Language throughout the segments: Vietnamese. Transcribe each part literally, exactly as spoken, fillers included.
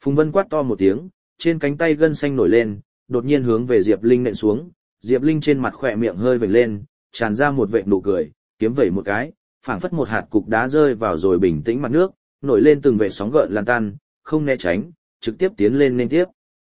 Phùng Vân quát to một tiếng, trên cánh tay gân xanh nổi lên, đột nhiên hướng về Diệp Linh nện xuống, Diệp Linh trên mặt khỏe miệng hơi vểnh lên, tràn ra một vệt nụ cười, kiếm vẩy một cái, phảng phất một hạt cục đá rơi vào rồi bình tĩnh mặt nước, nổi lên từng vệt sóng gợn lan tan, không né tránh, trực tiếp tiến lên nên tiếp.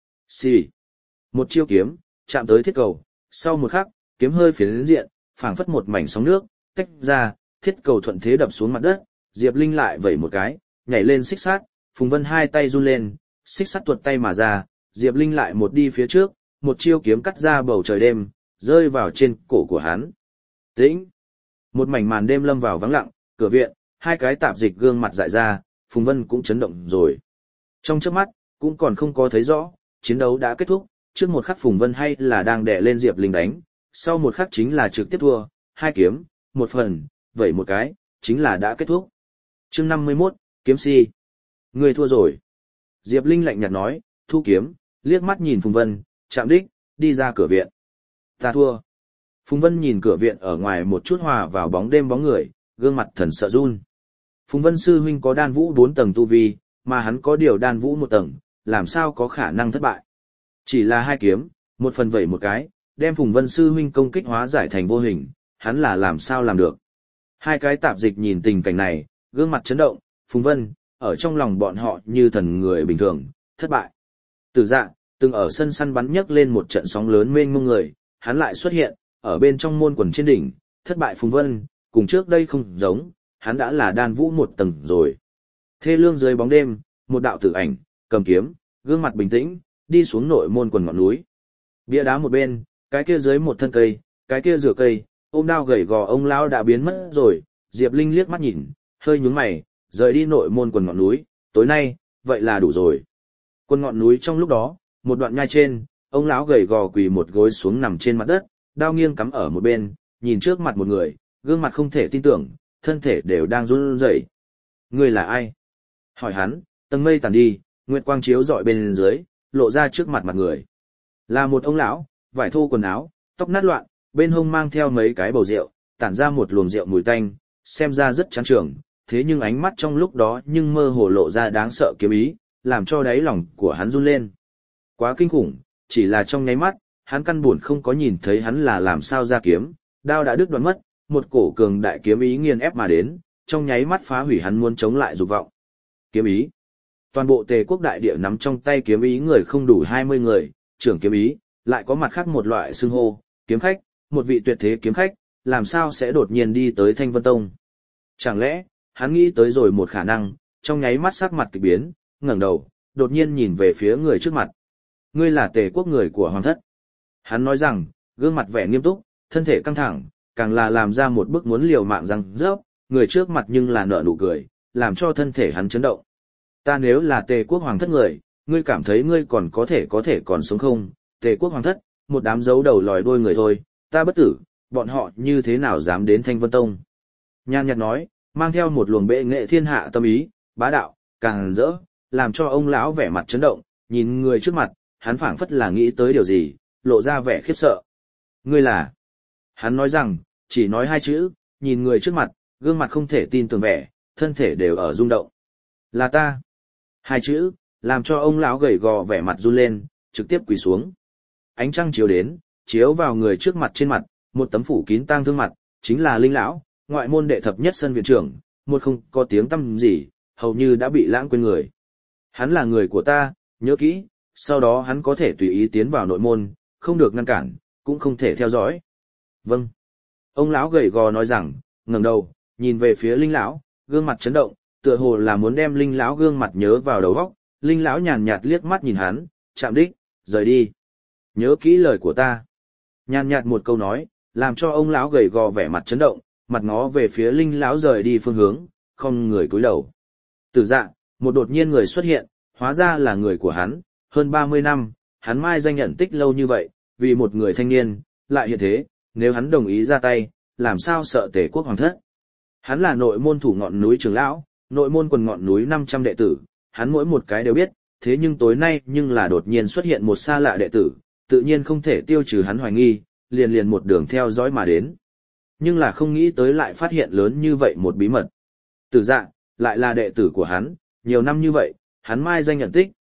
Xì. Một chiêu kiếm, chạm tới thiết cầu, sau một khắc, kiếm hơi phiến diện, phảng phất một mảnh sóng nước, tách ra, thiết cầu thuận thế đập xuống mặt đất, Diệp Linh lại vẩy một cái, nhảy lên xích sát, Phùng Vân hai tay run lên, xích sắt tuột tay mà ra, Diệp Linh lại một đi phía trước, một chiêu kiếm cắt ra bầu trời đêm, rơi vào trên cổ của hắn. Tĩnh. Một mảnh màn đêm lâm vào vắng lặng, cửa viện, hai cái tạp dịch gương mặt dại ra, Phùng Vân cũng chấn động rồi. Trong chớp mắt, cũng còn không có thấy rõ, chiến đấu đã kết thúc, trước một khắc Phùng Vân hay là đang đè lên Diệp Linh đánh, sau một khắc chính là trực tiếp thua, hai kiếm, một phần, vẩy một cái, chính là đã kết thúc. Chương năm mươi mốt, kiếm si. Người thua rồi. Diệp Linh lạnh nhạt nói, thu kiếm, liếc mắt nhìn Phùng Vân, chạm đích, đi ra cửa viện. Ta thua. Phùng Vân nhìn cửa viện ở ngoài một chút hòa vào bóng đêm bóng người, gương mặt thần sợ run. Phùng Vân sư huynh có đan vũ bốn tầng tu vi, mà hắn có điều đan vũ một tầng, làm sao có khả năng thất bại. Chỉ là hai kiếm, một phần vẩy một cái, đem Phùng Vân sư huynh công kích hóa giải thành vô hình, hắn là làm sao làm được. Hai cái tạp dịch nhìn tình cảnh này, gương mặt chấn động, Phùng Vân, ở trong lòng bọn họ như thần người bình thường, thất bại. Tử Dạ, từng ở sân săn bắn nhấc lên một trận sóng lớn mênh mông người, hắn lại xuất hiện, ở bên trong môn quần trên đỉnh, thất bại Phùng Vân, cùng trước đây không giống, hắn đã là đan vũ một tầng rồi. Thê lương dưới bóng đêm, một đạo tử ảnh, cầm kiếm, gương mặt bình tĩnh, đi xuống nội môn quần ngọn núi. Bia đá một bên, cái kia dưới một thân cây, cái kia rửa cây, ôm đao gầy gò ông lão đã biến mất rồi, Diệp Linh liếc mắt nhìn, hơi nhướng mày, rời đi nội môn quần ngọn núi, tối nay, vậy là đủ rồi. Quần ngọn núi trong lúc đó, một đoạn nhai trên, ông lão gầy gò quỳ một gối xuống nằm trên mặt đất, đao nghiêng cắm ở một bên, nhìn trước mặt một người, gương mặt không thể tin tưởng, thân thể đều đang run rẩy. Người là ai? Hỏi hắn, tầng mây tàn đi, nguyệt quang chiếu rọi bên dưới, lộ ra trước mặt mặt người. Là một ông lão, vải thô quần áo, tóc nát loạn, bên hông mang theo mấy cái bầu rượu, tản ra một luồng rượu mùi tanh, xem ra rất chán trường, thế nhưng ánh mắt trong lúc đó nhưng mơ hồ lộ ra đáng sợ kiếm ý, làm cho đáy lòng của hắn run lên. Quá kinh khủng, chỉ là trong nháy mắt, hắn căn buồn không có nhìn thấy hắn là làm sao ra kiếm, đao đã đứt đoạn mất, một cổ cường đại kiếm ý nghiền ép mà đến, trong nháy mắt phá hủy hắn muốn chống lại dục vọng. Kiếm ý. Toàn bộ Tề quốc đại địa nắm trong tay kiếm ý người không đủ hai mươi người, trưởng kiếm ý, lại có mặt khác một loại xưng hô, kiếm khách, một vị tuyệt thế kiếm khách, làm sao sẽ đột nhiên đi tới Thanh Vân Tông. Chẳng lẽ, hắn nghĩ tới rồi một khả năng, trong nháy mắt sắc mặt kịch biến, ngẩng đầu, đột nhiên nhìn về phía người trước mặt. Ngươi là Tề quốc người của Hoàng thất. Hắn nói rằng, gương mặt vẻ nghiêm túc, thân thể căng thẳng, càng là làm ra một bức muốn liều mạng răng rớp, người trước mặt nhưng là nở nụ cười, làm cho thân thể hắn chấn động. Ta nếu là Tề quốc Hoàng thất người, ngươi cảm thấy ngươi còn có thể có thể còn sống không? Tề quốc Hoàng thất, một đám giấu đầu lòi đuôi người thôi, ta bất tử, bọn họ như thế nào dám đến Thanh Vân Tông? Nhan nhạt nói, mang theo một luồng bệ nghệ thiên hạ tâm ý, bá đạo, càng rỡ, làm cho ông lão vẻ mặt chấn động, nhìn người trước mặt, hắn phảng phất là nghĩ tới điều gì, lộ ra vẻ khiếp sợ. Ngươi là? Hắn nói rằng, chỉ nói hai chữ, nhìn người trước mặt, gương mặt không thể tin tưởng vẻ, thân thể đều ở rung động. Là ta. Hai chữ, làm cho ông lão gầy gò vẻ mặt run lên, trực tiếp quỳ xuống. Ánh trăng chiếu đến, chiếu vào người trước mặt trên mặt, một tấm phủ kín tang thương mặt, chính là Linh lão, ngoại môn đệ thập nhất sân viện trưởng, một không có tiếng tăm gì, hầu như đã bị lãng quên người. Hắn là người của ta, nhớ kỹ, sau đó hắn có thể tùy ý tiến vào nội môn, không được ngăn cản, cũng không thể theo dõi. Vâng. Ông lão gầy gò nói rằng, ngẩng đầu, nhìn về phía Linh lão, gương mặt chấn động, tựa hồ là muốn đem Linh lão gương mặt nhớ vào đầu óc. Linh lão nhàn nhạt liếc mắt nhìn hắn, chạm đích, rời đi. Nhớ kỹ lời của ta. Nhàn nhạt một câu nói, làm cho ông lão gầy gò vẻ mặt chấn động, mặt ngó về phía Linh lão rời đi phương hướng, không người cúi đầu. Tử Dạ, một đột nhiên người xuất hiện, hóa ra là người của hắn, hơn ba mươi năm, hắn mai danh nhận tích lâu như vậy, vì một người thanh niên, lại hiện thế, nếu hắn đồng ý ra tay, làm sao sợ Tề quốc Hoàng thất. Hắn là nội môn thủ ngọn núi trưởng lão, nội môn quần ngọn núi năm trăm đệ tử, hắn mỗi một cái đều biết, thế nhưng tối nay nhưng là đột nhiên xuất hiện một xa lạ đệ tử, tự nhiên không thể tiêu trừ hắn hoài nghi, liền liền một đường theo dõi mà đến. Nhưng là không nghĩ tới lại phát hiện lớn như vậy một bí mật. Tử Dạ, lại là đệ tử của hắn, nhiều năm như vậy, hắn mai danh nhận tích,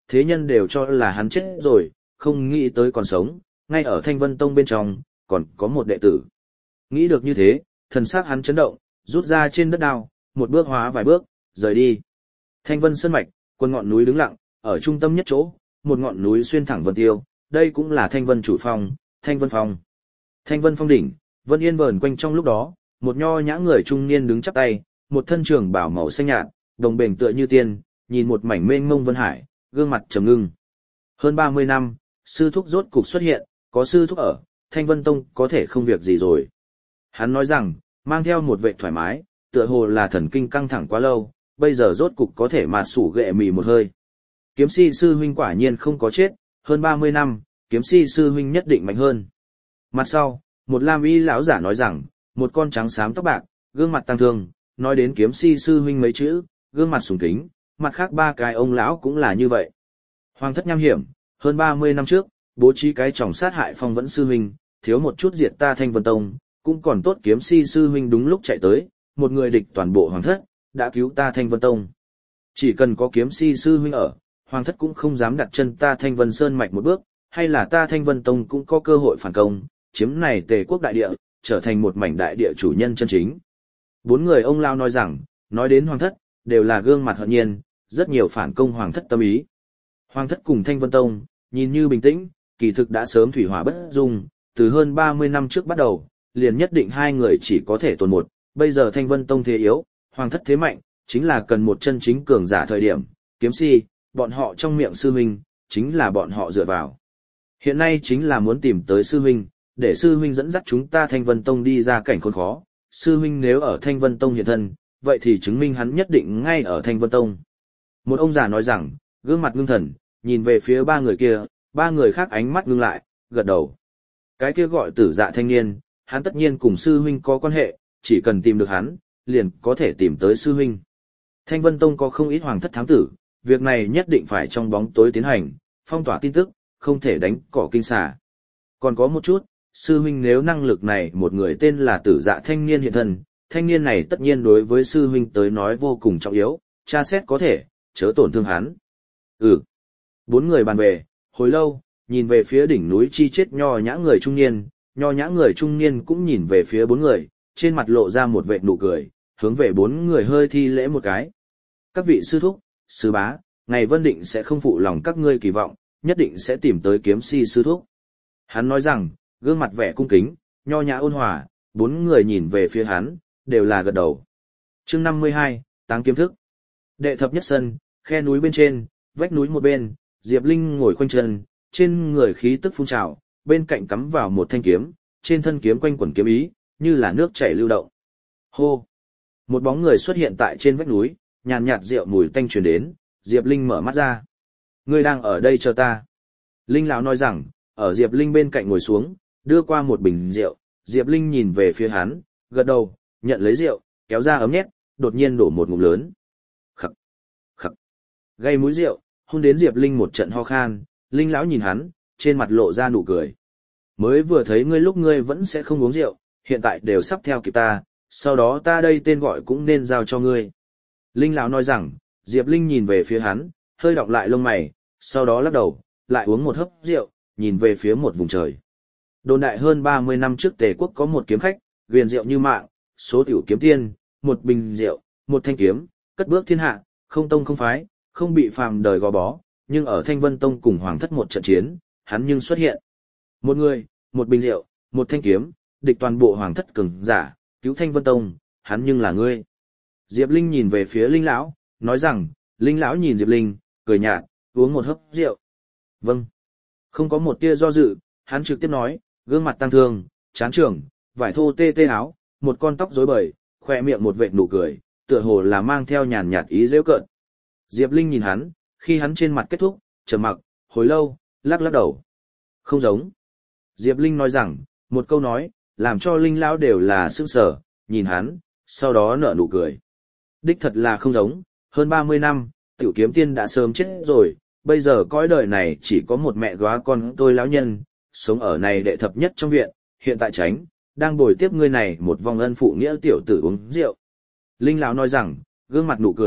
thế nhân đều cho là hắn chết rồi, không nghĩ tới còn sống, ngay ở Thanh Vân Tông bên trong, còn có một đệ tử. Nghĩ được như thế, thần sắc hắn chấn động, rút ra trên đất đao, một bước hóa vài bước, rời đi. Thanh Vân Sơn Mạch, quân ngọn núi đứng lặng, ở trung tâm nhất chỗ, một ngọn núi xuyên thẳng vân tiêu, đây cũng là Thanh Vân chủ phong, Thanh Vân Phong. Thanh Vân Phong đỉnh, Vân Yên vờn quanh trong lúc đó, một nho nhã người trung niên đứng chắp tay, một thân trường bảo màu xanh nhạt, đồng bền tựa như tiên, nhìn một mảnh mênh mông vân hải, gương mặt trầm ngưng. Hơn ba mươi năm, sư thúc rốt cục xuất hiện, có sư thúc ở, Thanh Vân Tông có thể không việc gì rồi. Hắn nói rằng, mang theo một vệ thoải mái, tựa hồ là thần kinh căng thẳng quá lâu, bây giờ rốt cục có thể mà sủ ghệ mì một hơi. Kiếm si sư huynh quả nhiên không có chết, hơn ba mươi năm, kiếm si sư huynh nhất định mạnh hơn. Mặt sau, một lam y lão giả nói rằng, một con trắng xám tóc bạc, gương mặt tăng thương, nói đến kiếm si sư huynh mấy chữ, gương mặt sùng kính, mặt khác ba cái ông lão cũng là như vậy. Hoàng thất nham hiểm, hơn ba mươi năm trước, bố trí cái chồng sát hại phong vẫn sư huynh, thiếu một chút diệt ta Thanh Vân Tông, cũng còn tốt kiếm si sư huynh đúng lúc chạy tới, một người địch toàn bộ hoàng thất, đã cứu ta Thanh Vân Tông. Chỉ cần có kiếm si sư huynh ở, hoàng thất cũng không dám đặt chân ta Thanh Vân Sơn mạch một bước, hay là ta Thanh Vân Tông cũng có cơ hội phản công, chiếm này Tề quốc đại địa, trở thành một mảnh đại địa chủ nhân chân chính. Bốn người ông lao nói rằng, nói đến hoàng thất, đều là gương mặt hận nhiên, rất nhiều phản công hoàng thất tâm ý. Hoàng thất cùng Thanh Vân Tông, nhìn như bình tĩnh, kỳ thực đã sớm thủy hỏa bất dung, từ hơn ba mươi năm trước bắt đầu, liền nhất định hai người chỉ có thể tồn một, bây giờ Thanh Vân Tông thế yếu, hoàng thất thế mạnh, chính là cần một chân chính cường giả thời điểm, kiếm si, bọn họ trong miệng sư huynh, chính là bọn họ dựa vào. Hiện nay chính là muốn tìm tới sư huynh, để sư huynh dẫn dắt chúng ta Thanh Vân Tông đi ra cảnh khốn khó, sư huynh nếu ở Thanh Vân Tông hiện thân, vậy thì chứng minh hắn nhất định ngay ở Thanh Vân Tông. Một ông già nói rằng, gương mặt ngưng thần, nhìn về phía ba người kia, ba người khác ánh mắt ngưng lại, gật đầu. Cái kia gọi Tử Dạ thanh niên, hắn tất nhiên cùng sư huynh có quan hệ, chỉ cần tìm được hắn, liền có thể tìm tới sư huynh. Thanh Vân Tông có không ít hoàng thất thám tử, việc này nhất định phải trong bóng tối tiến hành, phong tỏa tin tức, không thể đánh cỏ kinh xà. Còn có một chút, sư huynh nếu năng lực này một người tên là Tử Dạ thanh niên hiện thân, thanh niên này tất nhiên đối với sư huynh tới nói vô cùng trọng yếu, tra xét có thể, chớ tổn thương hắn. Ừ. Bốn người bàn về, hồi lâu, nhìn về phía đỉnh núi chi chết nho nhã người trung niên, nho nhã người trung niên cũng nhìn về phía bốn người, trên mặt lộ ra một vệt nụ cười, hướng về bốn người hơi thi lễ một cái. Các vị sư thúc, sư bá, ngày Vân định sẽ không phụ lòng các ngươi kỳ vọng, nhất định sẽ tìm tới kiếm si sư thúc. Hắn nói rằng, gương mặt vẻ cung kính, nho nhã ôn hòa, bốn người nhìn về phía hắn, đều là gật đầu. Chương năm mươi hai, Táng kiếm thức. Đệ thập nhất sân, khe núi bên trên, vách núi một bên, Diệp Linh ngồi khoanh chân, trên người khí tức phun trào, bên cạnh cắm vào một thanh kiếm, trên thân kiếm quanh quẩn kiếm ý, như là nước chảy lưu động. Hô! Một bóng người xuất hiện tại trên vách núi, nhàn nhạt rượu mùi tanh truyền đến, Diệp Linh mở mắt ra. Ngươi đang ở đây chờ ta. Linh lão nói rằng, ở Diệp Linh bên cạnh ngồi xuống, đưa qua một bình rượu, Diệp Linh nhìn về phía hắn, gật đầu, nhận lấy rượu, kéo ra ấm nhét, đột nhiên đổ một ngụm lớn. Khắc, khắc, gây mũi rượu, hôn đến Diệp Linh một trận ho khan, Linh lão nhìn hắn, trên mặt lộ ra nụ cười. Mới vừa thấy ngươi lúc ngươi vẫn sẽ không uống rượu, hiện tại đều sắp theo kịp ta, sau đó ta đây tên gọi cũng nên giao cho ngươi. Linh lão nói rằng, Diệp Linh nhìn về phía hắn, hơi đọng lại lông mày, sau đó lắc đầu, lại uống một hớp rượu, nhìn về phía một vùng trời. Đồn đại hơn ba mươi năm trước Tề quốc có một kiếm khách, ghiền rượu như mạng, số tiểu kiếm tiên, một bình rượu, một thanh kiếm, cất bước thiên hạ, không tông không phái, không bị phàm đời gò bó, nhưng ở Thanh Vân Tông cùng Hoàng thất một trận chiến, hắn nhưng xuất hiện. Một người, một bình rượu, một thanh kiếm, địch toàn bộ Hoàng thất cường giả, cứu Thanh Vân Tông, hắn nhưng là ngươi. Diệp Linh nhìn về phía Linh lão, nói rằng, Linh lão nhìn Diệp Linh, cười nhạt, uống một hớp rượu. Vâng. Không có một tia do dự, hắn trực tiếp nói, gương mặt tăng thương, trán trường, vải thô tê tê áo, một con tóc rối bời, khoe miệng một vệt nụ cười, tựa hồ là mang theo nhàn nhạt ý giễu cợt. Diệp Linh nhìn hắn, khi hắn trên mặt kết thúc, trầm mặc, hồi lâu, lắc lắc đầu. Không giống. Diệp Linh nói rằng, một câu nói, làm cho Linh lão đều là sững sờ, nhìn hắn, sau đó nở nụ cười. Đích thật là không giống, hơn ba mươi năm, tiểu kiếm tiên đã sớm chết rồi, bây giờ cõi đời này chỉ có một mẹ góa con tôi lão nhân, sống ở này đệ thập nhất trong viện, hiện tại tránh, đang bồi tiếp ngươi này một vòng ân phụ nghĩa tiểu tử uống rượu. Linh lão nói rằng, gương mặt nụ cười,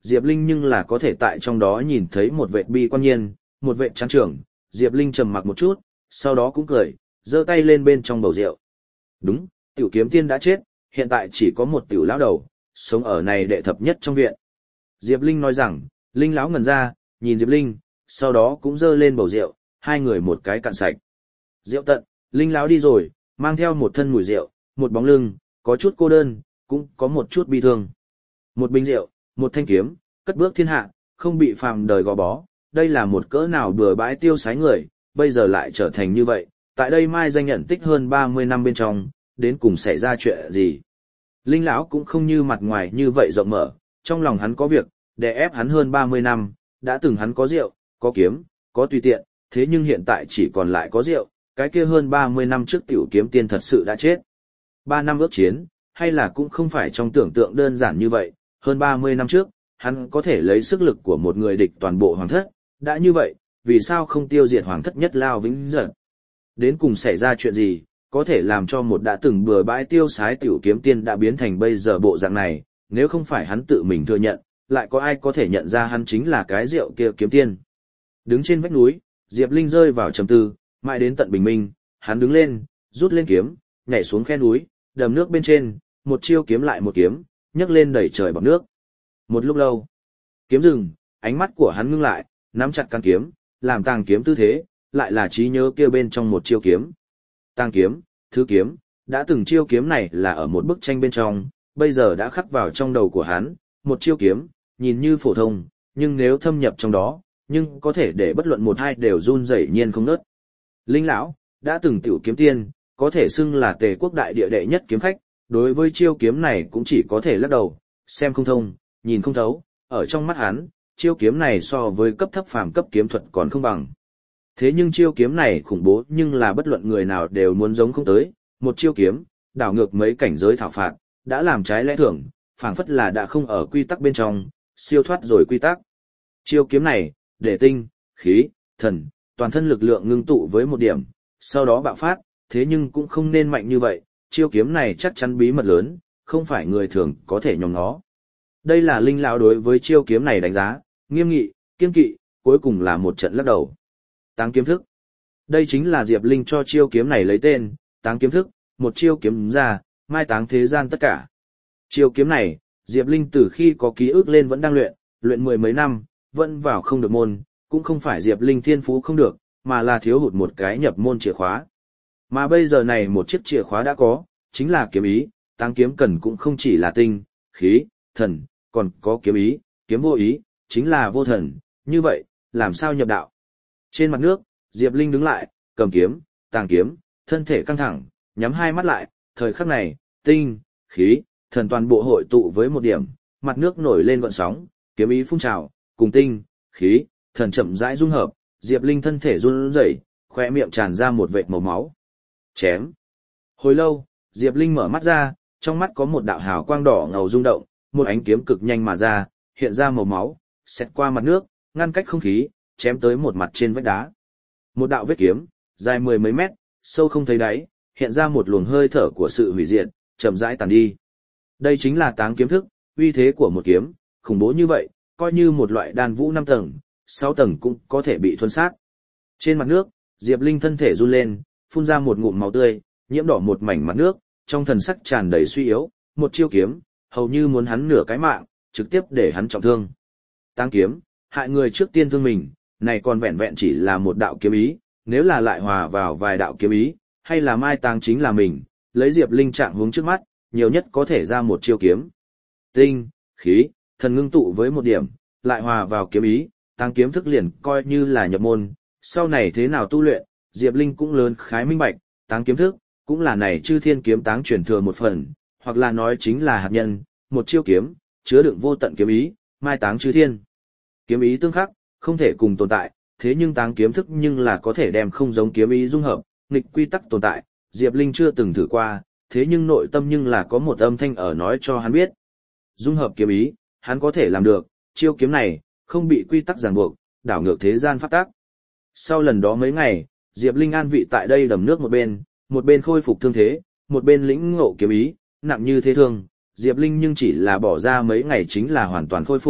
Diệp Linh nhưng là có thể tại trong đó nhìn thấy một vệ bi quan nhiên, một vệ tráng trưởng, Diệp Linh trầm mặc một chút, sau đó cũng cười, giơ tay lên bên trong bầu rượu. Đúng, tiểu kiếm tiên đã chết, hiện tại chỉ có một tiểu lão đầu, sống ở này đệ thập nhất trong viện. Diệp Linh nói rằng, Linh lão ngẩn ra, nhìn Diệp Linh, sau đó cũng giơ lên bầu rượu, hai người một cái cạn sạch. Rượu tận, Linh lão đi rồi, mang theo một thân mùi rượu, một bóng lưng, có chút cô đơn, cũng có một chút bi thương. Một bình rượu, một thanh kiếm, cất bước thiên hạ, không bị phàm đời gò bó, đây là một cỡ nào bừa bãi tiêu sái người, bây giờ lại trở thành như vậy, tại đây mai danh nhận tích hơn ba mươi năm bên trong, đến cùng xảy ra chuyện gì. Linh lão cũng không như mặt ngoài như vậy rộng mở, trong lòng hắn có việc, đè ép hắn hơn ba mươi năm, đã từng hắn có rượu, có kiếm, có tùy tiện, thế nhưng hiện tại chỉ còn lại có rượu, cái kia hơn ba mươi năm trước tiểu kiếm tiên thật sự đã chết. Ba năm ước chiến, hay là cũng không phải trong tưởng tượng đơn giản như vậy, hơn ba mươi năm trước, hắn có thể lấy sức lực của một người địch toàn bộ hoàng thất, đã như vậy, vì sao không tiêu diệt hoàng thất nhất lao vĩnh giật? Đến cùng xảy ra chuyện gì, có thể làm cho một đã từng bừa bãi tiêu sái tiểu kiếm tiên đã biến thành bây giờ bộ dạng này, nếu không phải hắn tự mình thừa nhận, lại có ai có thể nhận ra hắn chính là cái rượu kia kiếm tiên. Đứng trên vách núi, Diệp Linh rơi vào trầm tư, mãi đến tận bình minh, hắn đứng lên, rút lên kiếm, nhảy xuống khe núi, đầm nước bên trên, một chiêu kiếm lại một kiếm, nhấc lên đẩy trời bọt nước. Một lúc lâu, kiếm dừng, ánh mắt của hắn ngưng lại, nắm chặt căn kiếm, làm tàng kiếm tư thế, lại là trí nhớ kia bên trong một chiêu kiếm. Tàng kiếm, thứ kiếm, đã từng chiêu kiếm này là ở một bức tranh bên trong, bây giờ đã khắc vào trong đầu của hắn, một chiêu kiếm, nhìn như phổ thông, nhưng nếu thâm nhập trong đó, nhưng có thể để bất luận một hai đều run rẩy nhiên không nớt. Linh lão, đã từng tiểu kiếm tiên, có thể xưng là Tề quốc đại địa đệ nhất kiếm khách, đối với chiêu kiếm này cũng chỉ có thể lắc đầu, xem không thông, nhìn không thấu, ở trong mắt hắn, chiêu kiếm này so với cấp thấp phàm cấp kiếm thuật còn không bằng. Thế nhưng chiêu kiếm này khủng bố nhưng là bất luận người nào đều muốn giống không tới, một chiêu kiếm, đảo ngược mấy cảnh giới thảo phạt, đã làm trái lẽ thường, phảng phất là đã không ở quy tắc bên trong, siêu thoát rồi quy tắc. Chiêu kiếm này, để tinh, khí, thần, toàn thân lực lượng ngưng tụ với một điểm, sau đó bạo phát, thế nhưng cũng không nên mạnh như vậy, chiêu kiếm này chắc chắn bí mật lớn, không phải người thường có thể nhòm nó. Đây là Linh lão đối với chiêu kiếm này đánh giá, nghiêm nghị, kiên kỵ, cuối cùng là một trận lắc đầu. Táng kiếm thức. Đây chính là Diệp Linh cho chiêu kiếm này lấy tên, táng kiếm thức, một chiêu kiếm ra, mai táng thế gian tất cả. Chiêu kiếm này, Diệp Linh từ khi có ký ức lên vẫn đang luyện, luyện mười mấy năm, vẫn vào không được môn, cũng không phải Diệp Linh thiên phú không được, mà là thiếu hụt một cái nhập môn chìa khóa. Mà bây giờ này một chiếc chìa khóa đã có, chính là kiếm ý, táng kiếm cần cũng không chỉ là tinh, khí, thần, còn có kiếm ý, kiếm vô ý, chính là vô thần, như vậy, làm sao nhập đạo? Trên mặt nước, Diệp Linh đứng lại, cầm kiếm, tàng kiếm, thân thể căng thẳng, nhắm hai mắt lại, thời khắc này, tinh, khí, thần toàn bộ hội tụ với một điểm, mặt nước nổi lên gợn sóng, kiếm ý phun trào, cùng tinh, khí, thần chậm rãi dung hợp, Diệp Linh thân thể run rẩy, khóe miệng tràn ra một vệt màu máu. Chém. Hồi lâu, Diệp Linh mở mắt ra, trong mắt có một đạo hào quang đỏ ngầu rung động, một ánh kiếm cực nhanh mà ra, hiện ra màu máu, xẹt qua mặt nước, ngăn cách không khí, chém tới một mặt trên vách đá. Một đạo vết kiếm, dài mười mấy mét, sâu không thấy đáy, hiện ra một luồng hơi thở của sự hủy diệt, chậm rãi tàn đi. Đây chính là táng kiếm thức, uy thế của một kiếm, khủng bố như vậy, coi như một loại đan vũ năm tầng, sáu tầng cũng có thể bị thuần sát. Trên mặt nước, Diệp Linh thân thể run lên, phun ra một ngụm máu tươi, nhiễm đỏ một mảnh mặt nước, trong thần sắc tràn đầy suy yếu, một chiêu kiếm, hầu như muốn hắn nửa cái mạng, trực tiếp để hắn trọng thương. Táng kiếm, hại người trước tiên thương mình, này còn vẹn vẹn chỉ là một đạo kiếm ý, nếu là lại hòa vào vài đạo kiếm ý, hay là mai táng chính là mình, lấy Diệp Linh trạng hướng trước mắt, nhiều nhất có thể ra một chiêu kiếm. Tinh, khí, thần ngưng tụ với một điểm, lại hòa vào kiếm ý, táng kiếm thức liền coi như là nhập môn, sau này thế nào tu luyện, Diệp Linh cũng lớn khái minh bạch, táng kiếm thức, cũng là này chư thiên kiếm táng truyền thừa một phần, hoặc là nói chính là hạt nhân, một chiêu kiếm, chứa đựng vô tận kiếm ý, mai táng chư thiên. Kiếm ý tương khắc, không thể cùng tồn tại, thế nhưng táng kiếm thức nhưng là có thể đem không giống kiếm ý dung hợp, nghịch quy tắc tồn tại, Diệp Linh chưa từng thử qua, thế nhưng nội tâm nhưng là có một âm thanh ở nói cho hắn biết. Dung hợp kiếm ý, hắn có thể làm được, chiêu kiếm này, không bị quy tắc ràng buộc, đảo ngược thế gian pháp tắc. Sau lần đó mấy ngày, Diệp Linh an vị tại đây đầm nước một bên, một bên khôi phục thương thế, một bên lĩnh ngộ kiếm ý, nặng như thế thương, Diệp Linh nhưng chỉ là bỏ ra mấy ngày chính là hoàn toàn khôi phục,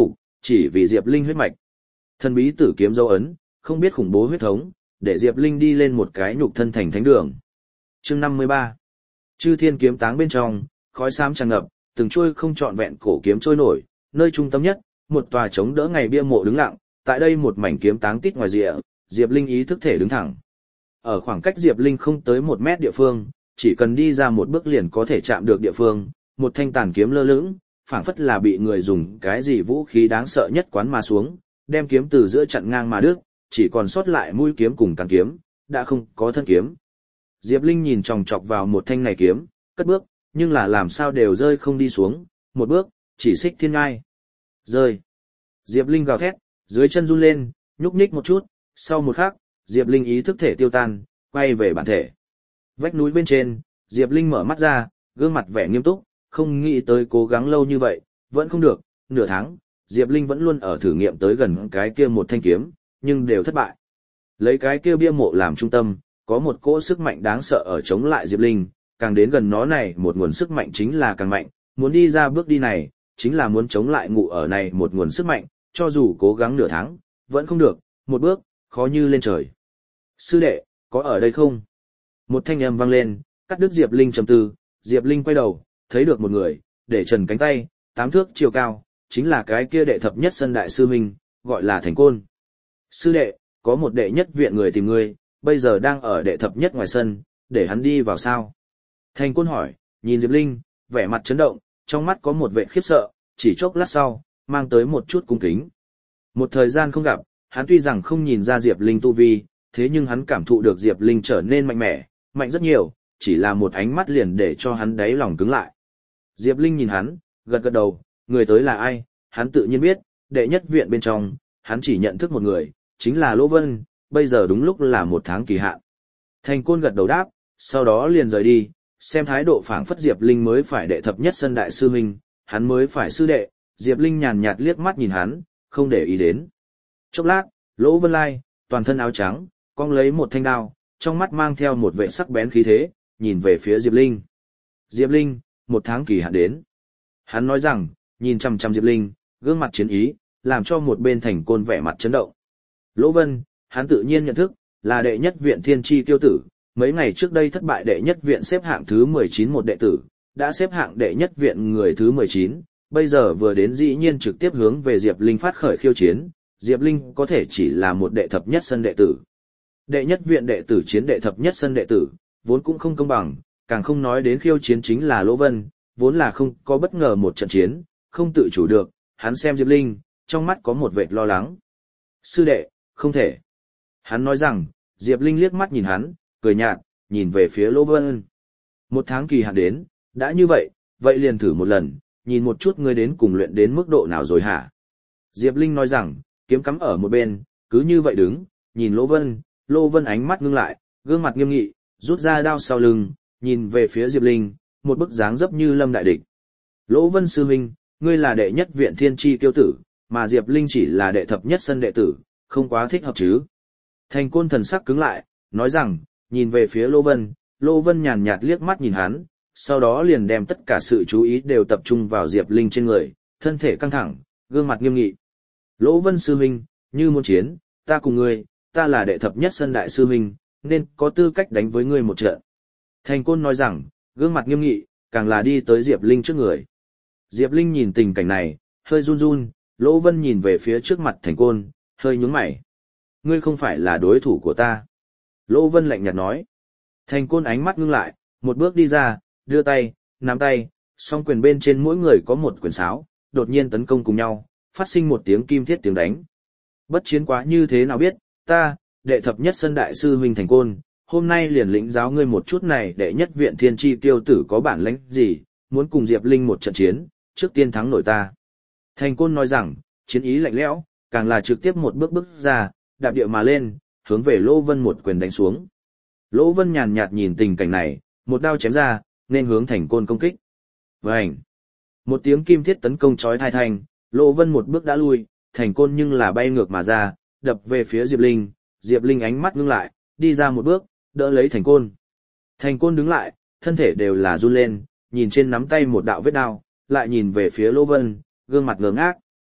chỉ vì Diệp Linh huyết mạch. Thần bí tử kiếm dấu ấn, không biết khủng bố huyết thống, để Diệp Linh đi lên một cái nhục thân thành thánh đường. Chương năm mươi ba. Chư thiên kiếm táng bên trong, khói xám tràn ngập, từng chuôi không trọn vẹn cổ kiếm trôi nổi, nơi trung tâm nhất, một tòa chống đỡ ngày bia mộ đứng lặng, tại đây một mảnh kiếm táng tít ngoài rìa, Diệp Linh ý thức thể đứng thẳng. Ở khoảng cách Diệp Linh không tới một mét địa phương, chỉ cần đi ra một bước liền có thể chạm được địa phương, một thanh tàn kiếm lơ lửng, phảng phất là bị người dùng cái gì vũ khí đáng sợ nhất quán mà xuống, đem kiếm từ giữa chặn ngang mà đứt, chỉ còn sót lại mũi kiếm cùng tàn kiếm, đã không có thân kiếm. Diệp Linh nhìn chòng chọc vào một thanh này kiếm, cất bước, nhưng là làm sao đều rơi không đi xuống, một bước, chỉ xích thiên ngai. Rơi. Diệp Linh gào thét, dưới chân run lên, nhúc nhích một chút, sau một khắc, Diệp Linh ý thức thể tiêu tan, quay về bản thể. Vách núi bên trên, Diệp Linh mở mắt ra, gương mặt vẻ nghiêm túc, không nghĩ tới cố gắng lâu như vậy, vẫn không được, nửa tháng, Diệp Linh vẫn luôn ở thử nghiệm tới gần cái kia một thanh kiếm, nhưng đều thất bại. Lấy cái kia bia mộ làm trung tâm, có một cỗ sức mạnh đáng sợ ở chống lại Diệp Linh, càng đến gần nó này một nguồn sức mạnh chính là càng mạnh, muốn đi ra bước đi này, chính là muốn chống lại ngụ ở này một nguồn sức mạnh, cho dù cố gắng nửa tháng, vẫn không được, một bước, khó như lên trời. Sư đệ, có ở đây không? Một thanh âm vang lên, cắt đứt Diệp Linh trầm tư, Diệp Linh quay đầu, thấy được một người, để trần cánh tay, tám thước chiều cao, chính là cái kia đệ thập nhất sân đại sư huynh, gọi là Thành Côn. Sư đệ, có một đệ nhất viện người tìm ngươi, bây giờ đang ở đệ thập nhất ngoài sân, để hắn đi vào sao? Thành Côn hỏi, nhìn Diệp Linh, vẻ mặt chấn động, trong mắt có một vẻ khiếp sợ, chỉ chốc lát sau, mang tới một chút cung kính. Một thời gian không gặp, hắn tuy rằng không nhìn ra Diệp Linh tu vi, thế nhưng hắn cảm thụ được Diệp Linh trở nên mạnh mẽ, mạnh rất nhiều, chỉ là một ánh mắt liền để cho hắn đáy lòng cứng lại. Diệp Linh nhìn hắn, gật gật đầu, người tới là ai, hắn tự nhiên biết, đệ nhất viện bên trong, hắn chỉ nhận thức một người, chính là Lỗ Vân, bây giờ đúng lúc là một tháng kỳ hạn. Thành Côn gật đầu đáp, sau đó liền rời đi, xem thái độ phảng phất Diệp Linh mới phải đệ thập nhất sân đại sư huynh, hắn mới phải sư đệ, Diệp Linh nhàn nhạt liếc mắt nhìn hắn, không để ý đến. Chốc lát, Lỗ Vân Lai, toàn thân áo trắng, cong lấy một thanh đao, trong mắt mang theo một vẻ sắc bén khí thế, nhìn về phía Diệp Linh. Diệp Linh, một tháng kỳ hạn đến. Hắn nói rằng, nhìn chăm chăm Diệp Linh, gương mặt chiến ý, làm cho một bên Thành Côn vẻ mặt chấn động. Lỗ Vân, hắn tự nhiên nhận thức, là đệ nhất viện thiên tri tiêu tử, mấy ngày trước đây thất bại đệ nhất viện xếp hạng thứ mười chín một đệ tử, đã xếp hạng đệ nhất viện người thứ mười chín, bây giờ vừa đến dĩ nhiên trực tiếp hướng về Diệp Linh phát khởi khiêu chiến, Diệp Linh có thể chỉ là một đệ thập nhất sân đệ tử. Đệ nhất viện đệ tử chiến đệ thập nhất sân đệ tử, vốn cũng không công bằng, càng không nói đến khiêu chiến chính là Lỗ Vân, vốn là không có bất ngờ một trận chiến, không tự chủ được, hắn xem Diệp Linh, trong mắt có một vệt lo lắng. Sư đệ, không thể. Hắn nói rằng, Diệp Linh liếc mắt nhìn hắn, cười nhạt, nhìn về phía Lỗ Vân. Một tháng kỳ hạn đến, đã như vậy, vậy liền thử một lần, nhìn một chút ngươi đến cùng luyện đến mức độ nào rồi hả? Diệp Linh nói rằng, kiếm cắm ở một bên, cứ như vậy đứng, nhìn Lỗ Vân, Lỗ Vân ánh mắt ngưng lại, gương mặt nghiêm nghị, rút ra đao sau lưng, nhìn về phía Diệp Linh, một bức dáng dấp như lâm đại địch. Lỗ Vân sư huynh, ngươi là đệ nhất viện thiên tri tiêu tử, mà Diệp Linh chỉ là đệ thập nhất sân đệ tử, không quá thích hợp chứ? Thành Côn thần sắc cứng lại, nói rằng, nhìn về phía Lỗ Vân, Lỗ Vân nhàn nhạt liếc mắt nhìn hắn, sau đó liền đem tất cả sự chú ý đều tập trung vào Diệp Linh trên người, thân thể căng thẳng, gương mặt nghiêm nghị. Lỗ Vân sư huynh, như muốn chiến, ta cùng ngươi, ta là đệ thập nhất sân đại sư huynh, nên có tư cách đánh với ngươi một trận. Thành Côn nói rằng, gương mặt nghiêm nghị, càng là đi tới Diệp Linh trước người. Diệp Linh nhìn tình cảnh này, hơi run run, Lỗ Vân nhìn về phía trước mặt Thành Côn, hơi nhướng mày. Ngươi không phải là đối thủ của ta. Lỗ Vân lạnh nhạt nói. Thành Côn ánh mắt ngưng lại, một bước đi ra, đưa tay, nắm tay, song quyền bên trên mỗi người có một quyền sáo, đột nhiên tấn công cùng nhau, phát sinh một tiếng kim thiết tiếng đánh. Bất chiến quá như thế nào biết, ta, đệ thập nhất sân đại sư huynh Thành Côn, hôm nay liền lĩnh giáo ngươi một chút này đệ nhất viện thiên tri tiêu tử có bản lĩnh gì, muốn cùng Diệp Linh một trận chiến, trước tiên thắng nổi ta. Thành Côn nói rằng, chiến ý lạnh lẽo, càng là trực tiếp một bước bước ra, đạp địa mà lên, hướng về Lỗ Vân một quyền đánh xuống. Lỗ Vân nhàn nhạt nhìn tình cảnh này, một đao chém ra, nên hướng Thành Côn công kích. Vành! Một tiếng kim thiết tấn công chói tai thành, Lỗ Vân một bước đã lui, Thành Côn nhưng là bay ngược mà ra, đập về phía Diệp Linh, Diệp Linh ánh mắt ngưng lại, đi ra một bước, đỡ lấy Thành Côn. Thành Côn đứng lại, thân thể đều là run lên, nhìn trên nắm tay một đạo vết đao, lại nhìn về phía Lỗ Vân, gương mặt ngơ ngác.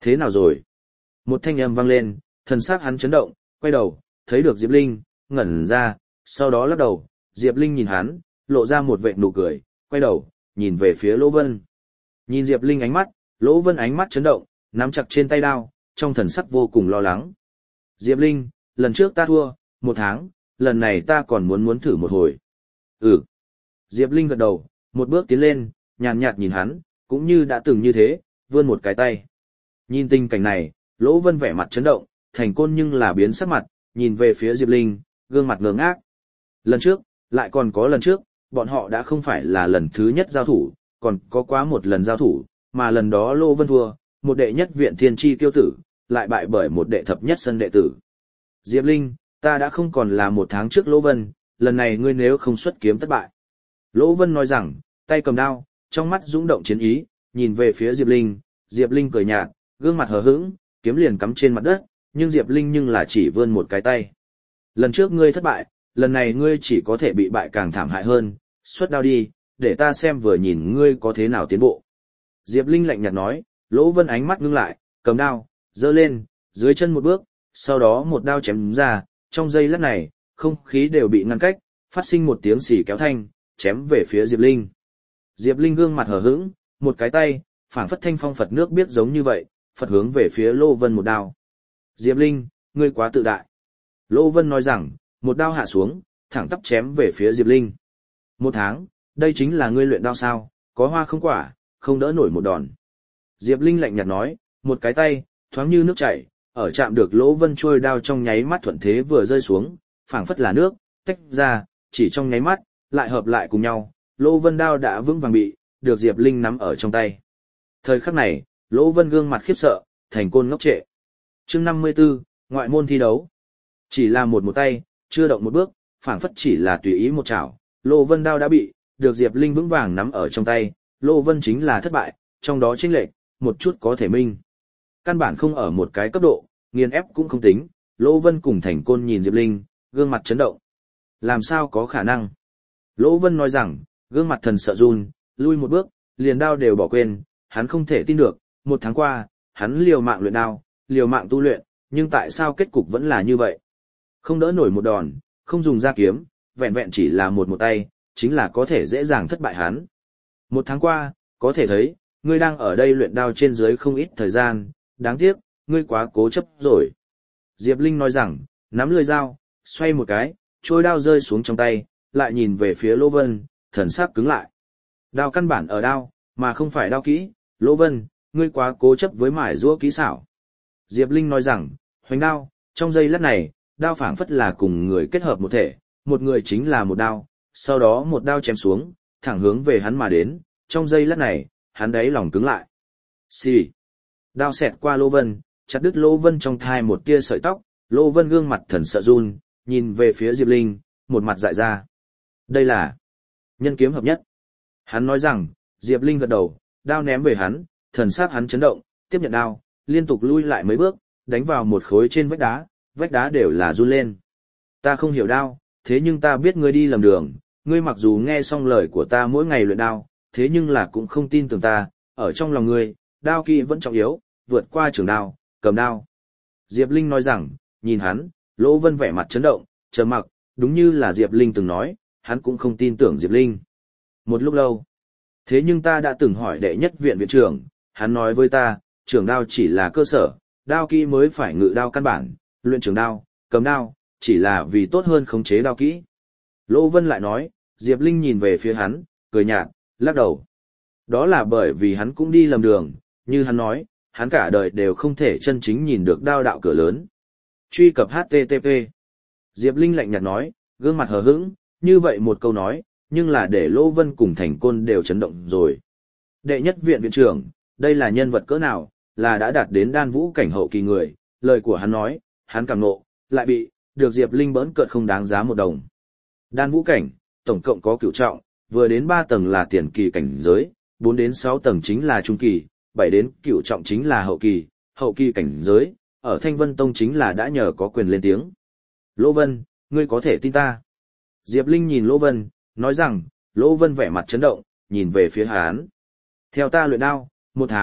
Thế nào rồi? Một thanh âm vang lên, thần sắc hắn chấn động, quay đầu, thấy được Diệp Linh, ngẩn ra, sau đó lắc đầu, Diệp Linh nhìn hắn, lộ ra một vệt nụ cười, quay đầu, nhìn về phía Lỗ Vân. Nhìn Diệp Linh ánh mắt, Lỗ Vân ánh mắt chấn động, nắm chặt trên tay đao, trong thần sắc vô cùng lo lắng. Diệp Linh, lần trước ta thua, một tháng, lần này ta còn muốn muốn thử một hồi. Ừ. Diệp Linh gật đầu, một bước tiến lên, nhàn nhạt nhìn hắn, cũng như đã từng như thế, vươn một cái tay. Nhìn tình cảnh này, Lỗ Vân vẻ mặt chấn động, Thành Côn nhưng là biến sắc mặt, nhìn về phía Diệp Linh, gương mặt ngơ ngác. Lần trước, lại còn có lần trước, bọn họ đã không phải là lần thứ nhất giao thủ, còn có quá một lần giao thủ, mà lần đó Lỗ Vân thua, một đệ nhất viện thiên chi tiêu tử, lại bại bởi một đệ thập nhất sân đệ tử. Diệp Linh, ta đã không còn là một tháng trước Lỗ Vân, lần này ngươi nếu không xuất kiếm thất bại. Lỗ Vân nói rằng, tay cầm đao, trong mắt dũng động chiến ý, nhìn về phía Diệp Linh, Diệp Linh cười nhạt, gương mặt hờ hững, kiếm liền cắm trên mặt đất, nhưng Diệp Linh nhưng là chỉ vươn một cái tay. Lần trước ngươi thất bại, lần này ngươi chỉ có thể bị bại càng thảm hại hơn, xuất đao đi, để ta xem vừa nhìn ngươi có thế nào tiến bộ. Diệp Linh lạnh nhạt nói, Lỗ Vân ánh mắt ngưng lại, cầm đao, giơ lên, dưới chân một bước, sau đó một đao chém ra, trong giây lát này, không khí đều bị ngăn cách, phát sinh một tiếng xì kéo thanh, chém về phía Diệp Linh. Diệp Linh gương mặt hờ hững, một cái tay, phảng phất thanh phong Phật nước biết giống như vậy, Phật hướng về phía Lô Vân một đao. Diệp Linh, ngươi quá tự đại. Lô Vân nói rằng, một đao hạ xuống, thẳng tắp chém về phía Diệp Linh. Một tháng, đây chính là ngươi luyện đao sao, có hoa không quả, không đỡ nổi một đòn. Diệp Linh lạnh nhạt nói, một cái tay, thoáng như nước chảy, ở chạm được Lỗ Vân trôi đao trong nháy mắt thuận thế vừa rơi xuống, phảng phất là nước, tách ra, chỉ trong nháy mắt, lại hợp lại cùng nhau, Lỗ Vân đao đã vững vàng bị, được Diệp Linh nắm ở trong tay. Thời khắc này, Lỗ Vân gương mặt khiếp sợ, Thành Côn ngốc trệ. Chương năm mươi 54, ngoại môn thi đấu. Chỉ là một một tay, chưa động một bước, phảng phất chỉ là tùy ý một chảo, Lỗ Vân đao đã bị, được Diệp Linh vững vàng nắm ở trong tay, Lỗ Vân chính là thất bại, trong đó chênh lệch, một chút có thể minh. Căn bản không ở một cái cấp độ, nghiền ép cũng không tính, Lỗ Vân cùng Thành Côn nhìn Diệp Linh, gương mặt chấn động. Làm sao có khả năng? Lỗ Vân nói rằng, gương mặt thần sợ run, lui một bước, liền đao đều bỏ quên, hắn không thể tin được, một tháng qua, hắn liều mạng luyện đao, liều mạng tu luyện, nhưng tại sao kết cục vẫn là như vậy? Không đỡ nổi một đòn, không dùng ra kiếm, vẹn vẹn chỉ là một một tay, chính là có thể dễ dàng thất bại hắn. Một tháng qua, có thể thấy, ngươi đang ở đây luyện đao trên dưới không ít thời gian, đáng tiếc, ngươi quá cố chấp rồi. Diệp Linh nói rằng, nắm lưỡi dao, xoay một cái, trôi đao rơi xuống trong tay, lại nhìn về phía Lỗ Vân, thần sắc cứng lại. Đao căn bản ở đao, mà không phải đao kỹ, Lỗ Vân, ngươi quá cố chấp với mải giũa kỹ xảo. Diệp Linh nói rằng, hoành đao, trong giây lát này, đao phảng phất là cùng người kết hợp một thể, một người chính là một đao, sau đó một đao chém xuống, thẳng hướng về hắn mà đến, trong giây lát này, hắn đáy lòng cứng lại. Xì. Đao xẹt qua Lỗ Vân, chặt đứt Lỗ Vân trong thai một tia sợi tóc, Lỗ Vân gương mặt thần sợ run, nhìn về phía Diệp Linh, một mặt dại ra. Đây là nhân kiếm hợp nhất. Hắn nói rằng, Diệp Linh gật đầu, đao ném về hắn, thần sắc hắn chấn động, tiếp nhận đao, liên tục lui lại mấy bước, đánh vào một khối trên vách đá, vách đá đều là run lên. Ta không hiểu đao, thế nhưng ta biết ngươi đi lầm đường, ngươi mặc dù nghe xong lời của ta mỗi ngày luyện đao, thế nhưng là cũng không tin tưởng ta, ở trong lòng ngươi, đao kỹ vẫn trọng yếu, vượt qua trường đao, cầm đao. Diệp Linh nói rằng, nhìn hắn, Lỗ Vân vẻ mặt chấn động, trầm mặc, đúng như là Diệp Linh từng nói, hắn cũng không tin tưởng Diệp Linh. Một lúc lâu, thế nhưng ta đã từng hỏi đệ nhất viện viện trưởng, hắn nói với ta, trường đao chỉ là cơ sở, đao kỹ mới phải ngự đao căn bản, luyện trường đao, cầm đao, chỉ là vì tốt hơn khống chế đao kỹ. Lỗ Vân lại nói, Diệp Linh nhìn về phía hắn, cười nhạt, lắc đầu. Đó là bởi vì hắn cũng đi lầm đường, như hắn nói, hắn cả đời đều không thể chân chính nhìn được đao đạo cửa lớn. Truy cập H T T P. Diệp Linh lạnh nhạt nói, gương mặt hờ hững, như vậy một câu nói, nhưng là để Lỗ Vân cùng Thành Côn đều chấn động rồi. Đệ nhất viện viện trưởng, đây là nhân vật cỡ nào, là đã đạt đến đan vũ cảnh hậu kỳ người, lời của hắn nói, hắn cảm nộ, lại bị, được Diệp Linh bỡn cợt không đáng giá một đồng. Đan vũ cảnh, tổng cộng có cửu trọng, vừa đến ba tầng là tiền kỳ cảnh giới, bốn đến sáu tầng chính là trung kỳ, bảy đến cửu trọng chính là hậu kỳ, hậu kỳ cảnh giới, ở Thanh Vân Tông chính là đã nhờ có quyền lên tiếng. Lỗ Vân, ngươi có thể tin ta. Diệp Linh nhìn Lỗ Vân, nói rằng, Lỗ Vân vẻ mặt chấn động, nhìn về phía hắn. Theo ta luyện đao, một tháng,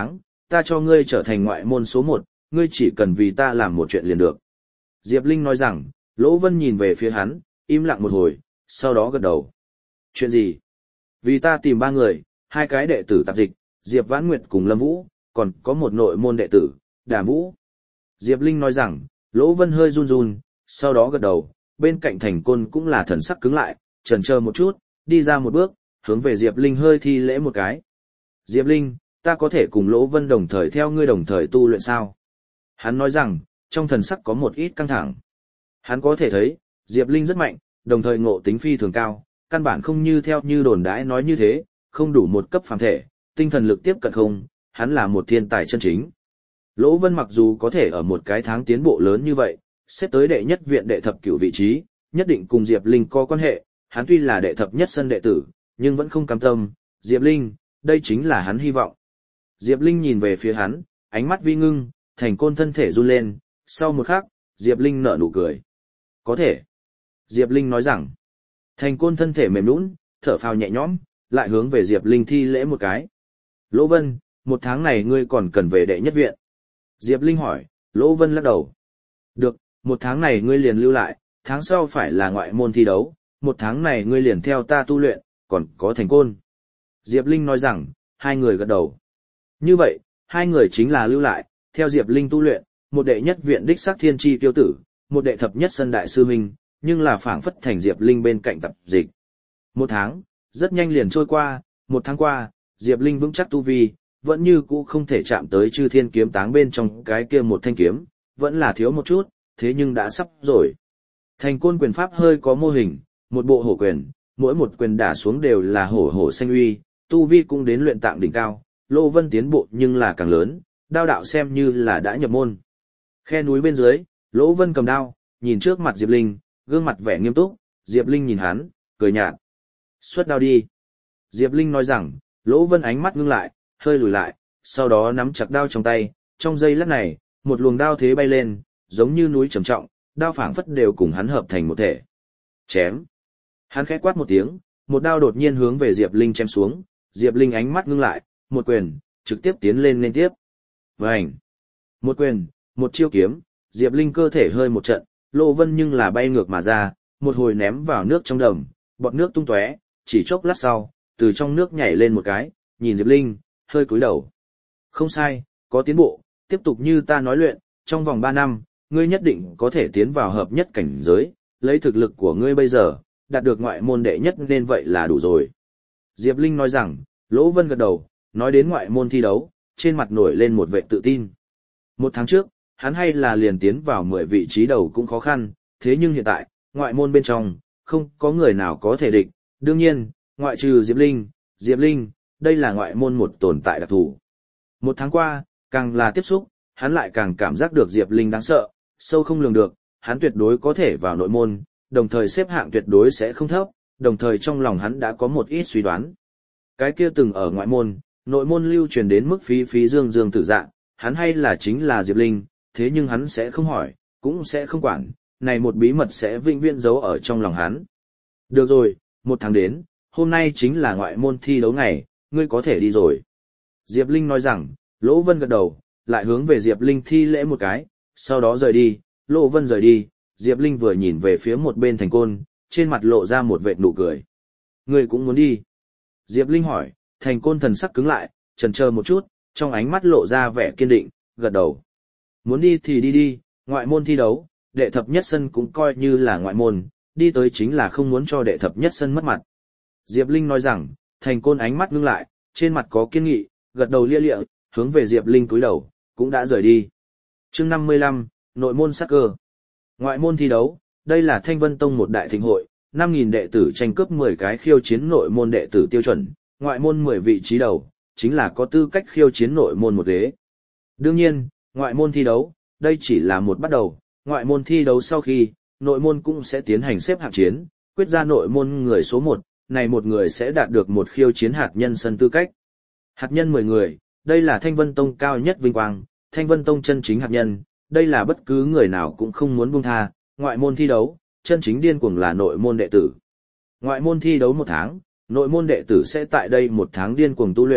ta cho ngươi trở thành ngoại môn số một, ngươi chỉ cần vì ta làm một chuyện liền được. Diệp Linh nói rằng, Lỗ Vân nhìn về phía hắn, im lặng một hồi, sau đó gật đầu. Chuyện gì? Vì ta tìm ba người, hai cái đệ tử tạp dịch, Diệp Vãn Nguyệt cùng Lâm Vũ, còn có một nội môn đệ tử, Đàm Vũ. Diệp Linh nói rằng, Lỗ Vân hơi run run, sau đó gật đầu, bên cạnh Thành Côn cũng là thần sắc cứng lại, chần chờ một chút, đi ra một bước, hướng về Diệp Linh hơi thi lễ một cái. Diệp Linh, ta có thể cùng Lỗ Vân đồng thời theo ngươi đồng thời tu luyện sao? Hắn nói rằng, trong thần sắc có một ít căng thẳng. Hắn có thể thấy, Diệp Linh rất mạnh, đồng thời ngộ tính phi thường cao, căn bản không như theo như đồn đãi nói như thế, không đủ một cấp phàm thể, tinh thần lực tiếp cận không, hắn là một thiên tài chân chính. Lỗ Vân mặc dù có thể ở một cái tháng tiến bộ lớn như vậy, xếp tới đệ nhất viện đệ thập cửu vị trí, nhất định cùng Diệp Linh có quan hệ, hắn tuy là đệ thập nhất sân đệ tử, nhưng vẫn không cam tâm, Diệp Linh, đây chính là hắn hy vọng. Diệp Linh nhìn về phía hắn, ánh mắt vi ngưng, Thành Côn thân thể run lên, sau một khắc, Diệp Linh nở nụ cười. Có thể. Diệp Linh nói rằng, Thành Côn thân thể mềm nhũn, thở phào nhẹ nhõm, lại hướng về Diệp Linh thi lễ một cái. Lỗ Vân, một tháng này ngươi còn cần về đệ nhất viện. Diệp Linh hỏi, Lỗ Vân lắc đầu. Được, một tháng này ngươi liền lưu lại, tháng sau phải là ngoại môn thi đấu, một tháng này ngươi liền theo ta tu luyện, còn có Thành Côn. Diệp Linh nói rằng, hai người gật đầu. Như vậy, hai người chính là lưu lại, theo Diệp Linh tu luyện, một đệ nhất viện đích sắc thiên tri tiêu tử, một đệ thập nhất sân đại sư huynh, nhưng là phảng phất thành Diệp Linh bên cạnh tập dịch. Một tháng, rất nhanh liền trôi qua, một tháng qua, Diệp Linh vững chắc tu vi, vẫn như cũ không thể chạm tới chư thiên kiếm táng bên trong cái kia một thanh kiếm, vẫn là thiếu một chút, thế nhưng đã sắp rồi. Thành Côn quyền pháp hơi có mô hình, một bộ hổ quyền, mỗi một quyền đả xuống đều là hổ hổ xanh uy, tu vi cũng đến luyện tạng đỉnh cao, Lô Vân tiến bộ nhưng là càng lớn, đao đạo xem như là đã nhập môn. Khe núi bên dưới, Lỗ Vân cầm đao, nhìn trước mặt Diệp Linh, gương mặt vẻ nghiêm túc, Diệp Linh nhìn hắn, cười nhạt. Xuất đao đi. Diệp Linh nói rằng, Lỗ Vân ánh mắt ngưng lại, hơi lùi lại, sau đó nắm chặt đao trong tay, trong giây lát này, một luồng đao thế bay lên, giống như núi trầm trọng, đao phảng phất đều cùng hắn hợp thành một thể. Chém. Hắn khẽ quát một tiếng, một đao đột nhiên hướng về Diệp Linh chém xuống, Diệp Linh ánh mắt ngưng lại, một quyền, trực tiếp tiến lên liên tiếp. Vành. Một quyền, một chiêu kiếm, Diệp Linh cơ thể hơi một trận, Lô Vân nhưng là bay ngược mà ra, một hồi ném vào nước trong đầm, bọt nước tung tóe, chỉ chốc lát sau, từ trong nước nhảy lên một cái, nhìn Diệp Linh, hơi cúi đầu. Không sai, có tiến bộ, tiếp tục như ta nói luyện, trong vòng ba năm, ngươi nhất định có thể tiến vào hợp nhất cảnh giới, lấy thực lực của ngươi bây giờ, đạt được ngoại môn đệ nhất nên vậy là đủ rồi. Diệp Linh nói rằng, Lỗ Vân gật đầu, nói đến ngoại môn thi đấu, trên mặt nổi lên một vẻ tự tin. Một tháng trước, hắn hay là liền tiến vào mười vị trí đầu cũng khó khăn, thế nhưng hiện tại, ngoại môn bên trong, không có người nào có thể địch. Đương nhiên, ngoại trừ Diệp Linh, Diệp Linh, đây là ngoại môn một tồn tại đặc thù. Một tháng qua, càng là tiếp xúc, hắn lại càng cảm giác được Diệp Linh đáng sợ, sâu không lường được, hắn tuyệt đối có thể vào nội môn, đồng thời xếp hạng tuyệt đối sẽ không thấp, đồng thời trong lòng hắn đã có một ít suy đoán. Cái kia từng ở ngoại môn, nội môn lưu truyền đến mức phí phí dương dương tử dạng, hắn hay là chính là Diệp Linh, thế nhưng hắn sẽ không hỏi, cũng sẽ không quản, này một bí mật sẽ vĩnh viễn giấu ở trong lòng hắn. Được rồi, một tháng đến, hôm nay chính là ngoại môn thi đấu ngày, ngươi có thể đi rồi. Diệp Linh nói rằng, Lỗ Vân gật đầu, lại hướng về Diệp Linh thi lễ một cái, sau đó rời đi, Lỗ Vân rời đi, Diệp Linh vừa nhìn về phía một bên Thành Côn, trên mặt lộ ra một vệt nụ cười. Ngươi cũng muốn đi. Diệp Linh hỏi, Thành Côn thần sắc cứng lại, chần chờ một chút, trong ánh mắt lộ ra vẻ kiên định, gật đầu. Muốn đi thì đi đi, ngoại môn thi đấu, đệ thập nhất sân cũng coi như là ngoại môn, đi tới chính là không muốn cho đệ thập nhất sân mất mặt. Diệp Linh nói rằng, Thành Côn ánh mắt ngưng lại, trên mặt có kiên nghị, gật đầu lia lịa, hướng về Diệp Linh cúi đầu, cũng đã rời đi. Chương năm mươi lăm, nội môn sắc cơ. Ngoại môn thi đấu, đây là Thanh Vân Tông một đại thịnh hội, năm nghìn đệ tử tranh cướp mười cái khiêu chiến nội môn đệ tử tiêu chuẩn, ngoại môn mười vị trí đầu, chính là có tư cách khiêu chiến nội môn một ghế. Đương nhiên, ngoại môn thi đấu, đây chỉ là một bắt đầu, ngoại môn thi đấu sau khi, nội môn cũng sẽ tiến hành xếp hạng chiến, quyết ra nội môn người số một, này một người sẽ đạt được một khiêu chiến hạt nhân sân tư cách. Hạt nhân mười người, đây là Thanh Vân Tông cao nhất vinh quang, Thanh Vân Tông chân chính hạt nhân, đây là bất cứ người nào cũng không muốn buông tha, ngoại môn thi đấu, chân chính điên cuồng là nội môn đệ tử. Ngoại môn thi đấu một tháng, nội môn đệ tử sẽ tại đây một tháng điên cuồng tu luyện,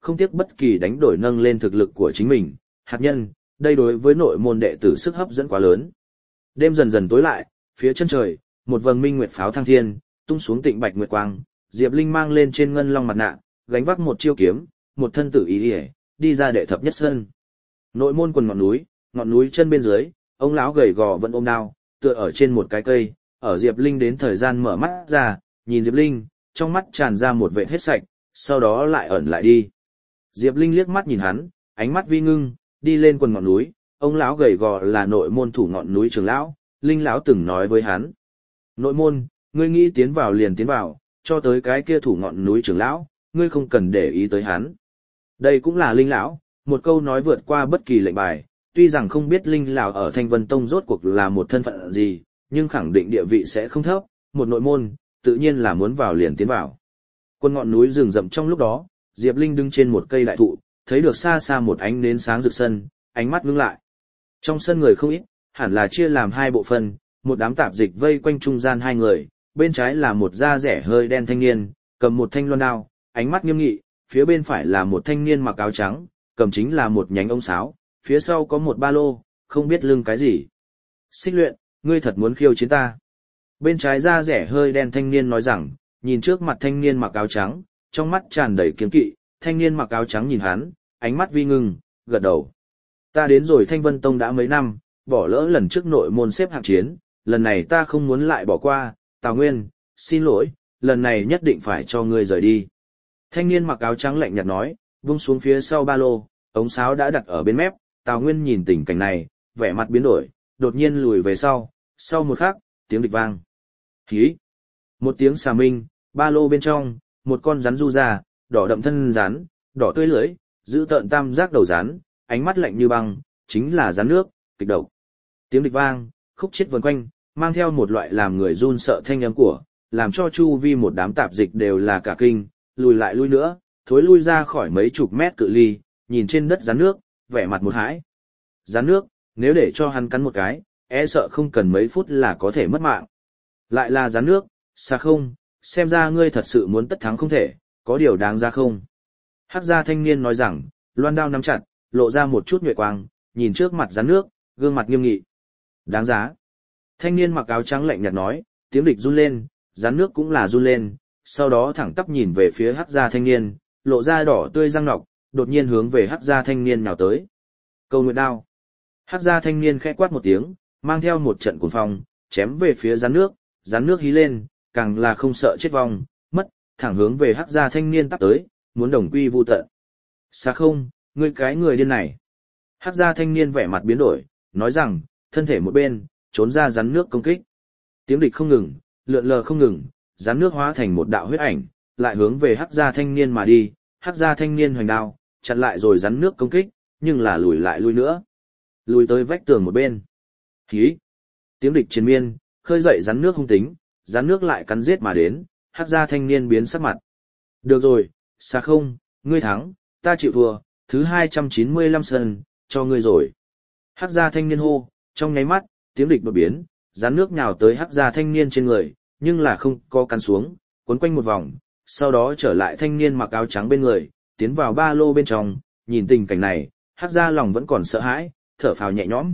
không tiếc bất kỳ đánh đổi nâng lên thực lực của chính mình, hạt nhân, đây đối với nội môn đệ tử sức hấp dẫn quá lớn. Đêm dần dần tối lại, phía chân trời, một vầng minh nguyệt pháo thăng thiên, tung xuống tịnh bạch nguyệt quang, Diệp Linh mang lên trên ngân long mặt nạ, gánh vác một chiêu kiếm, một thân tử ý ỉa, đi ra đệ thập nhất sân. Nội môn quần ngọn núi, ngọn núi chân bên dưới, ông lão gầy gò vẫn ôm đao, tựa ở trên một cái cây, ở Diệp Linh đến thời gian mở mắt ra, nhìn Diệp Linh, trong mắt tràn ra một vệt hết sạch, sau đó lại ẩn lại đi. Diệp Linh liếc mắt nhìn hắn, ánh mắt vi ngưng, đi lên quần ngọn núi, ông lão gầy gò là nội môn thủ ngọn núi trưởng lão, Linh lão từng nói với hắn. Nội môn, ngươi nghĩ tiến vào liền tiến vào, cho tới cái kia thủ ngọn núi trưởng lão, ngươi không cần để ý tới hắn. Đây cũng là Linh lão, một câu nói vượt qua bất kỳ lệnh bài, tuy rằng không biết Linh lão ở Thanh Vân Tông rốt cuộc là một thân phận gì, nhưng khẳng định địa vị sẽ không thấp, một nội môn, tự nhiên là muốn vào liền tiến vào. Quân ngọn núi rừng rậm trong lúc đó, Diệp Linh đứng trên một cây đại thụ, thấy được xa xa một ánh nến sáng rực sân, ánh mắt ngưng lại. Trong sân người không ít, hẳn là chia làm hai bộ phận, một đám tạp dịch vây quanh trung gian hai người, bên trái là một da rẻ hơi đen thanh niên, cầm một thanh loan đao, ánh mắt nghiêm nghị, phía bên phải là một thanh niên mặc áo trắng, cầm chính là một nhánh ống sáo, phía sau có một ba lô, không biết lưng cái gì. Xích Luyện, ngươi thật muốn khiêu chiến ta. Bên trái da rẻ hơi đen thanh niên nói rằng, nhìn trước mặt thanh niên mặc áo trắng, trong mắt tràn đầy kiêng kỵ, thanh niên mặc áo trắng nhìn hắn, ánh mắt vi ngưng, gật đầu. Ta đến rồi Thanh Vân Tông đã mấy năm, bỏ lỡ lần trước nội môn xếp hạng chiến, lần này ta không muốn lại bỏ qua, Tào Nguyên, xin lỗi, lần này nhất định phải cho ngươi rời đi. Thanh niên mặc áo trắng lạnh nhạt nói, vung xuống phía sau ba lô, ống sáo đã đặt ở bên mép, Tào Nguyên nhìn tình cảnh này, vẻ mặt biến đổi, đột nhiên lùi về sau, sau một khắc, tiếng địch vang. Hí! Một tiếng xà minh, ba lô bên trong, một con rắn du ra, đỏ đậm thân rắn, đỏ tươi lưỡi, giữ tợn tam giác đầu rắn, ánh mắt lạnh như băng, chính là rắn nước, kịch độc. Tiếng địch vang, khúc chết vần quanh, mang theo một loại làm người run sợ thanh âm của, làm cho chu vi một đám tạp dịch đều là cả kinh, lùi lại lui nữa, thối lui ra khỏi mấy chục mét cự ly, nhìn trên đất rắn nước, vẻ mặt một hãi. Rắn nước, nếu để cho hắn cắn một cái, e sợ không cần mấy phút là có thể mất mạng. Lại là rắn nước, xa không, xem ra ngươi thật sự muốn tất thắng không thể, có điều đáng ra không? Hắc gia thanh niên nói rằng, loan đao nắm chặt, lộ ra một chút nhuệ quang, nhìn trước mặt rắn nước, gương mặt nghiêm nghị. Đáng giá. Thanh niên mặc áo trắng lạnh nhạt nói, tiếng địch run lên, rắn nước cũng là run lên, sau đó thẳng tắp nhìn về phía hắc gia thanh niên, lộ ra đỏ tươi răng nọc, đột nhiên hướng về hắc gia thanh niên nhào tới. Câu nguyệt đao. Hắc gia thanh niên khẽ quát một tiếng, mang theo một trận cuồng phong, chém về phía rắn nước, rắn nước hí lên, càng là không sợ chết vong, mất, thẳng hướng về hắc gia thanh niên tắp tới, muốn đồng quy vu tận. Xa không, ngươi cái người điên này. Hắc gia thanh niên vẻ mặt biến đổi, nói rằng, thân thể một bên, trốn ra rắn nước công kích. Tiếng địch không ngừng, lượn lờ không ngừng, rắn nước hóa thành một đạo huyết ảnh, lại hướng về hắc gia thanh niên mà đi, hắc gia thanh niên hoành đao, chặn lại rồi rắn nước công kích, nhưng là lùi lại lui nữa. Lùi tới vách tường một bên. Hí! Tiếng địch chiến miên, khơi dậy rắn nước hung tính, rắn nước lại cắn giết mà đến, hắc gia thanh niên biến sắc mặt. Được rồi, xa không, ngươi thắng, ta chịu thua, thứ hai trăm chín mươi lăm sân, cho ngươi rồi. Hắc gia thanh niên hô, trong nháy mắt, tiếng địch đột biến, rắn nước nhào tới hắc gia thanh niên trên người, nhưng là không có cắn xuống, cuốn quanh một vòng, sau đó trở lại thanh niên mặc áo trắng bên người, tiến vào ba lô bên trong, nhìn tình cảnh này, hắc gia lòng vẫn còn sợ hãi, thở phào nhẹ nhõm.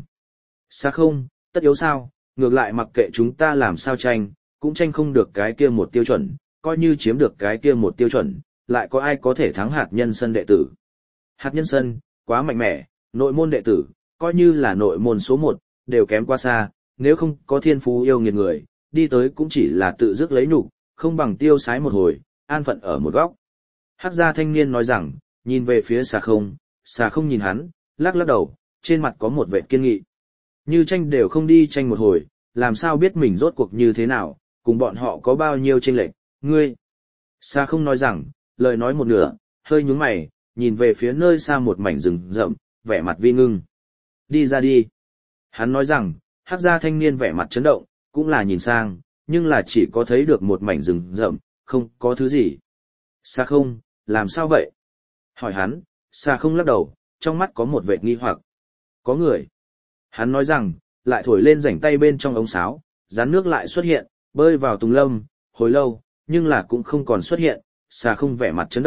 Xa không, tất yếu sao, ngược lại mặc kệ chúng ta làm sao tranh, cũng tranh không được cái kia một tiêu chuẩn, coi như chiếm được cái kia một tiêu chuẩn, lại có ai có thể thắng hạt nhân sân đệ tử. Hạt nhân sân, quá mạnh mẽ, nội môn đệ tử, coi như là nội môn số một, đều kém quá xa, nếu không có thiên phú yêu nghiệt người, đi tới cũng chỉ là tự dứt lấy nhục, không bằng tiêu sái một hồi, an phận ở một góc. Hắc gia thanh niên nói rằng, nhìn về phía xà không, xà không nhìn hắn, lắc lắc đầu, trên mặt có một vẻ kiên nghị. Như tranh đều không đi tranh một hồi, làm sao biết mình rốt cuộc như thế nào, cùng bọn họ có bao nhiêu chênh lệch, ngươi. Xà không nói rằng, lời nói một nửa, hơi nhướng mày, nhìn về phía nơi xa một mảnh rừng rậm, vẻ mặt vi ngưng. Đi ra đi. Hắn nói rằng, hắc gia thanh niên vẻ mặt chấn động, cũng là nhìn sang, nhưng là chỉ có thấy được một mảnh rừng rậm, không có thứ gì. Xà không, làm sao vậy? Hỏi hắn, xà không lắc đầu, trong mắt có một vẻ nghi hoặc. Có người. Hắn nói rằng, lại thổi lên rảnh tay bên trong ống sáo, rắn nước lại xuất hiện, bơi vào tùng lâm, hồi lâu, nhưng là cũng không còn xuất hiện, xà không vẻ mặt chấn động,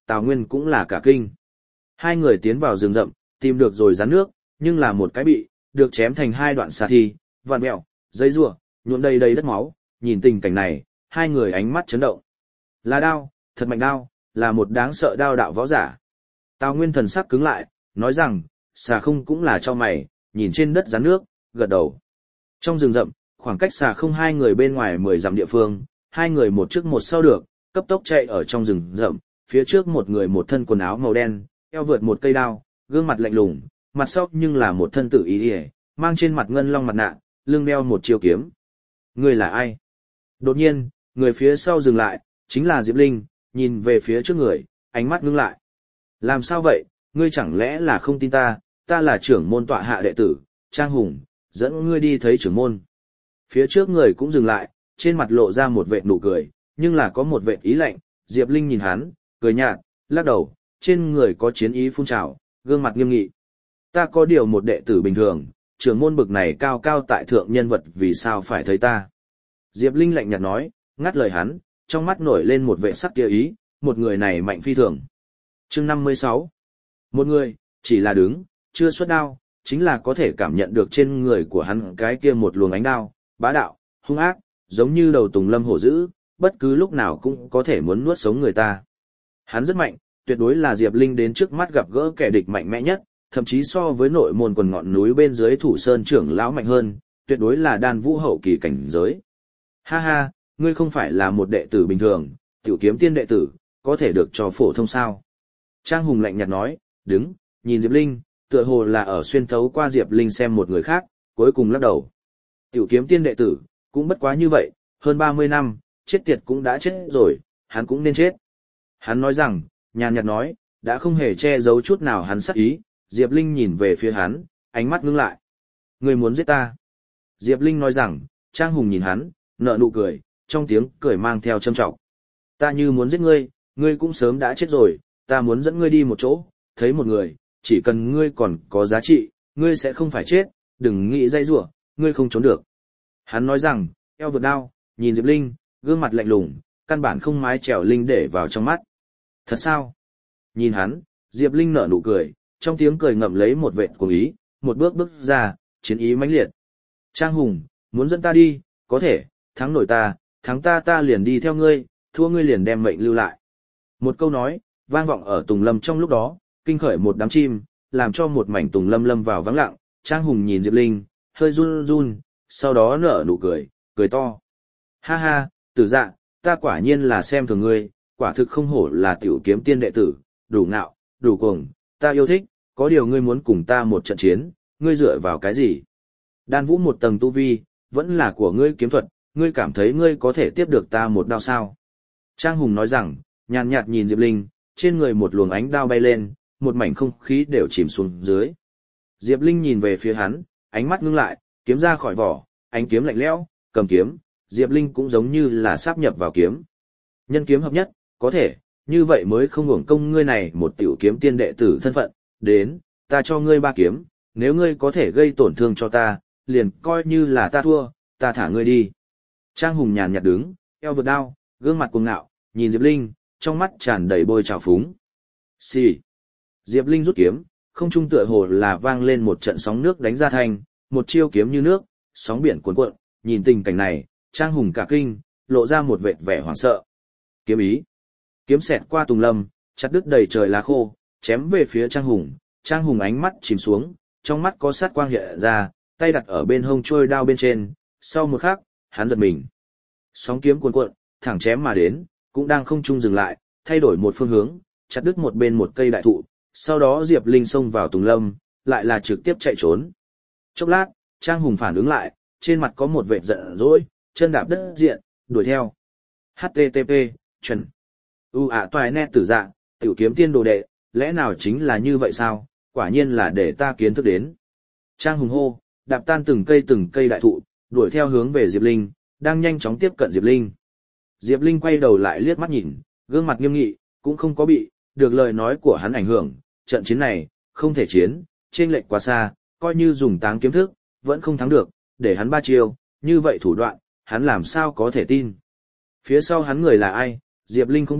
Tào Nguyên cũng là cả kinh. Hai người tiến vào rừng rậm, tìm được rồi rắn nước, nhưng là một cái bị, được chém thành hai đoạn xà thi, vặn mẹo, dây rùa, nhuộm đầy đầy đất máu, nhìn tình cảnh này, hai người ánh mắt chấn động. Là đao, thật mạnh đao, là một đáng sợ đao đạo võ giả. Tào Nguyên thần sắc cứng lại, nói rằng, xà không cũng là cho mày, nhìn trên đất rắn nước, gật đầu. Trong rừng rậm, khoảng cách xà không hai người bên ngoài mười dặm địa phương, hai người một trước một sau được, cấp tốc chạy ở trong rừng rậm, phía trước một người một thân quần áo màu đen, eo vượt một cây đao, gương mặt lạnh lùng, mặt sau nhưng là một thân tử ý y, mang trên mặt ngân long mặt nạ, lưng đeo một chiêu kiếm. Người là ai? Đột nhiên, người phía sau dừng lại, chính là Diệp Linh, nhìn về phía trước người, ánh mắt ngưng lại. Làm sao vậy, ngươi chẳng lẽ là không tin ta, ta là trưởng môn tọa hạ đệ tử, Trang Hùng, dẫn ngươi đi thấy trưởng môn. Phía trước người cũng dừng lại, trên mặt lộ ra một vệt nụ cười, nhưng là có một vệt ý lạnh, Diệp Linh nhìn hắn, cười nhạt, lắc đầu, trên người có chiến ý phun trào, gương mặt nghiêm nghị. Ta có điều một đệ tử bình thường, trưởng môn bực này cao cao tại thượng nhân vật vì sao phải thấy ta. Diệp Linh lạnh nhạt nói, ngắt lời hắn, trong mắt nổi lên một vẻ sắc kia ý, một người này mạnh phi thường. Chương năm mươi sáu. Một người, chỉ là đứng, chưa xuất đao, chính là có thể cảm nhận được trên người của hắn cái kia một luồng ánh đao, bá đạo, hung ác, giống như đầu tùng lâm hổ dữ, bất cứ lúc nào cũng có thể muốn nuốt sống người ta. Hắn rất mạnh, tuyệt đối là Diệp Linh đến trước mắt gặp gỡ kẻ địch mạnh mẽ nhất, thậm chí so với nội môn quần ngọn núi bên dưới Thủ Sơn trưởng lão mạnh hơn, tuyệt đối là đan vũ hậu kỳ cảnh giới. Ha ha, ngươi không phải là một đệ tử bình thường, tiểu kiếm tiên đệ tử, có thể được cho phổ thông sao? Trang Hùng lạnh nhạt nói, đứng, nhìn Diệp Linh, tựa hồ là ở xuyên thấu qua Diệp Linh xem một người khác, cuối cùng lắc đầu. Tiểu kiếm tiên đệ tử, cũng bất quá như vậy, hơn ba mươi năm, chết tiệt cũng đã chết rồi, hắn cũng nên chết. Hắn nói rằng, nhàn nhạt nói, đã không hề che giấu chút nào hắn sắc ý, Diệp Linh nhìn về phía hắn, ánh mắt ngưng lại. Ngươi muốn giết ta? Diệp Linh nói rằng, Trang Hùng nhìn hắn, nở nụ cười, trong tiếng cười mang theo châm trọng. Ta như muốn giết ngươi, ngươi cũng sớm đã chết rồi, ta muốn dẫn ngươi đi một chỗ, thấy một người, chỉ cần ngươi còn có giá trị, ngươi sẽ không phải chết, đừng nghĩ dây rủa, ngươi không trốn được. Hắn nói rằng, eo vượt đao, nhìn Diệp Linh, gương mặt lạnh lùng, căn bản không mái trèo Linh để vào trong mắt. Thật sao? Nhìn hắn, Diệp Linh nở nụ cười, trong tiếng cười ngậm lấy một vệt cuồng ý, một bước bước ra, chiến ý mãnh liệt. Trang Hùng, muốn dẫn ta đi, có thể, thắng nổi ta, thắng ta ta liền đi theo ngươi, thua ngươi liền đem mệnh lưu lại. Một câu nói, vang vọng ở Tùng Lâm trong lúc đó, kinh khởi một đám chim, làm cho một mảnh Tùng Lâm lâm vào vắng lặng. Trang Hùng nhìn Diệp Linh, hơi run run, sau đó nở nụ cười, cười to. Ha ha, Tử Dạ, ta quả nhiên là xem thường ngươi, quả thực không hổ là tiểu kiếm tiên đệ tử, đủ ngạo, đủ cuồng, ta yêu thích, có điều ngươi muốn cùng ta một trận chiến, ngươi dựa vào cái gì? Đan vũ một tầng tu vi, vẫn là của ngươi kiếm thuật, ngươi cảm thấy ngươi có thể tiếp được ta một đao sao? Trang Hùng nói rằng, nhàn nhạt nhìn Diệp Linh, trên người một luồng ánh đao bay lên, một mảnh không khí đều chìm xuống dưới. Diệp Linh nhìn về phía hắn, ánh mắt ngưng lại, kiếm ra khỏi vỏ, ánh kiếm lạnh lẽo, cầm kiếm, Diệp Linh cũng giống như là sáp nhập vào kiếm. Nhân kiếm hợp nhất, có thể, như vậy mới không hưởng công ngươi này một tiểu kiếm tiên đệ tử thân phận, đến, ta cho ngươi ba kiếm, nếu ngươi có thể gây tổn thương cho ta, liền coi như là ta thua, ta thả ngươi đi. Trang Hùng nhàn nhạt đứng, eo vượt đao, gương mặt cuồng ngạo, nhìn Diệp Linh, trong mắt tràn đầy bôi trào phúng. Xì. Diệp Linh rút kiếm, không trung tựa hồ là vang lên một trận sóng nước đánh ra thành, một chiêu kiếm như nước, sóng biển cuồn cuộn, nhìn tình cảnh này, Trang Hùng cả kinh, lộ ra một vệt vẻ hoảng sợ. Kiếm ý. Kiếm xẹt qua Tùng Lâm, chặt đứt đầy trời lá khô, chém về phía Trang Hùng, Trang Hùng ánh mắt chìm xuống, trong mắt có sát quang hiện ra, tay đặt ở bên hông trôi đao bên trên, sau một khắc, hắn giật mình. Sóng kiếm cuồn cuộn, thẳng chém mà đến, cũng đang không trung dừng lại, thay đổi một phương hướng, chặt đứt một bên một cây đại thụ, sau đó Diệp Linh xông vào Tùng Lâm, lại là trực tiếp chạy trốn. Chốc lát, Trang Hùng phản ứng lại, trên mặt có một vệt giận dỗi, chân đạp đất diện, đuổi theo. hát tê tê pê, chuẩn. U ạ toài nét Tử Dạ, tiểu kiếm tiên đồ đệ, lẽ nào chính là như vậy sao, quả nhiên là để ta kiến thức đến. Trang Hùng hô, đạp tan từng cây từng cây đại thụ, đuổi theo hướng về Diệp Linh, đang nhanh chóng tiếp cận Diệp Linh. Diệp Linh quay đầu lại liếc mắt nhìn, gương mặt nghiêm nghị, cũng không có bị, được lời nói của hắn ảnh hưởng, trận chiến này, không thể chiến, chênh lệch quá xa, coi như dùng táng kiếm thức, vẫn không thắng được, để hắn ba chiêu, như vậy thủ đoạn, hắn làm sao có thể tin. Phía sau hắn người là ai, Diệp Linh không biết,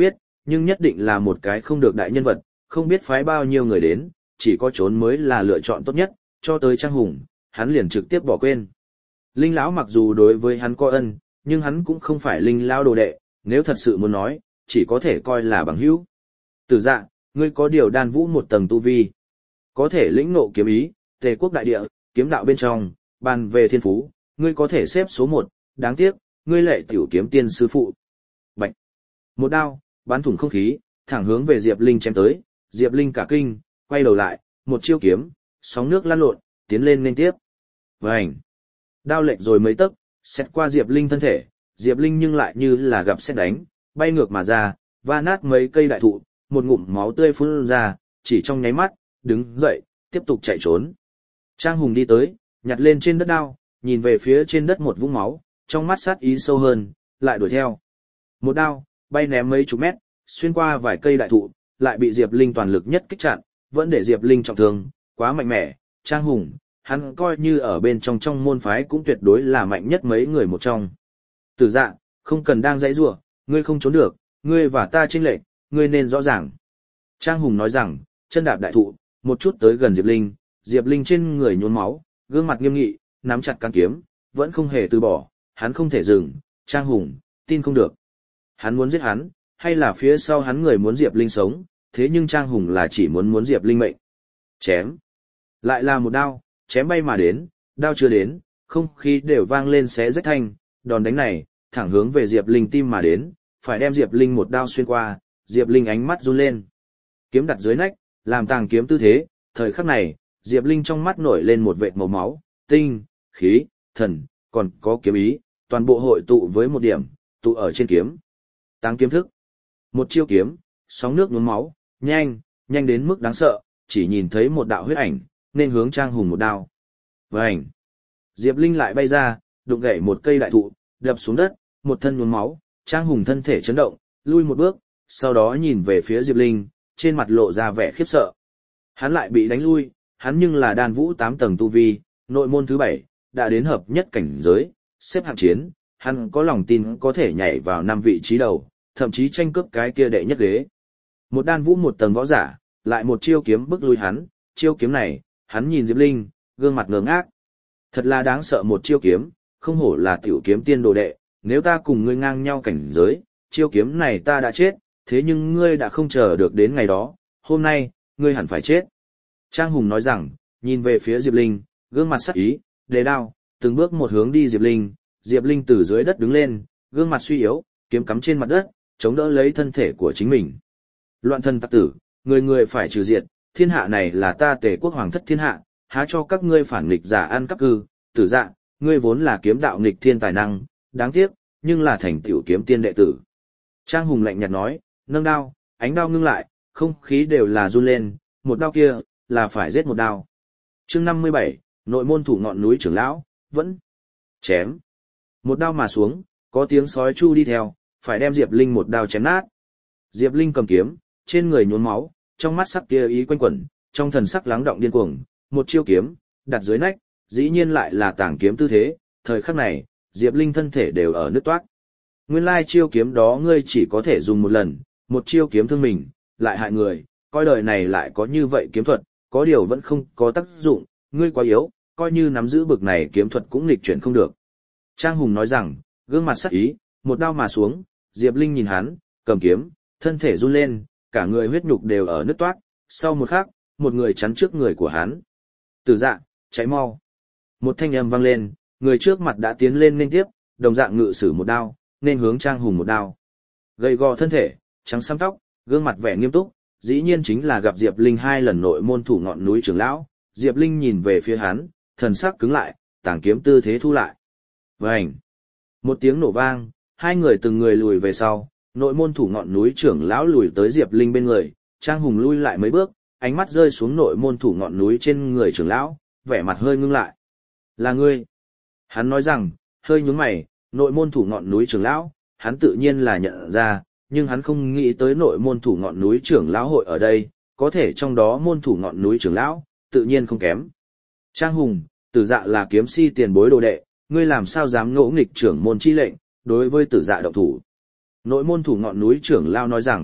nhưng nhất định là một cái không được đại nhân vật, không biết phái bao nhiêu người đến, chỉ có trốn mới là lựa chọn tốt nhất, cho tới Trang Hùng, hắn liền trực tiếp bỏ quên. Linh lão mặc dù đối với hắn có ân, nhưng hắn cũng không phải Linh lão đồ đệ, nếu thật sự muốn nói, chỉ có thể coi là bằng hữu. Tử Dạ, ngươi có điều đan vũ một tầng tu vi, có thể lĩnh ngộ kiếm ý, Tề quốc đại địa, kiếm đạo bên trong, bàn về thiên phú, ngươi có thể xếp số một, đáng tiếc, ngươi lệ tiểu kiếm tiên sư phụ. Bạch. Một đao, bắn thủng không khí, thẳng hướng về Diệp Linh chém tới, Diệp Linh cả kinh, quay đầu lại, một chiêu kiếm, sóng nước lăn lộn, tiến lên nên tiếp. Vành. Đao lệch rồi mấy tấc, xét qua Diệp Linh thân thể, Diệp Linh nhưng lại như là gặp sét đánh, bay ngược mà ra, va nát mấy cây đại thụ, một ngụm máu tươi phun ra, chỉ trong nháy mắt, đứng dậy, tiếp tục chạy trốn. Trang Hùng đi tới, nhặt lên trên đất đao, nhìn về phía trên đất một vũng máu, trong mắt sát ý sâu hơn, lại đuổi theo. Một đao, bay ném mấy chục mét, xuyên qua vài cây đại thụ, lại bị Diệp Linh toàn lực nhất kích chặn, vẫn để Diệp Linh trọng thương, quá mạnh mẽ. Trang Hùng, hắn coi như ở bên trong trong môn phái cũng tuyệt đối là mạnh nhất mấy người một trong. Tử Dạ, không cần đang dãy rủa, ngươi không trốn được, ngươi và ta chênh lệch, ngươi nên rõ ràng. Trang Hùng nói rằng, chân đạp đại thụ, một chút tới gần Diệp Linh, Diệp Linh trên người nhuốm máu, gương mặt nghiêm nghị, nắm chặt cán kiếm, vẫn không hề từ bỏ, hắn không thể dừng, Trang Hùng, tin không được. Hắn muốn giết hắn, hay là phía sau hắn người muốn Diệp Linh sống, thế nhưng Trang Hùng là chỉ muốn muốn Diệp Linh mệnh. Chém. Lại là một đao, chém bay mà đến, đao chưa đến, không khí đều vang lên xé rách thanh, đòn đánh này, thẳng hướng về Diệp Linh tim mà đến, phải đem Diệp Linh một đao xuyên qua, Diệp Linh ánh mắt run lên. Kiếm đặt dưới nách, làm tàng kiếm tư thế, thời khắc này, Diệp Linh trong mắt nổi lên một vệt màu máu, tinh, khí, thần, còn có kiếm ý, toàn bộ hội tụ với một điểm, tụ ở trên kiếm. Táng kiếm thức. Một chiêu kiếm, sóng nước nhuốm máu, nhanh, nhanh đến mức đáng sợ, chỉ nhìn thấy một đạo huyết ảnh, nên hướng Trang Hùng một đao. Vành. Diệp Linh lại bay ra, đụng gãy một cây đại thụ, đập xuống đất, một thân nhuốm máu, Trang Hùng thân thể chấn động, lui một bước, sau đó nhìn về phía Diệp Linh, trên mặt lộ ra vẻ khiếp sợ. Hắn lại bị đánh lui, hắn nhưng là đan vũ tám tầng tu vi, nội môn thứ bảy, đã đến hợp nhất cảnh giới, xếp hạng chiến, hắn có lòng tin có thể nhảy vào năm vị trí đầu, thậm chí tranh cướp cái kia đệ nhất ghế. Một đan vũ một tầng võ giả, lại một chiêu kiếm bức lui hắn, chiêu kiếm này, hắn nhìn Diệp Linh, gương mặt ngơ ngác. Thật là đáng sợ một chiêu kiếm, không hổ là tiểu kiếm tiên đồ đệ, nếu ta cùng ngươi ngang nhau cảnh giới, chiêu kiếm này ta đã chết, thế nhưng ngươi đã không chờ được đến ngày đó, hôm nay, ngươi hẳn phải chết. Trang Hùng nói rằng, nhìn về phía Diệp Linh, gương mặt sắc ý, đề đao, từng bước một hướng đi Diệp Linh, Diệp Linh từ dưới đất đứng lên, gương mặt suy yếu, kiếm cắm trên mặt đất, chống đỡ lấy thân thể của chính mình. Loạn thân tặc tử, người người phải trừ diệt, thiên hạ này là ta Tề quốc hoàng thất thiên hạ, há cho các ngươi phản nghịch giả ăn cắp cư, Tử Dạ, ngươi vốn là kiếm đạo nghịch thiên tài năng, đáng tiếc, nhưng là thành tiểu kiếm tiên đệ tử. Trang Hùng lạnh nhạt nói, nâng đao, ánh đao ngưng lại, không khí đều là run lên, một đao kia, là phải giết một đao. Chương năm mươi bảy, nội môn thủ ngọn núi trưởng lão, vẫn chém. Một đao mà xuống, có tiếng sói chu đi theo, phải đem Diệp Linh một đao chém nát. Diệp Linh cầm kiếm, trên người nhuốm máu, trong mắt sắc kia ý quanh quẩn, trong thần sắc lắng động điên cuồng, một chiêu kiếm, đặt dưới nách, dĩ nhiên lại là tảng kiếm tư thế, thời khắc này, Diệp Linh thân thể đều ở nứt toát. Nguyên lai chiêu kiếm đó ngươi chỉ có thể dùng một lần, một chiêu kiếm thương mình, lại hại người, coi đời này lại có như vậy kiếm thuật, có điều vẫn không có tác dụng, ngươi quá yếu, coi như nắm giữ bực này kiếm thuật cũng nghịch chuyển không được. Trang Hùng nói rằng, gương mặt sắc ý, một đao mà xuống, Diệp Linh nhìn hắn, cầm kiếm, thân thể run lên, cả người huyết nhục đều ở nứt toát, sau một khắc, một người chắn trước người của hắn. Tử Dạ, cháy mau. Một thanh âm vang lên, người trước mặt đã tiến lên nên tiếp, đồng dạng ngự sử một đao, nên hướng Trang Hùng một đao. Gầy gò thân thể, trắng xăm tóc, gương mặt vẻ nghiêm túc, dĩ nhiên chính là gặp Diệp Linh hai lần nội môn thủ ngọn núi trưởng lão. Diệp Linh nhìn về phía hắn, thần sắc cứng lại, tảng kiếm tư thế thu lại. Vành. Một tiếng nổ vang, hai người từng người lùi về sau, nội môn thủ ngọn núi trưởng lão lùi tới Diệp Linh bên người, Trang Hùng lui lại mấy bước, ánh mắt rơi xuống nội môn thủ ngọn núi trên người trưởng lão, vẻ mặt hơi ngưng lại. Là ngươi. Hắn nói rằng, hơi nhướng mày, nội môn thủ ngọn núi trưởng lão, hắn tự nhiên là nhận ra, nhưng hắn không nghĩ tới nội môn thủ ngọn núi trưởng lão hội ở đây, có thể trong đó môn thủ ngọn núi trưởng lão, tự nhiên không kém. Trang Hùng, Tử Dạ là kiếm si tiền bối đồ đệ, ngươi làm sao dám ngỗ nghịch trưởng môn chi lệnh, đối với Tử Dạ động thủ. Nội môn thủ ngọn núi trưởng lão nói rằng,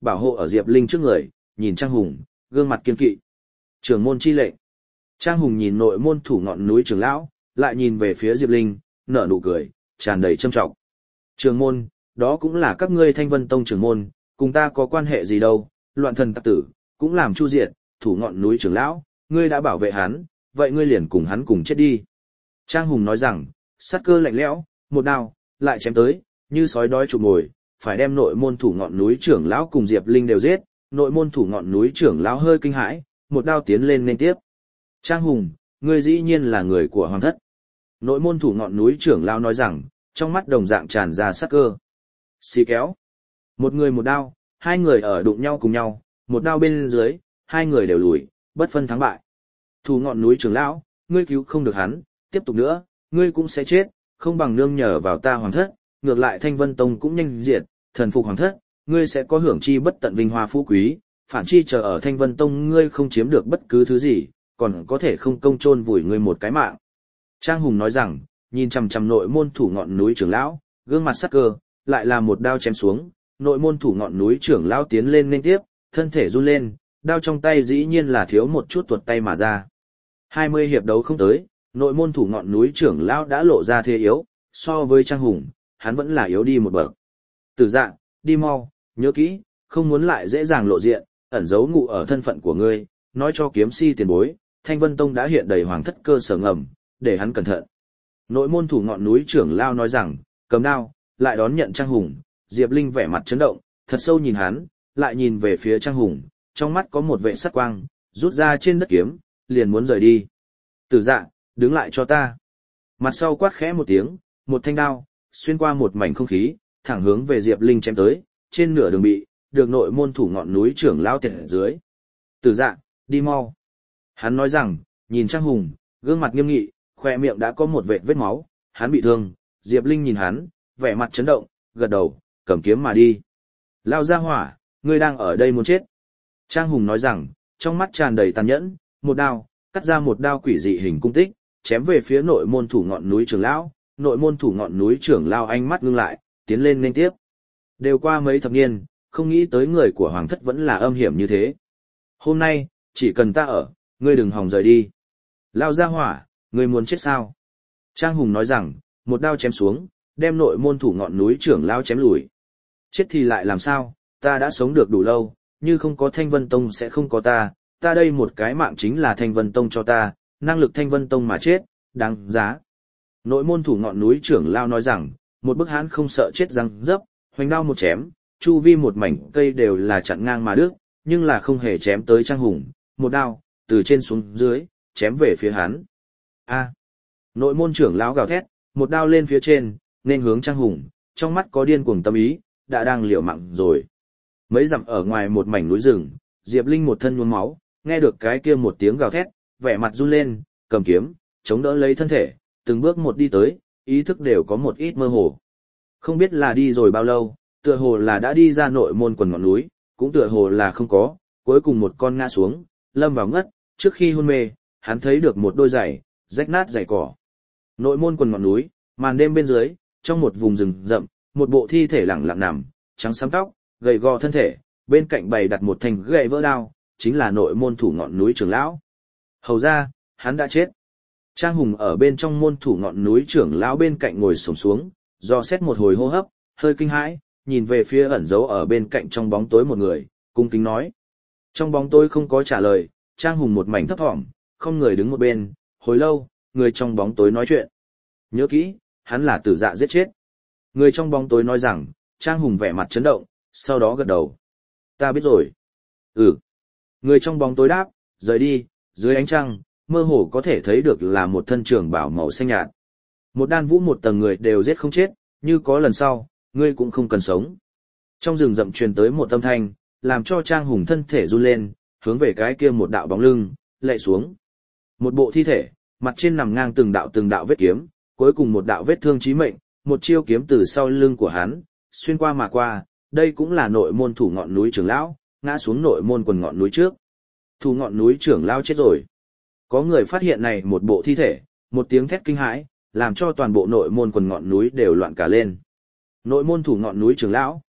bảo hộ ở Diệp Linh trước người, nhìn Trang Hùng, gương mặt kiên kỵ. Trưởng môn chi lệnh. Trang Hùng nhìn nội môn thủ ngọn núi trưởng lão, lại nhìn về phía Diệp Linh, nở nụ cười, tràn đầy châm trọng. Trưởng môn, đó cũng là các ngươi Thanh Vân Tông trưởng môn, cùng ta có quan hệ gì đâu, loạn thần tặc tử, cũng làm chu diệt, thủ ngọn núi trưởng lão, ngươi đã bảo vệ hắn, vậy ngươi liền cùng hắn cùng chết đi. Trang Hùng nói rằng, sát cơ lạnh lẽo, một đao, lại chém tới, như sói đói chụp mồi, phải đem nội môn thủ ngọn núi trưởng lão cùng Diệp Linh đều giết, nội môn thủ ngọn núi trưởng lão hơi kinh hãi, một đao tiến lên nên tiếp. Trang Hùng, ngươi dĩ nhiên là người của hoàng thất. Nội môn thủ ngọn núi trưởng lão nói rằng, trong mắt đồng dạng tràn ra sát cơ. Xì kéo. Một người một đao, hai người ở đụng nhau cùng nhau, một đao bên dưới, hai người đều lùi, bất phân thắng bại. Thủ ngọn núi trưởng lão, ngươi cứu không được hắn, tiếp tục nữa, ngươi cũng sẽ chết, không bằng nương nhờ vào ta hoàng thất, ngược lại Thanh Vân Tông cũng nhanh diệt, thần phục hoàng thất, ngươi sẽ có hưởng chi bất tận vinh hoa phú quý, phản chi chờ ở Thanh Vân Tông ngươi không chiếm được bất cứ thứ gì, còn có thể không công chôn vùi ngươi một cái mạng. Trang Hùng nói rằng, nhìn chằm chằm nội môn thủ ngọn núi trưởng lão, gương mặt sắc cơ, lại là một đao chém xuống, nội môn thủ ngọn núi trưởng lão tiến lên liên tiếp, thân thể run lên, đao trong tay dĩ nhiên là thiếu một chút tuột tay mà ra. hai mươi hiệp đấu không tới, nội môn thủ ngọn núi trưởng lão đã lộ ra thế yếu, so với Trang Hùng, hắn vẫn là yếu đi một bậc. Tử Dạ, đi mau, nhớ kỹ, không muốn lại dễ dàng lộ diện, ẩn giấu ngụ ở thân phận của ngươi, nói cho kiếm si tiền bối, Thanh Vân Tông đã hiện đầy hoàng thất cơ sở ngầm, để hắn cẩn thận. Nội môn thủ ngọn núi trưởng lão nói rằng, cầm đao, lại đón nhận Trang Hùng, Diệp Linh vẻ mặt chấn động, thật sâu nhìn hắn, lại nhìn về phía Trang Hùng, trong mắt có một vệ sắc quang, rút ra trên đất kiếm, liền muốn rời đi. Tử Dạ, đứng lại cho ta. Mặt sau quát khẽ một tiếng, một thanh đao, xuyên qua một mảnh không khí, thẳng hướng về Diệp Linh chém tới, trên nửa đường bị, được nội môn thủ ngọn núi trưởng lão tiệt ở dưới. Tử Dạ, đi mau. Hắn nói rằng, nhìn Trang Hùng, gương mặt nghiêm nghị, khoe miệng đã có một vệt vết máu, hắn bị thương, Diệp Linh nhìn hắn, vẻ mặt chấn động, gật đầu, cầm kiếm mà đi. Lao ra hỏa, ngươi đang ở đây muốn chết. Trang Hùng nói rằng, trong mắt tràn đầy tàn nhẫn, một đao, cắt ra một đao quỷ dị hình cung tích, chém về phía nội môn thủ ngọn núi trưởng lão, nội môn thủ ngọn núi trưởng lão ánh mắt ngưng lại, tiến lên nên tiếp. Đều qua mấy thập niên, không nghĩ tới người của hoàng thất vẫn là âm hiểm như thế. Hôm nay, chỉ cần ta ở, ngươi đừng hòng rời đi. Lao ra hỏa, ngươi muốn chết sao? Trang Hùng nói rằng, một đao chém xuống, đem nội môn thủ ngọn núi trưởng lão chém lùi. Chết thì lại làm sao, ta đã sống được đủ lâu, như không có Thanh Vân Tông sẽ không có ta, ta đây một cái mạng chính là Thanh Vân Tông cho ta, năng lực Thanh Vân Tông mà chết, đáng giá. Nội môn thủ ngọn núi trưởng lão nói rằng, một bức hán không sợ chết răng dấp, hoành đao một chém, chu vi một mảnh cây đều là chặn ngang mà đứt, nhưng là không hề chém tới Trang Hùng, một đao, từ trên xuống dưới, chém về phía hắn. A. Nội môn trưởng lão gào thét, một đao lên phía trên, nên hướng Trang Hùng, trong mắt có điên cuồng tâm ý, đã đang liều mạng rồi. Mấy dặm ở ngoài một mảnh núi rừng, Diệp Linh một thân nhuốm máu, nghe được cái kia một tiếng gào thét, vẻ mặt run lên, cầm kiếm, chống đỡ lấy thân thể, từng bước một đi tới, ý thức đều có một ít mơ hồ. Không biết là đi rồi bao lâu, tựa hồ là đã đi ra nội môn quần ngọn núi, cũng tựa hồ là không có, cuối cùng một con ngã xuống, lâm vào ngất, trước khi hôn mê, hắn thấy được một đôi giày, rách nát giày cỏ. Nội môn quần ngọn núi, màn đêm bên dưới, trong một vùng rừng rậm, một bộ thi thể lẳng lặng nằm, trắng xám tóc, gầy gò thân thể, bên cạnh bày đặt một thanh gậy vỡ đao, chính là nội môn thủ ngọn núi trưởng lão. Hầu ra, hắn đã chết. Trang Hùng ở bên trong môn thủ ngọn núi trưởng lão bên cạnh ngồi xổm xuống, do xét một hồi hô hấp, hơi kinh hãi, nhìn về phía ẩn giấu ở bên cạnh trong bóng tối một người, cung kính nói. Trong bóng tối không có trả lời, Trang Hùng một mảnh thấp thỏm, không người đứng một bên, hồi lâu, người trong bóng tối nói chuyện. Nhớ kỹ, hắn là Tử Dạ giết chết. Người trong bóng tối nói rằng, Trang Hùng vẻ mặt chấn động, sau đó gật đầu. Ta biết rồi. Ừ. Người trong bóng tối đáp, rời đi, dưới ánh trăng, mơ hồ có thể thấy được là một thân trường bảo màu xanh nhạt. Một đan vũ một tầng người đều giết không chết, như có lần sau, ngươi cũng không cần sống. Trong rừng rậm truyền tới một âm thanh, làm cho Trang Hùng thân thể run lên, hướng về cái kia một đạo bóng lưng, lệ xuống. Một bộ thi thể, mặt trên nằm ngang từng đạo từng đạo vết kiếm, cuối cùng một đạo vết thương chí mệnh, một chiêu kiếm từ sau lưng của hắn, xuyên qua mà qua, đây cũng là nội môn thủ ngọn núi trưởng lão, ngã xuống nội môn quần ngọn núi trước. Thủ ngọn núi trưởng lão chết rồi. Có người phát hiện này một bộ thi thể, một tiếng thét kinh hãi, làm cho toàn bộ nội môn quần ngọn núi đều loạn cả lên. Nội môn thủ ngọn núi trưởng lão,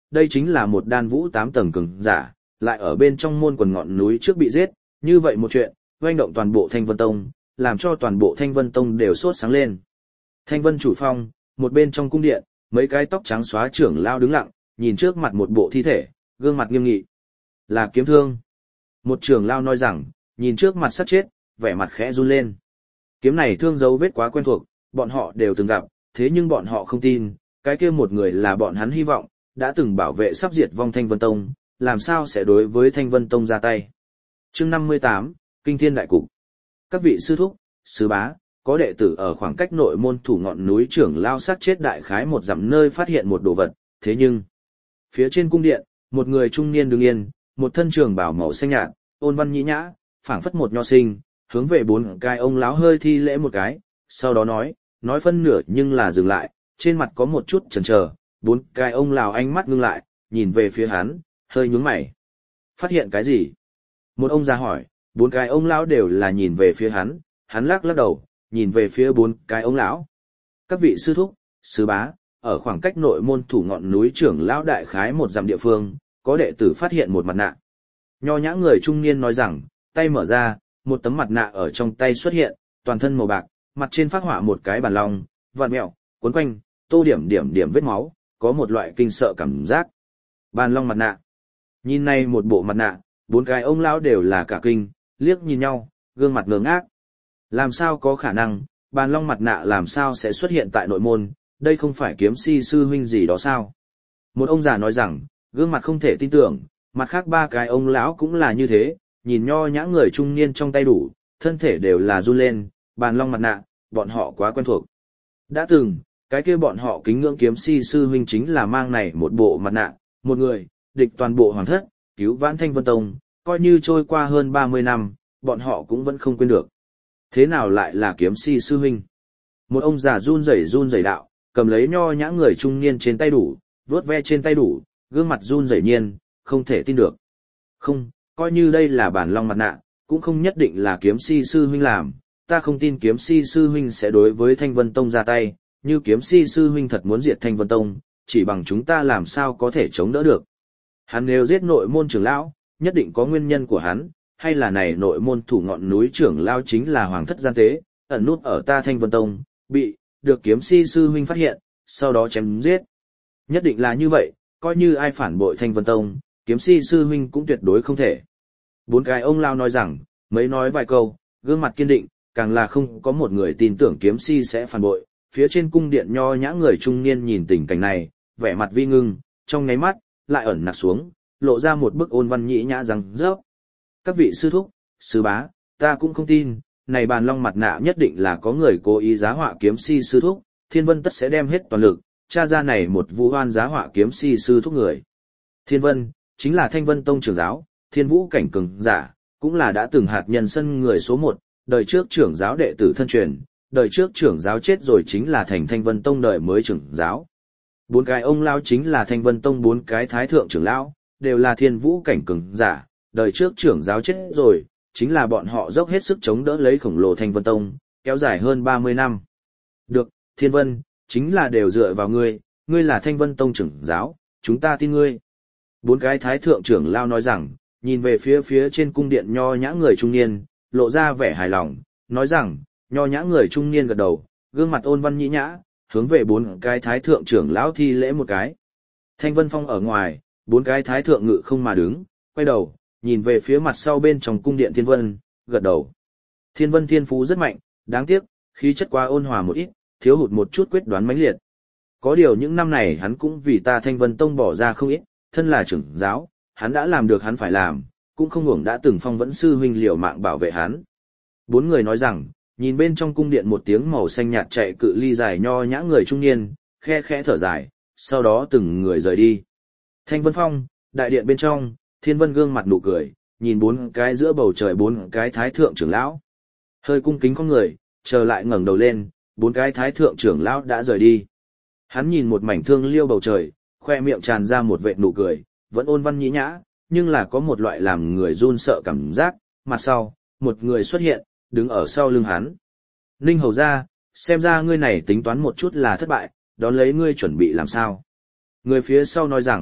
đây chính là một đan vũ tám tầng cường giả, lại ở bên trong môn quần ngọn núi trước bị giết, như vậy một chuyện, oanh động toàn bộ Thanh Vân Tông, làm cho toàn bộ Thanh Vân Tông đều sốt sáng lên. Thanh Vân chủ phong, một bên trong cung điện, mấy cái tóc trắng xóa trưởng lao đứng lặng, nhìn trước mặt một bộ thi thể, gương mặt nghiêm nghị. Là kiếm thương. Một trưởng lao nói rằng, nhìn trước mặt sát chết, vẻ mặt khẽ run lên. Kiếm này thương dấu vết quá quen thuộc, bọn họ đều từng gặp, thế nhưng bọn họ không tin, cái kia một người là bọn hắn hy vọng, đã từng bảo vệ sắp diệt vong Thanh Vân Tông, làm sao sẽ đối với Thanh Vân Tông ra tay. Chương năm mươi tám, Kinh Thiên Đại Cục. Các vị sư thúc, sư bá, có đệ tử ở khoảng cách nội môn thủ ngọn núi trưởng lao sát chết đại khái một dặm nơi phát hiện một đồ vật, thế nhưng, phía trên cung điện, một người trung niên đứng yên, một thân trường bào màu xanh nhạt, ôn văn nhĩ nhã, phảng phất một nho sinh, hướng về bốn cái ông lão hơi thi lễ một cái, sau đó nói, nói phân nửa nhưng là dừng lại, trên mặt có một chút chần chờ, bốn cái ông lão ánh mắt ngưng lại, nhìn về phía hắn, hơi nhướng mày. Phát hiện cái gì? Một ông già hỏi, bốn cái ông lão đều là nhìn về phía hắn, hắn lắc lắc đầu, nhìn về phía bốn cái ông lão. Các vị sư thúc, sư bá, ở khoảng cách nội môn thủ ngọn núi trưởng lão đại khái một dặm địa phương, có đệ tử phát hiện một mặt nạ. Nho nhã người trung niên nói rằng, tay mở ra, một tấm mặt nạ ở trong tay xuất hiện, toàn thân màu bạc, mặt trên phác họa một cái bàn long, vặn mẹo, cuốn quanh, tô điểm điểm điểm vết máu, có một loại kinh sợ cảm giác. Bàn long mặt nạ. Nhìn này một bộ mặt nạ, bốn cái ông lão đều là cả kinh, liếc nhìn nhau, gương mặt ngơ ngác. Làm sao có khả năng, bàn long mặt nạ làm sao sẽ xuất hiện tại nội môn, đây không phải kiếm si sư huynh gì đó sao? Một ông già nói rằng, gương mặt không thể tin tưởng, mặt khác ba cái ông lão cũng là như thế, nhìn nho nhã người trung niên trong tay đủ, thân thể đều là run lên, bàn long mặt nạ, bọn họ quá quen thuộc. Đã từng, cái kia bọn họ kính ngưỡng kiếm si sư huynh chính là mang này một bộ mặt nạ, một người, địch toàn bộ hoàng thất, cứu vãn Thanh Vân Tông, coi như trôi qua hơn ba mươi năm, bọn họ cũng vẫn không quên được. Thế nào lại là kiếm si sư huynh? Một ông già run rẩy run rẩy đạo, cầm lấy nho nhã người trung niên trên tay đủ, vuốt ve trên tay đủ, gương mặt run rẩy nhiên, không thể tin được. Không, coi như đây là bản long mặt nạ, cũng không nhất định là kiếm si sư huynh làm, ta không tin kiếm si sư huynh sẽ đối với Thanh Vân Tông ra tay, như kiếm si sư huynh thật muốn diệt Thanh Vân Tông, chỉ bằng chúng ta làm sao có thể chống đỡ được. Hắn nếu giết nội môn trưởng lão, nhất định có nguyên nhân của hắn, hay là này nội môn thủ ngọn núi trưởng lão chính là hoàng thất gian tế, ẩn nút ở ta Thanh Vân Tông, bị, được kiếm si sư huynh phát hiện, sau đó chém giết. Nhất định là như vậy, coi như ai phản bội Thanh Vân Tông, kiếm si sư huynh cũng tuyệt đối không thể. Bốn cái ông lao nói rằng, mấy nói vài câu, gương mặt kiên định, càng là không có một người tin tưởng kiếm si sẽ phản bội. Phía trên cung điện nho nhã người trung niên nhìn tình cảnh này, vẻ mặt vi ngưng, trong nháy mắt, lại ẩn nặc xuống, lộ ra một bức ôn văn nhĩ nhã rằng rớp. Các vị sư thúc, sư bá, ta cũng không tin, này bàn long mặt nạ nhất định là có người cố ý giá họa kiếm si sư thúc, Thiên Vân tất sẽ đem hết toàn lực, tra ra này một vu oan giá họa kiếm si sư thúc người. Thiên Vân, chính là Thanh Vân Tông trưởng giáo, thiên vũ cảnh cường giả, cũng là đã từng hạt nhân sân người số một, đời trước trưởng giáo đệ tử thân truyền, đời trước trưởng giáo chết rồi chính là thành Thanh Vân Tông đời mới trưởng giáo. Bốn cái ông lão chính là Thanh Vân Tông bốn cái thái thượng trưởng lão, đều là thiên vũ cảnh cường giả, đời trước trưởng giáo chết rồi, chính là bọn họ dốc hết sức chống đỡ lấy khổng lồ Thanh Vân Tông, kéo dài hơn ba mươi năm. Được, Thiên Vân, chính là đều dựa vào ngươi, ngươi là Thanh Vân Tông trưởng giáo, chúng ta tin ngươi. Bốn cái thái thượng trưởng lão nói rằng, nhìn về phía phía trên cung điện nho nhã người trung niên, lộ ra vẻ hài lòng, nói rằng, nho nhã người trung niên gật đầu, gương mặt ôn văn nhĩ nhã, hướng về bốn cái thái thượng trưởng lão thi lễ một cái. Thanh Vân Phong ở ngoài, bốn cái thái thượng ngự không mà đứng, quay đầu, nhìn về phía mặt sau bên trong cung điện Thiên Vân, gật đầu. Thiên Vân thiên phú rất mạnh, đáng tiếc, khí chất quá ôn hòa một ít, thiếu hụt một chút quyết đoán mãnh liệt. Có điều những năm này hắn cũng vì ta Thanh Vân Tông bỏ ra không ít, thân là trưởng giáo, hắn đã làm được hắn phải làm, cũng không uổng đã từng phong vẫn sư huynh liều mạng bảo vệ hắn. Bốn người nói rằng, nhìn bên trong cung điện một tiếng màu xanh nhạt chạy cự ly dài nho nhã người trung niên, khe khẽ thở dài, sau đó từng người rời đi. Thanh Vân Phong, đại điện bên trong, Thiên Vân gương mặt nụ cười, nhìn bốn cái giữa bầu trời bốn cái thái thượng trưởng lão. Hơi cung kính con người, chờ lại ngẩng đầu lên, bốn cái thái thượng trưởng lão đã rời đi. Hắn nhìn một mảnh thương liêu bầu trời, khoe miệng tràn ra một vệt nụ cười, vẫn ôn văn nhĩ nhã, nhưng là có một loại làm người run sợ cảm giác, mặt sau, một người xuất hiện, đứng ở sau lưng hắn. Ninh hầu ra, xem ra ngươi này tính toán một chút là thất bại, đón lấy ngươi chuẩn bị làm sao. Người phía sau nói rằng,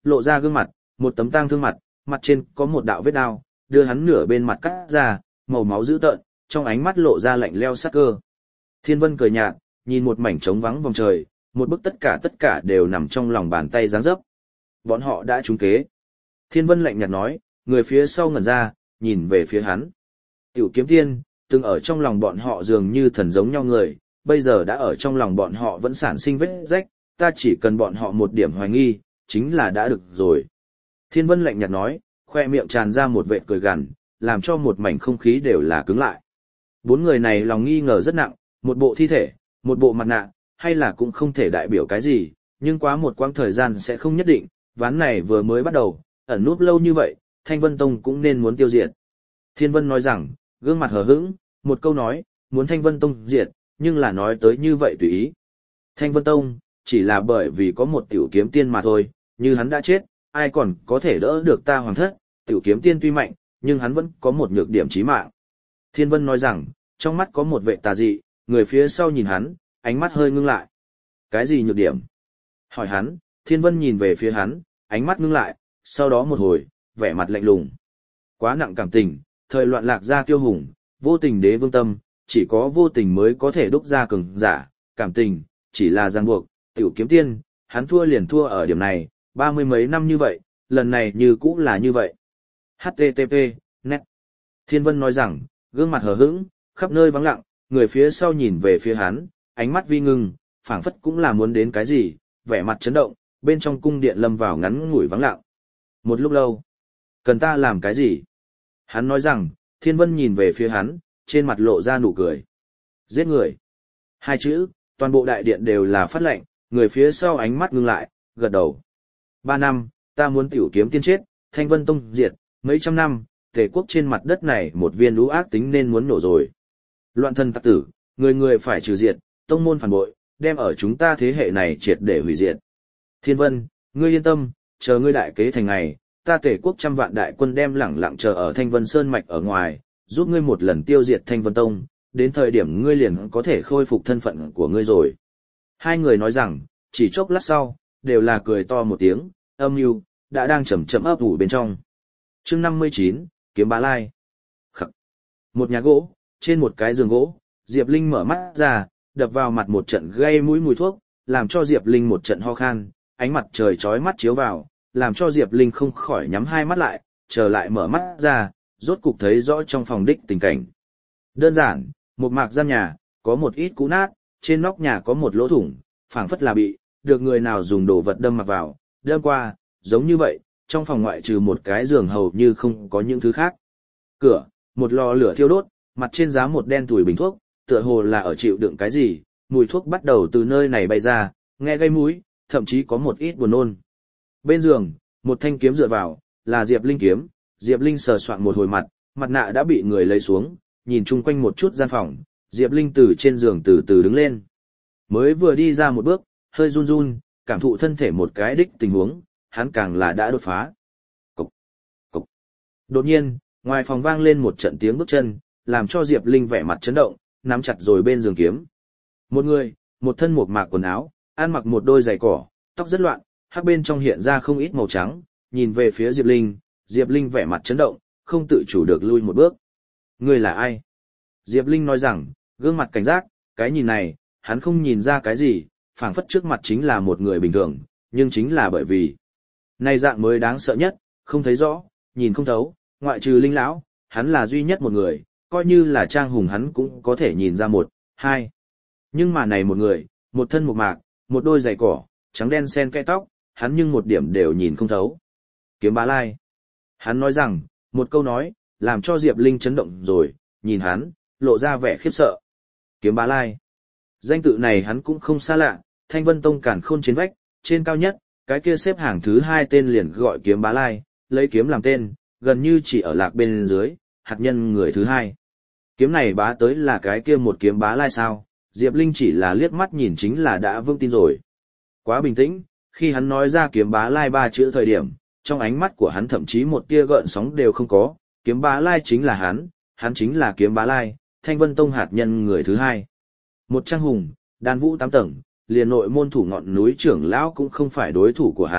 lộ ra gương mặt, một tấm tang thương mặt, mặt trên có một đạo vết đao, đưa hắn nửa bên mặt cắt ra, màu máu dữ tợn, trong ánh mắt lộ ra lạnh lẽo sắc cơ. Thiên Vân cười nhạt, nhìn một mảnh trống vắng vòng trời, một bức tất cả tất cả đều nằm trong lòng bàn tay dáng dấp. Bọn họ đã trúng kế. Thiên Vân lạnh nhạt nói, người phía sau ngẩn ra, nhìn về phía hắn. Tiểu Kiếm Tiên, từng ở trong lòng bọn họ dường như thần giống nhau người, bây giờ đã ở trong lòng bọn họ vẫn sản sinh vết rách, ta chỉ cần bọn họ một điểm hoài nghi, chính là đã được rồi. Thiên Vân lạnh nhạt nói, khoe miệng tràn ra một vệt cười gằn, làm cho một mảnh không khí đều là cứng lại. Bốn người này lòng nghi ngờ rất nặng, một bộ thi thể, một bộ mặt nạ, hay là cũng không thể đại biểu cái gì, nhưng quá một quãng thời gian sẽ không nhất định, ván này vừa mới bắt đầu, ẩn núp lâu như vậy, Thanh Vân Tông cũng nên muốn tiêu diệt. Thiên Vân nói rằng, gương mặt hờ hững, một câu nói, muốn Thanh Vân Tông diệt, nhưng là nói tới như vậy tùy ý. Thanh Vân Tông, chỉ là bởi vì có một tiểu kiếm tiên mà thôi, như hắn đã chết, ai còn có thể đỡ được ta hoàng thất, tiểu kiếm tiên tuy mạnh, nhưng hắn vẫn có một nhược điểm chí mạng. Thiên Vân nói rằng, trong mắt có một vệ tà dị, người phía sau nhìn hắn, ánh mắt hơi ngưng lại. Cái gì nhược điểm? Hỏi hắn, Thiên Vân nhìn về phía hắn, ánh mắt ngưng lại, sau đó một hồi, vẻ mặt lạnh lùng. Quá nặng cảm tình, thời loạn lạc ra kiêu hùng, vô tình đế vương tâm, chỉ có vô tình mới có thể đúc ra cường giả, cảm tình, chỉ là ràng buộc, tiểu kiếm tiên, hắn thua liền thua ở điểm này, ba mươi mấy năm như vậy, lần này như cũng là như vậy. hát tê tê pê, net. Thiên Vân nói rằng, gương mặt hờ hững, khắp nơi vắng lặng, người phía sau nhìn về phía hắn, ánh mắt vi ngưng, phảng phất cũng là muốn đến cái gì, vẻ mặt chấn động, bên trong cung điện lâm vào ngắn ngủi vắng lặng. Một lúc lâu, cần ta làm cái gì? Hắn nói rằng, Thiên Vân nhìn về phía hắn, trên mặt lộ ra nụ cười. Giết người. Hai chữ, toàn bộ đại điện đều là phát lệnh, người phía sau ánh mắt ngưng lại, gật đầu. Ba năm, ta muốn tiểu kiếm tiên chết, Thanh Vân Tông diệt, mấy trăm năm, Tề quốc trên mặt đất này một viên lũ ác tính nên muốn nổ rồi. Loạn thân tặc tử, người người phải trừ diệt, tông môn phản bội, đem ở chúng ta thế hệ này triệt để hủy diệt. Thiên Vân, ngươi yên tâm, chờ ngươi đại kế thành ngày, ta Tề quốc trăm vạn đại quân đem lẳng lặng chờ ở Thanh Vân Sơn mạch ở ngoài, giúp ngươi một lần tiêu diệt Thanh Vân Tông, đến thời điểm ngươi liền có thể khôi phục thân phận của ngươi rồi. Hai người nói rằng, chỉ chốc lát sau, đều là cười to một tiếng, âm mưu đã đang chậm chậm ấp ủ bên trong. Chương năm mươi chín, Kiếm Bá Lai. Khắc. Một nhà gỗ, trên một cái giường gỗ, Diệp Linh mở mắt ra, đập vào mặt một trận gây mũi mùi thuốc, làm cho Diệp Linh một trận ho khan, ánh mặt trời chói mắt chiếu vào, làm cho Diệp Linh không khỏi nhắm hai mắt lại, chờ lại mở mắt ra, rốt cục thấy rõ trong phòng đích tình cảnh. Đơn giản, một mạc gian nhà, có một ít cũ nát, trên nóc nhà có một lỗ thủng, phảng phất là bị được người nào dùng đồ vật đâm mặc vào, đâm qua, giống như vậy, trong phòng ngoại trừ một cái giường hầu như không có những thứ khác. Cửa, một lò lửa thiêu đốt, mặt trên giá một đen tủi bình thuốc, tựa hồ là ở chịu đựng cái gì, mùi thuốc bắt đầu từ nơi này bay ra, nghe gây mũi, thậm chí có một ít buồn nôn. Bên giường, một thanh kiếm dựa vào, là Diệp Linh kiếm, Diệp Linh sờ soạn một hồi mặt, mặt nạ đã bị người lấy xuống, nhìn chung quanh một chút gian phòng, Diệp Linh từ trên giường từ từ đứng lên. Mới vừa đi ra một bước, hơi run run, cảm thụ thân thể một cái đích tình huống, hắn càng là đã đột phá. Cục, cục. Đột nhiên, ngoài phòng vang lên một trận tiếng bước chân, làm cho Diệp Linh vẻ mặt chấn động, nắm chặt rồi bên giường kiếm. Một người, một thân một mạc quần áo, ăn mặc một đôi giày cỏ, tóc rất loạn, hắc bên trong hiện ra không ít màu trắng, nhìn về phía Diệp Linh, Diệp Linh vẻ mặt chấn động, không tự chủ được lui một bước. Người là ai? Diệp Linh nói rằng, gương mặt cảnh giác, cái nhìn này, hắn không nhìn ra cái gì, phảng phất trước mặt chính là một người bình thường, nhưng chính là bởi vì này dạng mới đáng sợ nhất, không thấy rõ, nhìn không thấu, ngoại trừ Linh lão, hắn là duy nhất một người, coi như là Trang Hùng hắn cũng có thể nhìn ra một, hai. Nhưng mà này một người, một thân một mạc, một đôi giày cỏ, trắng đen xen kẽ tóc, hắn nhưng một điểm đều nhìn không thấu. Kiếm Bá Lai. Hắn nói rằng, một câu nói, làm cho Diệp Linh chấn động rồi, nhìn hắn, lộ ra vẻ khiếp sợ. Kiếm Bá Lai. Danh tự này hắn cũng không xa lạ, Thanh Vân Tông càn khôn trên vách, trên cao nhất, cái kia xếp hàng thứ hai tên liền gọi Kiếm Bá Lai, lấy kiếm làm tên, gần như chỉ ở lạc bên dưới, hạt nhân người thứ hai. Kiếm này bá tới là cái kia một Kiếm Bá Lai sao, Diệp Linh chỉ là liếc mắt nhìn chính là đã vững tin rồi. Quá bình tĩnh, khi hắn nói ra Kiếm Bá Lai ba chữ thời điểm, trong ánh mắt của hắn thậm chí một tia gợn sóng đều không có, Kiếm Bá Lai chính là hắn, hắn chính là Kiếm Bá Lai, Thanh Vân Tông hạt nhân người thứ hai. Một Trang Hùng, đan vũ tám tầng, liền nội môn thủ ngọn núi trưởng lão cũng không phải đối thủ của hắn,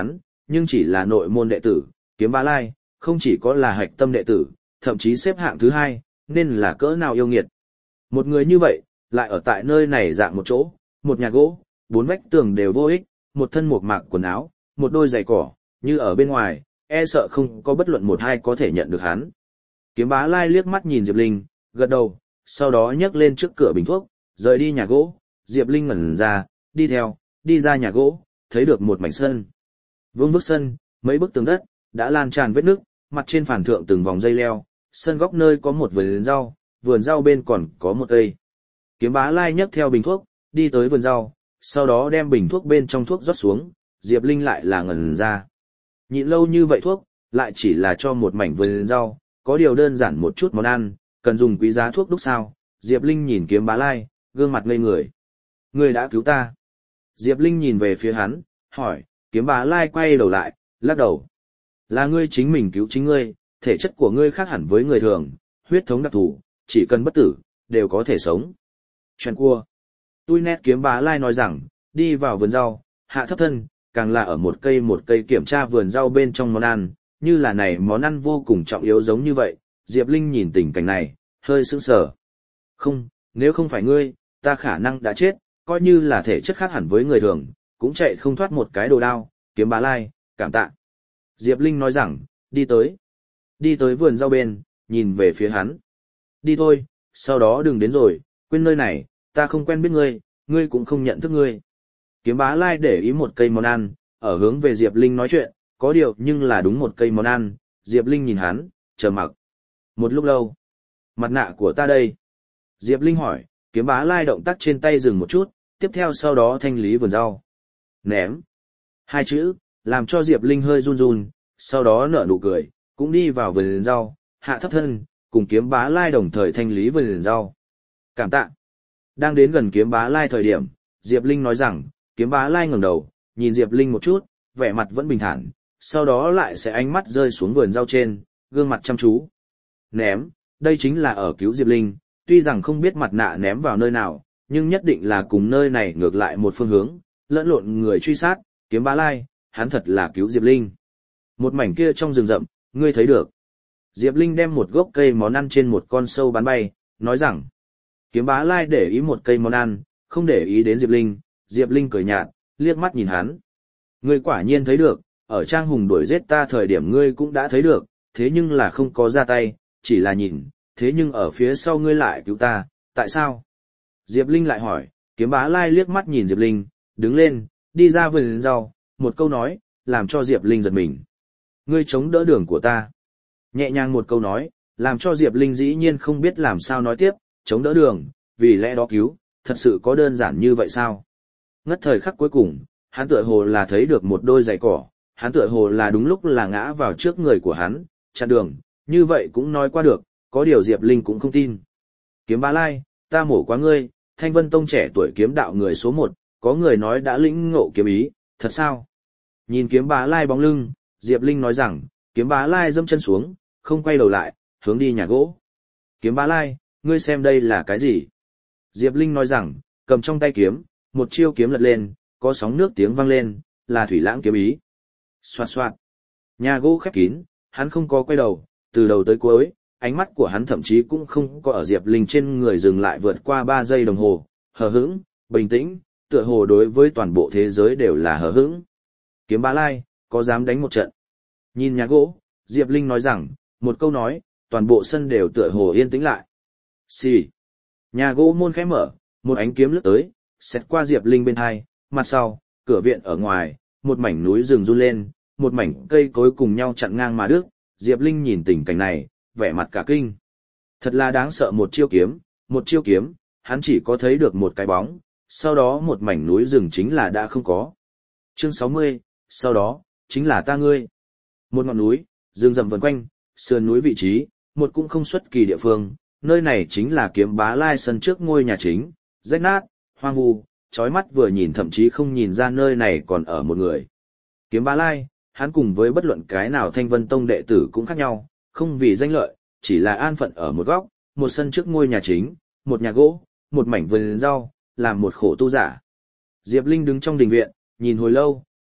nhưng chỉ là nội môn đệ tử, Kiếm Bá Lai, không chỉ có là hạch tâm đệ tử, thậm chí xếp hạng thứ hai, nên là cỡ nào yêu nghiệt. Một người như vậy, lại ở tại nơi này dạng một chỗ, một nhà gỗ, bốn vách tường đều vô ích, một thân mộc mạc quần áo, một đôi giày cỏ, như ở bên ngoài, e sợ không có bất luận một hai có thể nhận được hắn. Kiếm Bá Lai liếc mắt nhìn Diệp Linh, gật đầu, sau đó nhấc lên trước cửa bình thuốc, rời đi nhà gỗ. Diệp Linh ngẩn ra, đi theo, đi ra nhà gỗ, thấy được một mảnh sân. Vương vức sân, mấy bức tường đất, đã lan tràn vết nước, mặt trên phản thượng từng vòng dây leo, sân góc nơi có một vườn rau, vườn rau bên còn có một cây. Kiếm Bá Lai nhấc theo bình thuốc, đi tới vườn rau, sau đó đem bình thuốc bên trong thuốc rót xuống, Diệp Linh lại là ngẩn ra. Nhịn lâu như vậy thuốc, lại chỉ là cho một mảnh vườn rau, có điều đơn giản một chút món ăn, cần dùng quý giá thuốc đúc sao? Diệp Linh nhìn Kiếm Bá Lai, gương mặt ngây người. Ngươi đã cứu ta. Diệp Linh nhìn về phía hắn, hỏi, Kiếm Bá Lai quay đầu lại, lắc đầu. Là ngươi chính mình cứu chính ngươi, thể chất của ngươi khác hẳn với người thường, huyết thống đặc thù, chỉ cần bất tử, đều có thể sống. Chuyện cua. Tui nét Kiếm Bá Lai nói rằng, đi vào vườn rau, hạ thấp thân, càng là ở một cây một cây kiểm tra vườn rau bên trong món ăn, như là này món ăn vô cùng trọng yếu giống như vậy. Diệp Linh nhìn tình cảnh này, hơi sững sờ. Không, nếu không phải ngươi, ta khả năng đã chết, coi như là thể chất khác hẳn với người thường, cũng chạy không thoát một cái đồ đao. Kiếm Bá Lai, cảm tạ. Diệp Linh nói rằng, đi tới. Đi tới vườn rau bên, nhìn về phía hắn. Đi thôi, sau đó đừng đến rồi, quên nơi này, ta không quen biết ngươi, ngươi cũng không nhận thức ngươi. Kiếm Bá Lai để ý một cây món ăn, ở hướng về Diệp Linh nói chuyện, có điều nhưng là đúng một cây món ăn. Diệp Linh nhìn hắn, chờ mặc. Một lúc lâu, mặt nạ của ta đây. Diệp Linh hỏi, Kiếm Bá Lai động tác trên tay dừng một chút, tiếp theo sau đó thanh lý vườn rau. Ném. Hai chữ, làm cho Diệp Linh hơi run run, sau đó nở nụ cười, cũng đi vào vườn rau, hạ thấp thân, cùng Kiếm Bá Lai đồng thời thanh lý vườn rau. Cảm tạ. Đang đến gần Kiếm Bá Lai thời điểm, Diệp Linh nói rằng, Kiếm Bá Lai ngẩng đầu, nhìn Diệp Linh một chút, vẻ mặt vẫn bình thản, sau đó lại sẽ ánh mắt rơi xuống vườn rau trên, gương mặt chăm chú. Ném, đây chính là ở cứu Diệp Linh, tuy rằng không biết mặt nạ ném vào nơi nào, nhưng nhất định là cùng nơi này ngược lại một phương hướng, lẫn lộn người truy sát. Kiếm Bá Lai, hắn thật là cứu Diệp Linh. Một mảnh kia trong rừng rậm, ngươi thấy được. Diệp Linh đem một gốc cây món ăn trên một con sâu bắn bay, nói rằng. Kiếm Bá Lai để ý một cây món ăn, không để ý đến Diệp Linh. Diệp Linh cười nhạt, liếc mắt nhìn hắn. Ngươi quả nhiên thấy được, ở Trang Hùng đuổi giết ta thời điểm ngươi cũng đã thấy được, thế nhưng là không có ra tay, chỉ là nhìn, thế nhưng ở phía sau ngươi lại cứu ta, tại sao? Diệp Linh lại hỏi. Kiếm Bá Lai liếc mắt nhìn Diệp Linh, đứng lên, đi ra vườn rau, một câu nói, làm cho Diệp Linh giật mình. Ngươi chống đỡ đường của ta. Nhẹ nhàng một câu nói, làm cho Diệp Linh dĩ nhiên không biết làm sao nói tiếp, chống đỡ đường, vì lẽ đó cứu, thật sự có đơn giản như vậy sao? Ngất thời khắc cuối cùng, hắn tựa hồ là thấy được một đôi giày cỏ, hắn tựa hồ là đúng lúc là ngã vào trước người của hắn, chặn đường, như vậy cũng nói qua được, có điều Diệp Linh cũng không tin. Kiếm Bá Lai, ta mổ quá ngươi, Thanh Vân Tông trẻ tuổi kiếm đạo người số một, có người nói đã lĩnh ngộ kiếm ý, thật sao? Nhìn Kiếm Bá Lai bóng lưng, Diệp Linh nói rằng, Kiếm Bá Lai dẫm chân xuống, không quay đầu lại, hướng đi nhà gỗ. Kiếm Bá Lai, ngươi xem đây là cái gì? Diệp Linh nói rằng, cầm trong tay kiếm, một chiêu kiếm lật lên, có sóng nước tiếng vang lên, là thủy lãng kiếm ý. Xoạt xoạt. Nhà gỗ khép kín, hắn không có quay đầu, từ đầu tới cuối, ánh mắt của hắn thậm chí cũng không có ở Diệp Linh trên người dừng lại vượt qua ba giây đồng hồ, hờ hững, bình tĩnh, tựa hồ đối với toàn bộ thế giới đều là hờ hững. Kiếm Bá Lai, có dám đánh một trận? Nhìn nhà gỗ, Diệp Linh nói rằng, một câu nói, toàn bộ sân đều tựa hồ yên tĩnh lại. Xì. Nhà gỗ môn khẽ mở, một ánh kiếm lướt tới, xẹt qua Diệp Linh bên hai, mặt sau, cửa viện ở ngoài, một mảnh núi rừng run lên, một mảnh cây cối cùng nhau chặn ngang mà đứt. Diệp Linh nhìn tình cảnh này, vẻ mặt cả kinh. Thật là đáng sợ, một chiêu kiếm, một chiêu kiếm, hắn chỉ có thấy được một cái bóng, sau đó một mảnh núi rừng chính là đã không có. Chương sáu mươi, sau đó, chính là ta ngươi. Một ngọn núi, rừng rậm vần quanh, sườn núi vị trí, một cũng không xuất kỳ địa phương, nơi này chính là Kiếm Bá Lai sân trước ngôi nhà chính, rách nát, hoang vu, chói mắt vừa nhìn thậm chí không nhìn ra nơi này còn ở một người. Kiếm Bá Lai, hắn cùng với bất luận cái nào Thanh Vân Tông đệ tử cũng khác nhau, không vì danh lợi, chỉ là an phận ở một góc, một sân trước ngôi nhà chính, một nhà gỗ, một mảnh vườn rau, làm một khổ tu giả. Diệp Linh đứng trong đình viện, nhìn hồi lâu,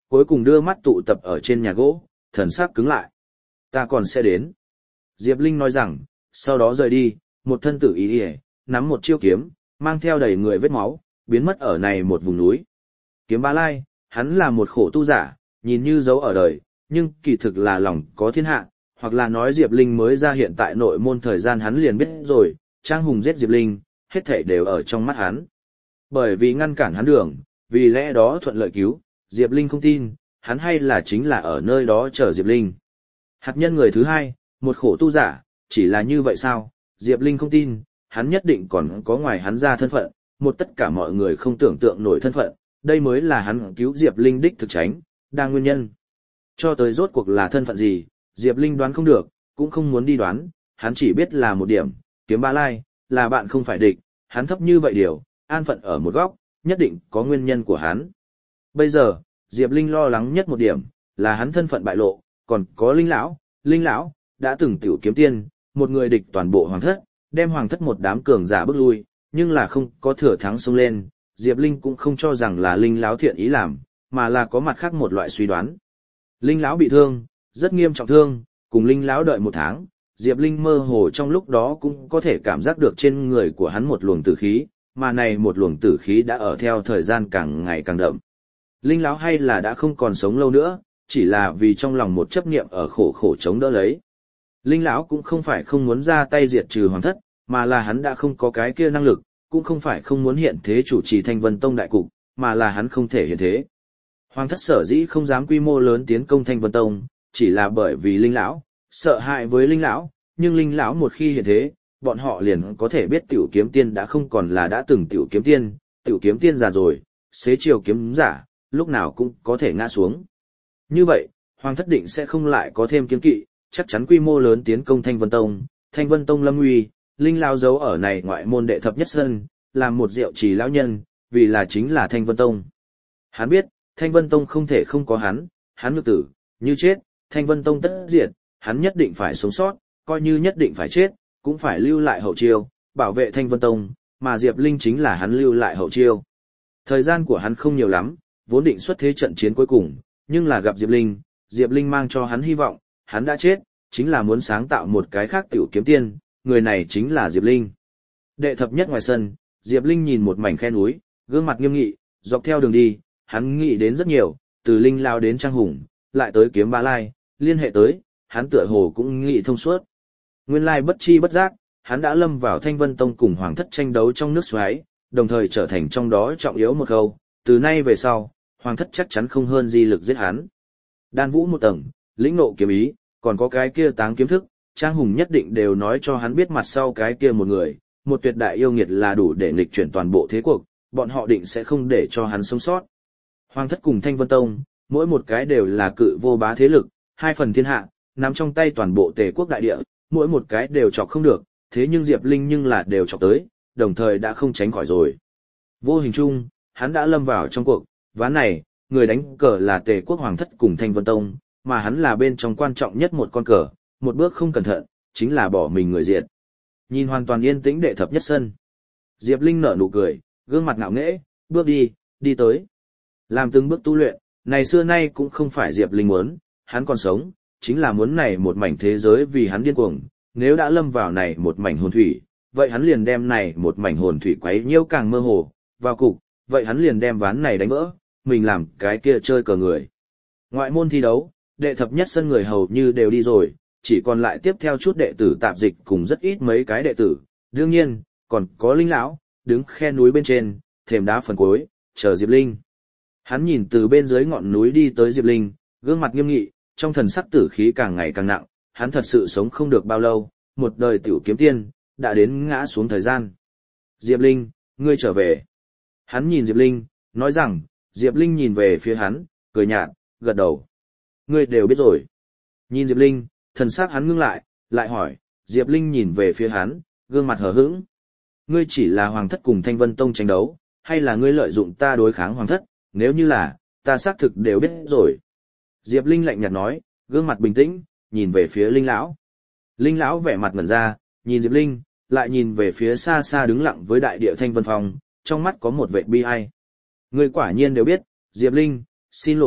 cuối cùng đưa mắt tụ tập ở trên nhà gỗ, thần sắc cứng lại. Ta còn sẽ đến. Diệp Linh nói rằng, sau đó rời đi, một thân tử y y, nắm một chiêu kiếm, mang theo đầy người vết máu, biến mất ở này một vùng núi. Kiếm Bá Lai, hắn là một khổ tu giả, nhìn như giấu ở đời, nhưng kỳ thực là lòng có thiên hạ, hoặc là nói Diệp Linh mới ra hiện tại nội môn thời gian hắn liền biết rồi, Trang Hùng giết Diệp Linh, hết thảy đều ở trong mắt hắn. Bởi vì ngăn cản hắn đường, vì lẽ đó thuận lợi cứu, Diệp Linh không tin, hắn hay là chính là ở nơi đó chờ Diệp Linh. Hạt nhân người thứ hai, một khổ tu giả, chỉ là như vậy sao, Diệp Linh không tin, hắn nhất định còn có ngoài hắn ra thân phận, một tất cả mọi người không tưởng tượng nổi thân phận, đây mới là hắn cứu Diệp Linh đích thực tránh, đang nguyên nhân. Cho tới rốt cuộc là thân phận gì, Diệp Linh đoán không được, cũng không muốn đi đoán, hắn chỉ biết là một điểm, Kiếm Bá Lai, là bạn không phải địch, hắn thấp như vậy điều, an phận ở một góc, nhất định có nguyên nhân của hắn. Bây giờ, Diệp Linh lo lắng nhất một điểm, là hắn thân phận bại lộ, còn có Linh Lão, Linh Lão, đã từng tiểu kiếm tiên, một người địch toàn bộ hoàng thất, đem hoàng thất một đám cường giả bước lui, nhưng là không có thừa thắng xông lên, Diệp Linh cũng không cho rằng là Linh Lão thiện ý làm, mà là có mặt khác một loại suy đoán. Linh Lão bị thương, rất nghiêm trọng thương, cùng Linh Lão đợi một tháng, Diệp Linh mơ hồ trong lúc đó cũng có thể cảm giác được trên người của hắn một luồng tử khí, mà này một luồng tử khí đã ở theo thời gian càng ngày càng đậm. Linh Lão hay là đã không còn sống lâu nữa, chỉ là vì trong lòng một chấp niệm ở khổ khổ chống đỡ lấy. Linh Lão cũng không phải không muốn ra tay diệt trừ hoàng thất, mà là hắn đã không có cái kia năng lực, cũng không phải không muốn hiện thế chủ trì Thanh Vân Tông đại cục, mà là hắn không thể hiện thế. Hoàng thất sở dĩ không dám quy mô lớn tiến công Thanh Vân Tông, chỉ là bởi vì Linh Lão, sợ hại với Linh Lão, nhưng Linh Lão một khi hiện thế, bọn họ liền có thể biết tiểu kiếm tiên đã không còn là đã từng tiểu kiếm tiên, tiểu kiếm tiên già rồi, xế chiều kiếm giả, lúc nào cũng có thể ngã xuống. Như vậy, Hoàng thất định sẽ không lại có thêm kiếm kỵ, chắc chắn quy mô lớn tiến công Thanh Vân Tông, Thanh Vân Tông lâm nguy, Linh Lão giấu ở này ngoại môn đệ thập nhất sân, làm một diệu trì lão nhân, vì là chính là Thanh Vân Tông. Hắn biết, Thanh Vân Tông không thể không có hắn, hắn nhược tử, như chết, Thanh Vân Tông tất diệt, hắn nhất định phải sống sót, coi như nhất định phải chết, cũng phải lưu lại hậu chiêu, bảo vệ Thanh Vân Tông, mà Diệp Linh chính là hắn lưu lại hậu chiêu. Thời gian của hắn không nhiều lắm, vốn định xuất thế trận chiến cuối cùng, nhưng là gặp Diệp Linh, Diệp Linh mang cho hắn hy vọng, hắn đã chết, chính là muốn sáng tạo một cái khác tiểu kiếm tiên, người này chính là Diệp Linh. Đệ thập nhất ngoài sân, Diệp Linh nhìn một mảnh khe núi, gương mặt nghiêm nghị, dọc theo đường đi, hắn nghĩ đến rất nhiều, từ Linh Lao đến Trang Hùng, lại tới Kiếm Bá Lai, liên hệ tới, hắn tựa hồ cũng nghĩ thông suốt. Nguyên lai bất chi bất giác, hắn đã lâm vào Thanh Vân Tông cùng Hoàng thất tranh đấu trong nước xoáy, đồng thời trở thành trong đó trọng yếu một khâu, từ nay về sau, Hoàng thất chắc chắn không hơn di lực giết hắn. Đan vũ một tầng, lĩnh nộ kiếm ý, còn có cái kia táng kiếm thức, Trang Hùng nhất định đều nói cho hắn biết mặt sau cái kia một người, một tuyệt đại yêu nghiệt là đủ để nghịch chuyển toàn bộ thế cuộc, bọn họ định sẽ không để cho hắn sống sót. Hoàng thất cùng Thanh Vân Tông, mỗi một cái đều là cự vô bá thế lực, hai phần thiên hạ, nắm trong tay toàn bộ Tề quốc đại địa, mỗi một cái đều chọc không được, thế nhưng Diệp Linh nhưng là đều chọc tới, đồng thời đã không tránh khỏi rồi. Vô hình chung, hắn đã lâm vào trong cuộc, ván này, người đánh cờ là Tề quốc Hoàng thất cùng Thanh Vân Tông, mà hắn là bên trong quan trọng nhất một con cờ, một bước không cẩn thận, chính là bỏ mình người diệt. Nhìn hoàn toàn yên tĩnh đệ thập nhất sân. Diệp Linh nở nụ cười, gương mặt ngạo nghễ, bước đi, đi tới. Làm từng bước tu luyện, này xưa nay cũng không phải Diệp Linh muốn, hắn còn sống, chính là muốn này một mảnh thế giới vì hắn điên cuồng, nếu đã lâm vào này một mảnh hồn thủy, vậy hắn liền đem này một mảnh hồn thủy quấy nhiễu càng mơ hồ, vào cục, vậy hắn liền đem ván này đánh vỡ, mình làm cái kia chơi cờ người. Ngoại môn thi đấu, đệ thập nhất sân người hầu như đều đi rồi, chỉ còn lại tiếp theo chút đệ tử tạp dịch cùng rất ít mấy cái đệ tử, đương nhiên, còn có Linh Lão, đứng khe núi bên trên, thềm đá phần cuối, chờ Diệp Linh. Hắn nhìn từ bên dưới ngọn núi đi tới Diệp Linh, gương mặt nghiêm nghị, trong thần sắc tử khí càng ngày càng nặng, hắn thật sự sống không được bao lâu, một đời tiểu kiếm tiên, đã đến ngã xuống thời gian. Diệp Linh, ngươi trở về. Hắn nhìn Diệp Linh, nói rằng, Diệp Linh nhìn về phía hắn, cười nhạt, gật đầu. Ngươi đều biết rồi. Nhìn Diệp Linh, thần sắc hắn ngưng lại, lại hỏi, Diệp Linh nhìn về phía hắn, gương mặt hờ hững. Ngươi chỉ là Hoàng thất cùng Thanh Vân Tông tranh đấu, hay là ngươi lợi dụng ta đối kháng Hoàng thất, nếu như là, ta xác thực đều biết rồi. Diệp Linh lạnh nhạt nói, gương mặt bình tĩnh, nhìn về phía Linh Lão. Linh Lão vẻ mặt ngẩn ra, nhìn Diệp Linh, lại nhìn về phía xa xa đứng lặng với đại địa Thanh Vân Phong, trong mắt có một vẻ bi ai. Ngươi quả nhiên đều biết, Diệp Linh, xin lỗi,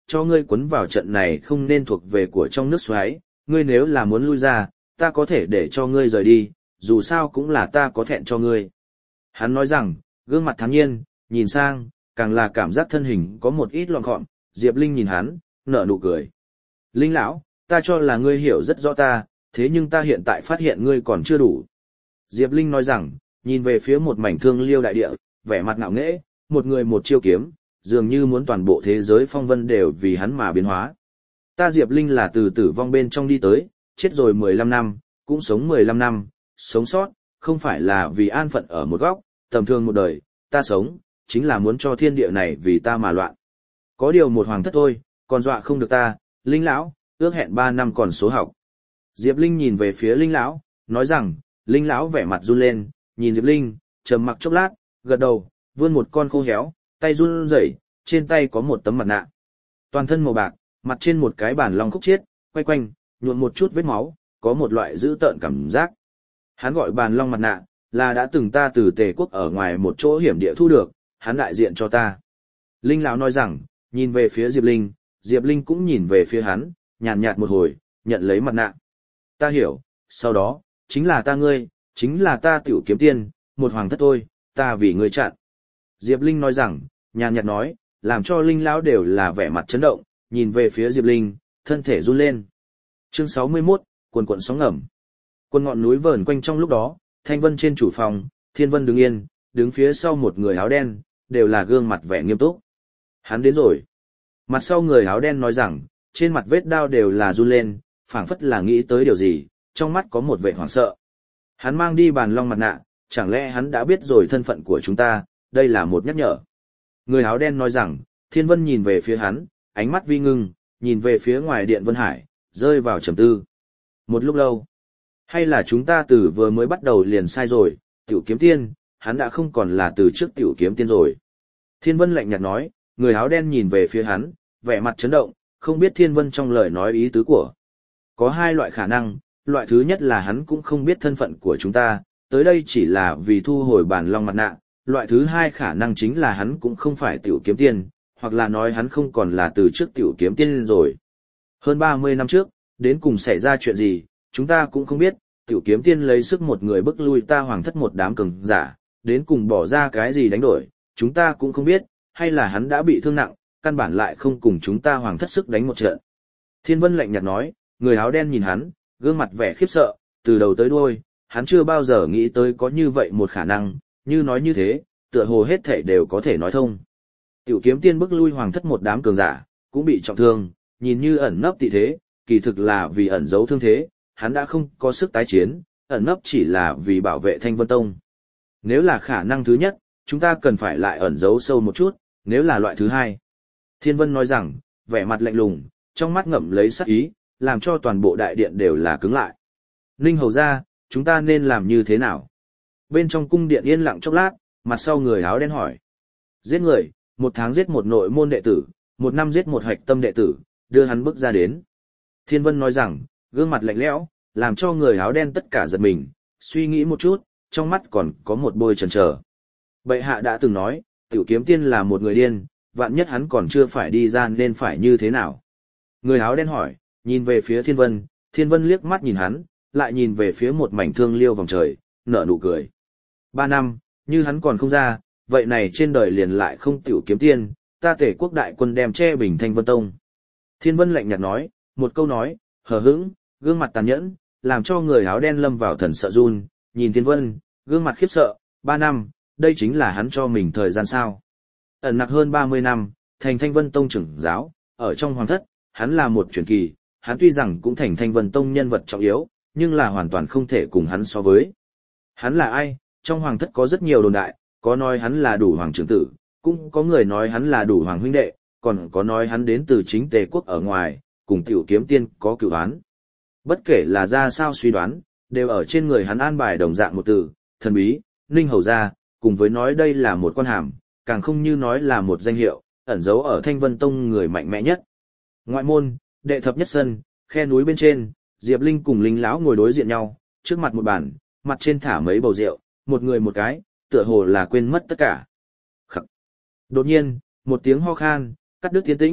cho ngươi quấn vào trận này không nên thuộc về của trong nước xoáy, ngươi nếu là muốn lui ra, ta có thể để cho ngươi rời đi, dù sao cũng là ta có thẹn cho ngươi. Hắn nói rằng, gương mặt thản nhiên, nhìn sang, càng là cảm giác thân hình có một ít lọn gọn, Diệp Linh nhìn hắn, nở nụ cười. Linh lão, ta cho là ngươi hiểu rất rõ ta, thế nhưng ta hiện tại phát hiện ngươi còn chưa đủ. Diệp Linh nói rằng, nhìn về phía một mảnh thương liêu đại địa, vẻ mặt ngạo nghễ, một người một chiêu kiếm, dường như muốn toàn bộ thế giới phong vân đều vì hắn mà biến hóa. Ta Diệp Linh là từ tử vong bên trong đi tới, chết rồi mười lăm năm, cũng sống mười lăm năm, sống sót, không phải là vì an phận ở một góc, tầm thường một đời, ta sống, chính là muốn cho thiên địa này vì ta mà loạn. Có điều một hoàng thất thôi, còn dọa không được ta, Linh lão, ước hẹn ba năm còn số học. Diệp Linh nhìn về phía Linh lão, nói rằng, Linh lão vẻ mặt run lên, nhìn Diệp Linh, trầm mặc chốc lát, gật đầu, vươn một con khô héo, tay run rẩy, trên tay có một tấm mặt nạ. Toàn thân màu bạc, mặt trên một cái bản long khúc chiết, quay quanh, nhuộm một chút vết máu, có một loại dữ tợn cảm giác. Hắn gọi bàn long mặt nạ, là đã từng ta từ Tề quốc ở ngoài một chỗ hiểm địa thu được, hắn đại diện cho ta. Linh lão nói rằng, nhìn về phía Diệp Linh, Diệp Linh cũng nhìn về phía hắn, nhàn nhạt một hồi, nhận lấy mặt nạ. Ta hiểu, sau đó, chính là ta ngươi, chính là ta tiểu kiếm tiên, một hoàng thất thôi, ta vì ngươi chặn. Diệp Linh nói rằng, nhàn nhạt nói, làm cho Linh lão đều là vẻ mặt chấn động, nhìn về phía Diệp Linh, thân thể run lên. Chương sáu mươi mốt, quần quần sóng ngầm. Quân ngọn núi vờn quanh trong lúc đó, Thanh Vân trên chủ phòng, Thiên Vân đứng yên, đứng phía sau một người áo đen, đều là gương mặt vẻ nghiêm túc. Hắn đến rồi. Mặt sau người áo đen nói rằng, trên mặt vết đao đều là run lên, phảng phất là nghĩ tới điều gì, trong mắt có một vẻ hoảng sợ. Hắn mang đi bàn long mặt nạ, chẳng lẽ hắn đã biết rồi thân phận của chúng ta, đây là một nhắc nhở. Người áo đen nói rằng, Thiên Vân nhìn về phía hắn, ánh mắt vi ngưng, nhìn về phía ngoài điện Vân Hải, rơi vào trầm tư. Một lúc lâu, hay là chúng ta từ vừa mới bắt đầu liền sai rồi, tiểu kiếm tiên, hắn đã không còn là từ trước tiểu kiếm tiên rồi. Thiên Vân lạnh nhạt nói, người áo đen nhìn về phía hắn, vẻ mặt chấn động, không biết Thiên Vân trong lời nói ý tứ của. Có hai loại khả năng, loại thứ nhất là hắn cũng không biết thân phận của chúng ta, tới đây chỉ là vì thu hồi bản long mặt nạ, loại thứ hai khả năng chính là hắn cũng không phải tiểu kiếm tiên, hoặc là nói hắn không còn là từ trước tiểu kiếm tiên rồi. Hơn ba mươi năm trước, đến cùng xảy ra chuyện gì, chúng ta cũng không biết, tiểu kiếm tiên lấy sức một người bức lui ta hoàng thất một đám cường giả, đến cùng bỏ ra cái gì đánh đổi, chúng ta cũng không biết, hay là hắn đã bị thương nặng, căn bản lại không cùng chúng ta hoàng thất sức đánh một trận. Thiên Vân lạnh nhạt nói, người áo đen nhìn hắn, gương mặt vẻ khiếp sợ, từ đầu tới đuôi, hắn chưa bao giờ nghĩ tới có như vậy một khả năng, như nói như thế, tựa hồ hết thảy đều có thể nói thông. Tiểu kiếm tiên bức lui hoàng thất một đám cường giả, cũng bị trọng thương, nhìn như ẩn nấp tị thế, kỳ thực là vì ẩn giấu thương thế, hắn đã không có sức tái chiến, ẩn nấp chỉ là vì bảo vệ Thanh Vân Tông. Nếu là khả năng thứ nhất, chúng ta cần phải lại ẩn giấu sâu một chút, nếu là loại thứ hai. Thiên Vân nói rằng, vẻ mặt lạnh lùng, trong mắt ngậm lấy sát ý, làm cho toàn bộ đại điện đều là cứng lại. Ninh hầu ra, chúng ta nên làm như thế nào? Bên trong cung điện yên lặng chốc lát, mặt sau người áo đen hỏi. Giết người, một tháng giết một nội môn đệ tử, một năm giết một hạch tâm đệ tử, đưa hắn bước ra đến. Thiên Vân nói rằng, gương mặt lạnh lẽo, làm cho người áo đen tất cả giật mình, suy nghĩ một chút, trong mắt còn có một bôi chần chờ. Bệ hạ đã từng nói, tiểu kiếm tiên là một người điên, vạn nhất hắn còn chưa phải đi ra nên phải như thế nào? Người áo đen hỏi, nhìn về phía Thiên Vân, Thiên Vân liếc mắt nhìn hắn, lại nhìn về phía một mảnh thương liêu vòng trời, nở nụ cười. Ba năm, như hắn còn không ra, vậy này trên đời liền lại không tiểu kiếm tiên, ta Tề quốc đại quân đem che bình Thanh Vân Tông. Thiên Vân lạnh nhạt nói, một câu nói, hờ hững, gương mặt tàn nhẫn, làm cho người áo đen lâm vào thần sợ run, nhìn Thiên Vân, gương mặt khiếp sợ, ba năm, đây chính là hắn cho mình thời gian sao. Ẩn nặc hơn ba mươi năm, thành Thanh Vân Tông trưởng giáo, ở trong hoàng thất, hắn là một truyền kỳ, hắn tuy rằng cũng thành Thanh Vân Tông nhân vật trọng yếu, nhưng là hoàn toàn không thể cùng hắn so với. Hắn là ai? Trong hoàng thất có rất nhiều đồn đại, có nói hắn là đủ hoàng trưởng tử, cũng có người nói hắn là đủ hoàng huynh đệ, còn có nói hắn đến từ chính Tề quốc ở ngoài, cùng tiểu kiếm tiên có cựu án. Bất kể là ra sao suy đoán, đều ở trên người hắn an bài đồng dạng một từ, thần bí, Ninh hầu ra, cùng với nói đây là một quan hàm, càng không như nói là một danh hiệu, ẩn giấu ở Thanh Vân Tông người mạnh mẽ nhất. Ngoại môn, đệ thập nhất sân, khe núi bên trên, Diệp Linh cùng Linh lão ngồi đối diện nhau, trước mặt một bàn, mặt trên thả mấy bầu rượu, một người một cái, tựa hồ là quên mất tất cả. Khắc. Đột nhiên, một tiếng ho khan, cắt đứt tiến tĩnh,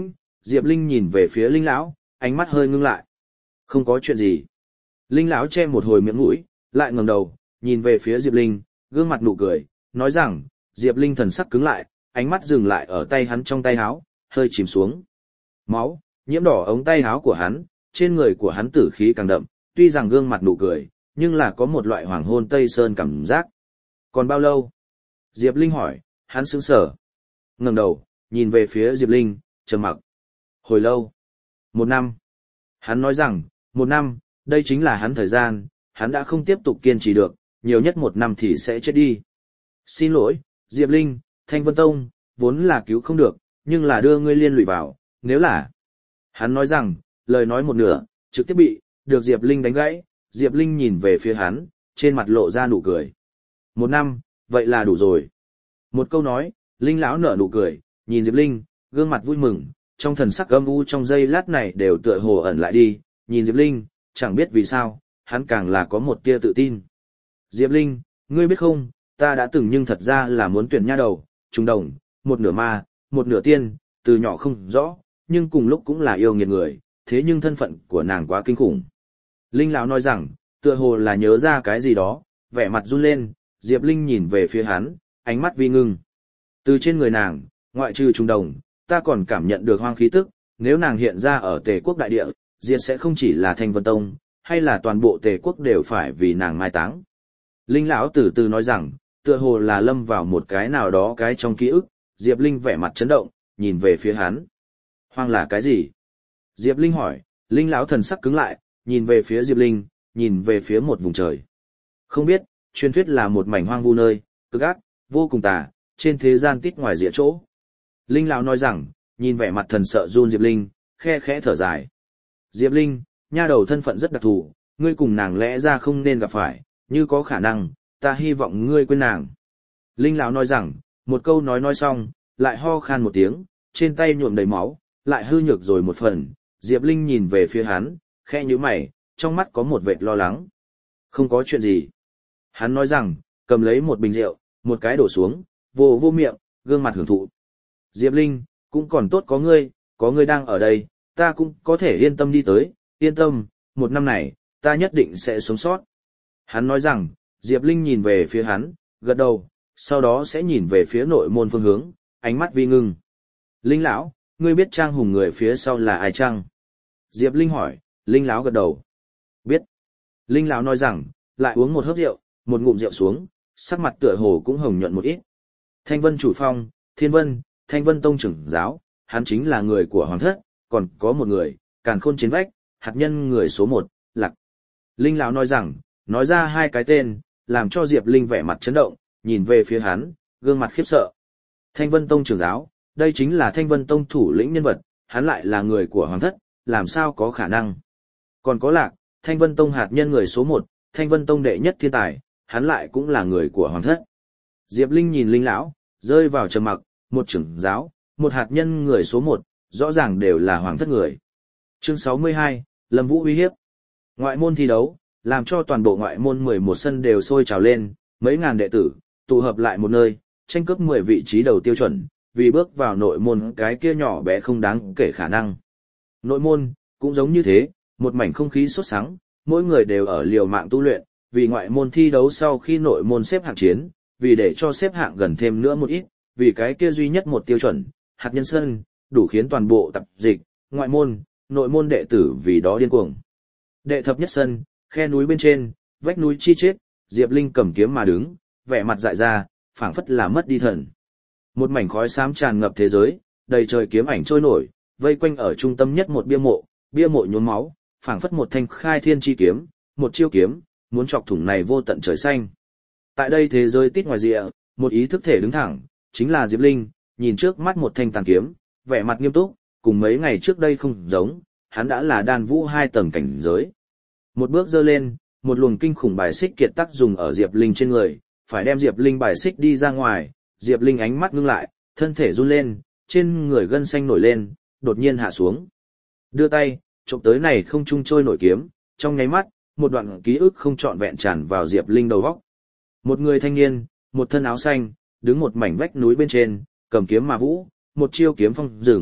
Diệp Linh nhìn về phía Linh lão, ánh mắt hơi ngưng lại. Không có chuyện gì. Linh lão che một hồi miệng mũi, lại ngẩng đầu, nhìn về phía Diệp Linh, gương mặt nụ cười, nói rằng, Diệp Linh thần sắc cứng lại, ánh mắt dừng lại ở tay hắn trong tay áo, hơi chìm xuống. Máu, nhiễm đỏ ống tay áo của hắn, trên người của hắn tử khí càng đậm, tuy rằng gương mặt nụ cười, nhưng là có một loại hoàng hôn Tây Sơn cảm giác. Còn bao lâu? Diệp Linh hỏi, hắn sững sờ. Ngẩng đầu, nhìn về phía Diệp Linh, trầm mặc. Hồi lâu. Một năm. Hắn nói rằng, một năm, đây chính là hắn thời gian, hắn đã không tiếp tục kiên trì được, nhiều nhất một năm thì sẽ chết đi. Xin lỗi, Diệp Linh, Thanh Vân Tông, vốn là cứu không được, nhưng là đưa ngươi liên lụy vào, nếu là... Hắn nói rằng, lời nói một nửa, trực tiếp bị, được Diệp Linh đánh gãy, Diệp Linh nhìn về phía hắn, trên mặt lộ ra nụ cười. Một năm, vậy là đủ rồi. Một câu nói, Linh lão nở nụ cười, nhìn Diệp Linh, gương mặt vui mừng, trong thần sắc âm u trong giây lát này đều tựa hồ ẩn lại đi, nhìn Diệp Linh, chẳng biết vì sao, hắn càng là có một tia tự tin. Diệp Linh, ngươi biết không, ta đã từng nhưng thật ra là muốn tuyển nha đầu, trùng đồng, một nửa ma, một nửa tiên, từ nhỏ không rõ, nhưng cùng lúc cũng là yêu nghiệt người, thế nhưng thân phận của nàng quá kinh khủng. Linh lão nói rằng, tựa hồ là nhớ ra cái gì đó, vẻ mặt run lên, Diệp Linh nhìn về phía hắn, ánh mắt vi ngưng. Từ trên người nàng, ngoại trừ trùng đồng, ta còn cảm nhận được hoang khí tức, nếu nàng hiện ra ở Tề quốc đại địa, diệt sẽ không chỉ là Thanh Vân Tông, hay là toàn bộ Tề quốc đều phải vì nàng mai táng. Linh lão từ từ nói rằng, tựa hồ là lâm vào một cái nào đó cái trong ký ức, Diệp Linh vẻ mặt chấn động, nhìn về phía hắn. Hoang là cái gì? Diệp Linh hỏi, Linh lão thần sắc cứng lại, nhìn về phía Diệp Linh, nhìn về phía một vùng trời. Không biết, truyền thuyết là một mảnh hoang vu nơi, cực ác, vô cùng tà, trên thế gian tít ngoài rìa chỗ. Linh lão nói rằng, nhìn vẻ mặt thần sợ run Diệp Linh, khe khẽ thở dài. Diệp Linh, nha đầu thân phận rất đặc thù, ngươi cùng nàng lẽ ra không nên gặp phải, như có khả năng, ta hy vọng ngươi quên nàng. Linh lão nói rằng, một câu nói nói xong, lại ho khan một tiếng, trên tay nhuộm đầy máu, lại hư nhược rồi một phần. Diệp Linh nhìn về phía hắn, khẽ nhíu mày, trong mắt có một vệt lo lắng. Không có chuyện gì. Hắn nói rằng, cầm lấy một bình rượu, một cái đổ xuống, vô vô miệng, gương mặt hưởng thụ. Diệp Linh, cũng còn tốt có ngươi, có ngươi đang ở đây, ta cũng có thể yên tâm đi tới, yên tâm, một năm này, ta nhất định sẽ sống sót. Hắn nói rằng, Diệp Linh nhìn về phía hắn, gật đầu, sau đó sẽ nhìn về phía nội môn phương hướng, ánh mắt vi ngưng. Linh lão, ngươi biết Trang Hùng người phía sau là ai chăng? Diệp Linh hỏi, Linh lão gật đầu. Biết. Linh lão nói rằng, lại uống một hớp rượu, một ngụm rượu xuống, sắc mặt tựa hồ cũng hồng nhuận một ít. Thanh Vân chủ phong, Thiên Vân, Thanh Vân tông trưởng giáo, hắn chính là người của Hoàng thất, còn có một người, Càn Khôn chiến vách, hạt nhân người số một, Lạc. Linh lão nói rằng, nói ra hai cái tên, làm cho Diệp Linh vẻ mặt chấn động, nhìn về phía hắn, gương mặt khiếp sợ. Thanh Vân tông trưởng giáo, đây chính là Thanh Vân tông thủ lĩnh nhân vật, hắn lại là người của Hoàng thất, làm sao có khả năng. Còn có Lạc, Thanh Vân tông hạt nhân người số một, Thanh Vân tông đệ nhất thiên tài, hắn lại cũng là người của Hoàng thất. Diệp Linh nhìn Linh lão, rơi vào trầm mặc, một trưởng giáo, một hạt nhân người số một, rõ ràng đều là Hoàng thất người. Chương sáu mươi hai, Lâm Vũ uy hiếp. Ngoại môn thi đấu, làm cho toàn bộ ngoại môn mười một sân đều sôi trào lên, mấy ngàn đệ tử, tụ hợp lại một nơi, tranh cướp mười vị trí đầu tiêu chuẩn, vì bước vào nội môn cái kia nhỏ bé không đáng kể khả năng. Nội môn, cũng giống như thế, một mảnh không khí sốt sắng, mỗi người đều ở liều mạng tu luyện, vì ngoại môn thi đấu sau khi nội môn xếp hạng chiến, vì để cho xếp hạng gần thêm nữa một ít, vì cái kia duy nhất một tiêu chuẩn, hạt nhân sân, đủ khiến toàn bộ tập dịch, ngoại môn, nội môn đệ tử vì đó điên cuồng. Đệ thập nhất sân, khe núi bên trên, vách núi chi chết, Diệp Linh cầm kiếm mà đứng, vẻ mặt dại ra, phảng phất là mất đi thần. Một mảnh khói xám tràn ngập thế giới, đầy trời kiếm ảnh trôi nổi, vây quanh ở trung tâm nhất một bia mộ, bia mộ nhuốm máu, phảng phất một thanh khai thiên chi kiếm, một chiêu kiếm, muốn chọc thủng này vô tận trời xanh. Tại đây thế giới tít ngoài rìa, một ý thức thể đứng thẳng, chính là Diệp Linh, nhìn trước mắt một thanh tàn kiếm, vẻ mặt nghiêm túc, cùng mấy ngày trước đây không giống, hắn đã là đan vũ hai tầng cảnh giới. Một bước giơ lên, một luồng kinh khủng bài xích kiệt tác dùng ở Diệp Linh trên người, phải đem Diệp Linh bài xích đi ra ngoài. Diệp Linh ánh mắt ngưng lại, thân thể run lên, trên người gân xanh nổi lên, đột nhiên hạ xuống. Đưa tay, chụp tới này không trung trôi nổi kiếm, trong nháy mắt, một đoạn ký ức không trọn vẹn tràn vào Diệp Linh đầu óc. Một người thanh niên, một thân áo xanh, đứng một mảnh vách núi bên trên, cầm kiếm mà vũ, một chiêu kiếm phong rừng,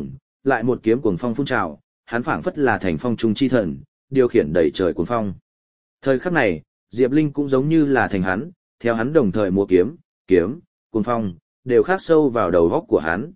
lại một kiếm cuồng phong phun trào, hắn phảng phất là thành phong trung chi thần, điều khiển đẩy trời cuồng phong. Thời khắc này, Diệp Linh cũng giống như là thành hắn, theo hắn đồng thời múa kiếm, kiếm, cuồng phong, đều khắc sâu vào đầu góc của hắn.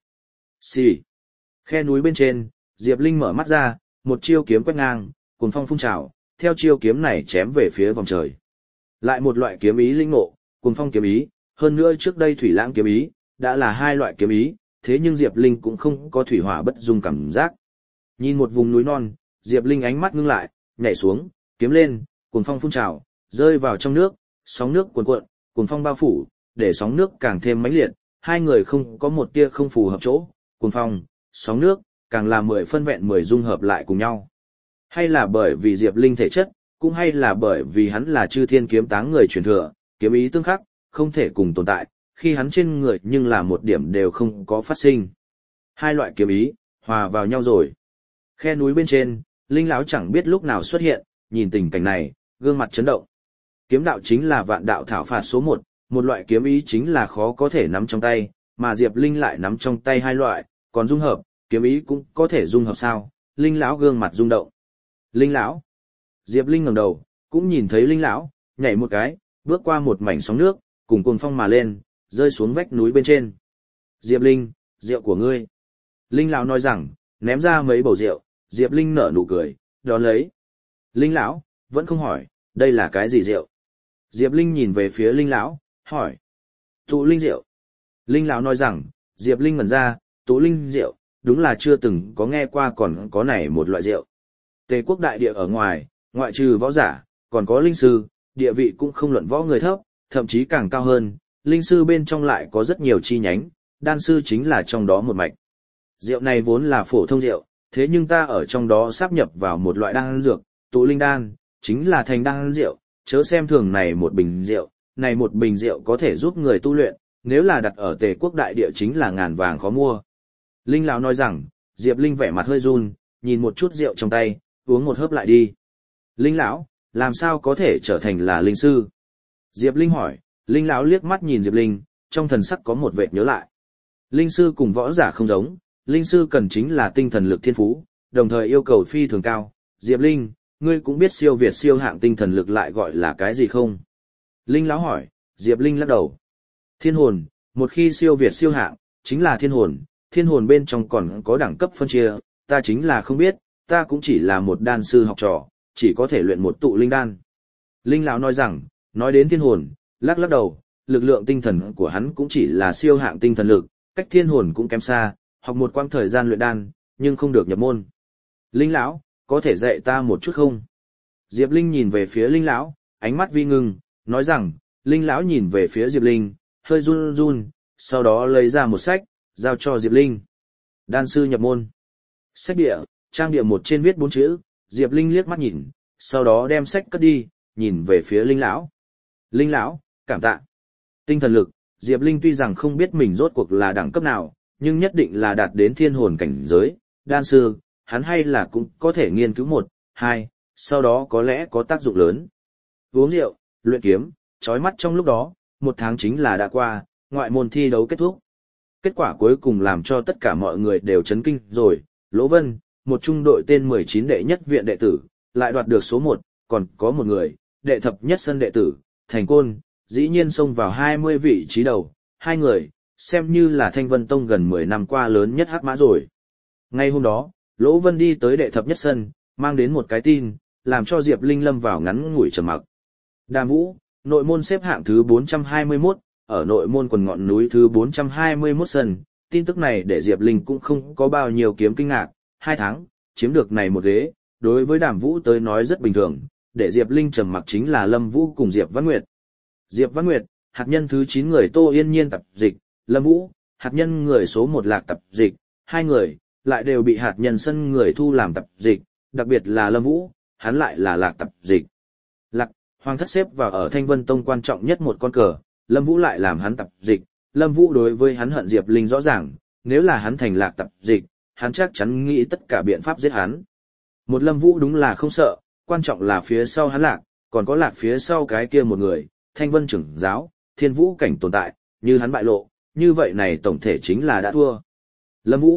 Xì. Khe núi bên trên, Diệp Linh mở mắt ra, một chiêu kiếm quét ngang, cuồng phong phun trào, theo chiêu kiếm này chém về phía vòng trời. Lại một loại kiếm ý linh ngộ, cuồng phong kiếm ý, hơn nữa trước đây thủy lãng kiếm ý, đã là hai loại kiếm ý, thế nhưng Diệp Linh cũng không có thủy hỏa bất dung cảm giác. Nhìn một vùng núi non, Diệp Linh ánh mắt ngưng lại, nhảy xuống, kiếm lên, cuồng phong phun trào, rơi vào trong nước, sóng nước cuồn cuộn, cuồng phong bao phủ, để sóng nước càng thêm mãnh liệt, hai người không có một tia không phù hợp chỗ, cuồng phong, sóng nước, càng là mười phân vẹn mười dung hợp lại cùng nhau. Hay là bởi vì Diệp Linh thể chất, cũng hay là bởi vì hắn là chư thiên kiếm táng người truyền thừa, kiếm ý tương khắc, không thể cùng tồn tại, khi hắn trên người nhưng là một điểm đều không có phát sinh. Hai loại kiếm ý, hòa vào nhau rồi. Khe núi bên trên, Linh lão chẳng biết lúc nào xuất hiện, nhìn tình cảnh này, gương mặt chấn động. Kiếm đạo chính là vạn đạo thảo phạt số một, một loại kiếm ý chính là khó có thể nắm trong tay, mà Diệp Linh lại nắm trong tay hai loại, còn dung hợp, kiếm ý cũng có thể dung hợp sao? Linh lão gương mặt rung động. Linh lão. Diệp Linh ngẩng đầu, cũng nhìn thấy Linh lão, nhảy một cái, bước qua một mảnh sóng nước, cùng cuồng phong mà lên, rơi xuống vách núi bên trên. Diệp Linh, rượu của ngươi. Linh lão nói rằng, ném ra mấy bầu rượu, Diệp Linh nở nụ cười, đón lấy. Linh lão vẫn không hỏi, đây là cái gì rượu? Diệp Linh nhìn về phía Linh lão, hỏi. Tụ linh rượu. Linh lão nói rằng, Diệp Linh ngẩn ra, tụ linh rượu, đúng là chưa từng có nghe qua còn có này một loại rượu. Tề quốc đại địa ở ngoài, ngoại trừ võ giả, còn có linh sư, địa vị cũng không luận võ người thấp, thậm chí càng cao hơn, linh sư bên trong lại có rất nhiều chi nhánh, đan sư chính là trong đó một mạch. Rượu này vốn là phổ thông rượu, thế nhưng ta ở trong đó sáp nhập vào một loại đan dược, tụ linh đan, chính là thành đan rượu, chớ xem thường này một bình rượu, này một bình rượu có thể giúp người tu luyện, nếu là đặt ở Tề quốc đại địa chính là ngàn vàng khó mua. Linh lão nói rằng, Diệp Linh vẻ mặt hơi run, nhìn một chút rượu trong tay, uống một hớp lại đi. Linh lão, làm sao có thể trở thành là linh sư? Diệp Linh hỏi, Linh lão liếc mắt nhìn Diệp Linh, trong thần sắc có một vệt nhớ lại. Linh sư cùng võ giả không giống, linh sư cần chính là tinh thần lực thiên phú, đồng thời yêu cầu phi thường cao. Diệp Linh, ngươi cũng biết siêu việt siêu hạng tinh thần lực lại gọi là cái gì không? Linh lão hỏi, Diệp Linh lắc đầu. Thiên hồn, một khi siêu việt siêu hạng, chính là thiên hồn, thiên hồn bên trong còn có đẳng cấp phân chia, ta chính là không biết, ta cũng chỉ là một đan sư học trò, chỉ có thể luyện một tụ linh đan. Linh lão nói rằng, nói đến thiên hồn, lắc lắc đầu, lực lượng tinh thần của hắn cũng chỉ là siêu hạng tinh thần lực, cách thiên hồn cũng kém xa, học một quãng thời gian luyện đan, nhưng không được nhập môn. Linh lão, có thể dạy ta một chút không? Diệp Linh nhìn về phía Linh lão, ánh mắt vi ngưng, nói rằng, Linh lão nhìn về phía Diệp Linh, hơi run run, sau đó lấy ra một sách, giao cho Diệp Linh. Đan sư nhập môn. Sách địa, trang địa một trên viết bốn chữ, Diệp Linh liếc mắt nhìn, sau đó đem sách cất đi, nhìn về phía Linh lão. Linh lão, cảm tạ. Tinh thần lực, Diệp Linh tuy rằng không biết mình rốt cuộc là đẳng cấp nào, nhưng nhất định là đạt đến thiên hồn cảnh giới, đan sư, hắn hay là cũng có thể nghiên cứu một, hai, sau đó có lẽ có tác dụng lớn. Uống rượu, luyện kiếm, chói mắt trong lúc đó, một tháng chính là đã qua, ngoại môn thi đấu kết thúc. Kết quả cuối cùng làm cho tất cả mọi người đều chấn kinh rồi, Lỗ Vân, một trung đội tên mười chín đệ nhất viện đệ tử, lại đoạt được số một, còn có một người, đệ thập nhất sân đệ tử, Thành Côn, dĩ nhiên xông vào hai mươi vị trí đầu, hai người, xem như là Thanh Vân Tông gần mười năm qua lớn nhất hắc mã rồi. Ngay hôm đó, Lỗ Vân đi tới đệ thập nhất sân, mang đến một cái tin, làm cho Diệp Linh lâm vào ngắn ngủi trầm mặc. Đàm Vũ, nội môn xếp hạng thứ bốn trăm hai mươi mốt, ở nội môn quần ngọn núi thứ bốn trăm hai mươi mốt sân, tin tức này để Diệp Linh cũng không có bao nhiêu kiếm kinh ngạc, hai tháng, chiếm được này một ghế, đối với Đàm Vũ tới nói rất bình thường, để Diệp Linh trầm mặc chính là Lâm Vũ cùng Diệp Văn Nguyệt. Diệp Văn Nguyệt, hạt nhân thứ chín người Tô Yên Nhiên tập dịch, Lâm Vũ, hạt nhân người số một Lạc tập dịch, hai người, lại đều bị hạt nhân sân người thu làm tập dịch, đặc biệt là Lâm Vũ, hắn lại là Lạc tập dịch. Lạc, Hoàng thất xếp vào ở Thanh Vân Tông quan trọng nhất một con cờ, Lâm Vũ lại làm hắn tập dịch, Lâm Vũ đối với hắn hận Diệp Linh rõ ràng, nếu là hắn thành Lạc tập dịch, hắn chắc chắn nghĩ tất cả biện pháp giết hắn. Một Lâm Vũ đúng là không sợ, quan trọng là phía sau hắn Lạc, còn có Lạc phía sau cái kia một người, Thanh Vân trưởng giáo, Thiên Vũ cảnh tồn tại, như hắn bại lộ, như vậy này tổng thể chính là đã thua. Lâm Vũ,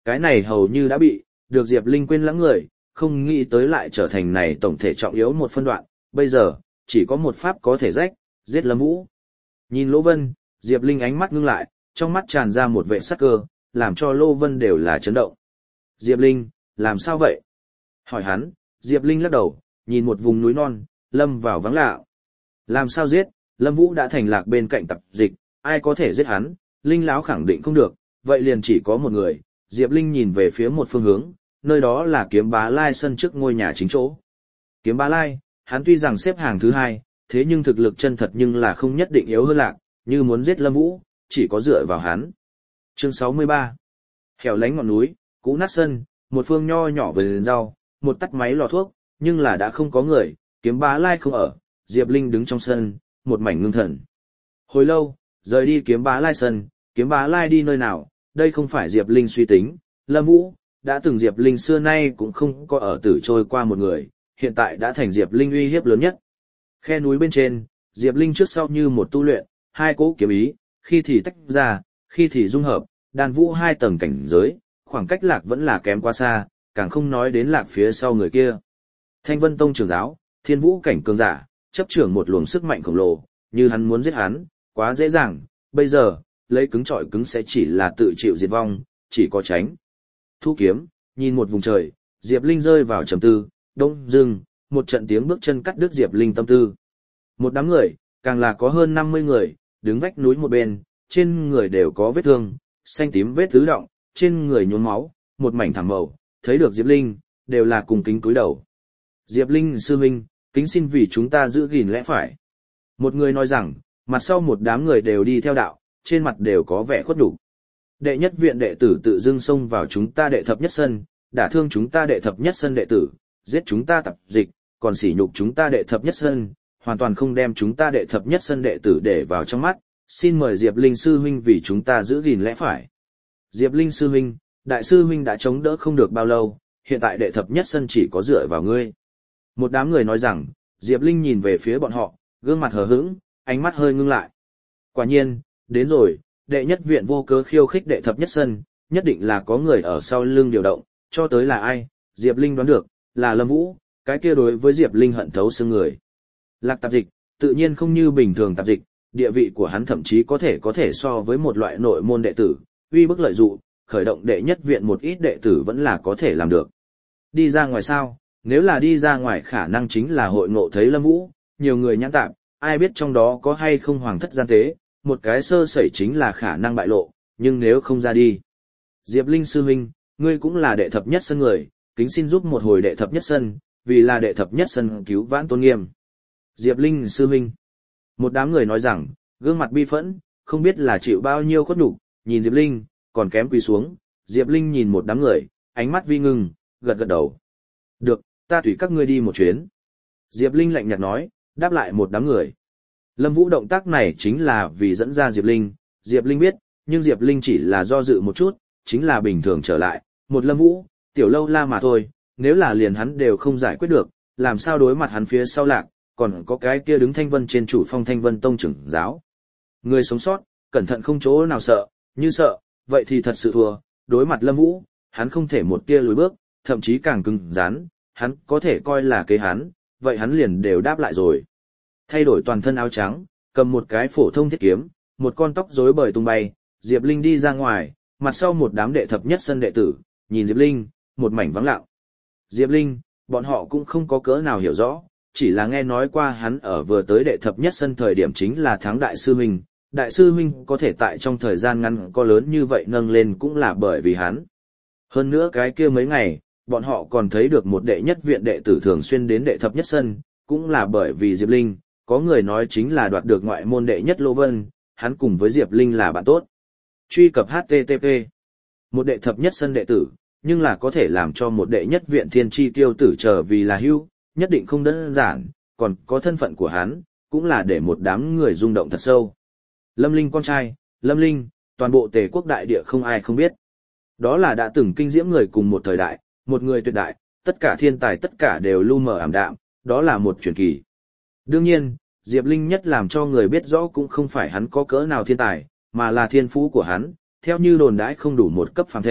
Cái này hầu như đã bị, được Diệp Linh quên lãng người, không nghĩ tới lại trở thành này tổng thể trọng yếu một phân đoạn, bây giờ, chỉ có một pháp có thể rách, giết Lâm Vũ. Nhìn Lỗ Vân, Diệp Linh ánh mắt ngưng lại, trong mắt tràn ra một vẻ sắc cơ, làm cho Lỗ Vân đều là chấn động. Diệp Linh, làm sao vậy? Hỏi hắn, Diệp Linh lắc đầu, nhìn một vùng núi non, lâm vào vắng lạ. Làm sao giết, Lâm Vũ đã thành lạc bên cạnh tập dịch, ai có thể giết hắn, Linh lão khẳng định không được, vậy liền chỉ có một người. Diệp Linh nhìn về phía một phương hướng, nơi đó là Kiếm Bá Lai sân trước ngôi nhà chính chỗ. Kiếm Bá Lai, hắn tuy rằng xếp hàng thứ hai, thế nhưng thực lực chân thật nhưng là không nhất định yếu hơn lạc, như muốn giết Lâm Vũ, chỉ có dựa vào hắn. Chương sáu mươi ba. Hẻo lánh ngọn núi, cũ nát sân, một phương nho nhỏ vườn rau, một tắt máy lò thuốc, nhưng là đã không có người, Kiếm Bá Lai không ở, Diệp Linh đứng trong sân, một mảnh ngưng thần. Hồi lâu, rời đi Kiếm Bá Lai sân, Kiếm Bá Lai đi nơi nào, đây không phải Diệp Linh suy tính, Lâm Vũ, đã từng Diệp Linh xưa nay cũng không có ở tử trôi qua một người, hiện tại đã thành Diệp Linh uy hiếp lớn nhất. Khe núi bên trên, Diệp Linh trước sau như một tu luyện, hai cỗ kiếm ý, khi thì tách ra, khi thì dung hợp, đan vũ hai tầng cảnh giới, khoảng cách lạc vẫn là kém quá xa, càng không nói đến lạc phía sau người kia. Thanh Vân Tông trưởng giáo, Thiên Vũ cảnh cường giả, chấp trưởng một luồng sức mạnh khổng lồ, như hắn muốn giết hắn, quá dễ dàng, bây giờ, lấy cứng trọi cứng sẽ chỉ là tự chịu diệt vong, chỉ có tránh. Thu kiếm, nhìn một vùng trời, Diệp Linh rơi vào trầm tư, đông dưng, một trận tiếng bước chân cắt đứt Diệp Linh tâm tư. Một đám người, càng là có hơn năm mươi người, đứng vách núi một bên, trên người đều có vết thương, xanh tím vết tứ động, trên người nhuốm máu, một mảnh thảm màu, thấy được Diệp Linh, đều là cùng kính cúi đầu. Diệp Linh sư huynh, kính xin vì chúng ta giữ gìn lẽ phải. Một người nói rằng, mặt sau một đám người đều đi theo đạo, trên mặt đều có vẻ khuất nhục. Đệ nhất viện đệ tử tự dưng xông vào chúng ta đệ thập nhất sân, đả thương chúng ta đệ thập nhất sân đệ tử, giết chúng ta tập dịch, còn sỉ nhục chúng ta đệ thập nhất sân, hoàn toàn không đem chúng ta đệ thập nhất sân đệ tử để vào trong mắt. Xin mời Diệp Linh sư huynh vì chúng ta giữ gìn lẽ phải. Diệp Linh sư huynh, đại sư huynh đã chống đỡ không được bao lâu, hiện tại đệ thập nhất sân chỉ có dựa vào ngươi. Một đám người nói rằng, Diệp Linh nhìn về phía bọn họ, gương mặt hờ hững, ánh mắt hơi ngưng lại. Quả nhiên, đến rồi, đệ nhất viện vô cớ khiêu khích đệ thập nhất sân, nhất định là có người ở sau lưng điều động, cho tới là ai, Diệp Linh đoán được, là Lâm Vũ, cái kia đối với Diệp Linh hận thấu xương người. Lạc tạp dịch, tự nhiên không như bình thường tạp dịch, địa vị của hắn thậm chí có thể có thể so với một loại nội môn đệ tử, uy bức lợi dụ, khởi động đệ nhất viện một ít đệ tử vẫn là có thể làm được. Đi ra ngoài sao, nếu là đi ra ngoài khả năng chính là hội ngộ thấy Lâm Vũ, nhiều người nhãn tạp, ai biết trong đó có hay không hoàng thất gian tế, một cái sơ sẩy chính là khả năng bại lộ, nhưng nếu không ra đi. Diệp Linh sư huynh, ngươi cũng là đệ thập nhất sân người, kính xin giúp một hồi đệ thập nhất sân, vì là đệ thập nhất sân cứu vãn tôn nghiêm. Diệp Linh sư huynh. Một đám người nói rằng, gương mặt bi phẫn, không biết là chịu bao nhiêu khuất nhục, nhìn Diệp Linh, còn kém quỳ xuống. Diệp Linh nhìn một đám người, ánh mắt vi ngưng, gật gật đầu. Được, ta tùy các ngươi đi một chuyến. Diệp Linh lạnh nhạt nói, đáp lại một đám người. Lâm Vũ động tác này chính là vì dẫn ra Diệp Linh, Diệp Linh biết, nhưng Diệp Linh chỉ là do dự một chút, chính là bình thường trở lại, một Lâm Vũ, tiểu lâu la mà thôi, nếu là liền hắn đều không giải quyết được, làm sao đối mặt hắn phía sau lạc, còn có cái kia đứng Thanh Vân trên chủ phong Thanh Vân Tông trưởng giáo. Người sống sót, cẩn thận không chỗ nào sợ, như sợ, vậy thì thật sự thua, đối mặt Lâm Vũ, hắn không thể một tia lùi bước, thậm chí càng cứng rắn, hắn có thể coi là kế hắn, vậy hắn liền đều đáp lại rồi. Thay đổi toàn thân áo trắng, cầm một cái phổ thông thiết kiếm, một con tóc rối bời tung bay, Diệp Linh đi ra ngoài, mặt sau một đám đệ thập nhất sân đệ tử, nhìn Diệp Linh, một mảnh vắng lặng. Diệp Linh, bọn họ cũng không có cỡ nào hiểu rõ, chỉ là nghe nói qua hắn ở vừa tới đệ thập nhất sân thời điểm chính là thắng đại sư huynh, đại sư huynh có thể tại trong thời gian ngắn có lớn như vậy nâng lên cũng là bởi vì hắn. Hơn nữa cái kia mấy ngày, bọn họ còn thấy được một đệ nhất viện đệ tử thường xuyên đến đệ thập nhất sân, cũng là bởi vì Diệp Linh, có người nói chính là đoạt được ngoại môn đệ nhất Lô Vân, hắn cùng với Diệp Linh là bạn tốt. Truy cập H T T P. Một đệ thập nhất sân đệ tử, nhưng là có thể làm cho một đệ nhất viện thiên chi tiêu tử trở vì là hưu, nhất định không đơn giản, còn có thân phận của hắn, cũng là để một đám người rung động thật sâu. Lâm Linh con trai, Lâm Linh, toàn bộ Tề quốc đại địa không ai không biết. Đó là đã từng kinh diễm người cùng một thời đại, một người tuyệt đại, tất cả thiên tài tất cả đều lu mờ ảm đạm, đó là một truyền kỳ. Đương nhiên, Diệp Linh nhất làm cho người biết rõ cũng không phải hắn có cỡ nào thiên tài, mà là thiên phú của hắn, theo như đồn đãi không đủ một cấp phàm thể,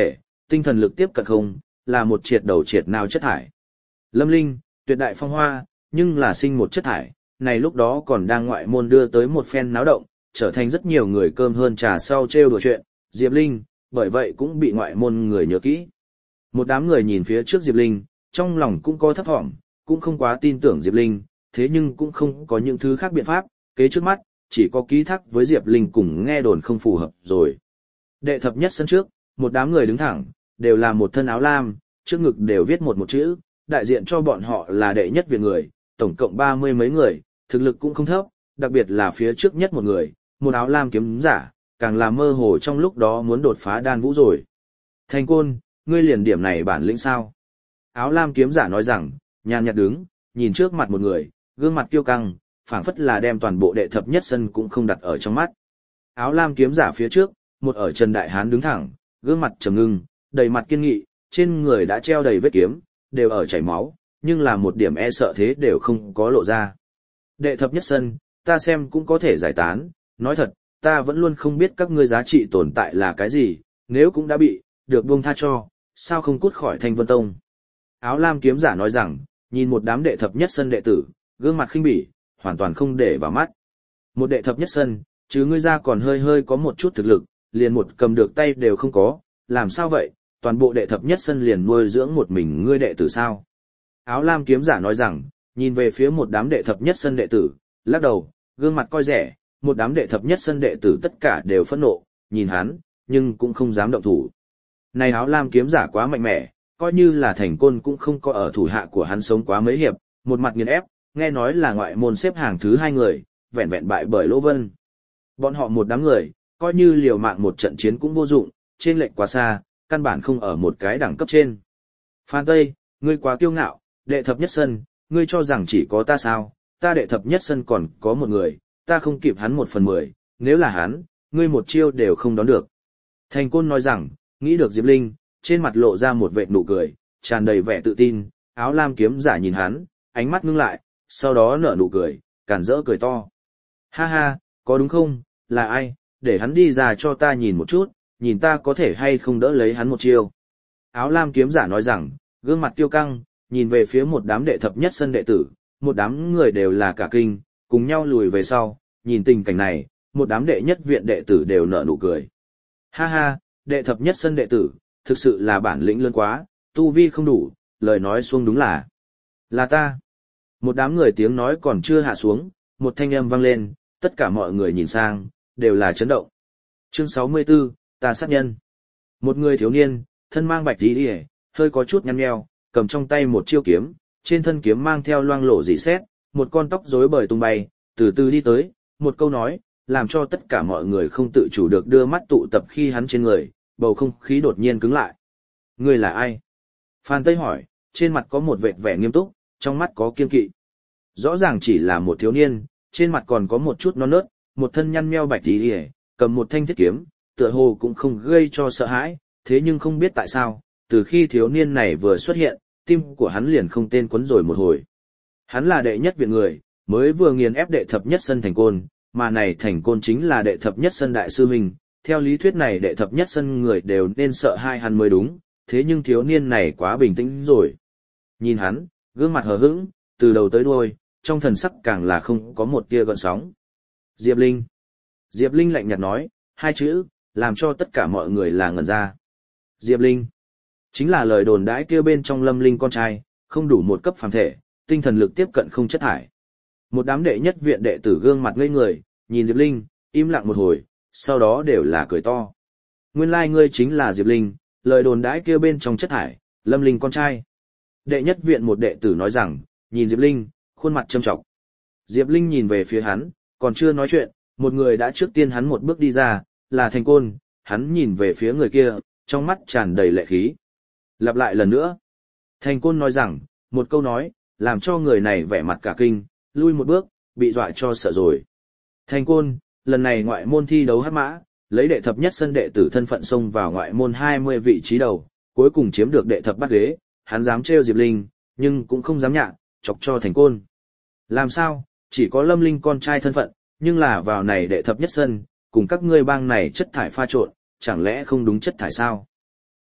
tinh thần lực tiếp cận không, là một triệt đầu triệt nào chất thải. Lâm Linh, tuyệt đại phong hoa, nhưng là sinh một chất thải, này lúc đó còn đang ngoại môn đưa tới một phen náo động, trở thành rất nhiều người cơm hơn trà sau trêu đùa chuyện, Diệp Linh, bởi vậy cũng bị ngoại môn người nhớ kỹ. Một đám người nhìn phía trước Diệp Linh, trong lòng cũng có thấp thỏm, cũng không quá tin tưởng Diệp Linh, thế nhưng cũng không có những thứ khác biện pháp, kế trước mắt, chỉ có ký thác với Diệp Linh cùng nghe đồn không phù hợp rồi. Đệ thập nhất sân trước, một đám người đứng thẳng, đều là một thân áo lam, trước ngực đều viết một một chữ, đại diện cho bọn họ là đệ nhất viện người, tổng cộng ba mươi mấy người, thực lực cũng không thấp, đặc biệt là phía trước nhất một người, một áo lam kiếm giả, càng là mơ hồ trong lúc đó muốn đột phá đan vũ rồi. Thành Côn, ngươi liền điểm này bản lĩnh sao? Áo lam kiếm giả nói rằng, nhàn nhạt đứng, nhìn trước mặt một người, gương mặt kiêu căng, phảng phất là đem toàn bộ đệ thập nhất sân cũng không đặt ở trong mắt. Áo lam kiếm giả phía trước, một ở Trần Đại Hán đứng thẳng, gương mặt trầm ngưng, đầy mặt kiên nghị, trên người đã treo đầy vết kiếm, đều ở chảy máu, nhưng là một điểm e sợ thế đều không có lộ ra. Đệ thập nhất sân, ta xem cũng có thể giải tán, nói thật, ta vẫn luôn không biết các ngươi giá trị tồn tại là cái gì, nếu cũng đã bị, được buông tha cho, sao không cút khỏi Thanh Vân Tông. Áo lam kiếm giả nói rằng, nhìn một đám đệ thập nhất sân đệ tử, gương mặt khinh bỉ, hoàn toàn không để vào mắt. Một đệ thập nhất sân, chứ ngươi ra còn hơi hơi có một chút thực lực, liền một cầm được tay đều không có, làm sao vậy, toàn bộ đệ thập nhất sân liền nuôi dưỡng một mình ngươi đệ tử sao. Áo lam kiếm giả nói rằng, nhìn về phía một đám đệ thập nhất sân đệ tử, lắc đầu, gương mặt coi rẻ, một đám đệ thập nhất sân đệ tử tất cả đều phẫn nộ, nhìn hắn, nhưng cũng không dám động thủ. Này áo lam kiếm giả quá mạnh mẽ, coi như là Thành Côn cũng không có ở thủ hạ của hắn sống quá mấy hiệp, một mặt nghiền ép, nghe nói là ngoại môn xếp hàng thứ hai người, vẹn vẹn bại bởi Lỗ Vân. Bọn họ một đám người, coi như liều mạng một trận chiến cũng vô dụng, trên lệnh quá xa, căn bản không ở một cái đẳng cấp trên. Phan Tây, ngươi quá kiêu ngạo, đệ thập nhất sân, ngươi cho rằng chỉ có ta sao, ta đệ thập nhất sân còn có một người, ta không kịp hắn một phần mười, nếu là hắn, ngươi một chiêu đều không đón được. Thành Côn nói rằng, nghĩ được Diệp Linh, trên mặt lộ ra một vệt nụ cười, tràn đầy vẻ tự tin, áo lam kiếm giả nhìn hắn, ánh mắt ngưng lại, sau đó nở nụ cười, càn rỡ cười to. Ha ha, có đúng không, là ai, để hắn đi ra cho ta nhìn một chút, nhìn ta có thể hay không đỡ lấy hắn một chiêu. Áo lam kiếm giả nói rằng, gương mặt kiêu căng, nhìn về phía một đám đệ thập nhất sân đệ tử, một đám người đều là cả kinh, cùng nhau lùi về sau, nhìn tình cảnh này, một đám đệ nhất viện đệ tử đều nở nụ cười. Ha ha, đệ thập nhất sân đệ tử, thực sự là bản lĩnh lớn quá, tu vi không đủ, lời nói xuông đúng là. Là ta. Một đám người tiếng nói còn chưa hạ xuống, một thanh âm vang lên, tất cả mọi người nhìn sang, đều là chấn động. Chương sáu mươi tư, ta sát nhân. Một người thiếu niên, thân mang bạch tí đi hơi có chút nhăn nheo, cầm trong tay một chiêu kiếm, trên thân kiếm mang theo loang lổ dị xét, một con tóc rối bời tung bay, từ từ đi tới, một câu nói, làm cho tất cả mọi người không tự chủ được đưa mắt tụ tập khi hắn trên người, bầu không khí đột nhiên cứng lại. Người là ai? Phan Tây hỏi, trên mặt có một vệt vẻ nghiêm túc, trong mắt có kiên kỵ. Rõ ràng chỉ là một thiếu niên, trên mặt còn có một chút non nớt, một thân nhăn nheo bạch tí đi cầm một thanh thiết kiếm, tựa hồ cũng không gây cho sợ hãi, thế nhưng không biết tại sao, từ khi thiếu niên này vừa xuất hiện, tim của hắn liền không tên quấn rồi một hồi. Hắn là đệ nhất viện người, mới vừa nghiền ép đệ thập nhất sân Thành Côn, mà này Thành Côn chính là đệ thập nhất sân đại sư huynh, theo lý thuyết này đệ thập nhất sân người đều nên sợ hai hắn mới đúng, thế nhưng thiếu niên này quá bình tĩnh rồi. Nhìn hắn, gương mặt hờ hững, từ đầu tới đuôi, trong thần sắc càng là không có một tia gợn sóng. Diệp Linh. Diệp Linh lạnh nhạt nói, hai chữ, làm cho tất cả mọi người là ngẩn ra. Diệp Linh. Chính là lời đồn đãi kia bên trong Lâm Linh con trai, không đủ một cấp phàm thể, tinh thần lực tiếp cận không chất thải. Một đám đệ nhất viện đệ tử gương mặt ngây người, nhìn Diệp Linh, im lặng một hồi, sau đó đều là cười to. Nguyên lai like ngươi chính là Diệp Linh, lời đồn đãi kia bên trong chất thải, Lâm Linh con trai. Đệ nhất viện một đệ tử nói rằng, nhìn Diệp Linh, khuôn mặt châm trọng. Diệp Linh nhìn về phía hắn, còn chưa nói chuyện, một người đã trước tiên hắn một bước đi ra, là Thành Côn, hắn nhìn về phía người kia, trong mắt tràn đầy lệ khí. Lặp lại lần nữa. Thành Côn nói rằng, một câu nói, làm cho người này vẻ mặt cả kinh, lui một bước, bị dọa cho sợ rồi. Thành Côn, lần này ngoại môn thi đấu hắc mã, lấy đệ thập nhất sân đệ tử thân phận xông vào ngoại môn hai mươi vị trí đầu, cuối cùng chiếm được đệ thập bát ghế, hắn dám trêu Diệp Linh, nhưng cũng không dám nhạ, chọc cho Thành Côn. Làm sao, chỉ có Lâm Linh con trai thân phận, nhưng là vào này đệ thập nhất sân, cùng các ngươi bang này chất thải pha trộn, chẳng lẽ không đúng chất thải sao?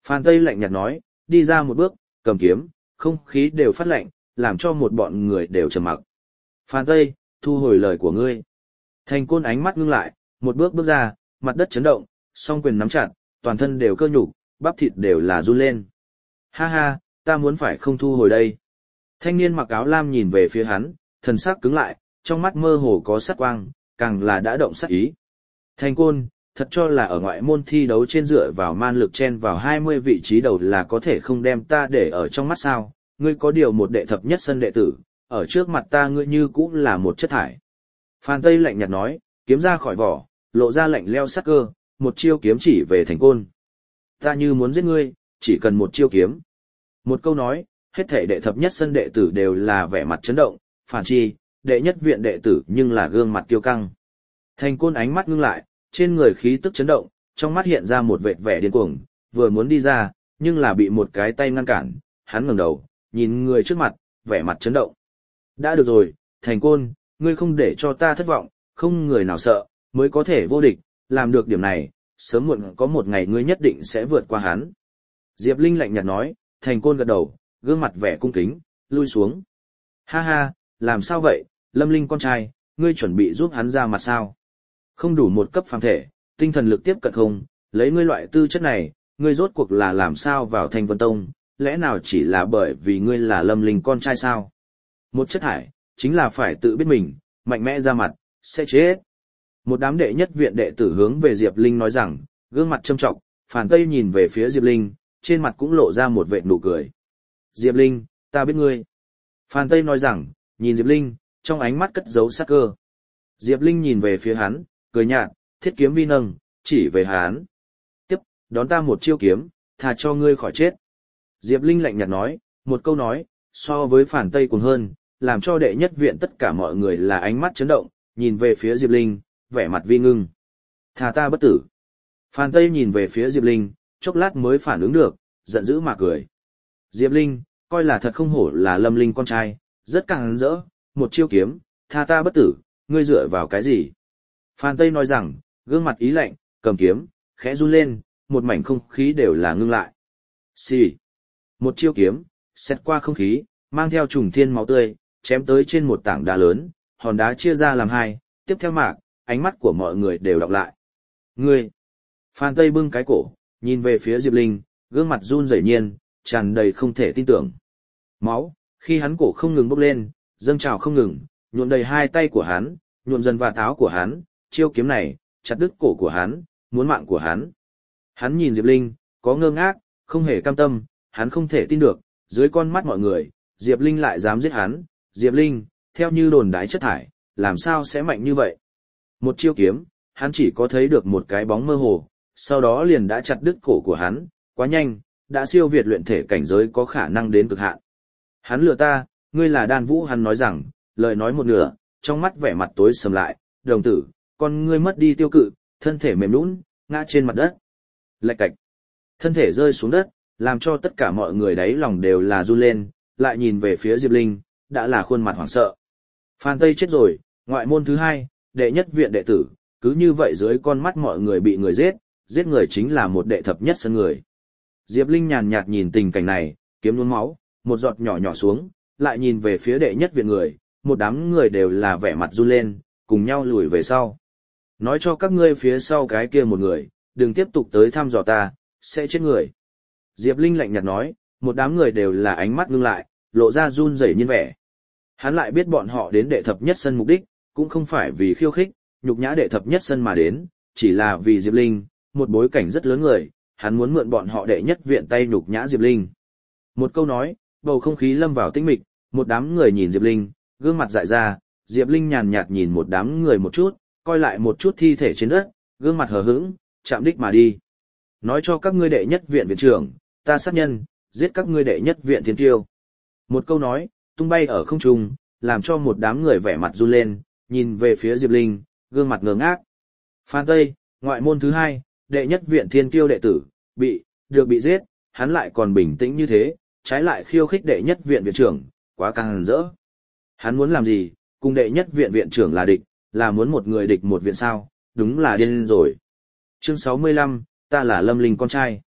Phan Tây lạnh nhạt nói, đi ra một bước, cầm kiếm, không khí đều phát lạnh, làm cho một bọn người đều trầm mặc. Phan Tây, thu hồi lời của ngươi. Thành Côn ánh mắt ngưng lại, một bước bước ra, mặt đất chấn động, song quyền nắm chặt, toàn thân đều cơ nhục, bắp thịt đều là run lên. Ha ha, ta muốn phải không thu hồi đây. Thanh niên mặc áo lam nhìn về phía hắn, thần sắc cứng lại, trong mắt mơ hồ có sát quang, càng là đã động sát ý. Thành Côn, thật cho là ở ngoại môn thi đấu trên dựa vào man lực chen vào hai mươi vị trí đầu là có thể không đem ta để ở trong mắt sao, ngươi có điều một đệ thập nhất sân đệ tử, ở trước mặt ta ngươi như cũng là một chất thải. Phan Tây lạnh nhạt nói, kiếm ra khỏi vỏ, lộ ra lạnh leo sắc cơ, một chiêu kiếm chỉ về Thành Côn. Ta như muốn giết ngươi, chỉ cần một chiêu kiếm. Một câu nói, hết thể đệ thập nhất sân đệ tử đều là vẻ mặt chấn động, phản chi, đệ nhất viện đệ tử nhưng là gương mặt kiêu căng. Thành Côn ánh mắt ngưng lại, trên người khí tức chấn động, trong mắt hiện ra một vệt vẻ điên cuồng, vừa muốn đi ra, nhưng là bị một cái tay ngăn cản, hắn ngẩng đầu, nhìn người trước mặt, vẻ mặt chấn động. Đã được rồi, Thành Côn, ngươi không để cho ta thất vọng, không người nào sợ, mới có thể vô địch, làm được điểm này, sớm muộn có một ngày ngươi nhất định sẽ vượt qua hắn. Diệp Linh lạnh nhạt nói, Thành Côn gật đầu, gương mặt vẻ cung kính, lui xuống. Ha ha, làm sao vậy, Lâm Linh con trai, ngươi chuẩn bị giúp hắn ra mặt sao? Không đủ một cấp phàm thể, tinh thần lực tiếp cận không, lấy ngươi loại tư chất này, ngươi rốt cuộc là làm sao vào Thanh Vân Tông, lẽ nào chỉ là bởi vì ngươi là Lâm Linh con trai sao? Một chất thải, chính là phải tự biết mình, mạnh mẽ ra mặt, sẽ chết. Một đám đệ nhất viện đệ tử hướng về Diệp Linh nói rằng, gương mặt châm trọng, Phản Tây nhìn về phía Diệp Linh, trên mặt cũng lộ ra một vệt nụ cười. Diệp Linh, ta biết ngươi. Phản Tây nói rằng, nhìn Diệp Linh, trong ánh mắt cất giấu sát cơ. Diệp Linh nhìn về phía hắn, cười nhạt, thiết kiếm vi nâng, chỉ về hắn. Tiếp, đón ta một chiêu kiếm, thà cho ngươi khỏi chết. Diệp Linh lạnh nhạt nói, một câu nói, so với Phản Tây còn hơn, làm cho đệ nhất viện tất cả mọi người là ánh mắt chấn động, nhìn về phía Diệp Linh, vẻ mặt vi ngưng. Thà ta bất tử. Phản Tây nhìn về phía Diệp Linh, chốc lát mới phản ứng được, giận dữ mà cười. Diệp Linh, coi là thật không hổ là Lâm Linh con trai, rất càng rỡ, một chiêu kiếm, tha ta bất tử, ngươi dựa vào cái gì? Phan Tây nói rằng, gương mặt ý lạnh, cầm kiếm, khẽ run lên, một mảnh không khí đều là ngưng lại. Xì. Một chiêu kiếm, xét qua không khí, mang theo trùng thiên máu tươi, chém tới trên một tảng đá lớn, hòn đá chia ra làm hai, tiếp theo mạc, ánh mắt của mọi người đều đọc lại. Ngươi. Phan Tây bưng cái cổ, nhìn về phía Diệp Linh, gương mặt run rẩy nhiên, tràn đầy không thể tin tưởng. Máu, khi hắn cổ không ngừng bốc lên, dâng trào không ngừng, nhuộm đầy hai tay của hắn, nhuộm dần vạt áo của hắn, chiêu kiếm này, chặt đứt cổ của hắn, muốn mạng của hắn. Hắn nhìn Diệp Linh, có ngơ ngác, không hề cam tâm, hắn không thể tin được, dưới con mắt mọi người, Diệp Linh lại dám giết hắn. Diệp Linh, theo như đồn đái chất thải, làm sao sẽ mạnh như vậy? Một chiêu kiếm, hắn chỉ có thấy được một cái bóng mơ hồ, sau đó liền đã chặt đứt cổ của hắn, quá nhanh, đã siêu việt luyện thể cảnh giới có khả năng đến cực hạn. Hắn lừa ta, ngươi là Đan Vũ, hắn nói rằng, lời nói một nửa, trong mắt vẻ mặt tối sầm lại, đồng tử, con ngươi mất đi tiêu cự, thân thể mềm nhũn, ngã trên mặt đất. Lạch cạch. Thân thể rơi xuống đất, làm cho tất cả mọi người đáy lòng đều là run lên, lại nhìn về phía Diệp Linh, đã là khuôn mặt hoảng sợ. Phan Tây chết rồi, ngoại môn thứ hai, đệ nhất viện đệ tử, cứ như vậy dưới con mắt mọi người bị người giết, giết người chính là một đệ thập nhất sân người. Diệp Linh nhàn nhạt nhìn tình cảnh này, kiếm nhuốm máu, một giọt nhỏ nhỏ xuống, lại nhìn về phía đệ nhất viện người, một đám người đều là vẻ mặt run lên, cùng nhau lùi về sau. Nói cho các ngươi phía sau cái kia một người, đừng tiếp tục tới thăm dò ta, sẽ chết người. Diệp Linh lạnh nhạt nói, một đám người đều là ánh mắt ngưng lại, lộ ra run rẩy nhiên vẻ. Hắn lại biết bọn họ đến đệ thập nhất sân mục đích, cũng không phải vì khiêu khích, nhục nhã đệ thập nhất sân mà đến, chỉ là vì Diệp Linh, một bối cảnh rất lớn người, hắn muốn mượn bọn họ đệ nhất viện tay nhục nhã Diệp Linh. Một câu nói, bầu không khí lâm vào tĩnh mịch, một đám người nhìn Diệp Linh, gương mặt dại ra, Diệp Linh nhàn nhạt nhìn một đám người một chút, coi lại một chút thi thể trên đất, gương mặt hờ hững, chạm đích mà đi. Nói cho các ngươi đệ nhất viện viện trưởng, ta sát nhân, giết các ngươi đệ nhất viện thiên tiêu. Một câu nói, tung bay ở không trung, làm cho một đám người vẻ mặt run lên, nhìn về phía Diệp Linh, gương mặt ngơ ngác. Phan Tây, ngoại môn thứ hai, đệ nhất viện thiên tiêu đệ tử, bị, được bị giết, hắn lại còn bình tĩnh như thế, trái lại khiêu khích đệ nhất viện viện trưởng, quá càng hằn rỡ. Hắn muốn làm gì, cùng đệ nhất viện viện trưởng là địch, là muốn một người địch một viện sao, đúng là điên rồi. Chương sáu mươi lăm, ta là Lâm Linh con trai.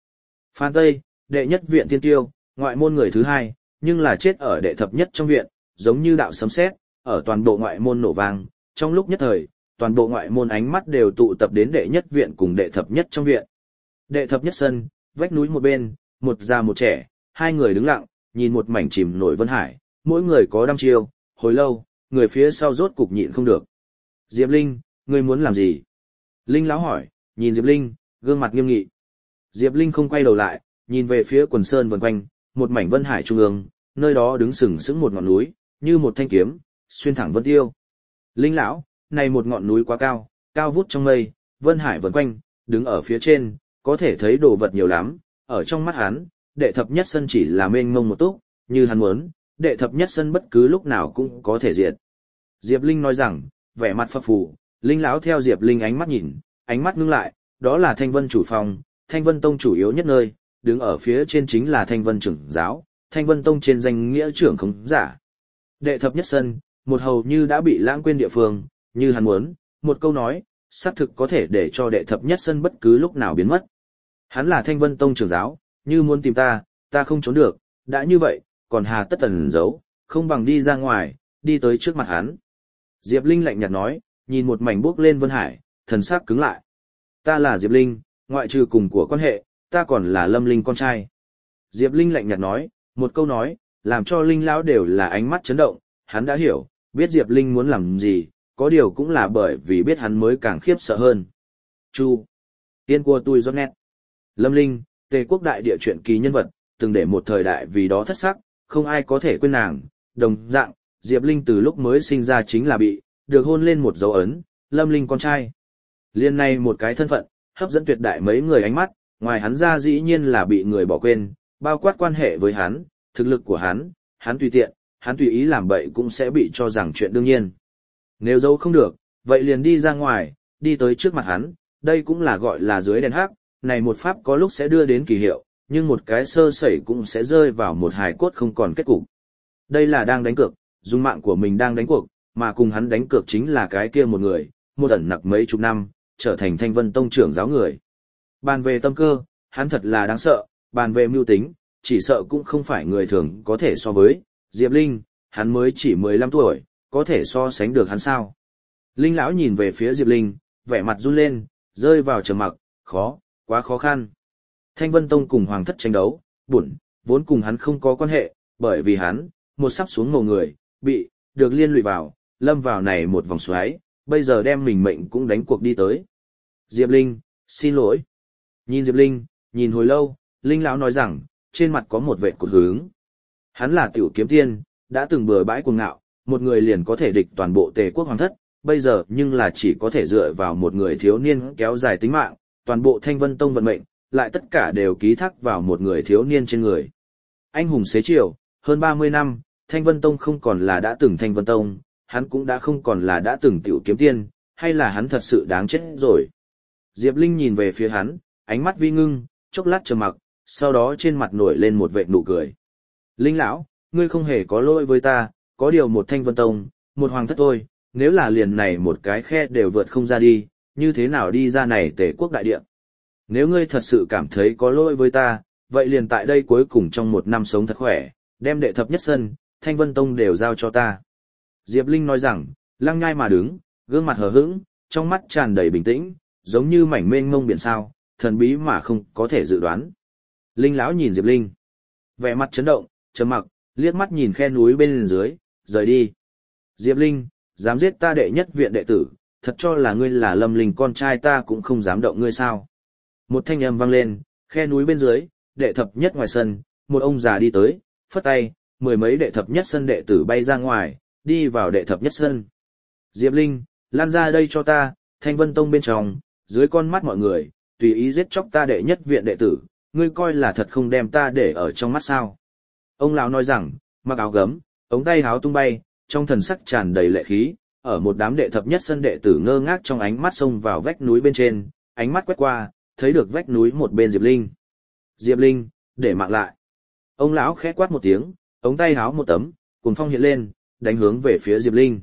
Phan Tây, đệ nhất viện thiên tiêu, ngoại môn người thứ hai, nhưng là chết ở đệ thập nhất trong viện, giống như đạo sấm sét, ở toàn bộ ngoại môn nổ vang, trong lúc nhất thời, toàn bộ ngoại môn ánh mắt đều tụ tập đến đệ nhất viện cùng đệ thập nhất trong viện. Đệ thập nhất sân, vách núi một bên, một già một trẻ, hai người đứng lặng, nhìn một mảnh chìm nổi vân hải, mỗi người có đăm chiêu, hồi lâu, người phía sau rốt cục nhịn không được. Diệp Linh, ngươi muốn làm gì? Linh lão hỏi, nhìn Diệp Linh, gương mặt nghiêm nghị. Diệp Linh không quay đầu lại, nhìn về phía quần sơn vần quanh, một mảnh vân hải trung ương, nơi đó đứng sừng sững một ngọn núi, như một thanh kiếm, xuyên thẳng vân tiêu. Linh lão, này một ngọn núi quá cao, cao vút trong mây, vân hải vần quanh, đứng ở phía trên, có thể thấy đồ vật nhiều lắm, ở trong mắt hắn, đệ thập nhất sân chỉ là mênh mông một túc, như hắn muốn, đệ thập nhất sân bất cứ lúc nào cũng có thể diệt. Diệp Linh nói rằng, vẻ mặt phập phù, Linh lão theo Diệp Linh ánh mắt nhìn, ánh mắt ngưng lại, đó là Thanh Vân chủ phòng, Thanh Vân tông chủ yếu nhất nơi, đứng ở phía trên chính là Thanh Vân trưởng giáo, Thanh Vân tông trên danh nghĩa trưởng không giả. Đệ thập nhất sân, một hầu như đã bị lãng quên địa phương, như hắn muốn, một câu nói, xác thực có thể để cho đệ thập nhất sân bất cứ lúc nào biến mất. Hắn là Thanh Vân tông trưởng giáo, như muốn tìm ta, ta không trốn được, đã như vậy, còn hà tất tần giấu, không bằng đi ra ngoài, đi tới trước mặt hắn. Diệp Linh lạnh nhạt nói, nhìn một mảnh bước lên vân hải, thần sắc cứng lại. Ta là Diệp Linh, ngoại trừ cùng của quan hệ, ta còn là Lâm Linh con trai. Diệp Linh lạnh nhạt nói, một câu nói, làm cho Linh lão đều là ánh mắt chấn động, hắn đã hiểu, biết Diệp Linh muốn làm gì, có điều cũng là bởi vì biết hắn mới càng khiếp sợ hơn. Chu. Tiên của tôi giót nét. Lâm Linh, Tề quốc đại địa truyện ký nhân vật, từng để một thời đại vì đó thất sắc, không ai có thể quên nàng. Đồng dạng, Diệp Linh từ lúc mới sinh ra chính là bị, được hôn lên một dấu ấn, Lâm Linh con trai. Liên này một cái thân phận, hấp dẫn tuyệt đại mấy người ánh mắt, ngoài hắn ra dĩ nhiên là bị người bỏ quên, bao quát quan hệ với hắn, thực lực của hắn, hắn tùy tiện, hắn tùy ý làm bậy cũng sẽ bị cho rằng chuyện đương nhiên. Nếu giấu không được, vậy liền đi ra ngoài, đi tới trước mặt hắn, đây cũng là gọi là dưới đèn hắc, này một pháp có lúc sẽ đưa đến kỳ hiệu, nhưng một cái sơ sẩy cũng sẽ rơi vào một hài cốt không còn kết cục. Đây là đang đánh cược, dùng mạng của mình đang đánh cuộc, mà cùng hắn đánh cược chính là cái kia một người, một ẩn nặc mấy chục năm, trở thành Thanh Vân tông trưởng giáo người. Bàn về tâm cơ, hắn thật là đáng sợ, bàn về mưu tính, chỉ sợ cũng không phải người thường có thể so với. Diệp Linh, hắn mới chỉ mười lăm tuổi, có thể so sánh được hắn sao? Linh lão nhìn về phía Diệp Linh, vẻ mặt run lên, rơi vào trầm mặc, khó, quá khó khăn. Thanh Vân tông cùng hoàng thất tranh đấu, buồn, vốn cùng hắn không có quan hệ, bởi vì hắn, một sắp xuống ngầu người, bị, được liên lụy vào, lâm vào này một vòng xoáy, bây giờ đem mình mệnh cũng đánh cuộc đi tới. Diệp Linh, xin lỗi. Nhìn Diệp Linh, nhìn hồi lâu, Linh lão nói rằng, trên mặt có một vệt cột hướng. Hắn là tiểu kiếm tiên, đã từng bừa bãi cuồng ngạo, một người liền có thể địch toàn bộ Tề quốc hoàng thất, bây giờ nhưng là chỉ có thể dựa vào một người thiếu niên kéo dài tính mạng, toàn bộ Thanh Vân tông vận mệnh, lại tất cả đều ký thác vào một người thiếu niên trên người. Anh hùng xế chiều, hơn ba mươi năm, Thanh Vân tông không còn là đã từng Thanh Vân tông, hắn cũng đã không còn là đã từng tiểu kiếm tiên, hay là hắn thật sự đáng chết rồi. Diệp Linh nhìn về phía hắn, ánh mắt vi ngưng, chốc lát trầm mặc, sau đó trên mặt nổi lên một vệt nụ cười. Linh lão, ngươi không hề có lỗi với ta, có điều một Thanh Vân tông, một hoàng thất thôi, nếu là liền này một cái khe đều vượt không ra đi, như thế nào đi ra này Tề quốc đại địa. Nếu ngươi thật sự cảm thấy có lỗi với ta, vậy liền tại đây cuối cùng trong một năm sống thật khỏe, đem đệ thập nhất sân, Thanh Vân tông đều giao cho ta. Diệp Linh nói rằng, lăng nhai mà đứng, gương mặt hờ hững, trong mắt tràn đầy bình tĩnh, giống như mảnh mênh mông biển sao, thần bí mà không có thể dự đoán. Linh lão nhìn Diệp Linh, vẻ mặt chấn động, trầm mặc, liếc mắt nhìn khe núi bên dưới, rời đi. Diệp Linh, dám giết ta đệ nhất viện đệ tử, thật cho là ngươi là Lâm Linh con trai ta cũng không dám động ngươi sao. Một thanh âm vang lên, khe núi bên dưới, đệ thập nhất ngoài sân, một ông già đi tới, phất tay, mười mấy đệ thập nhất sân đệ tử bay ra ngoài, đi vào đệ thập nhất sân. Diệp Linh, lan ra đây cho ta, Thanh Vân tông bên trong, dưới con mắt mọi người, tùy ý giết chóc ta đệ nhất viện đệ tử, ngươi coi là thật không đem ta để ở trong mắt sao. Ông lão nói rằng, mặc áo gấm, ống tay áo tung bay, trong thần sắc tràn đầy lệ khí, ở một đám đệ thập nhất sân đệ tử ngơ ngác trong ánh mắt xông vào vách núi bên trên, ánh mắt quét qua, thấy được vách núi một bên Diệp Linh. Diệp Linh, để mạng lại. Ông lão khẽ quát một tiếng, ống tay áo một tấm, cuồng phong hiện lên, đánh hướng về phía Diệp Linh.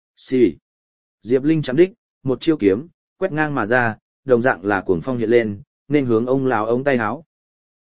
Xì. Diệp Linh chạm đích, một chiêu kiếm, quét ngang mà ra, đồng dạng là cuồng phong hiện lên, nên hướng ông lão ống tay áo.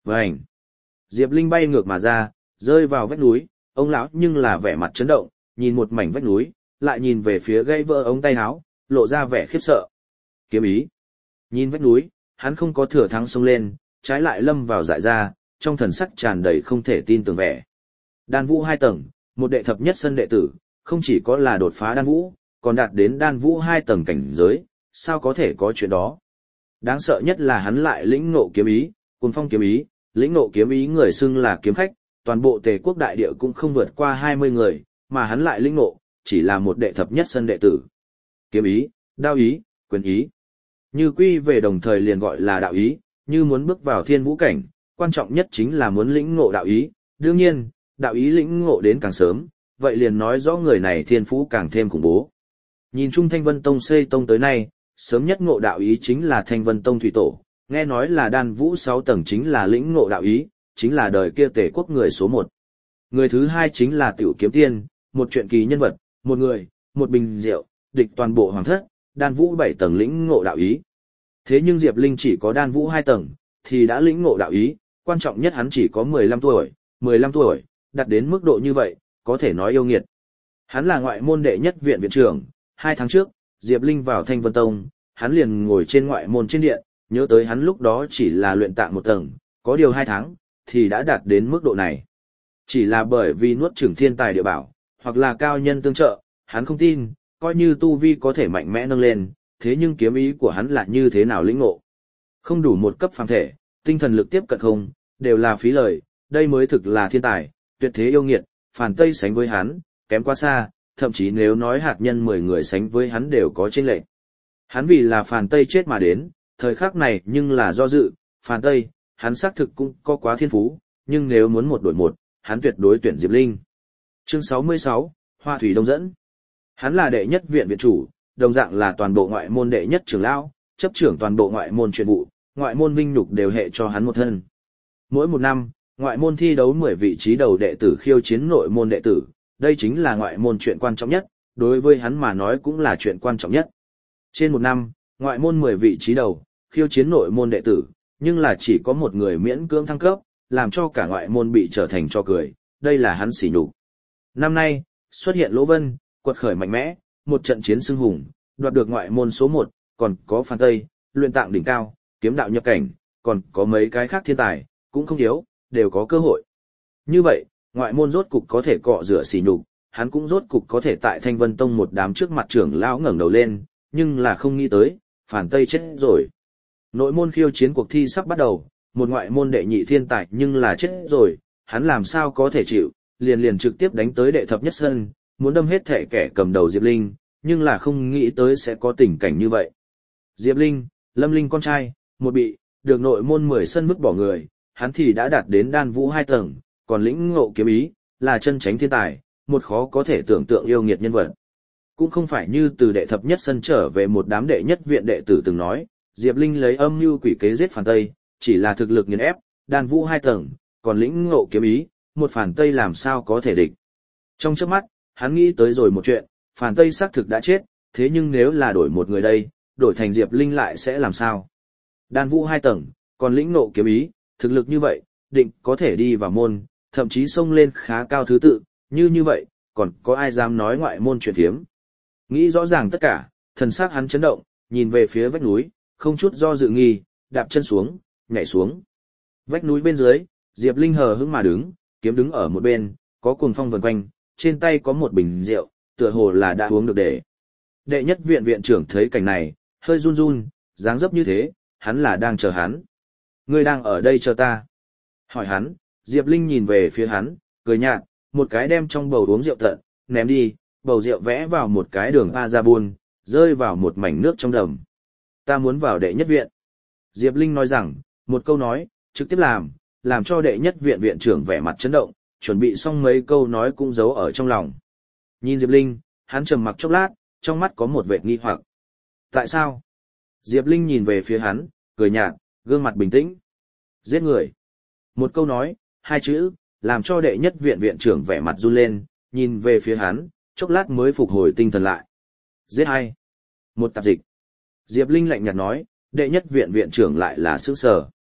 Vành. Diệp Linh bay ngược mà ra, rơi vào vách núi, ông lão nhưng là vẻ mặt chấn động, nhìn một mảnh vách núi, lại nhìn về phía gãy vỡ ống tay áo, lộ ra vẻ khiếp sợ. Kiếm ý. Nhìn vách núi, hắn không có thừa thắng xông lên, trái lại lâm vào dại ra, trong thần sắc tràn đầy không thể tin tưởng vẻ. Đan vũ hai tầng, một đệ thập nhất sân đệ tử, không chỉ có là đột phá đan vũ, còn đạt đến đan vũ hai tầng cảnh giới, sao có thể có chuyện đó. Đáng sợ nhất là hắn lại lĩnh ngộ kiếm ý, cuồng phong kiếm ý, lĩnh ngộ kiếm ý người xưng là kiếm khách, toàn bộ Tề quốc đại địa cũng không vượt qua hai mươi người, mà hắn lại lĩnh ngộ, chỉ là một đệ thập nhất sân đệ tử. Kiếm ý, đao ý, quyền ý. Như quy về đồng thời liền gọi là đạo ý, như muốn bước vào thiên vũ cảnh, quan trọng nhất chính là muốn lĩnh ngộ đạo ý, đương nhiên, đạo ý lĩnh ngộ đến càng sớm, vậy liền nói rõ người này thiên phú càng thêm khủng bố. Nhìn chung Thanh Vân Tông xây tông tới nay, sớm nhất ngộ đạo ý chính là Thanh Vân Tông thủy tổ, nghe nói là đan vũ sáu tầng chính là lĩnh ngộ đạo ý, chính là đời kia Tề quốc người số một. Người thứ hai chính là Tiểu Kiếm Tiên, một truyện kỳ nhân vật, một người, một bình rượu, địch toàn bộ hoàng thất, đan vũ bảy tầng lĩnh ngộ đạo ý. Thế nhưng Diệp Linh chỉ có đan vũ hai tầng, thì đã lĩnh ngộ đạo ý, quan trọng nhất hắn chỉ có mười lăm tuổi, mười lăm tuổi, đạt đến mức độ như vậy, có thể nói yêu nghiệt. Hắn là ngoại môn đệ nhất viện viện trưởng, hai tháng trước, Diệp Linh vào Thanh Vân Tông, hắn liền ngồi trên ngoại môn trên điện, nhớ tới hắn lúc đó chỉ là luyện tạng một tầng, có điều hai tháng, thì đã đạt đến mức độ này. Chỉ là bởi vì nuốt chửng thiên tài địa bảo, hoặc là cao nhân tương trợ, hắn không tin, coi như tu vi có thể mạnh mẽ nâng lên, thế nhưng kiếm ý của hắn là như thế nào lĩnh ngộ. Không đủ một cấp phàm thể, tinh thần lực tiếp cận không, đều là phí lời, đây mới thực là thiên tài, tuyệt thế yêu nghiệt, phản Tây sánh với hắn, kém quá xa, thậm chí nếu nói hạt nhân mười người sánh với hắn đều có chênh lệch. Hắn vì là phản Tây chết mà đến, thời khắc này nhưng là do dự, phản Tây, hắn xác thực cũng có quá thiên phú, nhưng nếu muốn một đổi một, hắn tuyệt đối tuyển Diệp Linh. Chương sáu mươi sáu, Hoa Thủy Đông dẫn. Hắn là đệ nhất viện viện chủ, đồng dạng là toàn bộ ngoại môn đệ nhất trưởng lão, chấp trưởng toàn bộ ngoại môn chuyện vụ, ngoại môn vinh nhục đều hệ cho hắn một thân. Mỗi một năm, ngoại môn thi đấu mười vị trí đầu đệ tử khiêu chiến nội môn đệ tử, đây chính là ngoại môn chuyện quan trọng nhất, đối với hắn mà nói cũng là chuyện quan trọng nhất. Trên một năm, ngoại môn mười vị trí đầu, khiêu chiến nội môn đệ tử, nhưng là chỉ có một người miễn cưỡng thăng cấp, làm cho cả ngoại môn bị trở thành trò cười, đây là hắn sỉ nhục. Năm nay, xuất hiện Lỗ Vân, quật khởi mạnh mẽ, một trận chiến xưng hùng, đoạt được ngoại môn số một, còn có Phan Tây, luyện tạng đỉnh cao, kiếm đạo nhập cảnh, còn có mấy cái khác thiên tài, cũng không yếu, đều có cơ hội. Như vậy, ngoại môn rốt cục có thể cọ rửa sỉ nhục, hắn cũng rốt cục có thể tại Thanh Vân Tông một đám trước mặt trưởng lão ngẩng đầu lên, nhưng là không nghĩ tới, Phản Tây chết rồi. Nội môn khiêu chiến cuộc thi sắp bắt đầu, một ngoại môn đệ nhị thiên tài nhưng là chết rồi, hắn làm sao có thể chịu, liền liền trực tiếp đánh tới đệ thập nhất sân, muốn đâm hết thể kẻ cầm đầu Diệp Linh, nhưng là không nghĩ tới sẽ có tình cảnh như vậy. Diệp Linh, Lâm Linh con trai, một bị, được nội môn mười sân vứt bỏ người, hắn thì đã đạt đến đan vũ hai tầng, còn lĩnh ngộ kiếm ý, là chân chánh thiên tài, một khó có thể tưởng tượng yêu nghiệt nhân vật. Cũng không phải như từ đệ thập nhất sân trở về một đám đệ nhất viện đệ tử từng nói, Diệp Linh lấy âm mưu quỷ kế giết Phản Tây, chỉ là thực lực nghiền ép, đan vũ hai tầng, còn lĩnh ngộ kiếm ý, một Phản Tây làm sao có thể địch. Trong chớp mắt, hắn nghĩ tới rồi một chuyện, Phản Tây xác thực đã chết, thế nhưng nếu là đổi một người đây, đổi thành Diệp Linh lại sẽ làm sao? Đan vũ hai tầng, còn lĩnh ngộ kiếm ý, thực lực như vậy, định có thể đi vào môn, thậm chí xông lên khá cao thứ tự, như như vậy, còn có ai dám nói ngoại môn chuyện thiếm. Nghĩ rõ ràng tất cả, thần sắc hắn chấn động, nhìn về phía vách núi, không chút do dự nghi, đạp chân xuống, nhảy xuống. Vách núi bên dưới, Diệp Linh hờ hững mà đứng, kiếm đứng ở một bên, có cuồng phong vần quanh, trên tay có một bình rượu, tựa hồ là đã uống được để. Đệ nhất viện viện trưởng thấy cảnh này, hơi run run, dáng dấp như thế, hắn là đang chờ hắn. Ngươi đang ở đây chờ ta. Hỏi hắn, Diệp Linh nhìn về phía hắn, cười nhạt, một cái đem trong bầu uống rượu tận, ném đi, bầu rượu vẽ vào một cái đường A ra buôn, rơi vào một mảnh nước trong đầm. Ta muốn vào đệ nhất viện. Diệp Linh nói rằng, một câu nói, trực tiếp làm, làm cho đệ nhất viện viện trưởng vẻ mặt chấn động, chuẩn bị xong mấy câu nói cũng giấu ở trong lòng. Nhìn Diệp Linh, hắn trầm mặc chốc lát, trong mắt có một vệt nghi hoặc. Tại sao? Diệp Linh nhìn về phía hắn, cười nhạt, gương mặt bình tĩnh. Giết người. Một câu nói, hai chữ, làm cho đệ nhất viện viện trưởng vẻ mặt run lên, nhìn về phía hắn, chốc lát mới phục hồi tinh thần lại. Giết ai? Một tạp dịch. Diệp Linh lạnh nhạt nói, đệ nhất viện viện trưởng lại là sướng sở.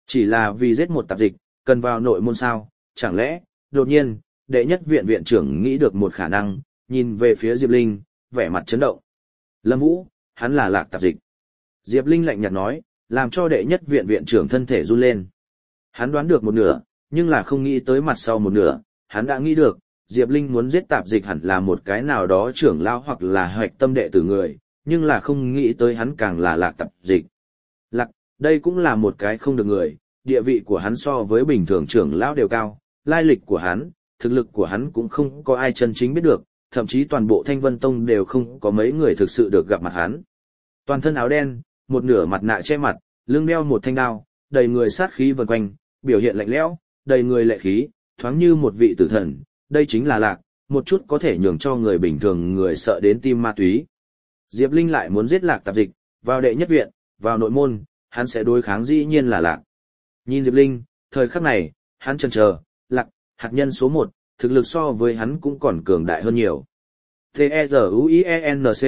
Chỉ là vì giết một tạp dịch, cần vào nội môn sao, chẳng lẽ, đột nhiên, đệ nhất viện viện trưởng nghĩ được một khả năng, nhìn về phía Diệp Linh, vẻ mặt chấn động. Lâm Vũ, hắn là Lạc tạp dịch. Diệp Linh lạnh nhạt nói, làm cho đệ nhất viện viện trưởng thân thể run lên. Hắn đoán được một nửa, nhưng là không nghĩ tới mặt sau một nửa, hắn đã nghĩ được, Diệp Linh muốn giết tạp dịch hẳn là một cái nào đó trưởng lão hoặc là hoạch tâm đệ tử người, nhưng là không nghĩ tới hắn càng là Lạc tạp dịch. Lạc, đây cũng là một cái không được người, địa vị của hắn so với bình thường trưởng lão đều cao, lai lịch của hắn, thực lực của hắn cũng không có ai chân chính biết được, thậm chí toàn bộ Thanh Vân Tông đều không có mấy người thực sự được gặp mặt hắn. Toàn thân áo đen, một nửa mặt nạ che mặt, lưng đeo một thanh đao, đầy người sát khí vần quanh, biểu hiện lạnh lẽo, đầy người lệ khí, thoáng như một vị tử thần, đây chính là Lạc, một chút có thể nhường cho người bình thường người sợ đến tim ma túy. Diệp Linh lại muốn giết Lạc tạp dịch, vào đệ nhất viện, vào nội môn, hắn sẽ đối kháng dĩ nhiên là Lạc. Nhìn Diệp Linh, thời khắc này, hắn chần chờ, Lạc, hạt nhân số một, thực lực so với hắn cũng còn cường đại hơn nhiều. T-E-Z-U-I-E-N-C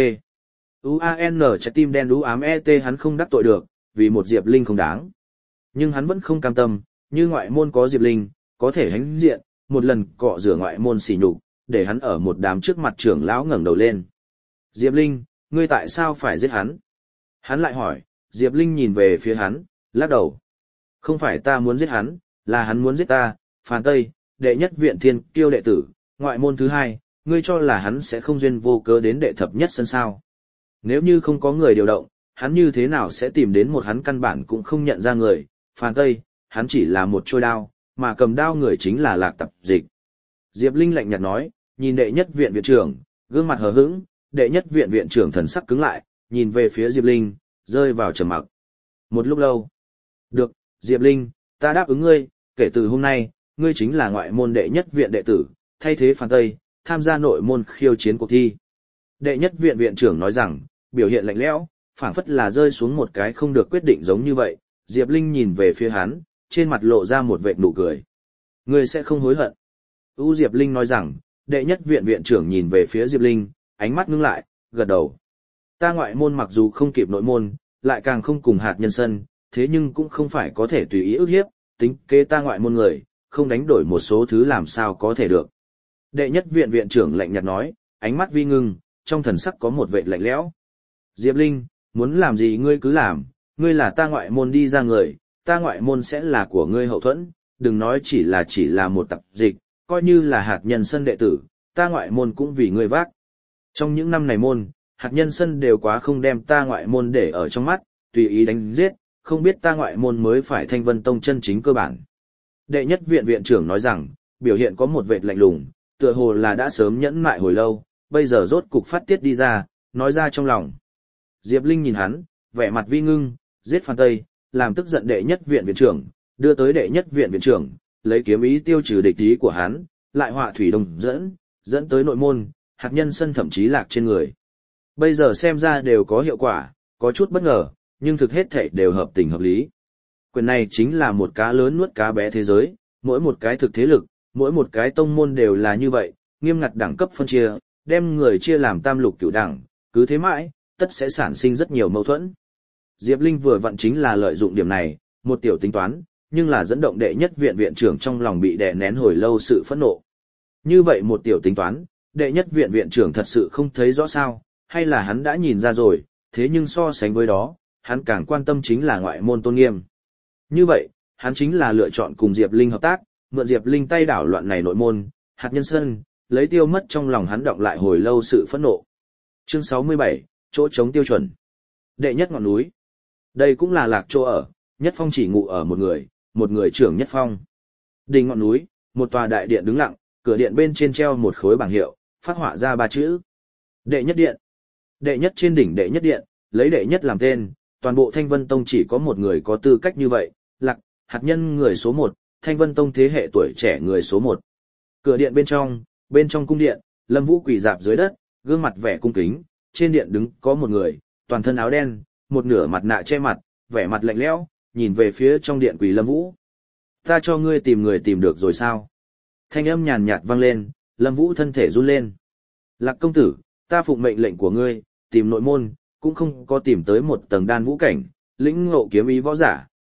U-A-N trái tim đen đú ám E-T hắn không đắc tội được, vì một Diệp Linh không đáng. Nhưng hắn vẫn không cam tâm, như ngoại môn có Diệp Linh, có thể hãnh diện, một lần cọ rửa ngoại môn xỉ nhục, để hắn ở một đám trước mặt trưởng lão ngẩng đầu lên. Diệp Linh, ngươi tại sao phải giết hắn? Hắn lại hỏi, Diệp Linh nhìn về phía hắn, lắc đầu. Không phải ta muốn giết hắn, là hắn muốn giết ta, Phàn Tây, đệ nhất viện thiên kiêu đệ tử, ngoại môn thứ hai, ngươi cho là hắn sẽ không duyên vô cớ đến đệ thập nhất sân sao. Nếu như không có người điều động, hắn như thế nào sẽ tìm đến một hắn căn bản cũng không nhận ra người, Phàn Tây, hắn chỉ là một trôi đao, mà cầm đao người chính là Lạc tạp dịch. Diệp Linh lạnh nhạt nói, nhìn đệ nhất viện viện trưởng, gương mặt hờ hững, đệ nhất viện viện trưởng thần sắc cứng lại, nhìn về phía Diệp Linh, rơi vào trầm mặc. Một lúc lâu. Được, Diệp Linh, ta đáp ứng ngươi, kể từ hôm nay, ngươi chính là ngoại môn đệ nhất viện đệ tử, thay thế Phàn Tây, tham gia nội môn khiêu chiến cuộc thi. Đệ nhất viện viện trưởng nói rằng, biểu hiện lạnh lẽo, phảng phất là rơi xuống một cái không được quyết định giống như vậy. Diệp Linh nhìn về phía hắn, trên mặt lộ ra một vệt nụ cười. Ngươi sẽ không hối hận. U Diệp Linh nói rằng, đệ nhất viện viện trưởng nhìn về phía Diệp Linh, ánh mắt ngưng lại, gật đầu. Ta ngoại môn mặc dù không kịp nội môn, lại càng không cùng hạt nhân sân, thế nhưng cũng không phải có thể tùy ý ức hiếp, tính kế ta ngoại môn người, không đánh đổi một số thứ làm sao có thể được. Đệ nhất viện viện trưởng lạnh nhạt nói, ánh mắt vi ngưng, trong thần sắc có một vệt lạnh lẽo. Diệp Linh, muốn làm gì ngươi cứ làm, ngươi là ta ngoại môn đi ra người, ta ngoại môn sẽ là của ngươi hậu thuẫn, đừng nói chỉ là chỉ là một tập dịch, coi như là hạt nhân sân đệ tử, ta ngoại môn cũng vì ngươi vác. Trong những năm này môn, hạt nhân sân đều quá không đem ta ngoại môn để ở trong mắt, tùy ý đánh giết, không biết ta ngoại môn mới phải Thanh Vân Tông chân chính cơ bản. Đệ nhất viện viện trưởng nói rằng, biểu hiện có một vệt lạnh lùng, tựa hồ là đã sớm nhẫn mại hồi lâu, bây giờ rốt cục phát tiết đi ra, nói ra trong lòng. Diệp Linh nhìn hắn, vẻ mặt vi ngưng, giết Phan Tây, làm tức giận đệ nhất viện viện trưởng, đưa tới đệ nhất viện viện trưởng, lấy kiếm ý tiêu trừ địch ý của hắn, lại họa thủy đồng dẫn, dẫn tới nội môn, hạt nhân sân thậm chí lạc trên người. Bây giờ xem ra đều có hiệu quả, có chút bất ngờ, nhưng thực hết thảy đều hợp tình hợp lý. Quyền này chính là một cá lớn nuốt cá bé thế giới, mỗi một cái thực thế lực, mỗi một cái tông môn đều là như vậy, nghiêm ngặt đẳng cấp phân chia, đem người chia làm tam lục cửu đẳng, cứ thế mãi, tất sẽ sản sinh rất nhiều mâu thuẫn. Diệp Linh vừa vặn chính là lợi dụng điểm này, một tiểu tính toán, nhưng là dẫn động đệ nhất viện viện trưởng trong lòng bị đè nén hồi lâu sự phẫn nộ. Như vậy một tiểu tính toán, đệ nhất viện viện trưởng thật sự không thấy rõ sao, hay là hắn đã nhìn ra rồi, thế nhưng so sánh với đó, hắn càng quan tâm chính là ngoại môn tôn nghiêm. Như vậy, hắn chính là lựa chọn cùng Diệp Linh hợp tác, mượn Diệp Linh tay đảo loạn này nội môn, hạt nhân sân, lấy tiêu mất trong lòng hắn động lại hồi lâu sự phẫn nộ. Chương sáu mươi bảy, chỗ chống tiêu chuẩn. Đệ nhất ngọn núi. Đây cũng là lạc chỗ ở, Nhất Phong chỉ ngụ ở một người, một người trưởng Nhất Phong. Đỉnh ngọn núi, một tòa đại điện đứng lặng, cửa điện bên trên treo một khối bảng hiệu, phát họa ra ba chữ. Đệ nhất điện. Đệ nhất trên đỉnh đệ nhất điện, lấy đệ nhất làm tên, toàn bộ Thanh Vân Tông chỉ có một người có tư cách như vậy, Lạc, hạt nhân người số một, Thanh Vân Tông thế hệ tuổi trẻ người số một. Cửa điện bên trong, bên trong cung điện, Lâm Vũ quỳ rạp dưới đất, gương mặt vẻ cung kính, trên điện đứng có một người, toàn thân áo đen, một nửa mặt nạ che mặt, vẻ mặt lạnh lẽo, nhìn về phía trong điện quỳ Lâm Vũ. Ta cho ngươi tìm người tìm được rồi sao? Thanh âm nhàn nhạt vang lên, Lâm Vũ thân thể run lên. Lạc công tử, ta phụng mệnh lệnh của ngươi, tìm nội môn, cũng không có tìm tới một tầng đan vũ cảnh, lĩnh ngộ kiếm ý võ giả,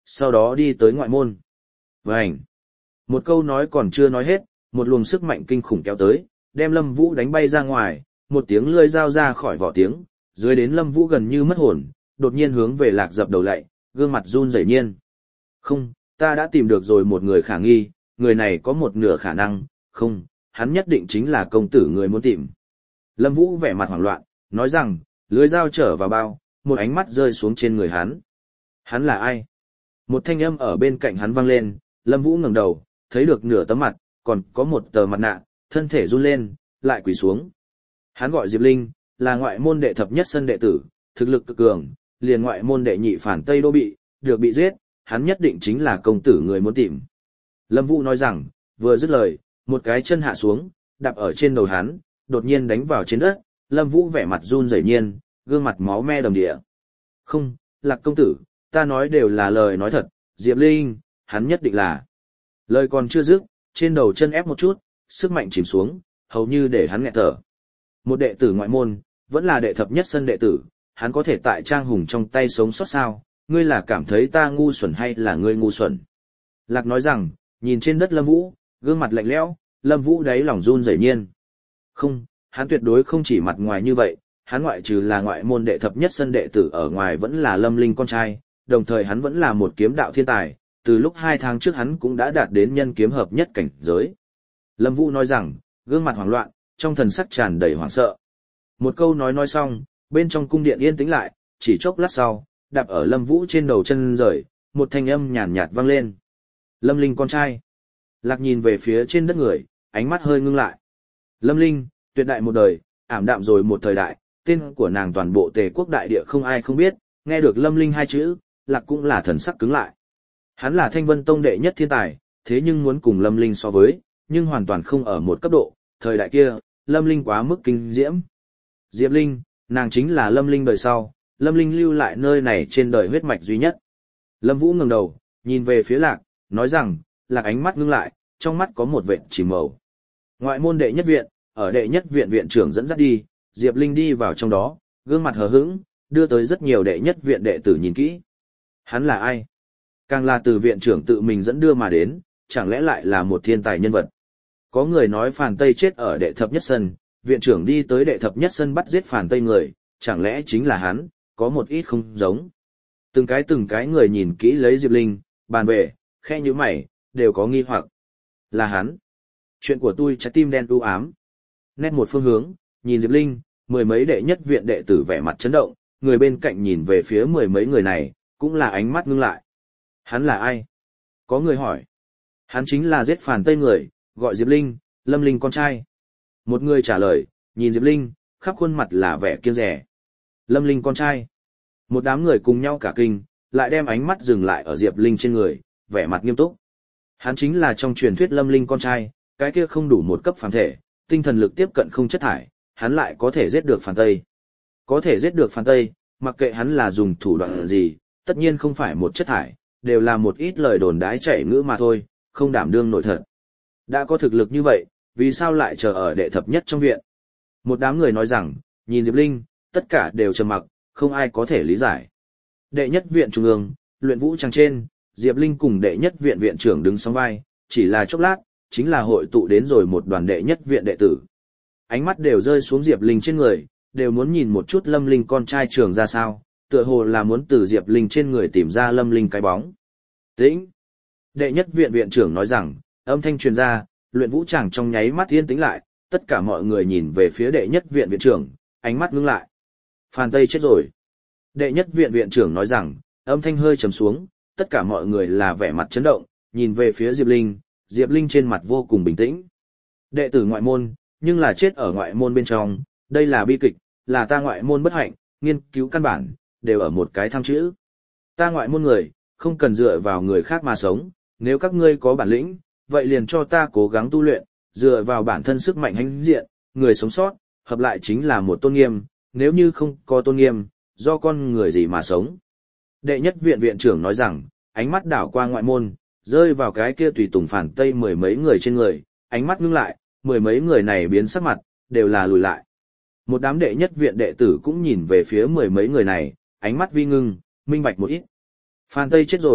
sau đó đi tới ngoại môn. Vành! Một câu nói còn chưa nói hết, một luồng sức mạnh kinh khủng kéo tới, đem Lâm Vũ đánh bay ra ngoài, một tiếng lưỡi dao ra khỏi vỏ tiếng, dưới đến Lâm Vũ gần như mất hồn, đột nhiên hướng về Lạc dập đầu lạy, gương mặt run rẩy nhiên. Không, ta đã tìm được rồi một người khả nghi, người này có một nửa khả năng, không, hắn nhất định chính là công tử người muốn tìm. Lâm Vũ vẻ mặt hoảng loạn, nói rằng, lưỡi dao trở vào bao, một ánh mắt rơi xuống trên người hắn. Hắn là ai? Một thanh âm ở bên cạnh hắn vang lên, Lâm Vũ ngẩng đầu, thấy được nửa tấm mặt, còn có một tờ mặt nạ, thân thể run lên, lại quỳ xuống. Hắn gọi Diệp Linh, là ngoại môn đệ thập nhất sân đệ tử, thực lực cực cường, liền ngoại môn đệ nhị phản Tây Đô bị, được bị giết, hắn nhất định chính là công tử người muốn tìm. Lâm Vũ nói rằng, vừa dứt lời, một cái chân hạ xuống, đạp ở trên đầu hắn, đột nhiên đánh vào trên đất, Lâm Vũ vẻ mặt run rẩy nhiên, gương mặt máu me đầm địa. Không, Lạc công tử, ta nói đều là lời nói thật, Diệp Linh, hắn nhất định là. Lời còn chưa dứt, trên đầu chân ép một chút, sức mạnh chìm xuống, hầu như để hắn nghẹt thở. Một đệ tử ngoại môn, vẫn là đệ thập nhất sân đệ tử, hắn có thể tại Trang Hùng trong tay sống sót sao, ngươi là cảm thấy ta ngu xuẩn hay là ngươi ngu xuẩn? Lạc nói rằng, nhìn trên đất Lâm Vũ, gương mặt lạnh lẽo, Lâm Vũ đáy lòng run rẩy nhiên. Không, hắn tuyệt đối không chỉ mặt ngoài như vậy, hắn ngoại trừ là ngoại môn đệ thập nhất sân đệ tử ở ngoài vẫn là Lâm Linh con trai, đồng thời hắn vẫn là một kiếm đạo thiên tài, từ lúc hai tháng trước hắn cũng đã đạt đến nhân kiếm hợp nhất cảnh giới. Lâm Vũ nói rằng, gương mặt hoảng loạn, trong thần sắc tràn đầy hoảng sợ. Một câu nói nói xong, bên trong cung điện yên tĩnh lại, chỉ chốc lát sau, đạp ở Lâm Vũ trên đầu chân rời, một thanh âm nhàn nhạt vang lên. Lâm Linh con trai. Lạc nhìn về phía trên đất người, ánh mắt hơi ngưng lại. Lâm Linh, tuyệt đại một đời, ảm đạm rồi một thời đại, tên của nàng toàn bộ Tề quốc đại địa không ai không biết, nghe được Lâm Linh hai chữ, Lạc cũng là thần sắc cứng lại. Hắn là Thanh Vân Tông đệ nhất thiên tài, thế nhưng muốn cùng Lâm Linh so với, nhưng hoàn toàn không ở một cấp độ, thời đại kia, Lâm Linh quá mức kinh diễm. Diệp Linh, nàng chính là Lâm Linh đời sau, Lâm Linh lưu lại nơi này trên đời huyết mạch duy nhất. Lâm Vũ ngẩng đầu, nhìn về phía Lạc, nói rằng, Lạc ánh mắt ngưng lại, trong mắt có một vệt chỉ màu. Ngoại môn đệ nhất viện, ở đệ nhất viện viện trưởng dẫn dắt đi, Diệp Linh đi vào trong đó, gương mặt hờ hững, đưa tới rất nhiều đệ nhất viện đệ tử nhìn kỹ. Hắn là ai? Càng là từ viện trưởng tự mình dẫn đưa mà đến, chẳng lẽ lại là một thiên tài nhân vật? Có người nói Phàn Tây chết ở đệ thập nhất sân, viện trưởng đi tới đệ thập nhất sân bắt giết Phàn Tây người, chẳng lẽ chính là hắn, có một ít không giống. Từng cái từng cái người nhìn kỹ lấy Diệp Linh, bàn về, khe như mày, đều có nghi hoặc. Là hắn. Chuyện của tôi trái tim đen u ám. Nét một phương hướng, nhìn Diệp Linh, mười mấy đệ nhất viện đệ tử vẻ mặt chấn động, người bên cạnh nhìn về phía mười mấy người này, cũng là ánh mắt ngưng lại. Hắn là ai? Có người hỏi. Hắn chính là giết Phàn Tây người, gọi Diệp Linh, Lâm Linh con trai. Một người trả lời, nhìn Diệp Linh, khắp khuôn mặt là vẻ kiêng dè. Lâm Linh con trai. Một đám người cùng nhau cả kinh, lại đem ánh mắt dừng lại ở Diệp Linh trên người, vẻ mặt nghiêm túc. Hắn chính là trong truyền thuyết Lâm Linh con trai, cái kia không đủ một cấp phàm thể, tinh thần lực tiếp cận không chất thải, hắn lại có thể giết được Phàn Tây. Có thể giết được Phàn Tây, mặc kệ hắn là dùng thủ đoạn gì, tất nhiên không phải một chất thải, đều là một ít lời đồn đái chảy ngữ mà thôi, không đảm đương nổi thật. Đã có thực lực như vậy, vì sao lại chờ ở đệ thập nhất trong viện? Một đám người nói rằng, nhìn Diệp Linh, tất cả đều trầm mặc, không ai có thể lý giải. Đệ nhất viện trung ương, luyện vũ trang trên, Diệp Linh cùng đệ nhất viện viện trưởng đứng song vai, chỉ là chốc lát, chính là hội tụ đến rồi một đoàn đệ nhất viện đệ tử. Ánh mắt đều rơi xuống Diệp Linh trên người, đều muốn nhìn một chút Lâm Linh con trai trưởng ra sao, tựa hồ là muốn từ Diệp Linh trên người tìm ra Lâm Linh cái bóng. Tĩnh. Đệ nhất viện viện trưởng nói rằng, âm thanh truyền ra, luyện vũ tràng trong nháy mắt yên tĩnh lại, tất cả mọi người nhìn về phía đệ nhất viện viện trưởng, ánh mắt ngưng lại. Phàn Tây chết rồi. Đệ nhất viện viện trưởng nói rằng, âm thanh hơi trầm xuống, tất cả mọi người là vẻ mặt chấn động, nhìn về phía Diệp Linh, Diệp Linh trên mặt vô cùng bình tĩnh. Đệ tử ngoại môn, nhưng là chết ở ngoại môn bên trong, đây là bi kịch, là ta ngoại môn bất hạnh, nghiên cứu căn bản, đều ở một cái tham chữ. Ta ngoại môn người, không cần dựa vào người khác mà sống, nếu các ngươi có bản lĩnh, vậy liền cho ta cố gắng tu luyện, dựa vào bản thân sức mạnh hãnh diện, người sống sót, hợp lại chính là một tôn nghiêm, nếu như không có tôn nghiêm, do con người gì mà sống. Đệ nhất viện viện trưởng nói rằng, ánh mắt đảo qua ngoại môn, rơi vào cái kia tùy tùng Phàn Tây mười mấy người trên người, ánh mắt ngưng lại, mười mấy người này biến sắc mặt, đều là lùi lại. Một đám đệ nhất viện đệ tử cũng nhìn về phía mười mấy người này, ánh mắt vi ngưng, minh bạch một ít. Phàn Tây chết rồi,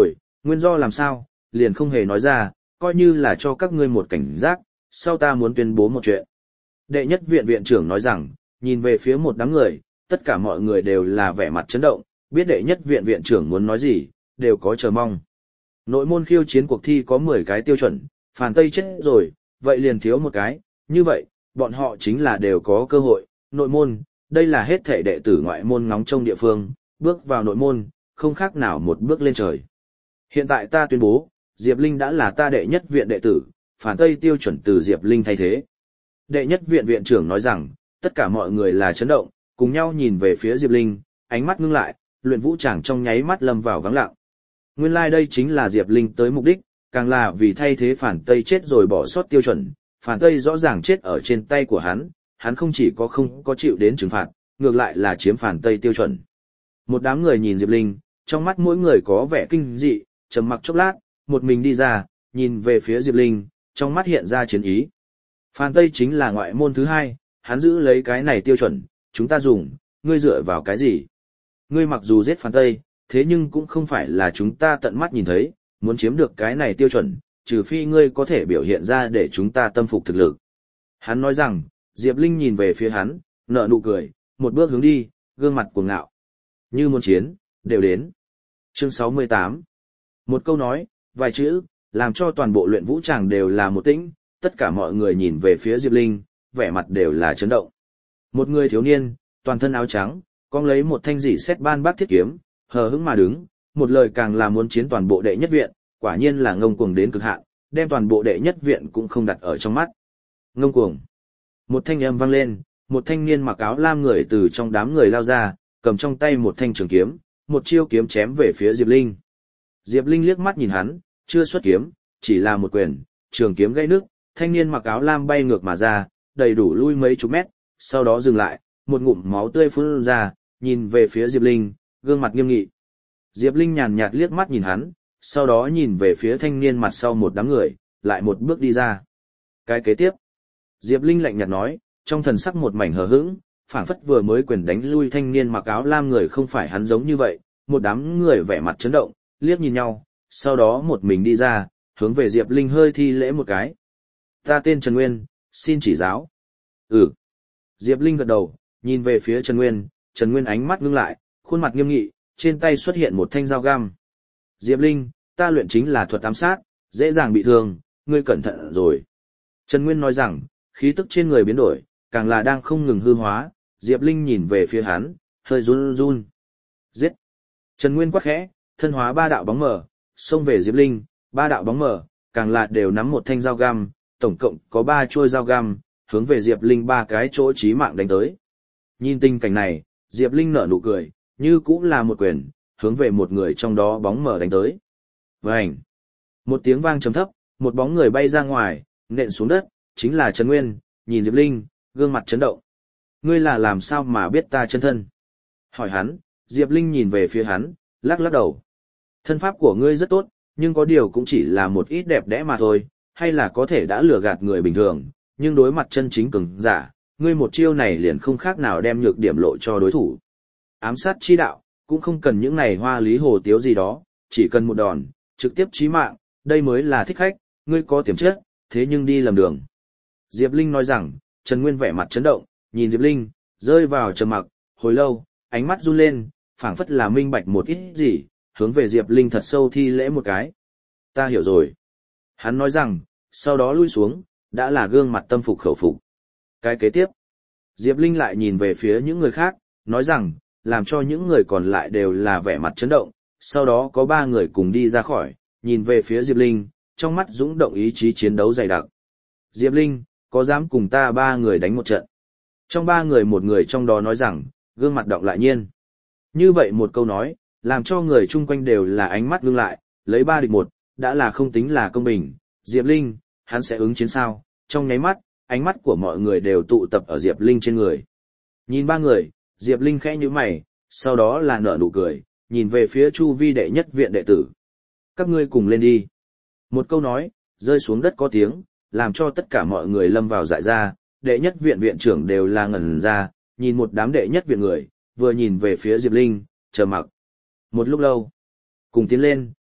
Nguyên do làm sao, liền không hề nói ra, coi như là cho các ngươi một cảnh giác, sau ta muốn tuyên bố một chuyện. Đệ nhất viện viện trưởng nói rằng, nhìn về phía một đám người, tất cả mọi người đều là vẻ mặt chấn động, biết đệ nhất viện viện trưởng muốn nói gì, đều có chờ mong. Nội môn khiêu chiến cuộc thi có mười cái tiêu chuẩn, Phàn Tây chết rồi, vậy liền thiếu một cái, như vậy, bọn họ chính là đều có cơ hội. Nội môn, đây là hết thể đệ tử ngoại môn ngóng trông địa phương, bước vào nội môn, không khác nào một bước lên trời. Hiện tại ta tuyên bố, Diệp Linh đã là ta đệ nhất viện đệ tử, Phàn Tây tiêu chuẩn từ Diệp Linh thay thế. Đệ nhất viện viện trưởng nói rằng, tất cả mọi người là chấn động, cùng nhau nhìn về phía Diệp Linh, ánh mắt ngưng lại, luyện vũ tràng trong nháy mắt lâm vào vắng lặng. Nguyên lai like đây chính là Diệp Linh tới mục đích, càng là vì thay thế Phàn Tây chết rồi bỏ sót tiêu chuẩn, Phàn Tây rõ ràng chết ở trên tay của hắn, hắn không chỉ có không có chịu đến trừng phạt, ngược lại là chiếm Phàn Tây tiêu chuẩn. Một đám người nhìn Diệp Linh, trong mắt mỗi người có vẻ kinh dị, trầm mặc chốc lát, một mình đi ra, nhìn về phía Diệp Linh, trong mắt hiện ra chiến ý. Phàn Tây chính là ngoại môn thứ hai, hắn giữ lấy cái này tiêu chuẩn, chúng ta dùng, ngươi dựa vào cái gì? Ngươi mặc dù giết Phàn Tây, thế nhưng cũng không phải là chúng ta tận mắt nhìn thấy, muốn chiếm được cái này tiêu chuẩn, trừ phi ngươi có thể biểu hiện ra để chúng ta tâm phục thực lực. Hắn nói rằng, Diệp Linh nhìn về phía hắn, nở nụ cười, một bước hướng đi, gương mặt cuồng ngạo. Như muốn chiến, đều đến. Chương sáu mươi tám. Một câu nói, vài chữ, làm cho toàn bộ luyện vũ tràng đều là một tĩnh, tất cả mọi người nhìn về phía Diệp Linh, vẻ mặt đều là chấn động. Một người thiếu niên, toàn thân áo trắng, cong lấy một thanh dỉ xét ban bác thiết kiếm, hờ hững mà đứng, một lời càng là muốn chiến toàn bộ đệ nhất viện, quả nhiên là ngông cuồng đến cực hạn, đem toàn bộ đệ nhất viện cũng không đặt ở trong mắt. Ngông cuồng. Một thanh âm vang lên, một thanh niên mặc áo lam người từ trong đám người lao ra, cầm trong tay một thanh trường kiếm, một chiêu kiếm chém về phía Diệp Linh. Diệp Linh liếc mắt nhìn hắn, chưa xuất kiếm, chỉ là một quyền, trường kiếm gãy nước, thanh niên mặc áo lam bay ngược mà ra, đầy đủ lui mấy chục mét, sau đó dừng lại, một ngụm máu tươi phun ra, nhìn về phía Diệp Linh, gương mặt nghiêm nghị. Diệp Linh nhàn nhạt liếc mắt nhìn hắn, sau đó nhìn về phía thanh niên mặt sau một đám người, lại một bước đi ra. Cái kế tiếp, Diệp Linh lạnh nhạt nói, trong thần sắc một mảnh hờ hững, phảng phất vừa mới quyền đánh lui thanh niên mặc áo lam người không phải hắn giống như vậy, một đám người vẻ mặt chấn động, liếc nhìn nhau, sau đó một mình đi ra, hướng về Diệp Linh hơi thi lễ một cái. Ta tên Trần Nguyên, xin chỉ giáo. Ừ. Diệp Linh gật đầu, nhìn về phía Trần Nguyên, Trần Nguyên ánh mắt ngưng lại, khuôn mặt nghiêm nghị, trên tay xuất hiện một thanh dao găm. Diệp Linh, ta luyện chính là thuật ám sát, dễ dàng bị thương, ngươi cẩn thận rồi. Trần Nguyên nói rằng, khí tức trên người biến đổi, càng là đang không ngừng hư hóa, Diệp Linh nhìn về phía hắn, hơi run run. Giết! Trần Nguyên quát khẽ, thân hóa ba đạo bóng mờ, xông về Diệp Linh, ba đạo bóng mờ, càng là đều nắm một thanh dao găm, tổng cộng có ba chuôi dao găm, hướng về Diệp Linh ba cái chỗ chí mạng đánh tới. Nhìn tình cảnh này, Diệp Linh nở nụ cười, như cũng là một quyền, hướng về một người trong đó bóng mờ đánh tới. Vành! Một tiếng vang trầm thấp, một bóng người bay ra ngoài, nện xuống đất, chính là Trần Nguyên, nhìn Diệp Linh, gương mặt chấn động. Ngươi là làm sao mà biết ta chân thân? Hỏi hắn, Diệp Linh nhìn về phía hắn, lắc lắc đầu. Thân pháp của ngươi rất tốt, nhưng có điều cũng chỉ là một ít đẹp đẽ mà thôi, hay là có thể đã lừa gạt người bình thường, nhưng đối mặt chân chính cường giả, ngươi một chiêu này liền không khác nào đem nhược điểm lộ cho đối thủ. Ám sát chi đạo, cũng không cần những này hoa lý hồ tiếu gì đó, chỉ cần một đòn, trực tiếp chí mạng, đây mới là thích khách, ngươi có tiềm chất, thế nhưng đi lầm đường. Diệp Linh nói rằng, Trần Nguyên vẻ mặt chấn động, nhìn Diệp Linh, rơi vào trầm mặc, hồi lâu, ánh mắt run lên, phảng phất là minh bạch một ít gì, hướng về Diệp Linh thật sâu thi lễ một cái. Ta hiểu rồi. Hắn nói rằng, sau đó lui xuống, đã là gương mặt tâm phục khẩu phục. Cái kế tiếp, Diệp Linh lại nhìn về phía những người khác, nói rằng, làm cho những người còn lại đều là vẻ mặt chấn động, sau đó có ba người cùng đi ra khỏi, nhìn về phía Diệp Linh, trong mắt dũng động ý chí chiến đấu dày đặc. Diệp Linh, có dám cùng ta ba người đánh một trận? Trong ba người một người trong đó nói rằng, gương mặt động lại nhiên. Như vậy một câu nói, làm cho người chung quanh đều là ánh mắt ngưng lại, lấy ba địch một, đã là không tính là công bình. Diệp Linh, hắn sẽ ứng chiến sao? Trong nháy mắt, ánh mắt của mọi người đều tụ tập ở Diệp Linh trên người. Nhìn ba người, Diệp Linh khẽ nhíu mày, sau đó là nở nụ cười, nhìn về phía chu vi đệ nhất viện đệ tử. Các ngươi cùng lên đi. Một câu nói, rơi xuống đất có tiếng, làm cho tất cả mọi người lâm vào dại ra, đệ nhất viện viện trưởng đều là ngẩn ra, nhìn một đám đệ nhất viện người, vừa nhìn về phía Diệp Linh, chờ mặc. Một lúc lâu, cùng tiến lên,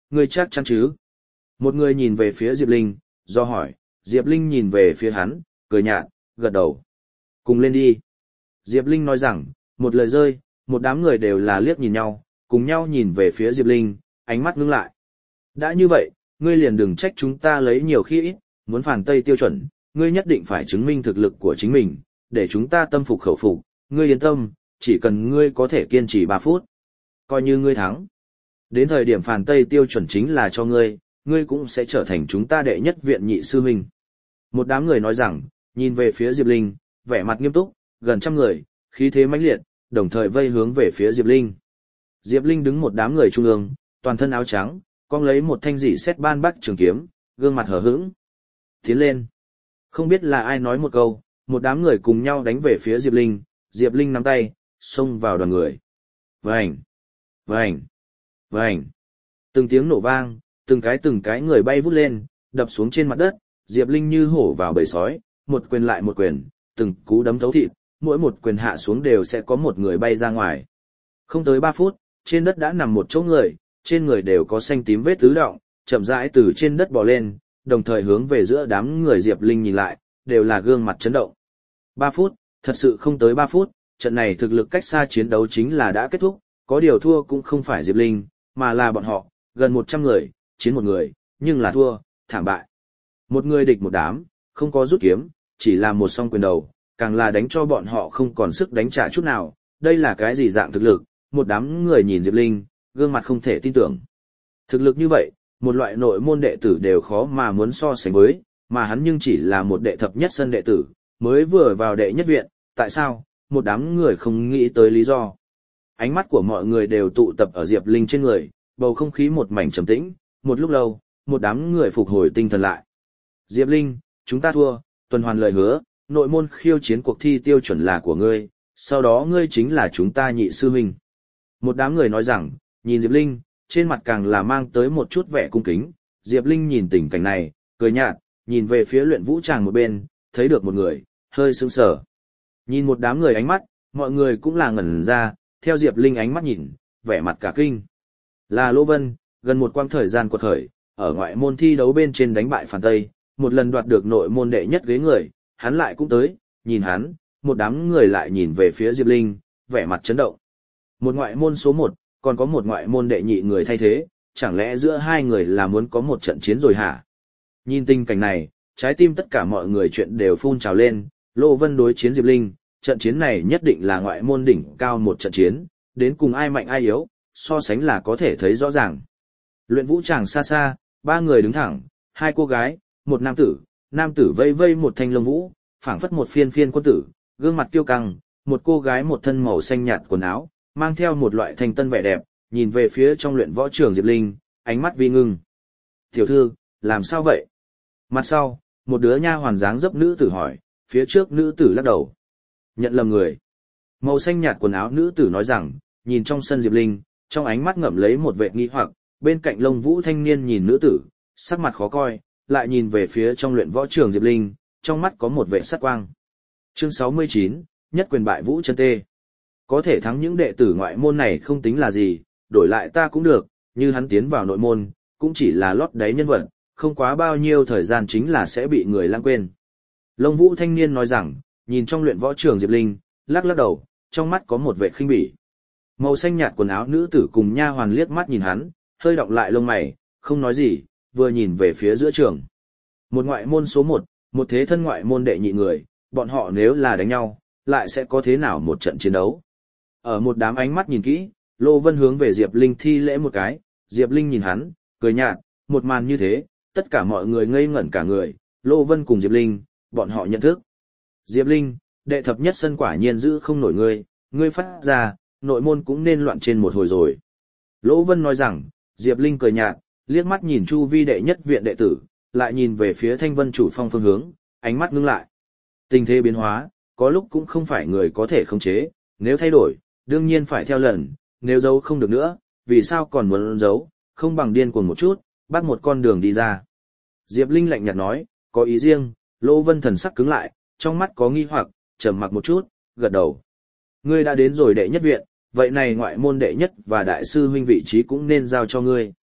ngươi chắc chắn chứ? Một người nhìn về phía Diệp Linh, do hỏi, Diệp Linh nhìn về phía hắn, cười nhạt, gật đầu. Cùng lên đi. Diệp Linh nói rằng, một lời rơi, một đám người đều là liếc nhìn nhau, cùng nhau nhìn về phía Diệp Linh, ánh mắt ngưng lại. Đã như vậy, ngươi liền đừng trách chúng ta lấy nhiều khi ít, muốn phản Tây tiêu chuẩn, ngươi nhất định phải chứng minh thực lực của chính mình, để chúng ta tâm phục khẩu phục, ngươi yên tâm, chỉ cần ngươi có thể kiên trì ba phút. Coi như ngươi thắng. Đến thời điểm phản Tây tiêu chuẩn chính là cho ngươi, ngươi cũng sẽ trở thành chúng ta đệ nhất viện nhị sư huynh. Một đám người nói rằng, nhìn về phía Diệp Linh, vẻ mặt nghiêm túc, gần trăm người, khí thế mãnh liệt, đồng thời vây hướng về phía Diệp Linh. Diệp Linh đứng một đám người trung ương, toàn thân áo trắng, cong lấy một thanh dị xét ban bắc trường kiếm, gương mặt hờ hững. Tiến lên. Không biết là ai nói một câu, một đám người cùng nhau đánh về phía Diệp Linh, Diệp Linh nắm tay, xông vào đoàn người. Vành, vành, vành. Từng tiếng nổ vang, từng cái từng cái người bay vút lên, đập xuống trên mặt đất, Diệp Linh như hổ vào bầy sói, một quyền lại một quyền, từng cú đấm thấu thịt, mỗi một quyền hạ xuống đều sẽ có một người bay ra ngoài. Không tới ba phút, trên đất đã nằm một chỗ người, trên người đều có xanh tím vết tứ động, chậm rãi từ trên đất bò lên, đồng thời hướng về giữa đám người Diệp Linh nhìn lại, đều là gương mặt chấn động. Ba phút, thật sự không tới ba phút, trận này thực lực cách xa chiến đấu chính là đã kết thúc, có điều thua cũng không phải Diệp Linh, mà là bọn họ, gần một trăm người, chiến một người, nhưng là thua, thảm bại. Một người địch một đám, không có rút kiếm, chỉ là một song quyền đầu, càng là đánh cho bọn họ không còn sức đánh trả chút nào, đây là cái gì dạng thực lực, một đám người nhìn Diệp Linh, gương mặt không thể tin tưởng. Thực lực như vậy, một loại nội môn đệ tử đều khó mà muốn so sánh với, mà hắn nhưng chỉ là một đệ thập nhất sân đệ tử, mới vừa vào đệ nhất viện, tại sao, một đám người không nghĩ tới lý do. Ánh mắt của mọi người đều tụ tập ở Diệp Linh trên người, bầu không khí một mảnh trầm tĩnh, một lúc lâu, một đám người phục hồi tinh thần lại. Diệp Linh, chúng ta thua, tuần hoàn lời hứa, nội môn khiêu chiến cuộc thi tiêu chuẩn là của ngươi, sau đó ngươi chính là chúng ta nhị sư huynh. Một đám người nói rằng, nhìn Diệp Linh, trên mặt càng là mang tới một chút vẻ cung kính, Diệp Linh nhìn tình cảnh này, cười nhạt, nhìn về phía luyện vũ tràng một bên, thấy được một người, hơi sững sờ. Nhìn một đám người ánh mắt, mọi người cũng là ngẩn ra, theo Diệp Linh ánh mắt nhìn, vẻ mặt cả kinh. Là Lỗ Vân, gần một quãng thời gian quật khởi, ở ngoại môn thi đấu bên trên đánh bại Phản Tây, một lần đoạt được nội môn đệ nhất ghế người, hắn lại cũng tới, nhìn hắn, một đám người lại nhìn về phía Diệp Linh, vẻ mặt chấn động. Một ngoại môn số một, còn có một ngoại môn đệ nhị người thay thế, chẳng lẽ giữa hai người là muốn có một trận chiến rồi hả? Nhìn tình cảnh này, trái tim tất cả mọi người chuyện đều phun trào lên, Lô Vân đối chiến Diệp Linh, trận chiến này nhất định là ngoại môn đỉnh cao một trận chiến, đến cùng ai mạnh ai yếu, so sánh là có thể thấy rõ ràng. Luyện vũ tràng xa xa, ba người đứng thẳng, hai cô gái, một nam tử, nam tử vây vây một thanh lông vũ, phảng phất một phiên phiên quân tử, gương mặt kiêu căng, một cô gái một thân màu xanh nhạt quần áo, mang theo một loại thanh tân vẻ đẹp, nhìn về phía trong luyện võ trường Diệp Linh, ánh mắt vi ngưng. Tiểu thư, làm sao vậy? Mặt sau, một đứa nha hoàn dáng dấp nữ tử hỏi, phía trước nữ tử lắc đầu. Nhận lầm người. Màu xanh nhạt quần áo nữ tử nói rằng, nhìn trong sân Diệp Linh, trong ánh mắt ngậm lấy một vẻ nghi hoặc, bên cạnh lông vũ thanh niên nhìn nữ tử, sắc mặt khó coi, lại nhìn về phía trong luyện võ trường Diệp Linh, trong mắt có một vẻ sát quang. Chương sáu mươi chín, nhất quyền bại vũ chân tê. Có thể thắng những đệ tử ngoại môn này không tính là gì, đổi lại ta cũng được, như hắn tiến vào nội môn, cũng chỉ là lót đáy nhân vật, không quá bao nhiêu thời gian chính là sẽ bị người lãng quên. Lông vũ thanh niên nói rằng, nhìn trong luyện võ trường Diệp Linh, lắc lắc đầu, trong mắt có một vẻ khinh bỉ. Màu xanh nhạt quần áo nữ tử cùng nha hoàn liếc mắt nhìn hắn, hơi đọng lại lông mày, không nói gì, vừa nhìn về phía giữa trường. Một ngoại môn số một, một thế thân ngoại môn đệ nhị người, bọn họ nếu là đánh nhau, lại sẽ có thế nào một trận chiến đấu. Ở một đám ánh mắt nhìn kỹ, Lô Vân hướng về Diệp Linh thi lễ một cái, Diệp Linh nhìn hắn, cười nhạt, một màn như thế, tất cả mọi người ngây ngẩn cả người, Lô Vân cùng Diệp Linh, bọn họ nhận thức. Diệp Linh, đệ thập nhất sân quả nhiên giữ không nổi ngươi, ngươi phát ra, nội môn cũng nên loạn trên một hồi rồi. Lô Vân nói rằng, Diệp Linh cười nhạt, liếc mắt nhìn chu vi đệ nhất viện đệ tử, lại nhìn về phía Thanh Vân chủ phong phương hướng, ánh mắt ngưng lại. Tình thế biến hóa, có lúc cũng không phải người có thể khống chế, nếu thay đổi, đương nhiên phải theo lần, nếu giấu không được nữa, vì sao còn muốn giấu, không bằng điên cuồng một chút, bắt một con đường đi ra. Diệp Linh lạnh nhạt nói, có ý riêng, Lô Vân thần sắc cứng lại, trong mắt có nghi hoặc, trầm mặc một chút, gật đầu. Ngươi đã đến rồi đệ nhất viện, vậy này ngoại môn đệ nhất và đại sư huynh vị trí cũng nên giao cho ngươi.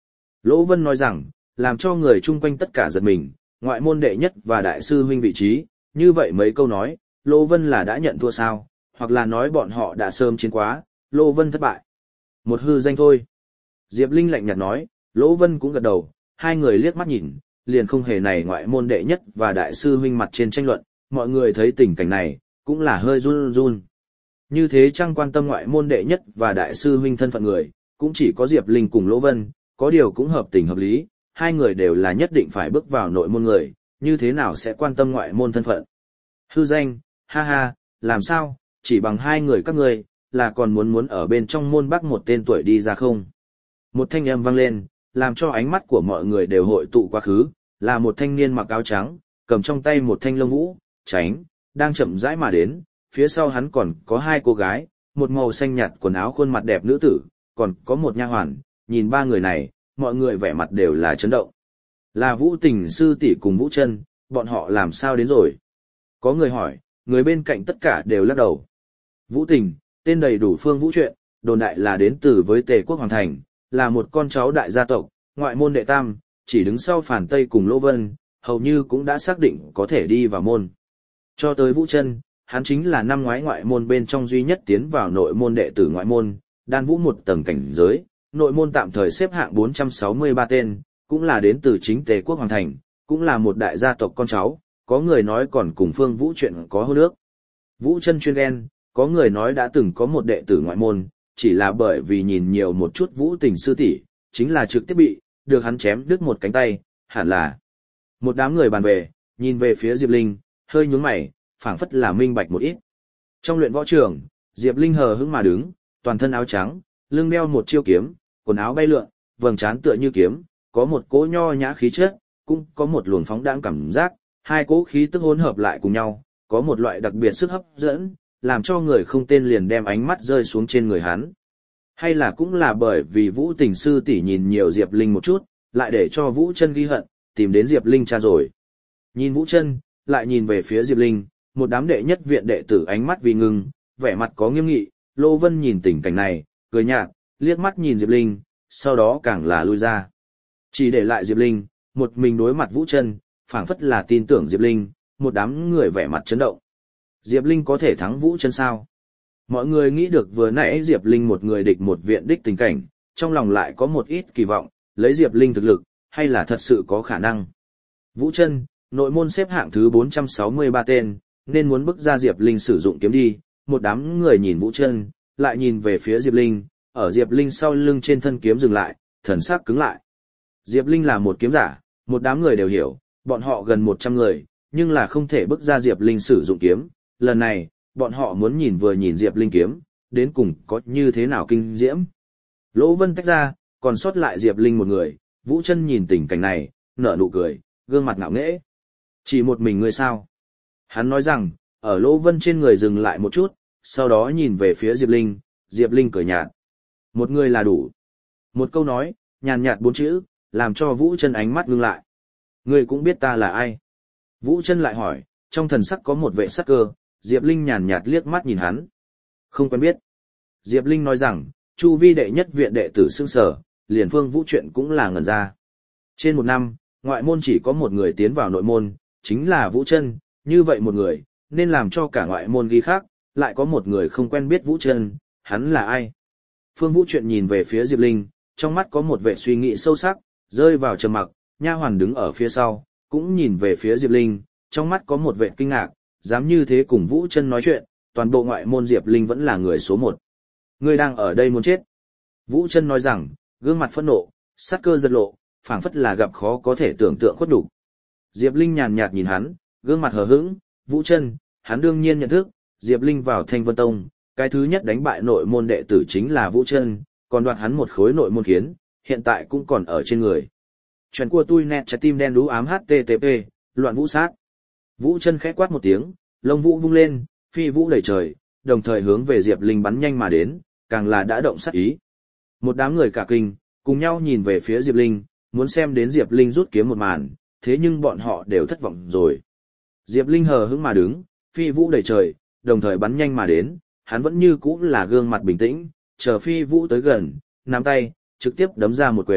Lỗ Vân nói rằng, làm cho người chung quanh tất cả giật mình, ngoại môn đệ nhất và đại sư huynh vị trí, như vậy mấy câu nói, Lỗ Vân là đã nhận thua sao, hoặc là nói bọn họ đã sớm chiến quá, Lỗ Vân thất bại. Một hư danh thôi. Diệp Linh lạnh nhạt nói, Lỗ Vân cũng gật đầu, hai người liếc mắt nhìn, liền không hề này ngoại môn đệ nhất và đại sư huynh mặt trên tranh luận, mọi người thấy tình cảnh này, cũng là hơi run run. Như thế chẳng quan tâm ngoại môn đệ nhất và đại sư huynh thân phận người, cũng chỉ có Diệp Linh cùng Lỗ Vân, có điều cũng hợp tình hợp lý, hai người đều là nhất định phải bước vào nội môn người, như thế nào sẽ quan tâm ngoại môn thân phận. Hư danh, ha ha, làm sao, chỉ bằng hai người các ngươi, là còn muốn muốn ở bên trong môn bắc một tên tuổi đi ra không? Một thanh âm vang lên, làm cho ánh mắt của mọi người đều hội tụ quá khứ, là một thanh niên mặc áo trắng, cầm trong tay một thanh lông vũ, tránh, đang chậm rãi mà đến, phía sau hắn còn có hai cô gái, một màu xanh nhạt quần áo khuôn mặt đẹp nữ tử, còn có một nha hoàn, nhìn ba người này, mọi người vẻ mặt đều là chấn động. Là Vũ Tình sư tỷ cùng Vũ Chân, bọn họ làm sao đến rồi? Có người hỏi, người bên cạnh tất cả đều lắc đầu. Vũ Tình, tên đầy đủ Phương Vũ Truyện, đồn đại là đến từ với Tề Quốc Hoàng Thành, là một con cháu đại gia tộc, ngoại môn đệ tam, chỉ đứng sau Phản Tây cùng Lỗ Vân, hầu như cũng đã xác định có thể đi vào môn. Cho tới Vũ Chân, hắn chính là năm ngoái ngoại môn bên trong duy nhất tiến vào nội môn đệ tử ngoại môn, đan vũ một tầng cảnh giới, nội môn tạm thời xếp hạng bốn trăm sáu mươi ba tên, cũng là đến từ chính Tề Quốc Hoàng Thành, cũng là một đại gia tộc con cháu, có người nói còn cùng Phương Vũ Truyện có hôn ước. Vũ Chân chuyên ghen, có người nói đã từng có một đệ tử ngoại môn, chỉ là bởi vì nhìn nhiều một chút Vũ Tình sư tỷ, chính là trực tiếp bị, được hắn chém đứt một cánh tay, hẳn là. Một đám người bàn về, nhìn về phía Diệp Linh, hơi nhướng mày, phảng phất là minh bạch một ít. Trong luyện võ trường, Diệp Linh hờ hững mà đứng, toàn thân áo trắng, lưng đeo một chiêu kiếm, quần áo bay lượn, vầng trán tựa như kiếm, có một cỗ nho nhã khí chất, cũng có một luồng phóng đãng cảm giác, hai cỗ khí tức hỗn hợp lại cùng nhau, có một loại đặc biệt sức hấp dẫn, làm cho người không tên liền đem ánh mắt rơi xuống trên người hắn. Hay là cũng là bởi vì Vũ Tình sư tỷ nhìn nhiều Diệp Linh một chút, lại để cho Vũ Chân ghi hận, tìm đến Diệp Linh cha rồi. Nhìn Vũ Chân, lại nhìn về phía Diệp Linh, một đám đệ nhất viện đệ tử ánh mắt vì ngưng, vẻ mặt có nghiêm nghị, Lô Vân nhìn tình cảnh này, cười nhạt, liếc mắt nhìn Diệp Linh, sau đó càng là lui ra. Chỉ để lại Diệp Linh, một mình đối mặt Vũ Chân, phảng phất là tin tưởng Diệp Linh, một đám người vẻ mặt chấn động. Diệp Linh có thể thắng Vũ Chân sao? Mọi người nghĩ được vừa nãy Diệp Linh một người địch một viện đích tình cảnh, trong lòng lại có một ít kỳ vọng, lấy Diệp Linh thực lực, hay là thật sự có khả năng. Vũ Chân, nội môn xếp hạng thứ bốn trăm sáu mươi ba tên, nên muốn bức ra Diệp Linh sử dụng kiếm đi, một đám người nhìn Vũ Chân, lại nhìn về phía Diệp Linh, ở Diệp Linh sau lưng trên thân kiếm dừng lại, thần sắc cứng lại. Diệp Linh là một kiếm giả, một đám người đều hiểu, bọn họ gần một trăm người, nhưng là không thể bức ra Diệp Linh sử dụng kiếm, lần này, bọn họ muốn nhìn vừa nhìn Diệp Linh kiếm, đến cùng có như thế nào kinh diễm. Lỗ Vân tách ra, còn sót lại Diệp Linh một người, Vũ Chân nhìn tình cảnh này, nở nụ cười, gương mặt ngạo nghễ. Chỉ một mình ngươi sao? Hắn nói rằng, ở Lỗ Vân trên người dừng lại một chút, sau đó nhìn về phía Diệp Linh, Diệp Linh cười nhạt. Một người là đủ. Một câu nói, nhàn nhạt bốn chữ, làm cho Vũ Chân ánh mắt ngưng lại. Ngươi cũng biết ta là ai? Vũ Chân lại hỏi, trong thần sắc có một vẻ sắc cơ, Diệp Linh nhàn nhạt liếc mắt nhìn hắn. Không quen biết. Diệp Linh nói rằng, chu vi đệ nhất viện đệ tử xương sở, liền Phương Vũ Truyện cũng là ngẩn ra. Trên một năm, ngoại môn chỉ có một người tiến vào nội môn, chính là Vũ Chân, như vậy một người, nên làm cho cả ngoại môn ghi khác, lại có một người không quen biết Vũ Chân, hắn là ai? Phương Vũ Truyện nhìn về phía Diệp Linh, trong mắt có một vẻ suy nghĩ sâu sắc, rơi vào trầm mặc, nha hoàn đứng ở phía sau, cũng nhìn về phía Diệp Linh, trong mắt có một vẻ kinh ngạc, dám như thế cùng Vũ Chân nói chuyện, toàn bộ ngoại môn Diệp Linh vẫn là người số một. Ngươi đang ở đây muốn chết. Vũ Chân nói rằng, gương mặt phẫn nộ, sát cơ giật lộ, phảng phất là gặp khó có thể tưởng tượng khuất đủ. Diệp Linh nhàn nhạt nhìn hắn, gương mặt hờ hững, Vũ Chân, hắn đương nhiên nhận thức, Diệp Linh vào Thanh Vân Tông, cái thứ nhất đánh bại nội môn đệ tử chính là Vũ Chân, còn đoạt hắn một khối nội môn kiến, hiện tại cũng còn ở trên người. Chuyện của tôi nét trái tim đen đú ám hát tê tê pê, loạn vũ sát. Vũ Chân khẽ quát một tiếng, lông vũ vung lên, phi vũ đầy trời, đồng thời hướng về Diệp Linh bắn nhanh mà đến, càng là đã động sát ý. Một đám người cả kinh, cùng nhau nhìn về phía Diệp Linh, muốn xem đến Diệp Linh rút kiếm một màn, thế nhưng bọn họ đều thất vọng rồi. Diệp Linh hờ hững mà đứng, phi vũ đầy trời, đồng thời bắn nhanh mà đến, hắn vẫn như cũ là gương mặt bình tĩnh, chờ phi vũ tới gần, nắm tay, trực tiếp đấm ra một quyền,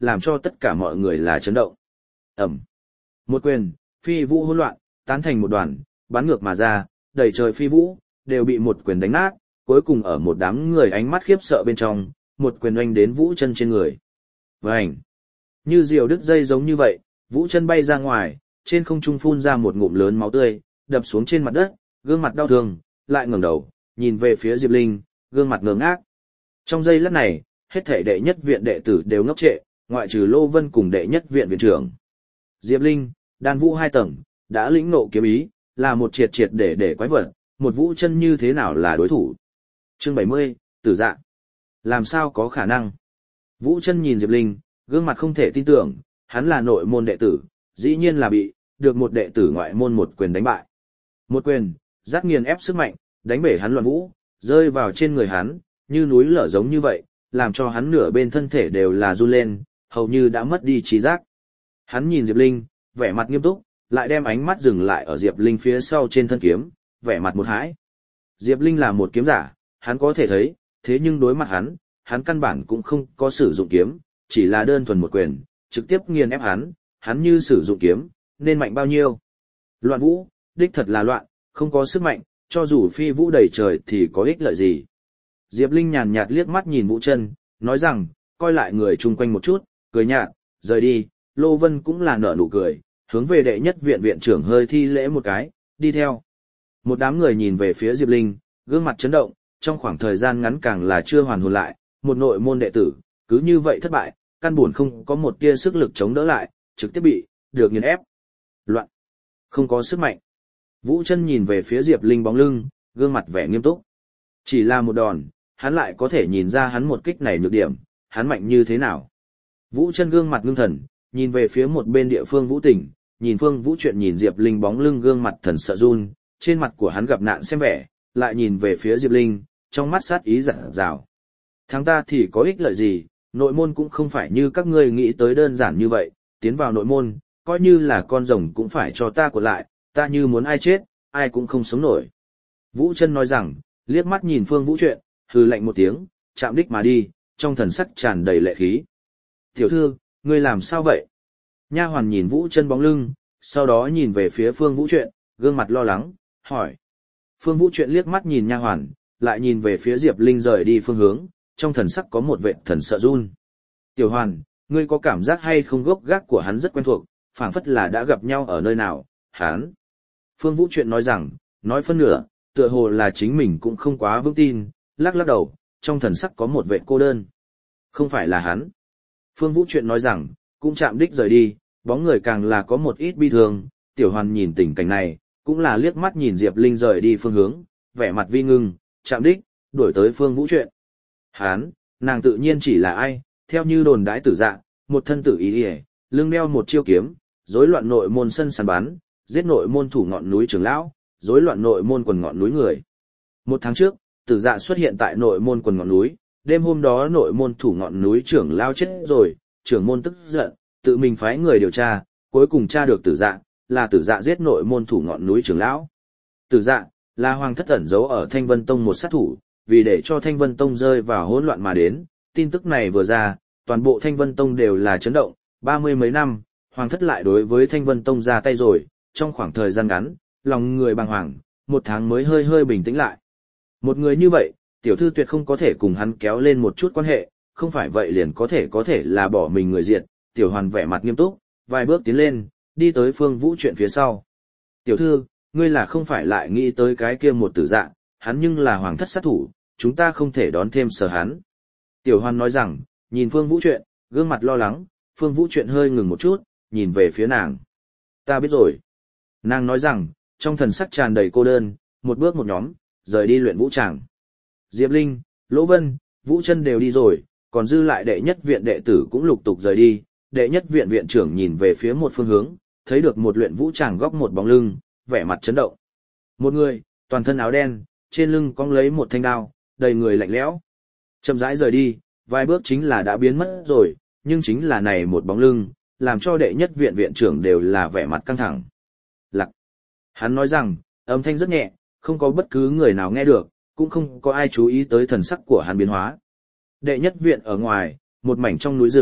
làm cho tất cả mọi người là chấn động. Ẩm. Một quyền, phi vũ hỗn loạn, tán thành một đoàn, bắn ngược mà ra, đầy trời phi vũ, đều bị một quyền đánh nát, cuối cùng ở một đám người ánh mắt khiếp sợ bên trong, một quyền oanh đến Vũ Chân trên người. Vành. Như diều đứt dây giống như vậy, Vũ Chân bay ra ngoài, trên không trung phun ra một ngụm lớn máu tươi, đập xuống trên mặt đất, gương mặt đau thương, lại ngẩng đầu, nhìn về phía Diệp Linh, gương mặt ngơ ngác. Trong giây lát này, hết thảy đệ nhất viện đệ tử đều ngốc trệ, ngoại trừ Lô Vân cùng đệ nhất viện viện trưởng. Diệp Linh, đan vũ hai tầng, đã lĩnh nộ kiếm ý, là một triệt triệt để để quái vật, một Vũ Chân như thế nào là đối thủ. Chương bảy mươi, Tử Dạ. Làm sao có khả năng? Vũ Chân nhìn Diệp Linh, gương mặt không thể tin tưởng, hắn là nội môn đệ tử, dĩ nhiên là bị, được một đệ tử ngoại môn một quyền đánh bại. Một quyền, dắt nghiền ép sức mạnh, đánh bể hắn loạn vũ, rơi vào trên người hắn, như núi lở giống như vậy, làm cho hắn nửa bên thân thể đều là run lên, hầu như đã mất đi trí giác. Hắn nhìn Diệp Linh, vẻ mặt nghiêm túc, lại đem ánh mắt dừng lại ở Diệp Linh phía sau trên thân kiếm, vẻ mặt một hãi. Diệp Linh là một kiếm giả, hắn có thể thấy, thế nhưng đối mặt hắn, hắn căn bản cũng không có sử dụng kiếm, chỉ là đơn thuần một quyền, trực tiếp nghiền ép hắn, hắn như sử dụng kiếm, nên mạnh bao nhiêu. Loạn vũ, đích thật là loạn, không có sức mạnh, cho dù phi vũ đầy trời thì có ích lợi gì. Diệp Linh nhàn nhạt liếc mắt nhìn Vũ Chân, nói rằng, coi lại người chung quanh một chút, cười nhạt, rời đi. Lô Vân cũng là nở nụ cười, hướng về đệ nhất viện viện trưởng hơi thi lễ một cái, đi theo. Một đám người nhìn về phía Diệp Linh, gương mặt chấn động, trong khoảng thời gian ngắn càng là chưa hoàn hồn lại, một nội môn đệ tử, cứ như vậy thất bại, căn buồn không có một tia sức lực chống đỡ lại, trực tiếp bị, được nghiền ép. Loạn. Không có sức mạnh. Vũ Chân nhìn về phía Diệp Linh bóng lưng, gương mặt vẻ nghiêm túc. Chỉ là một đòn, hắn lại có thể nhìn ra hắn một kích này nhược điểm, hắn mạnh như thế nào. Vũ Chân gương mặt ngưng thần, nhìn về phía một bên địa phương Vũ Tỉnh, nhìn Phương Vũ Chuyện nhìn Diệp Linh bóng lưng gương mặt thần sợ run, trên mặt của hắn gặp nạn xem vẻ, lại nhìn về phía Diệp Linh, trong mắt sát ý rạng rào. Thắng ta thì có ích lợi gì, nội môn cũng không phải như các ngươi nghĩ tới đơn giản như vậy, tiến vào nội môn, coi như là con rồng cũng phải cho ta của lại, ta như muốn ai chết, ai cũng không sống nổi. Vũ Chân nói rằng, liếc mắt nhìn Phương Vũ Chuyện, hừ lạnh một tiếng, chạm đích mà đi, trong thần sắc tràn đầy lệ khí. Tiểu thư, ngươi làm sao vậy? Nha hoàn nhìn Vũ Chân bóng lưng, sau đó nhìn về phía Phương Vũ Chuyện, gương mặt lo lắng, hỏi. Phương Vũ Chuyện liếc mắt nhìn nha hoàn, lại nhìn về phía Diệp Linh rời đi phương hướng, trong thần sắc có một vệt thần sợ run. Tiểu hoàn, ngươi có cảm giác hay không gốc gác của hắn rất quen thuộc, phảng phất là đã gặp nhau ở nơi nào, hắn. Phương Vũ Chuyện nói rằng, nói phân nửa, tựa hồ là chính mình cũng không quá vững tin, lắc lắc đầu, trong thần sắc có một vệt cô đơn. Không phải là hắn. Phương Vũ Chuyện nói rằng, cũng chạm đích rời đi, bóng người càng là có một ít bi thương, tiểu hoàn nhìn tình cảnh này, cũng là liếc mắt nhìn Diệp Linh rời đi phương hướng, vẻ mặt vi ngưng, chạm đích, đuổi tới Phương Vũ Chuyện. Hán, nàng tự nhiên chỉ là ai, theo như đồn đãi Tử Dạ, một thân tử ý ỉa, lưng đeo một chiêu kiếm, rối loạn nội môn sân sàn bắn, giết nội môn thủ ngọn núi trưởng lão, rối loạn nội môn quần ngọn núi người. Một tháng trước, Tử Dạ xuất hiện tại nội môn quần ngọn núi, đêm hôm đó nội môn thủ ngọn núi trưởng lão chết rồi, trưởng môn tức giận, tự mình phái người điều tra, cuối cùng tra được Tử Dạ, là Tử Dạ giết nội môn thủ ngọn núi trưởng lão. Tử Dạ là hoàng thất ẩn giấu ở Thanh Vân Tông một sát thủ, vì để cho Thanh Vân Tông rơi vào hỗn loạn mà đến, tin tức này vừa ra, toàn bộ Thanh Vân Tông đều là chấn động, ba mươi mấy năm, hoàng thất lại đối với Thanh Vân Tông ra tay rồi, trong khoảng thời gian ngắn, lòng người bàng hoàng, một tháng mới hơi hơi bình tĩnh lại. Một người như vậy, tiểu thư tuyệt không có thể cùng hắn kéo lên một chút quan hệ, không phải vậy liền có thể có thể là bỏ mình người diệt. Tiểu hoàn vẻ mặt nghiêm túc, vài bước tiến lên, đi tới Phương Vũ Chuyện phía sau. Tiểu thư, ngươi là không phải lại nghĩ tới cái kia một Tử Dạ, hắn nhưng là hoàng thất sát thủ, chúng ta không thể đón thêm sở hắn. Tiểu hoàn nói rằng, nhìn Phương Vũ Chuyện, gương mặt lo lắng, Phương Vũ Chuyện hơi ngừng một chút, nhìn về phía nàng. Ta biết rồi. Nàng nói rằng, trong thần sắc tràn đầy cô đơn, một bước một nhóm, rời đi luyện vũ tràng. Diệp Linh, Lỗ Vân, Vũ Chân đều đi rồi, còn dư lại đệ nhất viện đệ tử cũng lục tục rời đi. Đệ nhất viện viện trưởng nhìn về phía một phương hướng, thấy được một luyện vũ tràng góc một bóng lưng, vẻ mặt chấn động. Một người, toàn thân áo đen, trên lưng cong lấy một thanh đao, đầy người lạnh lẽo. Chậm rãi rời đi, vài bước chính là đã biến mất rồi, nhưng chính là này một bóng lưng, làm cho đệ nhất viện viện trưởng đều là vẻ mặt căng thẳng. Lặc. Hắn nói rằng, âm thanh rất nhẹ, không có bất cứ người nào nghe được, cũng không có ai chú ý tới thần sắc của hắn biến hóa. Đệ nhất viện ở ngoài, một mảnh trong núi rừng,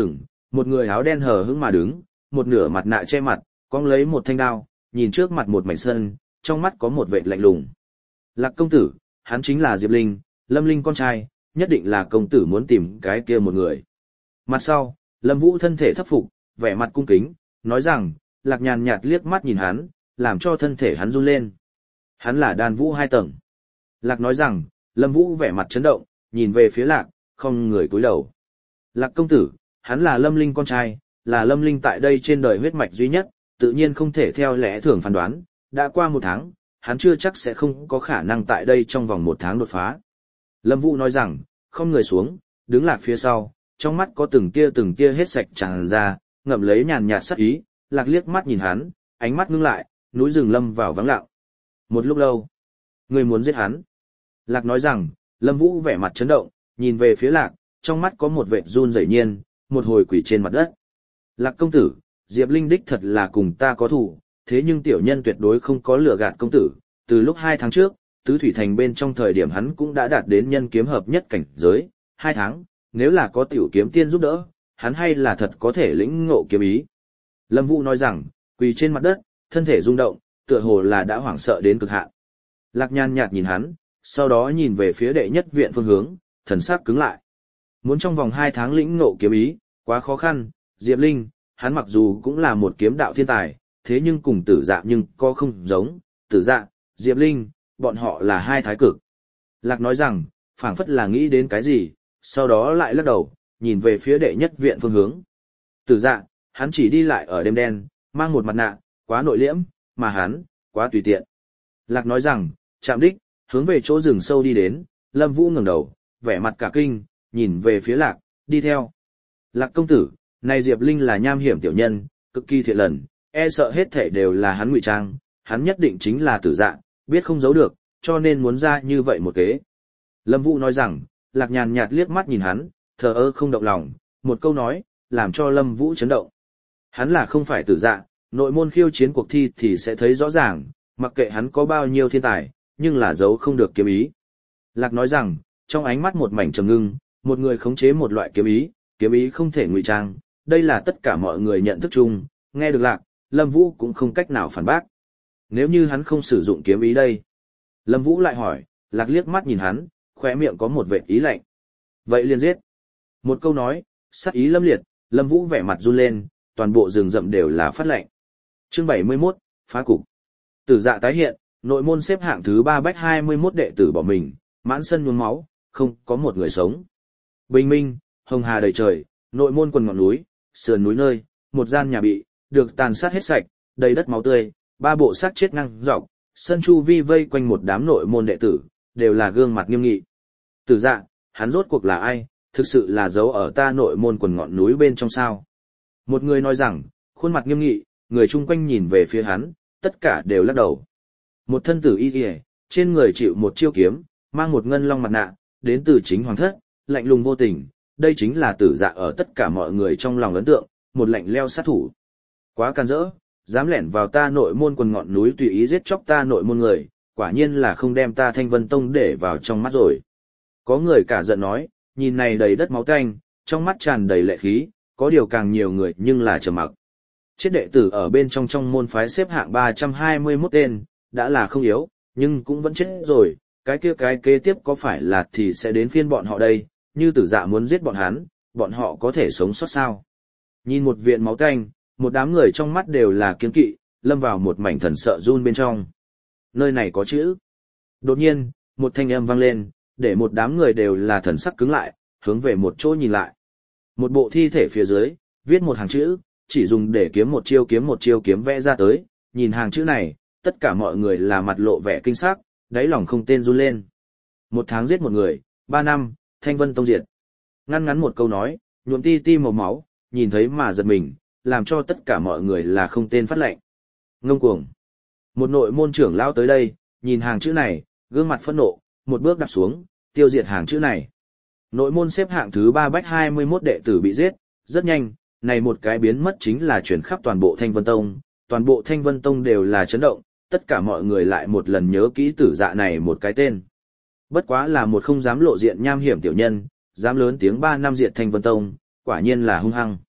một người áo đen hờ hững mà đứng, một nửa mặt nạ che mặt, cong lấy một thanh đao, nhìn trước mặt một mảnh sân, trong mắt có một vệt lạnh lùng. Lạc công tử, hắn chính là Diệp Linh, Lâm Linh con trai, nhất định là công tử muốn tìm cái kia một người. Mặt sau, Lâm Vũ thân thể thấp phục, vẻ mặt cung kính, nói rằng, Lạc nhàn nhạt liếc mắt nhìn hắn, làm cho thân thể hắn run lên. Hắn là đan vũ hai tầng. Lạc nói rằng, Lâm Vũ vẻ mặt chấn động, nhìn về phía Lạc, không người cúi đầu. Lạc công tử, hắn là Lâm Linh con trai, là Lâm Linh tại đây trên đời huyết mạch duy nhất, tự nhiên không thể theo lẽ thường phán đoán, đã qua một tháng, hắn chưa chắc sẽ không có khả năng tại đây trong vòng một tháng đột phá. Lâm Vũ nói rằng, không người xuống, đứng Lạc phía sau, trong mắt có từng tia từng tia hết sạch tràn ra, ngậm lấy nhàn nhạt sắc ý, Lạc liếc mắt nhìn hắn, ánh mắt ngưng lại, núi rừng lâm vào vắng lặng. Một lúc lâu, người muốn giết hắn. Lạc nói rằng, Lâm Vũ vẻ mặt chấn động, nhìn về phía Lạc, trong mắt có một vệt run rẩy nhiên, một hồi quỷ trên mặt đất. Lạc công tử, Diệp Linh đích thật là cùng ta có thủ, thế nhưng tiểu nhân tuyệt đối không có lừa gạt công tử, từ lúc hai tháng trước, Tứ Thủy Thành bên trong thời điểm hắn cũng đã đạt đến nhân kiếm hợp nhất cảnh giới, hai tháng, nếu là có tiểu kiếm tiên giúp đỡ, hắn hay là thật có thể lĩnh ngộ kiếm ý. Lâm Vũ nói rằng, quỳ trên mặt đất, thân thể rung động, tựa hồ là đã hoảng sợ đến cực hạn. Lạc nhàn nhạt nhìn hắn, sau đó nhìn về phía đệ nhất viện phương hướng, thần sắc cứng lại. Muốn trong vòng hai tháng lĩnh ngộ kiếm ý, quá khó khăn, Diệp Linh, hắn mặc dù cũng là một kiếm đạo thiên tài, thế nhưng cùng tử dạ nhưng có không giống, tử dạ, Diệp Linh, bọn họ là hai thái cực. Lạc nói rằng, phảng phất là nghĩ đến cái gì, sau đó lại lắc đầu, nhìn về phía đệ nhất viện phương hướng. Tử dạ, hắn chỉ đi lại ở đêm đen, mang một mặt nạ, quá nội liễm, mà hắn, quá tùy tiện. Lạc nói rằng, chạm đích, hướng về chỗ rừng sâu đi đến, Lâm Vũ ngẩng đầu, vẻ mặt cả kinh, nhìn về phía Lạc, đi theo. Lạc công tử, này Diệp Linh là nham hiểm tiểu nhân, cực kỳ thiện lần, e sợ hết thể đều là hắn ngụy trang, hắn nhất định chính là tử dạ, biết không giấu được, cho nên muốn ra như vậy một kế. Lâm Vũ nói rằng, Lạc nhàn nhạt liếc mắt nhìn hắn, thờ ơ không động lòng, một câu nói, làm cho Lâm Vũ chấn động. Hắn là không phải tử dạ, nội môn khiêu chiến cuộc thi thì sẽ thấy rõ ràng, mặc kệ hắn có bao nhiêu thiên tài, nhưng là giấu không được kiếm ý. Lạc nói rằng, trong ánh mắt một mảnh trầm ngưng, một người khống chế một loại kiếm ý, kiếm ý không thể ngụy trang, đây là tất cả mọi người nhận thức chung, nghe được Lạc, Lâm Vũ cũng không cách nào phản bác. Nếu như hắn không sử dụng kiếm ý đây? Lâm Vũ lại hỏi, Lạc liếc mắt nhìn hắn, khóe miệng có một vệt ý lạnh. Vậy liền giết. Một câu nói, sắc ý lâm liệt, Lâm Vũ vẻ mặt run lên, toàn bộ rừng rậm đều là phát lạnh. Chương bảy mươi mốt, phá cục. Tử dạ tái hiện, nội môn xếp hạng thứ ba bách hai mươi mốt đệ tử bỏ mình, mãn sân nhuốm máu, không có một người sống. Bình minh, hồng hà đầy trời, nội môn quần ngọn núi, sườn núi nơi, một gian nhà bị, được tàn sát hết sạch, đầy đất máu tươi, ba bộ xác chết ngang dọc, sân chu vi vây quanh một đám nội môn đệ tử, đều là gương mặt nghiêm nghị. Tử dạ, hắn rốt cuộc là ai, thực sự là giấu ở ta nội môn quần ngọn núi bên trong sao? Một người nói rằng, khuôn mặt nghiêm nghị, người chung quanh nhìn về phía hắn, tất cả đều lắc đầu. Một thân tử y y, trên người chịu một chiêu kiếm, mang một ngân long mặt nạ, đến từ chính hoàng thất, lạnh lùng vô tình, đây chính là tử dạ ở tất cả mọi người trong lòng ấn tượng, một lạnh leo sát thủ. Quá can dỡ, dám lẻn vào ta nội môn quần ngọn núi tùy ý giết chóc ta nội môn người, quả nhiên là không đem ta Thanh Vân Tông để vào trong mắt rồi. Có người cả giận nói, nhìn này đầy đất máu tanh, trong mắt tràn đầy lệ khí, có điều càng nhiều người nhưng là trầm mặc. Chết đệ tử ở bên trong trong môn phái xếp hạng ba trăm hai mươi mốt tên, đã là không yếu, nhưng cũng vẫn chết rồi, cái kia cái kế tiếp có phải là thì sẽ đến phiên bọn họ đây, như tử dạ muốn giết bọn hắn, bọn họ có thể sống sót sao? Nhìn một viện máu tanh, một đám người trong mắt đều là kiêng kỵ, lâm vào một mảnh thần sợ run bên trong. Nơi này có chữ. Đột nhiên, một thanh âm vang lên, để một đám người đều là thần sắc cứng lại, hướng về một chỗ nhìn lại. Một bộ thi thể phía dưới, viết một hàng chữ, chỉ dùng để kiếm một chiêu kiếm một chiêu kiếm vẽ ra tới, nhìn hàng chữ này, tất cả mọi người là mặt lộ vẻ kinh sắc, đáy lòng không tên run lên. Một tháng giết một người, ba năm, Thanh Vân Tông diệt. Ngắn ngắn một câu nói, nhuộm ti ti màu máu, nhìn thấy mà giật mình, làm cho tất cả mọi người là không tên phát lệnh. Ngông cuồng. Một nội môn trưởng lao tới đây, nhìn hàng chữ này, gương mặt phẫn nộ, một bước đạp xuống, tiêu diệt hàng chữ này. Nội môn xếp hạng thứ ba bách hai mươi mốt đệ tử bị giết, rất nhanh, này một cái biến mất chính là chuyển khắp toàn bộ Thanh Vân Tông, toàn bộ Thanh Vân Tông đều là chấn động, tất cả mọi người lại một lần nhớ kỹ tử dạ này một cái tên. Bất quá là một không dám lộ diện nham hiểm tiểu nhân, dám lớn tiếng ba năm diệt Thanh Vân Tông, quả nhiên là hung hăng.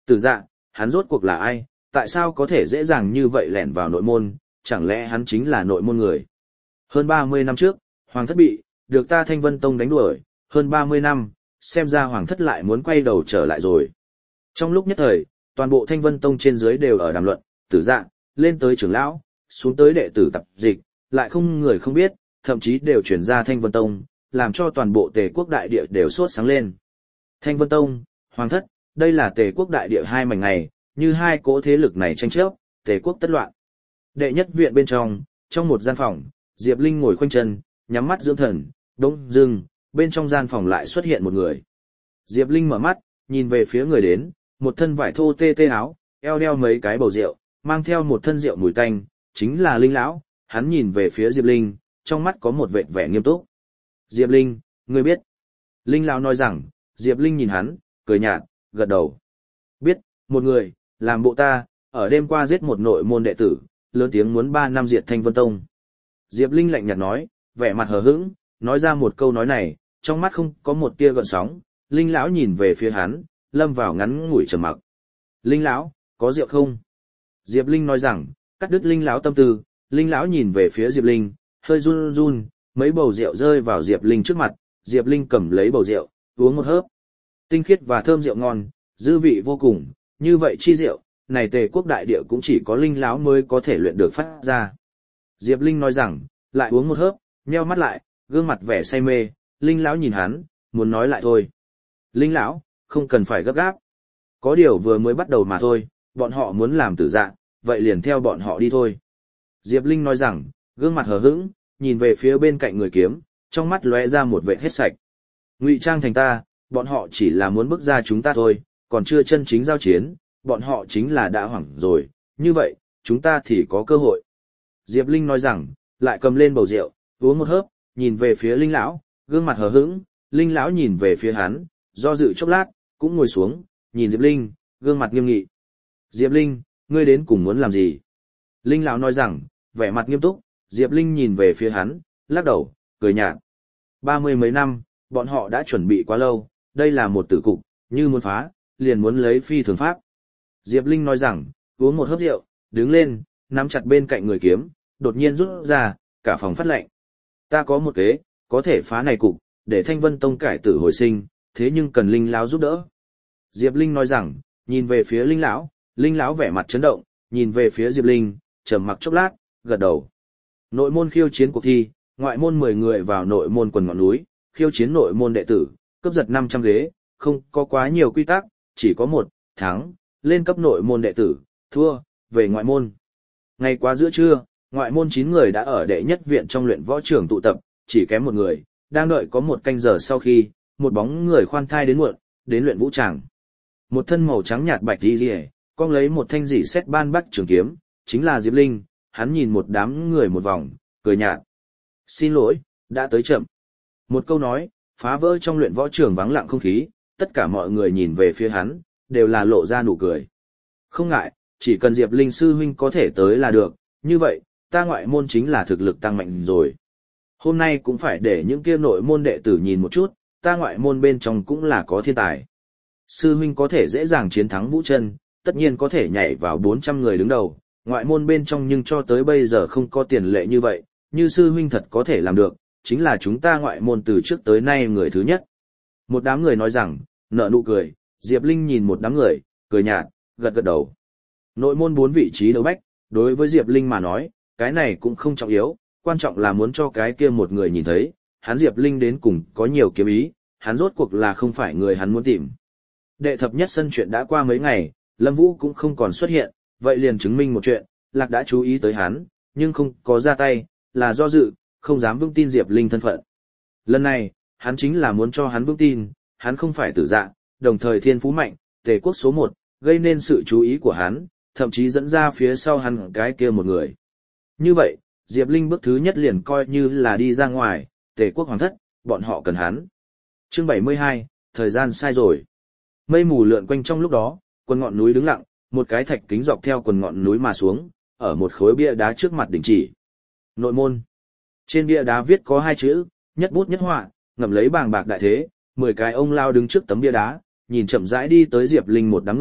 Tử Dạ, hắn rốt cuộc là ai, tại sao có thể dễ dàng như vậy lẻn vào nội môn, chẳng lẽ hắn chính là nội môn người. Hơn ba mươi năm trước, Hoàng thất bị, được ta Thanh Vân Tông đánh đuổi, hơn ba mươi năm, xem ra Hoàng thất lại muốn quay đầu trở lại rồi. Trong lúc nhất thời, toàn bộ Thanh Vân Tông trên dưới đều ở đàm luận, Tử Dạ, lên tới trưởng lão, xuống tới đệ tử tập dịch, lại không người không biết, thậm chí đều chuyển ra Thanh Vân Tông, làm cho toàn bộ Tề quốc đại địa đều sốt sáng lên. Thanh Vân Tông, Hoàng thất, đây là Tề quốc đại địa hai mảnh ngày, như hai cỗ thế lực này tranh chấp, Tề quốc tất loạn. Đệ nhất viện bên trong, trong một gian phòng, Diệp Linh ngồi khoanh chân, nhắm mắt dưỡng thần, đống dưng, bên trong gian phòng lại xuất hiện một người. Diệp Linh mở mắt, nhìn về phía người đến, một thân vải thô tê tê áo, eo đeo mấy cái bầu rượu, mang theo một thân rượu mùi tanh, chính là Linh lão. Hắn nhìn về phía Diệp Linh, trong mắt có một vệt vẻ nghiêm túc. Diệp Linh, ngươi biết. Linh lão nói rằng, Diệp Linh nhìn hắn, cười nhạt, gật đầu. Biết, một người, làm bộ ta, ở đêm qua giết một nội môn đệ tử, lớn tiếng muốn ba năm diệt Thanh Vân Tông. Diệp Linh lạnh nhạt nói, vẻ mặt hờ hững, nói ra một câu nói này, trong mắt không có một tia gợn sóng. Linh lão nhìn về phía hắn, lâm vào ngắn ngủi trầm mặc. Linh lão, có rượu không? Diệp Linh nói rằng, cắt đứt Linh lão tâm tư. Linh lão nhìn về phía Diệp Linh, hơi run run, mấy bầu rượu rơi vào Diệp Linh trước mặt. Diệp Linh cầm lấy bầu rượu, uống một hớp. Tinh khiết và thơm rượu ngon, dư vị vô cùng, như vậy chi rượu, này Tề quốc đại địa cũng chỉ có Linh lão mới có thể luyện được phát ra. Diệp Linh nói rằng, lại uống một hớp, nheo mắt lại, gương mặt vẻ say mê. Linh lão nhìn hắn, muốn nói lại thôi. Linh lão, không cần phải gấp gáp. Có điều vừa mới bắt đầu mà thôi, bọn họ muốn làm Tử Dạ, vậy liền theo bọn họ đi thôi. Diệp Linh nói rằng, gương mặt hờ hững, nhìn về phía bên cạnh người kiếm, trong mắt lóe ra một vệt hết sạch. Ngụy trang thành ta, bọn họ chỉ là muốn bức ra chúng ta thôi, còn chưa chân chính giao chiến, bọn họ chính là đã hoảng rồi, như vậy, chúng ta thì có cơ hội. Diệp Linh nói rằng, lại cầm lên bầu rượu, uống một hớp, nhìn về phía Linh lão, gương mặt hờ hững. Linh lão nhìn về phía hắn, do dự chốc lát, cũng ngồi xuống, nhìn Diệp Linh, gương mặt nghiêm nghị. Diệp Linh, ngươi đến cùng muốn làm gì? Linh lão nói rằng, vẻ mặt nghiêm túc. Diệp Linh nhìn về phía hắn, lắc đầu, cười nhạt. Ba mươi mấy năm, bọn họ đã chuẩn bị quá lâu, đây là một tử cục, như muốn phá, liền muốn lấy phi thường pháp. Diệp Linh nói rằng, uống một hớp rượu, đứng lên, nắm chặt bên cạnh người kiếm, đột nhiên rút ra, cả phòng phát lệnh. Ta có một kế, có thể phá này cục, để Thanh Vân Tông cải tử hồi sinh, thế nhưng cần Linh lão giúp đỡ. Diệp Linh nói rằng, nhìn về phía Linh lão, Linh lão vẻ mặt chấn động, nhìn về phía Diệp Linh, trầm mặc chốc lát, gật đầu. Nội môn khiêu chiến cuộc thi, ngoại môn mười người vào nội môn quần ngọn núi, khiêu chiến nội môn đệ tử, cướp giật năm trăm ghế, không có quá nhiều quy tắc, chỉ có một, thắng, lên cấp nội môn đệ tử, thua, về ngoại môn. Ngày qua giữa trưa, ngoại môn chín người đã ở đệ nhất viện trong luyện võ trường tụ tập, chỉ kém một người, đang đợi có một canh giờ sau khi, một bóng người khoan thai đến muộn, đến luyện vũ tràng. Một thân màu trắng nhạt bạch đi liề, con lấy một thanh dỉ xét ban bắc trường kiếm, chính là Diệp Linh. Hắn nhìn một đám người một vòng, cười nhạt. Xin lỗi, đã tới chậm. Một câu nói, phá vỡ trong luyện võ trường vắng lặng không khí, tất cả mọi người nhìn về phía hắn, đều là lộ ra nụ cười. Không ngại, chỉ cần Diệp Linh sư huynh có thể tới là được, như vậy, ta ngoại môn chính là thực lực tăng mạnh rồi. Hôm nay cũng phải để những kia nội môn đệ tử nhìn một chút, ta ngoại môn bên trong cũng là có thiên tài. Sư huynh có thể dễ dàng chiến thắng Vũ Chân, tất nhiên có thể nhảy vào bốn trăm người đứng đầu, ngoại môn bên trong nhưng cho tới bây giờ không có tiền lệ như vậy, như sư huynh thật có thể làm được, chính là chúng ta ngoại môn từ trước tới nay người thứ nhất. Một đám người nói rằng, nở nụ cười, Diệp Linh nhìn một đám người, cười nhạt, gật gật đầu. Nội môn bốn vị trí đấu bách, đối với Diệp Linh mà nói, cái này cũng không trọng yếu, quan trọng là muốn cho cái kia một người nhìn thấy, hắn Diệp Linh đến cùng có nhiều kiếm ý, hắn rốt cuộc là không phải người hắn muốn tìm. Đệ thập nhất sân chuyện đã qua mấy ngày, Lâm Vũ cũng không còn xuất hiện, vậy liền chứng minh một chuyện, Lạc đã chú ý tới hắn, nhưng không có ra tay, là do dự, không dám vững tin Diệp Linh thân phận. Lần này, hắn chính là muốn cho hắn vững tin, hắn không phải Tử Dạ, đồng thời thiên phú mạnh, Tề quốc số một, gây nên sự chú ý của hắn, thậm chí dẫn ra phía sau hắn cái kia một người. Như vậy, Diệp Linh bước thứ nhất liền coi như là đi ra ngoài, Tề quốc hoàng thất, bọn họ cần hắn. Chương bảy mươi hai, thời gian sai rồi. Mây mù lượn quanh trong lúc đó, quần ngọn núi đứng lặng, một cái thạch kính dọc theo quần ngọn núi mà xuống, ở một khối bia đá trước mặt đình chỉ. Nội môn. Trên bia đá viết có hai chữ, nhất bút nhất họa, ngậm lấy bàng bạc đại thế, mười cái ông lao đứng trước tấm bia đá, nhìn chậm rãi đi tới Diệp Linh một đám người,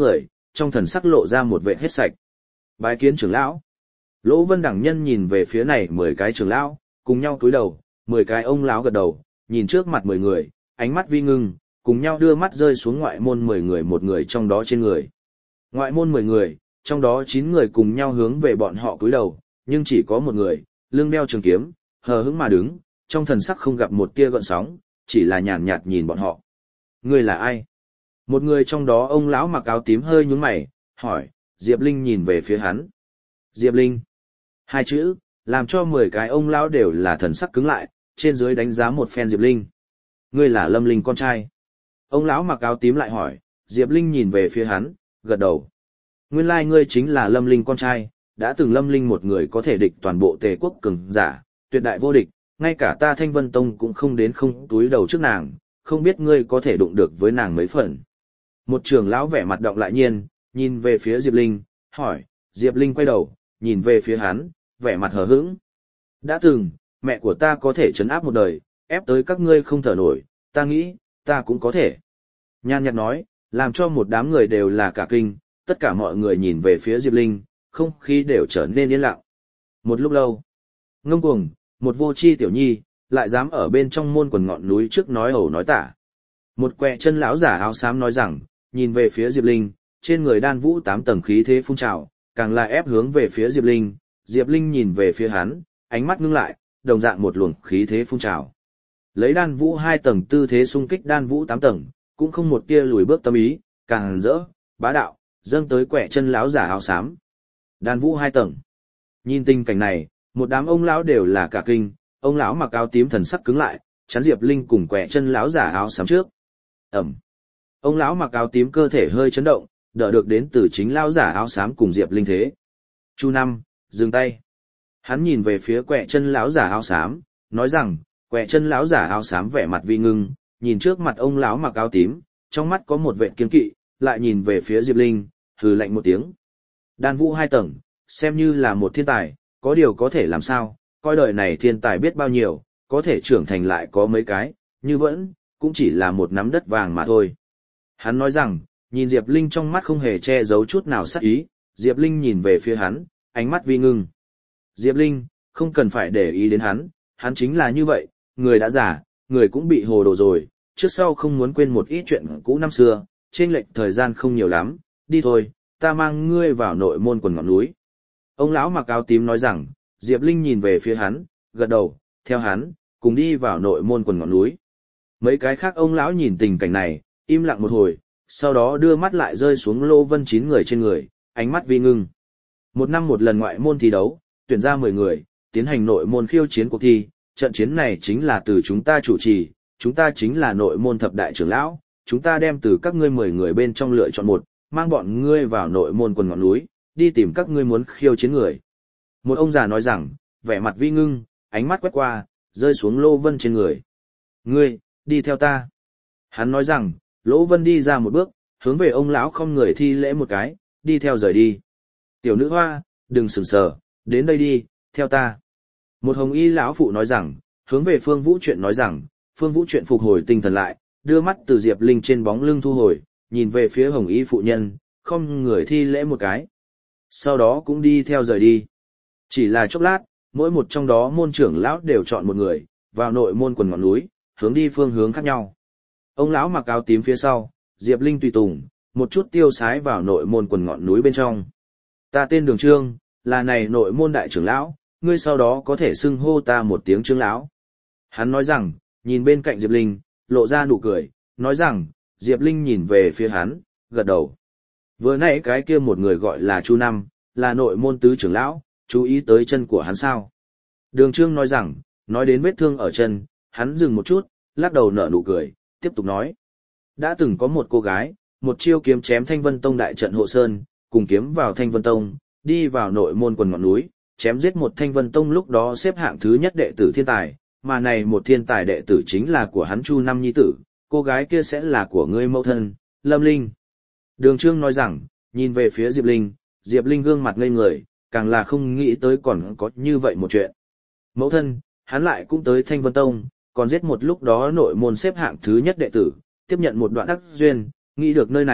trong thần sắc lộ ra một vẻ hết sạch. Bái kiến trưởng lão. Lỗ Vân đẳng nhân nhìn về phía này mười cái trưởng lão, cùng nhau cúi đầu, mười cái ông lão gật đầu, nhìn trước mặt mười người, ánh mắt vi ngưng, cùng nhau đưa mắt rơi xuống ngoại môn mười người một người trong đó trên người. Ngoại môn mười người, trong đó chín người cùng nhau hướng về bọn họ cúi đầu, nhưng chỉ có một người, lưng đeo trường kiếm, hờ hững mà đứng, trong thần sắc không gặp một tia gợn sóng, chỉ là nhàn nhạt nhìn bọn họ. Người là ai? Một người trong đó ông lão mặc áo tím hơi nhướng mày, hỏi. Diệp Linh nhìn về phía hắn. Diệp Linh. Hai chữ, làm cho mười cái ông lão đều là thần sắc cứng lại, trên dưới đánh giá một phen Diệp Linh. Ngươi là Lâm Linh con trai. Ông lão mặc áo tím lại hỏi, Diệp Linh nhìn về phía hắn, gật đầu. Nguyên lai ngươi chính là Lâm Linh con trai, đã từng Lâm Linh một người có thể địch toàn bộ Tề quốc cường giả, tuyệt đại vô địch, ngay cả ta Thanh Vân Tông cũng không đến không túi đầu trước nàng, không biết ngươi có thể đụng được với nàng mấy phần. Một trưởng lão vẻ mặt động lại nhiên, nhìn về phía Diệp Linh, hỏi, Diệp Linh quay đầu, nhìn về phía hắn, vẻ mặt hờ hững. Đã từng, mẹ của ta có thể trấn áp một đời, ép tới các ngươi không thở nổi, ta nghĩ, ta cũng có thể. Nhan nhạt nói, làm cho một đám người đều là cả kinh, tất cả mọi người nhìn về phía Diệp Linh, không khí đều trở nên yên lặng. Một lúc lâu, ngông cuồng, một vô tri tiểu nhi, lại dám ở bên trong môn quần ngọn núi trước nói ẩu nói tả. Một quẹ chân lão giả áo xám nói rằng, nhìn về phía Diệp Linh, trên người đan vũ tám tầng khí thế phun trào, càng là ép hướng về phía Diệp Linh, Diệp Linh nhìn về phía hắn, ánh mắt ngưng lại, đồng dạng một luồng khí thế phun trào. Lấy đan vũ hai tầng tư thế xung kích đan vũ tám tầng, cũng không một tia lùi bước tâm ý, càng rỡ, bá đạo, dâng tới quẻ chân lão giả áo xám. Đan vũ hai tầng. Nhìn tình cảnh này, một đám ông lão đều là cả kinh, ông lão mặc áo tím thần sắc cứng lại, chắn Diệp Linh cùng quẻ chân lão giả áo xám trước. Ẩm. Ông lão mặc áo tím cơ thể hơi chấn động, đỡ được đến từ chính lão giả áo xám cùng Diệp Linh thế. Chu Năm, dừng tay. Hắn nhìn về phía quẻ chân lão giả áo xám, nói rằng, quẻ chân lão giả áo xám vẻ mặt vi ngưng, nhìn trước mặt ông lão mặc áo tím, trong mắt có một vệt kiên kỵ, lại nhìn về phía Diệp Linh, hừ lạnh một tiếng. Đan vũ hai tầng, xem như là một thiên tài, có điều có thể làm sao, coi đời này thiên tài biết bao nhiêu, có thể trưởng thành lại có mấy cái, như vẫn, cũng chỉ là một nắm đất vàng mà thôi. Hắn nói rằng, nhìn Diệp Linh trong mắt không hề che giấu chút nào sắc ý, Diệp Linh nhìn về phía hắn, ánh mắt vi ngưng. Diệp Linh, không cần phải để ý đến hắn, hắn chính là như vậy, người đã già, người cũng bị hồ đồ rồi, trước sau không muốn quên một ít chuyện cũ năm xưa, trên lệch thời gian không nhiều lắm, đi thôi, ta mang ngươi vào nội môn quần ngọn núi. Ông lão mặc áo tím nói rằng, Diệp Linh nhìn về phía hắn, gật đầu, theo hắn, cùng đi vào nội môn quần ngọn núi. Mấy cái khác ông lão nhìn tình cảnh này, im lặng một hồi, sau đó đưa mắt lại rơi xuống Lô Vân chín người trên người, ánh mắt vi ngưng. Một năm một lần ngoại môn thi đấu, tuyển ra mười người, tiến hành nội môn khiêu chiến cuộc thi, trận chiến này chính là từ chúng ta chủ trì, chúng ta chính là nội môn thập đại trưởng lão, chúng ta đem từ các ngươi mười người bên trong lựa chọn một, mang bọn ngươi vào nội môn quần ngọn núi, đi tìm các ngươi muốn khiêu chiến người. Một ông già nói rằng, vẻ mặt vi ngưng, ánh mắt quét qua, rơi xuống Lô Vân trên người. Ngươi, đi theo ta. Hắn nói rằng, Lỗ Vân đi ra một bước, hướng về ông lão không người thi lễ một cái, đi theo rời đi. Tiểu nữ hoa, đừng sừng sờ, đến đây đi, theo ta. Một hồng y lão phụ nói rằng, hướng về Phương Vũ Chuyện nói rằng, Phương Vũ Chuyện phục hồi tinh thần lại, đưa mắt từ Diệp Linh trên bóng lưng thu hồi, nhìn về phía hồng y phụ nhân, không người thi lễ một cái. Sau đó cũng đi theo rời đi. Chỉ là chốc lát, mỗi một trong đó môn trưởng lão đều chọn một người, vào nội môn quần ngọn núi, hướng đi phương hướng khác nhau. Ông lão mặc áo tím phía sau, Diệp Linh tùy tùng, một chút tiêu sái vào nội môn quần ngọn núi bên trong. Ta tên Đường Trương, là này nội môn đại trưởng lão, ngươi sau đó có thể xưng hô ta một tiếng Trương lão. Hắn nói rằng, nhìn bên cạnh Diệp Linh, lộ ra nụ cười, nói rằng, Diệp Linh nhìn về phía hắn, gật đầu. Vừa nãy cái kia một người gọi là Chu Năm, là nội môn tứ trưởng lão, chú ý tới chân của hắn sao. Đường Trương nói rằng, nói đến vết thương ở chân, hắn dừng một chút, lắc đầu nở nụ cười, tiếp tục nói. Đã từng có một cô gái, một chiêu kiếm chém Thanh Vân Tông đại trận hộ sơn, cùng kiếm vào Thanh Vân Tông, đi vào nội môn quần ngọn núi, chém giết một Thanh Vân Tông lúc đó xếp hạng thứ nhất đệ tử thiên tài, mà này một thiên tài đệ tử chính là của hắn Chu Năm nhi tử, cô gái kia sẽ là của ngươi mẫu thân, Lâm Linh. Đường Trương nói rằng, nhìn về phía Diệp Linh, Diệp Linh gương mặt ngây người, càng là không nghĩ tới còn có như vậy một chuyện. Mẫu thân, hắn lại cũng tới Thanh Vân Tông, còn giết một lúc đó nội môn xếp hạng thứ nhất đệ tử, tiếp nhận một đoạn đắc duyên, nghĩ được nơi này,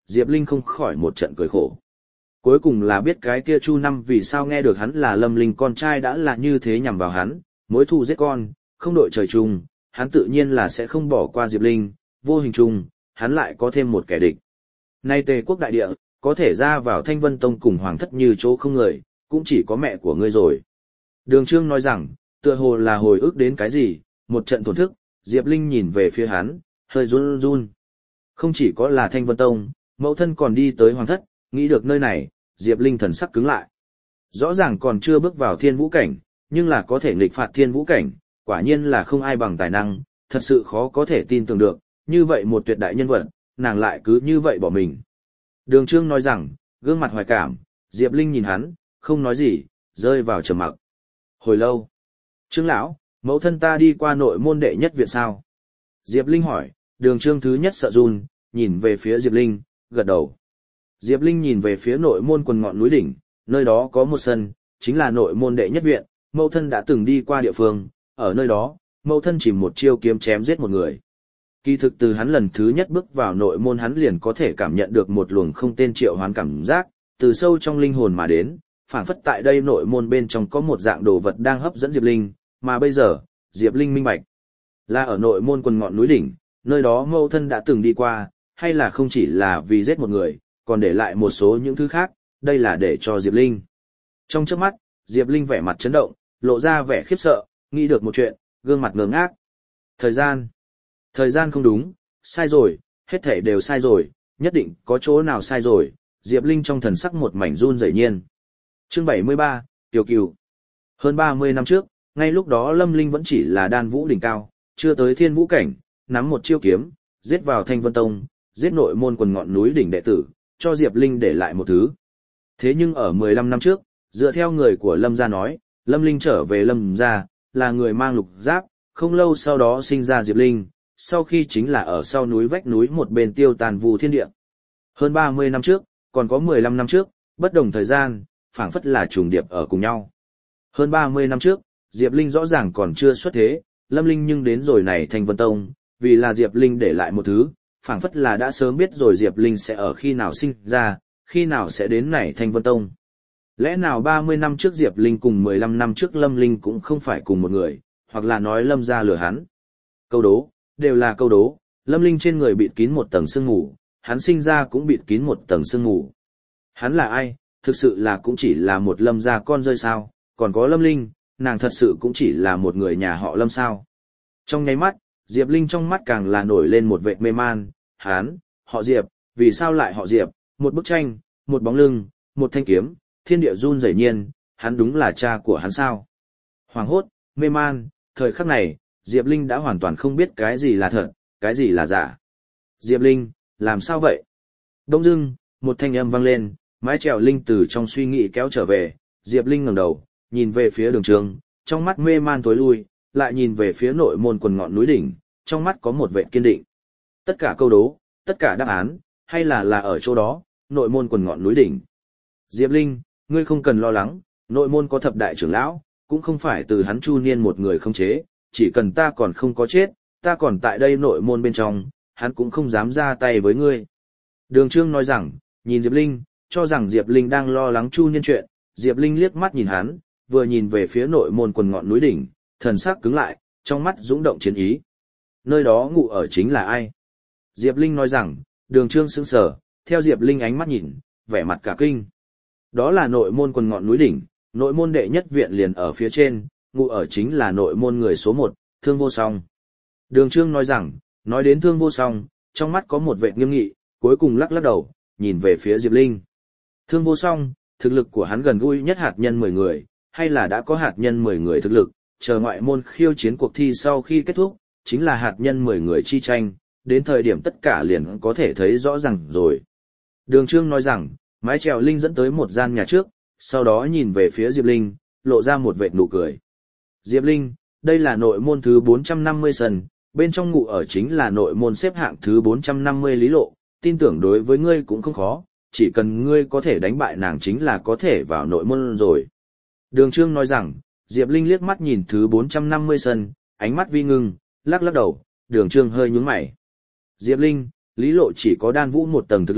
Diệp Linh không khỏi một trận cười khổ. Cuối cùng là biết cái kia Chu Năm vì sao nghe được hắn là Lâm Linh con trai đã là như thế nhằm vào hắn, mối thù giết con, không đội trời chung, hắn tự nhiên là sẽ không bỏ qua Diệp Linh, vô hình chung, hắn lại có thêm một kẻ địch. Nay Tề quốc đại địa, có thể ra vào Thanh Vân Tông cùng Hoàng thất như chỗ không người, cũng chỉ có mẹ của ngươi rồi. Đường Trương nói rằng, tựa hồ là hồi ức đến cái gì, một trận thổn thức, Diệp Linh nhìn về phía hắn, hơi run run. Không chỉ có là Thanh Vân Tông, mẫu thân còn đi tới Hoàng thất, nghĩ được nơi này, Diệp Linh thần sắc cứng lại. Rõ ràng còn chưa bước vào thiên vũ cảnh, nhưng là có thể nghịch phạt thiên vũ cảnh, quả nhiên là không ai bằng tài năng, thật sự khó có thể tin tưởng được, như vậy một tuyệt đại nhân vật, nàng lại cứ như vậy bỏ mình. Đường Trương nói rằng, gương mặt hoài cảm, Diệp Linh nhìn hắn, không nói gì, rơi vào trầm mặc. Hồi lâu, Trương lão, mẫu thân ta đi qua nội môn đệ nhất viện sao? Diệp Linh hỏi, Đường Trương thứ nhất sợ run, nhìn về phía Diệp Linh, gật đầu. Diệp Linh nhìn về phía nội môn quần ngọn núi đỉnh, nơi đó có một sân, chính là nội môn đệ nhất viện, mẫu thân đã từng đi qua địa phương, ở nơi đó, mẫu thân chỉ một chiêu kiếm chém giết một người. Kỳ thực từ hắn lần thứ nhất bước vào nội môn hắn liền có thể cảm nhận được một luồng không tên triệu hoán cảm giác, từ sâu trong linh hồn mà đến, phảng phất tại đây nội môn bên trong có một dạng đồ vật đang hấp dẫn Diệp Linh, mà bây giờ, Diệp Linh minh bạch. Là ở nội môn quần ngọn núi đỉnh, nơi đó mẫu thân đã từng đi qua, hay là không chỉ là vì giết một người, còn để lại một số những thứ khác, đây là để cho Diệp Linh. Trong chớp mắt, Diệp Linh vẻ mặt chấn động, lộ ra vẻ khiếp sợ, nghĩ được một chuyện, gương mặt ngơ ngác. Thời gian. Thời gian không đúng, sai rồi, hết thảy đều sai rồi, nhất định có chỗ nào sai rồi, Diệp Linh trong thần sắc một mảnh run rẩy nhiên. Chương bảy mươi ba, Tiểu Cửu. Hơn ba mươi năm trước, ngay lúc đó Lâm Linh vẫn chỉ là đan vũ đỉnh cao, chưa tới thiên vũ cảnh, nắm một chiêu kiếm, giết vào Thanh Vân Tông, giết nội môn quần ngọn núi đỉnh đệ tử, cho Diệp Linh để lại một thứ. Thế nhưng ở mười lăm năm trước, dựa theo người của Lâm gia nói, Lâm Linh trở về Lâm gia, là người mang lục giáp, không lâu sau đó sinh ra Diệp Linh, sau khi chính là ở sau núi vách núi một bên tiêu tàn vù thiên địa. Hơn ba mươi năm trước, còn có mười lăm năm trước, bất đồng thời gian, phảng phất là trùng điệp ở cùng nhau. Hơn ba mươi năm trước, Diệp Linh rõ ràng còn chưa xuất thế, Lâm Linh nhưng đến rồi này Thanh Vân Tông, vì là Diệp Linh để lại một thứ, phảng phất là đã sớm biết rồi Diệp Linh sẽ ở khi nào sinh ra, khi nào sẽ đến này Thanh Vân Tông. Lẽ nào ba mươi năm trước Diệp Linh cùng mười lăm năm trước Lâm Linh cũng không phải cùng một người, hoặc là nói Lâm gia lừa hắn. Câu đố, đều là câu đố, Lâm Linh trên người bịt kín một tầng sương mù, hắn sinh ra cũng bịt kín một tầng sương mù. Hắn là ai, thực sự là cũng chỉ là một Lâm gia con rơi sao, còn có Lâm Linh, nàng thật sự cũng chỉ là một người nhà họ Lâm sao. Trong nháy mắt, Diệp Linh trong mắt càng là nổi lên một vệt mê man, hắn, họ Diệp, vì sao lại họ Diệp, một bức tranh, một bóng lưng, một thanh kiếm, thiên địa run rẩy nhiên, hắn đúng là cha của hắn sao. Hoàng hốt, mê man, thời khắc này, Diệp Linh đã hoàn toàn không biết cái gì là thật, cái gì là giả. Diệp Linh, làm sao vậy? Đông dưng, một thanh âm vang lên, mái chèo Linh từ trong suy nghĩ kéo trở về, Diệp Linh ngẩng đầu, nhìn về phía Đường Trường, trong mắt mê man tối lui, lại nhìn về phía nội môn quần ngọn núi đỉnh, trong mắt có một vẻ kiên định. Tất cả câu đố, tất cả đáp án, hay là là ở chỗ đó, nội môn quần ngọn núi đỉnh. Diệp Linh, ngươi không cần lo lắng, nội môn có thập đại trưởng lão, cũng không phải từ hắn Chu Niên một người không chế, chỉ cần ta còn không có chết, ta còn tại đây nội môn bên trong, hắn cũng không dám ra tay với ngươi. Đường Trương nói rằng, nhìn Diệp Linh, cho rằng Diệp Linh đang lo lắng Chu Niên chuyện, Diệp Linh liếc mắt nhìn hắn, vừa nhìn về phía nội môn quần ngọn núi đỉnh, thần sắc cứng lại, trong mắt dũng động chiến ý. Nơi đó ngụ ở chính là ai? Diệp Linh nói rằng, Đường Trương sững sờ, theo Diệp Linh ánh mắt nhìn, vẻ mặt cả kinh. Đó là nội môn quần ngọn núi đỉnh, nội môn đệ nhất viện liền ở phía trên, ngụ ở chính là nội môn người số một, Thương Vô Song. Đường Trương nói rằng, nói đến Thương Vô Song, trong mắt có một vẻ nghiêm nghị, cuối cùng lắc lắc đầu, nhìn về phía Diệp Linh. Thương Vô Song, thực lực của hắn gần gũi nhất hạt nhân mười người, hay là đã có hạt nhân mười người thực lực, chờ ngoại môn khiêu chiến cuộc thi sau khi kết thúc, chính là hạt nhân mười người chi tranh, đến thời điểm tất cả liền có thể thấy rõ ràng rồi. Đường Trương nói rằng, mái chèo Linh dẫn tới một gian nhà trước, sau đó nhìn về phía Diệp Linh, lộ ra một vệt nụ cười. Diệp Linh, đây là nội môn thứ bốn trăm năm mươi sân, bên trong ngụ ở chính là nội môn xếp hạng thứ bốn trăm năm mươi Lý Lộ, tin tưởng đối với ngươi cũng không khó, chỉ cần ngươi có thể đánh bại nàng chính là có thể vào nội môn rồi. Đường Trương nói rằng, Diệp Linh liếc mắt nhìn thứ bốn trăm năm mươi sân, ánh mắt vi ngưng, lắc lắc đầu, Đường Trương hơi nhướng mày. Diệp Linh, Lý Lộ chỉ có đan vũ một tầng thực lực,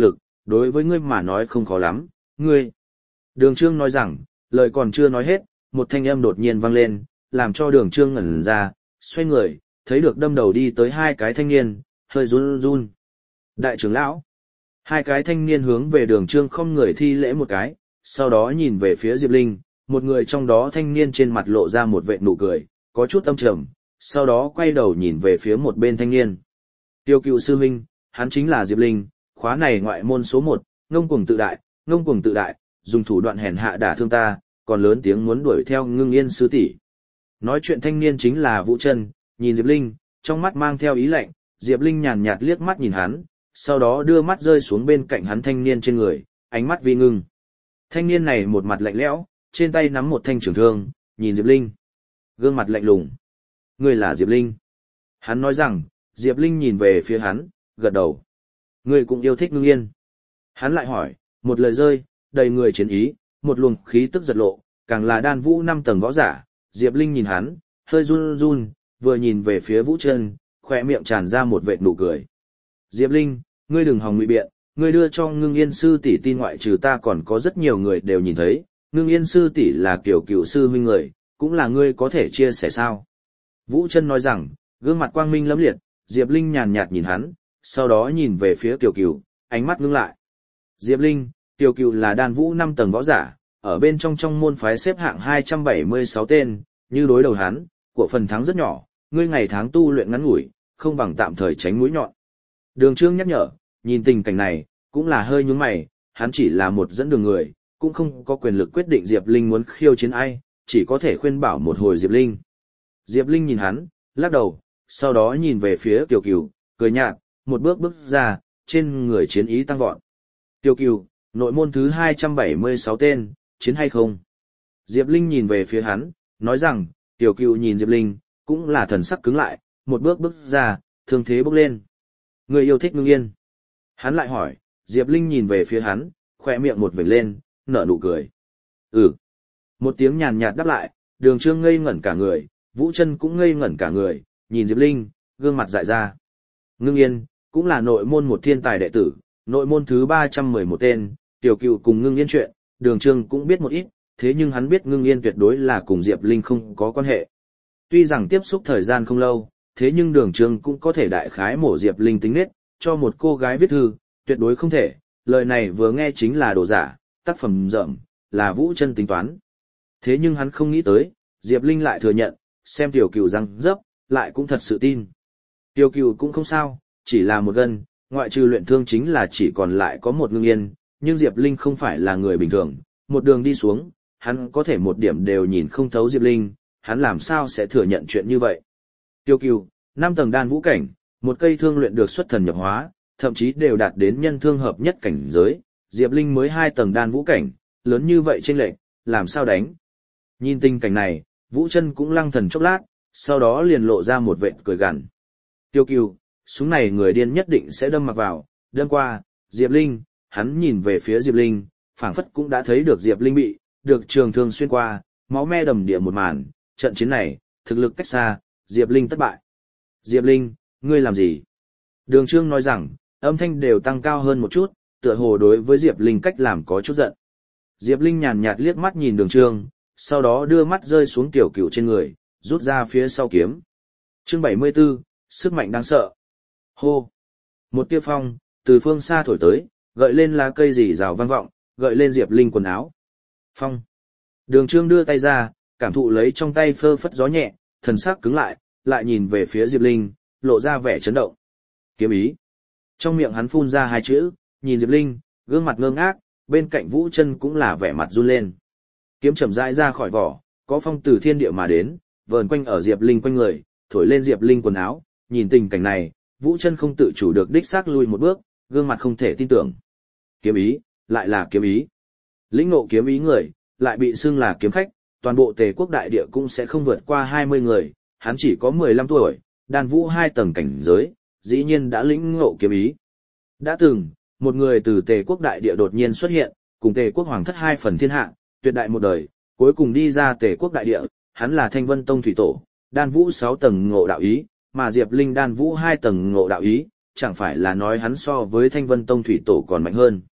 đối với ngươi mà nói không khó lắm, ngươi. Đường Trương nói rằng, lời còn chưa nói hết, một thanh âm đột nhiên vang lên, làm cho Đường Trương ngẩn ra, xoay người, thấy được đâm đầu đi tới hai cái thanh niên, hơi run run. Đại trưởng lão. Hai cái thanh niên hướng về Đường Trương không người thi lễ một cái, sau đó nhìn về phía Diệp Linh, một người trong đó thanh niên trên mặt lộ ra một vệt nụ cười, có chút âm trầm, sau đó quay đầu nhìn về phía một bên thanh niên. Tiêu Cựu sư huynh, hắn chính là Diệp Linh, khóa này ngoại môn số một, ngông cuồng tự đại, ngông cuồng tự đại, dùng thủ đoạn hèn hạ đả thương ta, còn lớn tiếng muốn đuổi theo Ngưng Yên sư tỷ. Nói chuyện thanh niên chính là Vũ Chân, nhìn Diệp Linh, trong mắt mang theo ý lạnh, Diệp Linh nhàn nhạt liếc mắt nhìn hắn, sau đó đưa mắt rơi xuống bên cạnh hắn thanh niên trên người, ánh mắt vi ngưng. Thanh niên này một mặt lạnh lẽo, trên tay nắm một thanh trường thương, nhìn Diệp Linh. Gương mặt lạnh lùng. Ngươi là Diệp Linh. Hắn nói rằng, Diệp Linh nhìn về phía hắn, gật đầu. Ngươi cũng yêu thích Ngưng Yên. Hắn lại hỏi, một lời rơi, đầy người chiến ý, một luồng khí tức giật lộ, càng là đan vũ năm tầng võ giả. Diệp Linh nhìn hắn, hơi run run, vừa nhìn về phía Vũ Chân, khỏe miệng tràn ra một vệt nụ cười. Diệp Linh, ngươi đừng hòng ngụy biện, ngươi đưa cho Ngưng Yên sư tỷ tin ngoại trừ ta còn có rất nhiều người đều nhìn thấy, Ngưng Yên sư tỷ là kiểu cựu sư huynh người, cũng là ngươi có thể chia sẻ sao? Vũ Chân nói rằng, gương mặt quang minh lẫm liệt, Diệp Linh nhàn nhạt nhìn hắn, sau đó nhìn về phía Kiều Cựu, ánh mắt ngưng lại. Diệp Linh, Kiều Cựu là đan vũ năm tầng võ giả, ở bên trong trong môn phái xếp hạng hai trăm bảy mươi sáu tên, như đối đầu hắn, của phần thắng rất nhỏ, ngươi ngày tháng tu luyện ngắn ngủi, không bằng tạm thời tránh mũi nhọn. Đường Trương nhắc nhở, nhìn tình cảnh này, cũng là hơi nhướng mày, hắn chỉ là một dẫn đường người, cũng không có quyền lực quyết định Diệp Linh muốn khiêu chiến ai, chỉ có thể khuyên bảo một hồi Diệp Linh. Diệp Linh nhìn hắn, lắc đầu, sau đó nhìn về phía Kiều Cựu, cười nhạt, một bước bước ra, trên người chiến ý tăng vọt. Kiều Cựu, nội môn thứ hai trăm bảy mươi sáu tên, chiến hay không? Diệp Linh nhìn về phía hắn, nói rằng, Kiều Cựu nhìn Diệp Linh, cũng là thần sắc cứng lại, một bước bước ra, thương thế bốc lên. Người yêu thích Ngưng Yên. Hắn lại hỏi, Diệp Linh nhìn về phía hắn, khỏe miệng một vểnh lên, nở nụ cười. Ừ. Một tiếng nhàn nhạt đáp lại, Đường Trương ngây ngẩn cả người, Vũ Chân cũng ngây ngẩn cả người, nhìn Diệp Linh, gương mặt dại ra. Ngưng Yên, cũng là nội môn một thiên tài đệ tử, nội môn thứ ba trăm mười một tên, Tiểu Cựu cùng Ngưng Yên chuyện, Đường Trương cũng biết một ít, thế nhưng hắn biết Ngưng Yên tuyệt đối là cùng Diệp Linh không có quan hệ. Tuy rằng tiếp xúc thời gian không lâu, thế nhưng Đường Trương cũng có thể đại khái mổ Diệp Linh tính nết, cho một cô gái viết thư, tuyệt đối không thể, lời này vừa nghe chính là đồ giả, tác phẩm dởm, là Vũ Chân tính toán. Thế nhưng hắn không nghĩ tới, Diệp Linh lại thừa nhận, xem Tiểu Cựu răng dấp, lại cũng thật sự tin. Tiểu Cựu cũng không sao, chỉ là một gân, ngoại trừ luyện thương chính là chỉ còn lại có một Ngưng Yên, nhưng Diệp Linh không phải là người bình thường, một đường đi xuống, hắn có thể một điểm đều nhìn không thấu Diệp Linh, hắn làm sao sẽ thừa nhận chuyện như vậy. Tiểu Cựu, năm tầng đan vũ cảnh, một cây thương luyện được xuất thần nhập hóa, thậm chí đều đạt đến nhân thương hợp nhất cảnh giới, Diệp Linh mới hai tầng đan vũ cảnh, lớn như vậy chênh lệch, làm sao đánh. Nhìn tình cảnh này, Vũ Chân cũng lăng thần chốc lát, sau đó liền lộ ra một vệt cười gằn. Tiêu Cừu, súng này người điên nhất định sẽ đâm mặc vào, đâm qua, Diệp Linh, hắn nhìn về phía Diệp Linh, phảng phất cũng đã thấy được Diệp Linh bị, được trường thương xuyên qua, máu me đầm địa một màn, trận chiến này, thực lực cách xa, Diệp Linh thất bại. Diệp Linh, ngươi làm gì? Đường Trương nói rằng, âm thanh đều tăng cao hơn một chút, tựa hồ đối với Diệp Linh cách làm có chút giận. Diệp Linh nhàn nhạt liếc mắt nhìn Đường Trương, sau đó đưa mắt rơi xuống Tiểu Cựu trên người, rút ra phía sau kiếm. Chương bảy mươi 74, sức mạnh đáng sợ. Hô! Một tia phong, từ phương xa thổi tới, gợi lên lá cây rì rào vang vọng, gợi lên Diệp Linh quần áo. Phong! Đường Trương đưa tay ra, cảm thụ lấy trong tay phơ phất gió nhẹ, thần sắc cứng lại, lại nhìn về phía Diệp Linh, lộ ra vẻ chấn động. Kiếm ý! Trong miệng hắn phun ra hai chữ, nhìn Diệp Linh, gương mặt ngơ ngác, bên cạnh Vũ Chân cũng là vẻ mặt run lên. Kiếm chậm rãi ra khỏi vỏ, có phong từ thiên địa mà đến, vờn quanh ở Diệp Linh quanh người, thổi lên Diệp Linh quần áo, nhìn tình cảnh này, Vũ Chân không tự chủ được đích xác lui một bước, gương mặt không thể tin tưởng. Kiếm ý, lại là kiếm ý. Lĩnh ngộ kiếm ý người, lại bị xưng là kiếm khách, toàn bộ Tề quốc đại địa cũng sẽ không vượt qua hai mươi người, hắn chỉ có mười lăm tuổi, đan vũ hai tầng cảnh giới, dĩ nhiên đã lĩnh ngộ kiếm ý. Đã từng, một người từ Tề quốc đại địa đột nhiên xuất hiện, cùng Tề quốc hoàng thất hai phần thiên hạ, tuyệt đại một đời, cuối cùng đi ra Tề quốc đại địa, hắn là Thanh Vân Tông thủy tổ, đan vũ sáu tầng ngộ đạo ý, mà Diệp Linh đan vũ hai tầng ngộ đạo ý, chẳng phải là nói hắn so với Thanh Vân Tông thủy tổ còn mạnh hơn.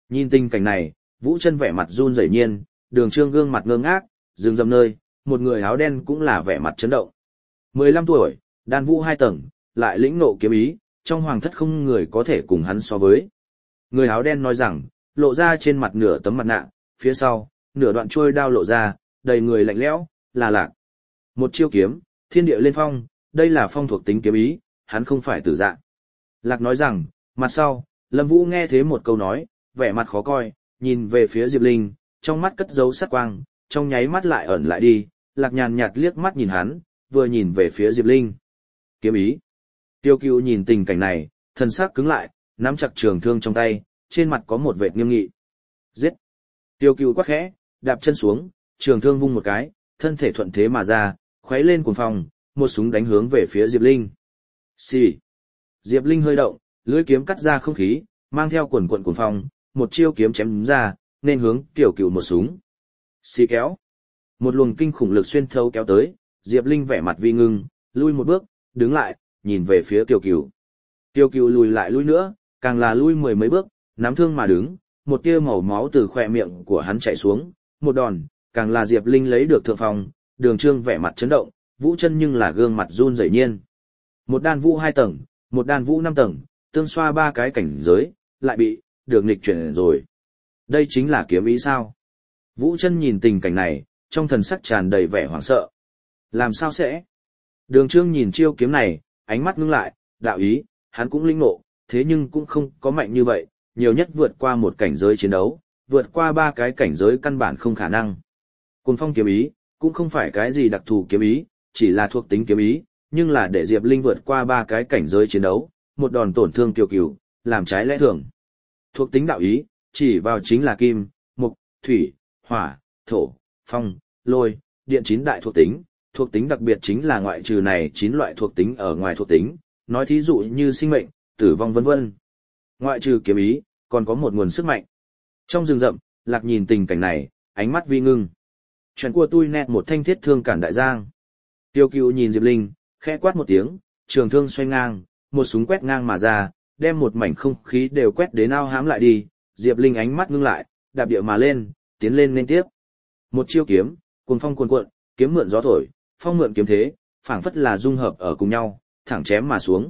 Nhìn tình cảnh này, Vũ Chân vẻ mặt run rẩy nhiên, Đường Trương gương mặt ngơ ngác, dừng dầm nơi, một người áo đen cũng là vẻ mặt chấn động. mười lăm tuổi, đan vũ hai tầng, lại lĩnh nộ kiếm ý, trong hoàng thất không người có thể cùng hắn so với. Người áo đen nói rằng, lộ ra trên mặt nửa tấm mặt nạ, phía sau, nửa đoạn trôi đao lộ ra, đầy người lạnh lẽo, là Lạc. Một chiêu kiếm, thiên địa lên phong, đây là phong thuộc tính kiếm ý, hắn không phải tử dạ. Lạc nói rằng, mặt sau, Lâm Vũ nghe thế một câu nói, vẻ mặt khó coi, nhìn về phía Diệp Linh, trong mắt cất dấu sát quang, trong nháy mắt lại ẩn lại đi, Lạc nhàn nhạt liếc mắt nhìn hắn, vừa nhìn về phía Diệp Linh. Kiếm ý. Tiêu Cửu nhìn tình cảnh này, thân xác cứng lại, nắm chặt trường thương trong tay, trên mặt có một vệt nghiêm nghị. Giết. Tiêu Cửu quát khẽ, đạp chân xuống, trường thương vung một cái, thân thể thuận thế mà ra, khuấy lên cuồng phong, một súng đánh hướng về phía Diệp Linh. Xì. Diệp Linh hơi động, lưỡi kiếm cắt ra không khí, mang theo quần quần cuồng phong, một chiêu kiếm chém ra, nên hướng Tiêu Cửu một súng. Xì kéo. Một luồng kinh khủng lực xuyên thấu kéo tới, Diệp Linh vẻ mặt vi ngưng, lui một bước, đứng lại, nhìn về phía Tiêu Cửu. Tiêu Cửu lùi lại lui nữa, càng là lui mười mấy bước, nắm thương mà đứng, một tia màu máu từ khóe miệng của hắn chảy xuống, một đòn, càng là Diệp Linh lấy được thượng phòng, Đường Trương vẻ mặt chấn động, Vũ Chân nhưng là gương mặt run rẩy nhiên. Một đan vũ hai tầng, một đan vũ năm tầng, tương xoa ba cái cảnh giới, lại bị được nghịch chuyển rồi. Đây chính là kiếm ý sao? Vũ Chân nhìn tình cảnh này, trong thần sắc tràn đầy vẻ hoảng sợ. Làm sao sẽ? Đường Trương nhìn chiêu kiếm này, ánh mắt ngưng lại, đạo ý, hắn cũng linh ngộ, thế nhưng cũng không có mạnh như vậy, nhiều nhất vượt qua một cảnh giới chiến đấu, vượt qua ba cái cảnh giới căn bản không khả năng. Cuồng phong kiếm ý, cũng không phải cái gì đặc thù kiếm ý, chỉ là thuộc tính kiếm ý, nhưng là để Diệp Linh vượt qua ba cái cảnh giới chiến đấu, một đòn tổn thương Tiêu Cửu, làm trái lẽ thường. Thuộc tính đạo ý, chỉ vào chính là kim, mộc, thủy, hỏa, thổ, phong, lôi, điện chín đại thuộc tính, thuộc tính đặc biệt chính là ngoại trừ này chín loại thuộc tính ở ngoài thuộc tính, nói thí dụ như sinh mệnh, tử vong vân vân. Ngoại trừ kiếm ý, còn có một nguồn sức mạnh. Trong rừng rậm, Lạc nhìn tình cảnh này, ánh mắt vi ngưng. Chuyện của tôi nẹt một thanh thiết thương cản đại giang. Tiêu Cửu nhìn Diệp Linh, khẽ quát một tiếng, trường thương xoay ngang, một súng quét ngang mà ra, đem một mảnh không khí đều quét đến ao hám lại đi. Diệp Linh ánh mắt ngưng lại, đạp địa mà lên, tiến lên nên tiếp. Một chiêu kiếm, cuồng phong cuồn cuộn, kiếm mượn gió thổi, phong mượn kiếm thế, phảng phất là dung hợp ở cùng nhau, thẳng chém mà xuống.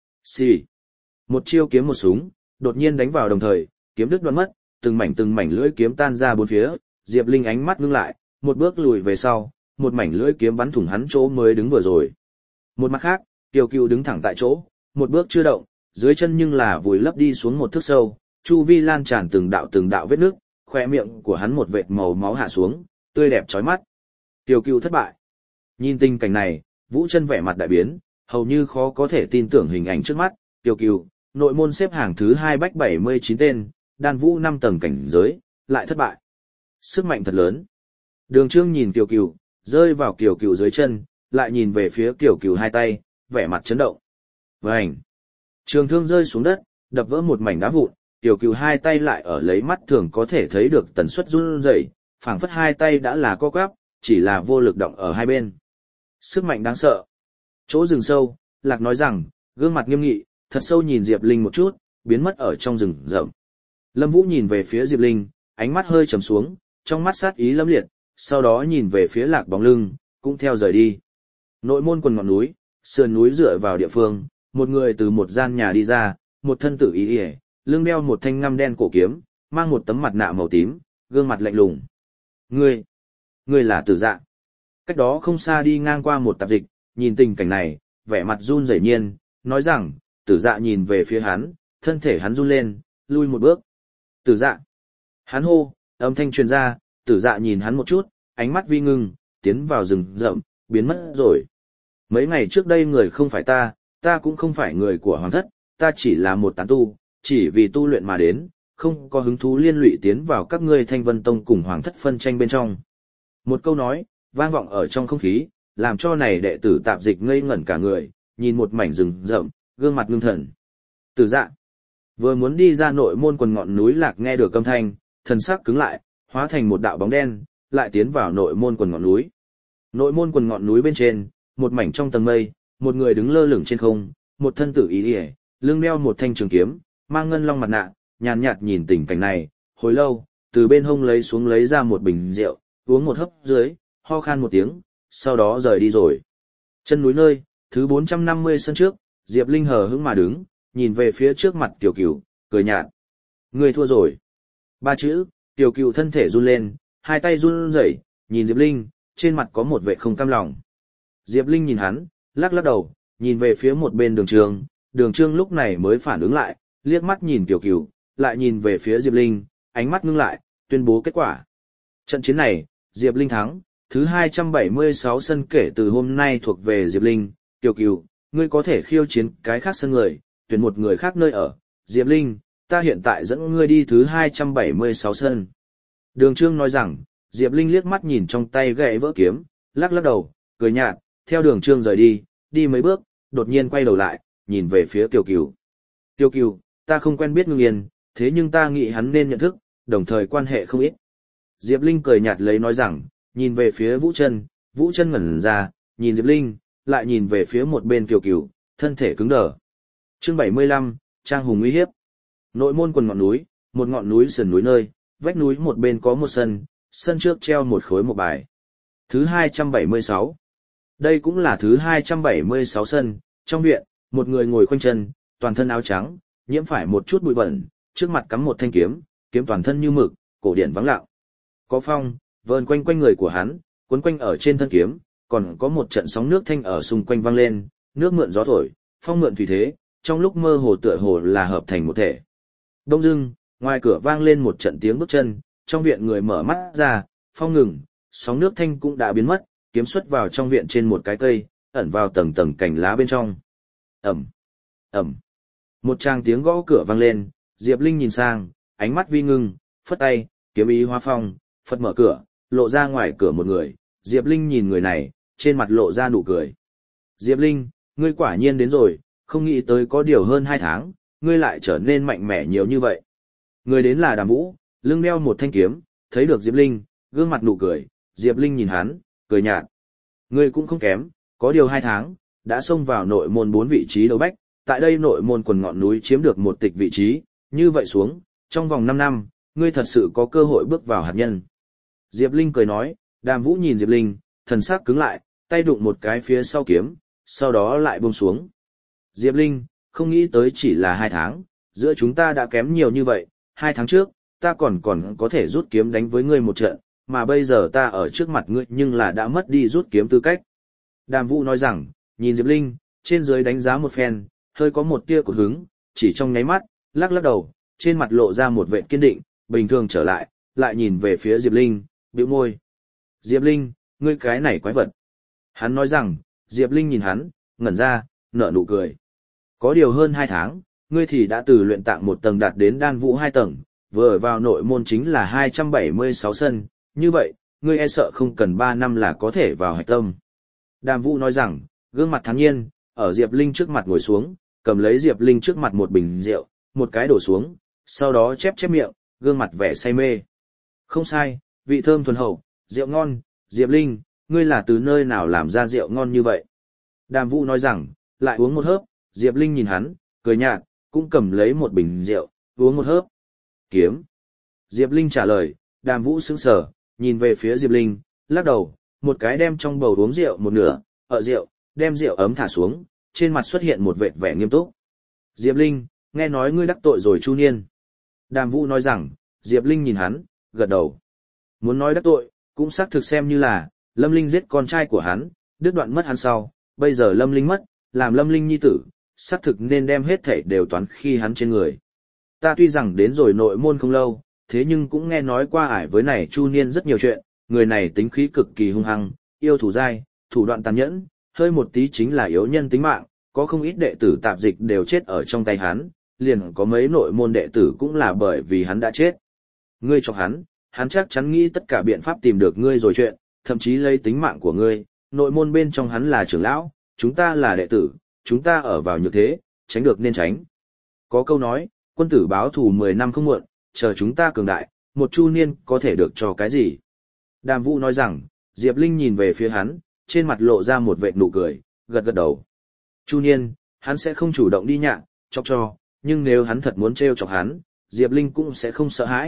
Xì. Một chiêu kiếm một súng, đột nhiên đánh vào đồng thời, kiếm đứt đoạn mất, từng mảnh từng mảnh lưỡi kiếm tan ra bốn phía, Diệp Linh ánh mắt ngưng lại, một bước lùi về sau, một mảnh lưỡi kiếm bắn thủng hắn chỗ mới đứng vừa rồi. Một mặt khác, Tiêu Cửu đứng thẳng tại chỗ, một bước chưa động, dưới chân nhưng là vùi lấp đi xuống một thước sâu, chu vi lan tràn từng đạo từng đạo vết nước, khóe miệng của hắn một vệt màu máu hạ xuống, tươi đẹp chói mắt. Tiêu Cửu thất bại. Nhìn tình cảnh này, Vũ Chân vẻ mặt đại biến, hầu như khó có thể tin tưởng hình ảnh trước mắt. Tiêu Cửu, nội môn xếp hàng thứ hai bách bảy mươi chín tên, đan vũ năm tầng cảnh giới, lại thất bại. Sức mạnh thật lớn. Đường Trương nhìn Tiêu Cửu, rơi vào Tiêu Cửu dưới chân, lại nhìn về phía Tiêu Cửu hai tay, vẻ mặt chấn động. Vành. Trường thương rơi xuống đất, đập vỡ một mảnh đá vụn, Tiêu Cửu hai tay lại ở lấy mắt thường có thể thấy được tần suất run rẩy, phảng phất hai tay đã là co quắp, chỉ là vô lực động ở hai bên. Sức mạnh đáng sợ. Chỗ rừng sâu, Lạc nói rằng, gương mặt nghiêm nghị, thật sâu nhìn Diệp Linh một chút, biến mất ở trong rừng rậm. Lâm Vũ nhìn về phía Diệp Linh, ánh mắt hơi trầm xuống, trong mắt sát ý lẫm liệt, sau đó nhìn về phía Lạc bóng lưng, cũng theo rời đi. Nội môn quần ngọn núi, sườn núi dựa vào địa phương, một người từ một gian nhà đi ra, một thân tử y y, lưng đeo một thanh ngăm đen cổ kiếm, mang một tấm mặt nạ màu tím, gương mặt lạnh lùng. Ngươi, ngươi là Tử Dạ. Cách đó không xa đi ngang qua một tạp dịch, nhìn tình cảnh này, vẻ mặt run rẩy nhiên, nói rằng, Tử Dạ nhìn về phía hắn, thân thể hắn run lên, lui một bước. Tử Dạ. Hắn hô, âm thanh truyền ra, Tử Dạ nhìn hắn một chút, ánh mắt vi ngưng, tiến vào rừng rậm, biến mất rồi. Mấy ngày trước đây người không phải ta, ta cũng không phải người của hoàng thất, ta chỉ là một tán tu, chỉ vì tu luyện mà đến, không có hứng thú liên lụy tiến vào các ngươi Thanh Vân Tông cùng hoàng thất phân tranh bên trong. Một câu nói, vang vọng ở trong không khí, làm cho này đệ tử tạp dịch ngây ngẩn cả người, nhìn một mảnh rừng rậm, gương mặt ngưng thần. Tử Dạ. Vừa muốn đi ra nội môn quần ngọn núi Lạc nghe được âm thanh, thần sắc cứng lại, hóa thành một đạo bóng đen, lại tiến vào nội môn quần ngọn núi. Nội môn quần ngọn núi bên trên, một mảnh trong tầng mây, một người đứng lơ lửng trên không, một thân tử y y, lưng đeo một thanh trường kiếm, mang ngân long mặt nạ, nhàn nhạt nhìn tình cảnh này, hồi lâu, từ bên hông lấy xuống lấy ra một bình rượu, uống một hớp dưới, ho khan một tiếng, sau đó rời đi rồi. Chân núi nơi, thứ bốn trăm năm mươi sân trước, Diệp Linh hờ hững mà đứng, nhìn về phía trước mặt Tiểu Cửu, cười nhạt. Ngươi thua rồi. Ba chữ, Tiểu Cửu thân thể run lên, hai tay run rẩy, nhìn Diệp Linh, trên mặt có một vẻ không cam lòng. Diệp Linh nhìn hắn, lắc lắc đầu, nhìn về phía một bên Đường Trương, Đường Trương lúc này mới phản ứng lại, liếc mắt nhìn Tiểu Cửu, lại nhìn về phía Diệp Linh, ánh mắt ngưng lại, tuyên bố kết quả. Trận chiến này, Diệp Linh thắng, thứ hai trăm bảy mươi sáu sân kể từ hôm nay thuộc về Diệp Linh, Tiểu Cửu, ngươi có thể khiêu chiến cái khác sân người, tuyển một người khác nơi ở, Diệp Linh, ta hiện tại dẫn ngươi đi thứ hai trăm bảy mươi sáu sân. Đường Trương nói rằng, Diệp Linh liếc mắt nhìn trong tay gậy vỡ kiếm, lắc lắc đầu, cười nhạt, theo Đường Trương rời đi, đi mấy bước, đột nhiên quay đầu lại, nhìn về phía Tiểu Cửu. Tiểu Cửu, ta không quen biết Ngưng Yên, thế nhưng ta nghĩ hắn nên nhận thức, đồng thời quan hệ không ít. Diệp Linh cười nhạt lấy nói rằng, nhìn về phía Vũ Chân, Vũ Chân ngẩn ra, nhìn Diệp Linh, lại nhìn về phía một bên Tiểu Cửu, thân thể cứng đờ. Chương bảy mươi lăm, Trang hùng uy hiếp. Nội môn quần ngọn núi, một ngọn núi sườn núi nơi, vách núi một bên có một sân, sân trước treo một khối một bài. Thứ hai trăm bảy mươi sáu. Đây cũng là thứ hai trăm bảy mươi sáu sân, trong viện, một người ngồi khoanh chân, toàn thân áo trắng, nhiễm phải một chút bụi bẩn, trước mặt cắm một thanh kiếm, kiếm toàn thân như mực, cổ điển vắng lặng. Có phong, vờn quanh quanh người của hắn, quấn quanh ở trên thân kiếm, còn có một trận sóng nước thanh ở xung quanh vang lên, nước mượn gió thổi, phong mượn thủy thế, trong lúc mơ hồ tựa hồ là hợp thành một thể. Đông dưng, ngoài cửa vang lên một trận tiếng bước chân, trong viện người mở mắt ra, phong ngừng, sóng nước thanh cũng đã biến mất, kiếm xuất vào trong viện trên một cái cây, ẩn vào tầng tầng cành lá bên trong. Ẩm, Ẩm. Một tràng tiếng gõ cửa vang lên, Diệp Linh nhìn sang, ánh mắt vi ngưng, phất tay, kiếm ý hóa phong, phất mở cửa, lộ ra ngoài cửa một người, Diệp Linh nhìn người này, trên mặt lộ ra nụ cười. Diệp Linh, ngươi quả nhiên đến rồi, không nghĩ tới có điều hơn hai tháng, ngươi lại trở nên mạnh mẽ nhiều như vậy. Người đến là Đàm Vũ, lưng đeo một thanh kiếm, thấy được Diệp Linh, gương mặt nụ cười, Diệp Linh nhìn hắn, cười nhạt. Ngươi cũng không kém, có điều hai tháng, đã xông vào nội môn bốn vị trí đầu bách, tại đây nội môn quần ngọn núi chiếm được một tịch vị trí, như vậy xuống, trong vòng năm năm, ngươi thật sự có cơ hội bước vào hạt nhân. Diệp Linh cười nói, Đàm Vũ nhìn Diệp Linh, thần sắc cứng lại, tay đụng một cái phía sau kiếm, sau đó lại buông xuống. Diệp Linh, không nghĩ tới chỉ là hai tháng, giữa chúng ta đã kém nhiều như vậy, hai tháng trước, ta còn còn có thể rút kiếm đánh với ngươi một trận, mà bây giờ ta ở trước mặt ngươi nhưng là đã mất đi rút kiếm tư cách. Đàm Vũ nói rằng, nhìn Diệp Linh, trên dưới đánh giá một phen, hơi có một tia cột hứng, chỉ trong nháy mắt, lắc lắc đầu, trên mặt lộ ra một vẻ kiên định, bình thường trở lại, lại nhìn về phía Diệp Linh, bĩu môi. Diệp Linh, ngươi cái này quái vật. Hắn nói rằng, Diệp Linh nhìn hắn, ngẩn ra, nở nụ cười. Có điều hơn hai tháng, ngươi thì đã từ luyện tạng một tầng đạt đến đan vũ hai tầng, vừa vào nội môn chính là hai trăm bảy mươi sáu sân, như vậy, ngươi e sợ không cần ba năm là có thể vào hạch tâm. Đàm Vũ nói rằng, gương mặt thản nhiên, ở Diệp Linh trước mặt ngồi xuống, cầm lấy Diệp Linh trước mặt một bình rượu, một cái đổ xuống, sau đó chép chép miệng, gương mặt vẻ say mê. Không sai, vị thơm thuần hậu, rượu ngon, Diệp Linh, ngươi là từ nơi nào làm ra rượu ngon như vậy? Đàm Vũ nói rằng, lại uống một hớp, Diệp Linh nhìn hắn, cười nhạt, cũng cầm lấy một bình rượu, uống một hớp. Kiếm. Diệp Linh trả lời, Đàm Vũ sững sờ, nhìn về phía Diệp Linh, lắc đầu, một cái đem trong bầu uống rượu một nửa, ở rượu, đem rượu ấm thả xuống, trên mặt xuất hiện một vệt vẻ nghiêm túc. Diệp Linh, nghe nói ngươi đắc tội rồi Chu Niên. Đàm Vũ nói rằng, Diệp Linh nhìn hắn, gật đầu. Muốn nói đắc tội, cũng xác thực xem như là, Lâm Linh giết con trai của hắn, đứt đoạn mất hắn sau, bây giờ Lâm Linh mất, làm Lâm Linh nhi tử, xác thực nên đem hết thảy đều toán khi hắn trên người. Ta tuy rằng đến rồi nội môn không lâu, thế nhưng cũng nghe nói qua ải với này Chu Niên rất nhiều chuyện, người này tính khí cực kỳ hung hăng, yêu thủ dai, thủ đoạn tàn nhẫn, hơi một tí chính là yếu nhân tính mạng, có không ít đệ tử tạp dịch đều chết ở trong tay hắn, liền có mấy nội môn đệ tử cũng là bởi vì hắn đã chết. Ngươi chọc hắn, hắn chắc chắn nghĩ tất cả biện pháp tìm được ngươi rồi chuyện, thậm chí lấy tính mạng của ngươi, nội môn bên trong hắn là trưởng lão, chúng ta là đệ tử, chúng ta ở vào như thế, tránh được nên tránh. Có câu nói, quân tử báo thù mười năm không muộn, chờ chúng ta cường đại, một Chu Niên có thể được cho cái gì? Đàm Vũ nói rằng, Diệp Linh nhìn về phía hắn, trên mặt lộ ra một vệt nụ cười, gật gật đầu. Chu Niên, hắn sẽ không chủ động đi nhạ, chọc cho, nhưng nếu hắn thật muốn trêu chọc hắn, Diệp Linh cũng sẽ không sợ hãi,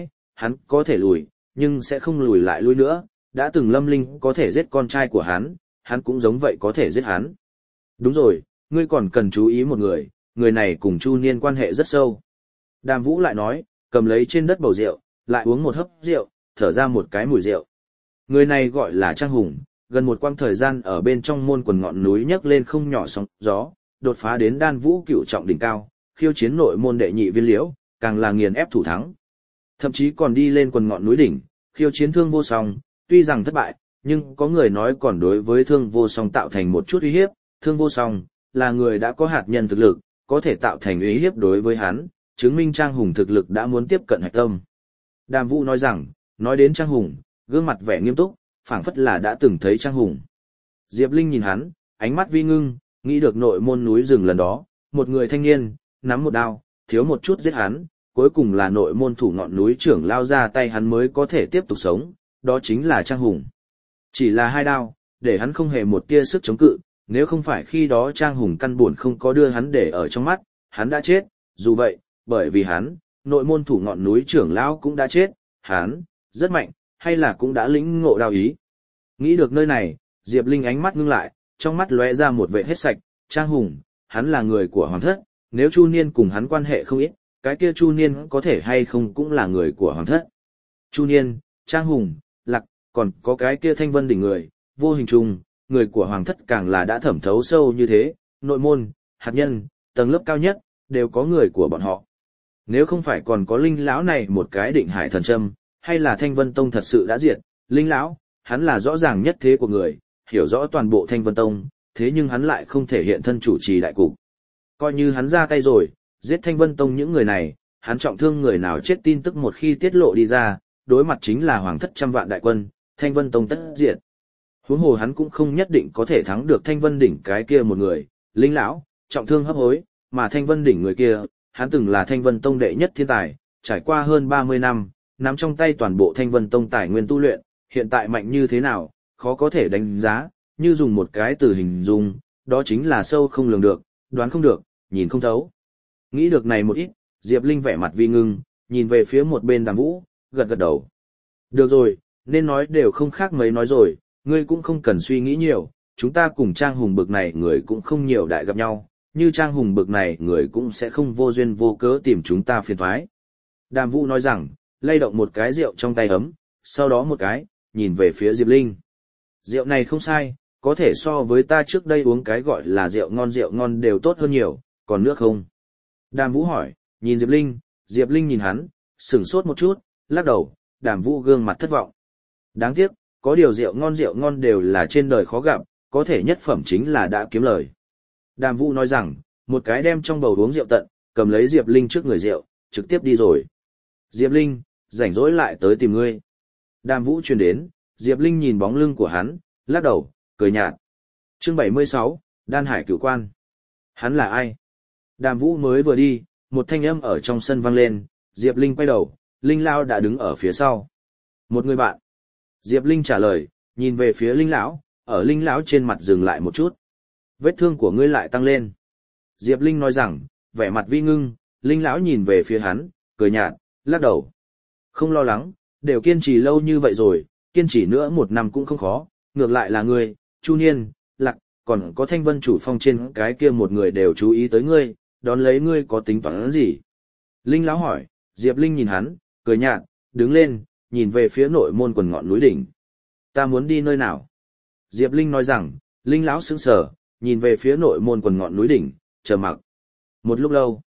hắn có thể lùi, nhưng sẽ không lùi lại lui nữa, đã từng Lâm Linh có thể giết con trai của hắn, hắn cũng giống vậy có thể giết hắn. Đúng rồi, ngươi còn cần chú ý một người, người này cùng Chu Niên quan hệ rất sâu. Đàm Vũ lại nói, cầm lấy trên đất bầu rượu, lại uống một hớp rượu, thở ra một cái mùi rượu. Người này gọi là Trang Hùng, gần một quãng thời gian ở bên trong môn quần ngọn núi nhấc lên không nhỏ sóng gió, đột phá đến đan vũ cựu trọng đỉnh cao, khiêu chiến nội môn đệ nhị viên liễu, càng là nghiền ép thủ thắng. Thậm chí còn đi lên quần ngọn núi đỉnh, khiêu chiến Thương Vô Song, tuy rằng thất bại, nhưng có người nói còn đối với Thương Vô Song tạo thành một chút uy hiếp, Thương Vô Song là người đã có hạt nhân thực lực, có thể tạo thành uy hiếp đối với hắn, chứng minh Trang Hùng thực lực đã muốn tiếp cận hạch tâm. Đàm Vũ nói rằng, nói đến Trang Hùng, gương mặt vẻ nghiêm túc, phảng phất là đã từng thấy Trang Hùng. Diệp Linh nhìn hắn, ánh mắt vi ngưng, nghĩ được nội môn núi rừng lần đó, một người thanh niên, nắm một đao, thiếu một chút giết hắn, cuối cùng là nội môn thủ ngọn núi trưởng lao ra tay hắn mới có thể tiếp tục sống, đó chính là Trang Hùng. Chỉ là hai đao, để hắn không hề một tia sức chống cự, nếu không phải khi đó Trang Hùng căn buồn không có đưa hắn để ở trong mắt, hắn đã chết, dù vậy, bởi vì hắn, nội môn thủ ngọn núi trưởng lão cũng đã chết, hắn, rất mạnh, hay là cũng đã lĩnh ngộ đạo ý. Nghĩ được nơi này, Diệp Linh ánh mắt ngưng lại, trong mắt lóe ra một vẻ hết sạch, Trang Hùng, hắn là người của Hoàng thất, nếu Chu Niên cùng hắn quan hệ không ít, cái kia Chu Niên có thể hay không cũng là người của Hoàng thất. Chu Niên, Trang Hùng, Lạc, còn có cái kia Thanh Vân đỉnh người, vô hình trùng, người của Hoàng thất càng là đã thẩm thấu sâu như thế, nội môn, hạt nhân, tầng lớp cao nhất, đều có người của bọn họ. Nếu không phải còn có Linh lão này một cái định hải thần châm, hay là Thanh Vân Tông thật sự đã diệt, Linh lão, hắn là rõ ràng nhất thế của người, hiểu rõ toàn bộ Thanh Vân Tông, thế nhưng hắn lại không thể hiện thân chủ trì đại cục. Coi như hắn ra tay rồi, giết Thanh Vân Tông những người này, hắn trọng thương người nào chết tin tức một khi tiết lộ đi ra, đối mặt chính là Hoàng thất trăm vạn đại quân, Thanh Vân Tông tất diệt. Huống hồ hắn cũng không nhất định có thể thắng được Thanh Vân đỉnh cái kia một người, Linh lão, trọng thương hấp hối, mà Thanh Vân đỉnh người kia, hắn từng là Thanh Vân Tông đệ nhất thiên tài, trải qua hơn ba mươi năm, nắm trong tay toàn bộ Thanh Vân Tông tài nguyên tu luyện, hiện tại mạnh như thế nào, khó có thể đánh giá, như dùng một cái từ hình dung, đó chính là sâu không lường được, đoán không được, nhìn không thấu. Nghĩ được này một ít, Diệp Linh vẻ mặt vi ngưng, nhìn về phía một bên Đàm Vũ, gật gật đầu. Được rồi, nên nói đều không khác mấy nói rồi, ngươi cũng không cần suy nghĩ nhiều, chúng ta cùng Trang Hùng bực này người cũng không nhiều đại gặp nhau, như Trang Hùng bực này người cũng sẽ không vô duyên vô cớ tìm chúng ta phiền toái. Đàm Vũ nói rằng, lay động một cái rượu trong tay ấm, sau đó một cái, nhìn về phía Diệp Linh. Rượu này không sai, có thể so với ta trước đây uống cái gọi là rượu ngon rượu ngon đều tốt hơn nhiều, còn nước không? Đàm Vũ hỏi, nhìn Diệp Linh, Diệp Linh nhìn hắn, sửng sốt một chút, lắc đầu, Đàm Vũ gương mặt thất vọng. Đáng tiếc, có điều rượu ngon rượu ngon đều là trên đời khó gặp, có thể nhất phẩm chính là đã kiếm lời. Đàm Vũ nói rằng, một cái đem trong bầu uống rượu tận, cầm lấy Diệp Linh trước người rượu, trực tiếp đi rồi. Diệp Linh, rảnh rỗi lại tới tìm ngươi. Đàm Vũ truyền đến, Diệp Linh nhìn bóng lưng của hắn, lắc đầu, cười nhạt. Chương bảy mươi sáu, Đan Hải Cửu Quan. Hắn là ai? Đàm Vũ mới vừa đi, một thanh âm ở trong sân vang lên, Diệp Linh quay đầu, Linh Lão đã đứng ở phía sau. Một người bạn. Diệp Linh trả lời, nhìn về phía Linh Lão, ở Linh Lão trên mặt dừng lại một chút. Vết thương của ngươi lại tăng lên. Diệp Linh nói rằng, vẻ mặt vi ngưng, Linh Lão nhìn về phía hắn, cười nhạt, lắc đầu. Không lo lắng, đều kiên trì lâu như vậy rồi, kiên trì nữa một năm cũng không khó, ngược lại là ngươi, Chu Niên, Lạc, còn có Thanh Vân chủ phong trên cái kia một người đều chú ý tới ngươi, đón lấy ngươi có tính toán gì? Linh Lão hỏi, Diệp Linh nhìn hắn, cười nhạt, đứng lên, nhìn về phía nội môn quần ngọn núi đỉnh. Ta muốn đi nơi nào? Diệp Linh nói rằng, Linh Lão sững sờ, nhìn về phía nội môn quần ngọn núi đỉnh, chờ mặc. Một lúc lâu,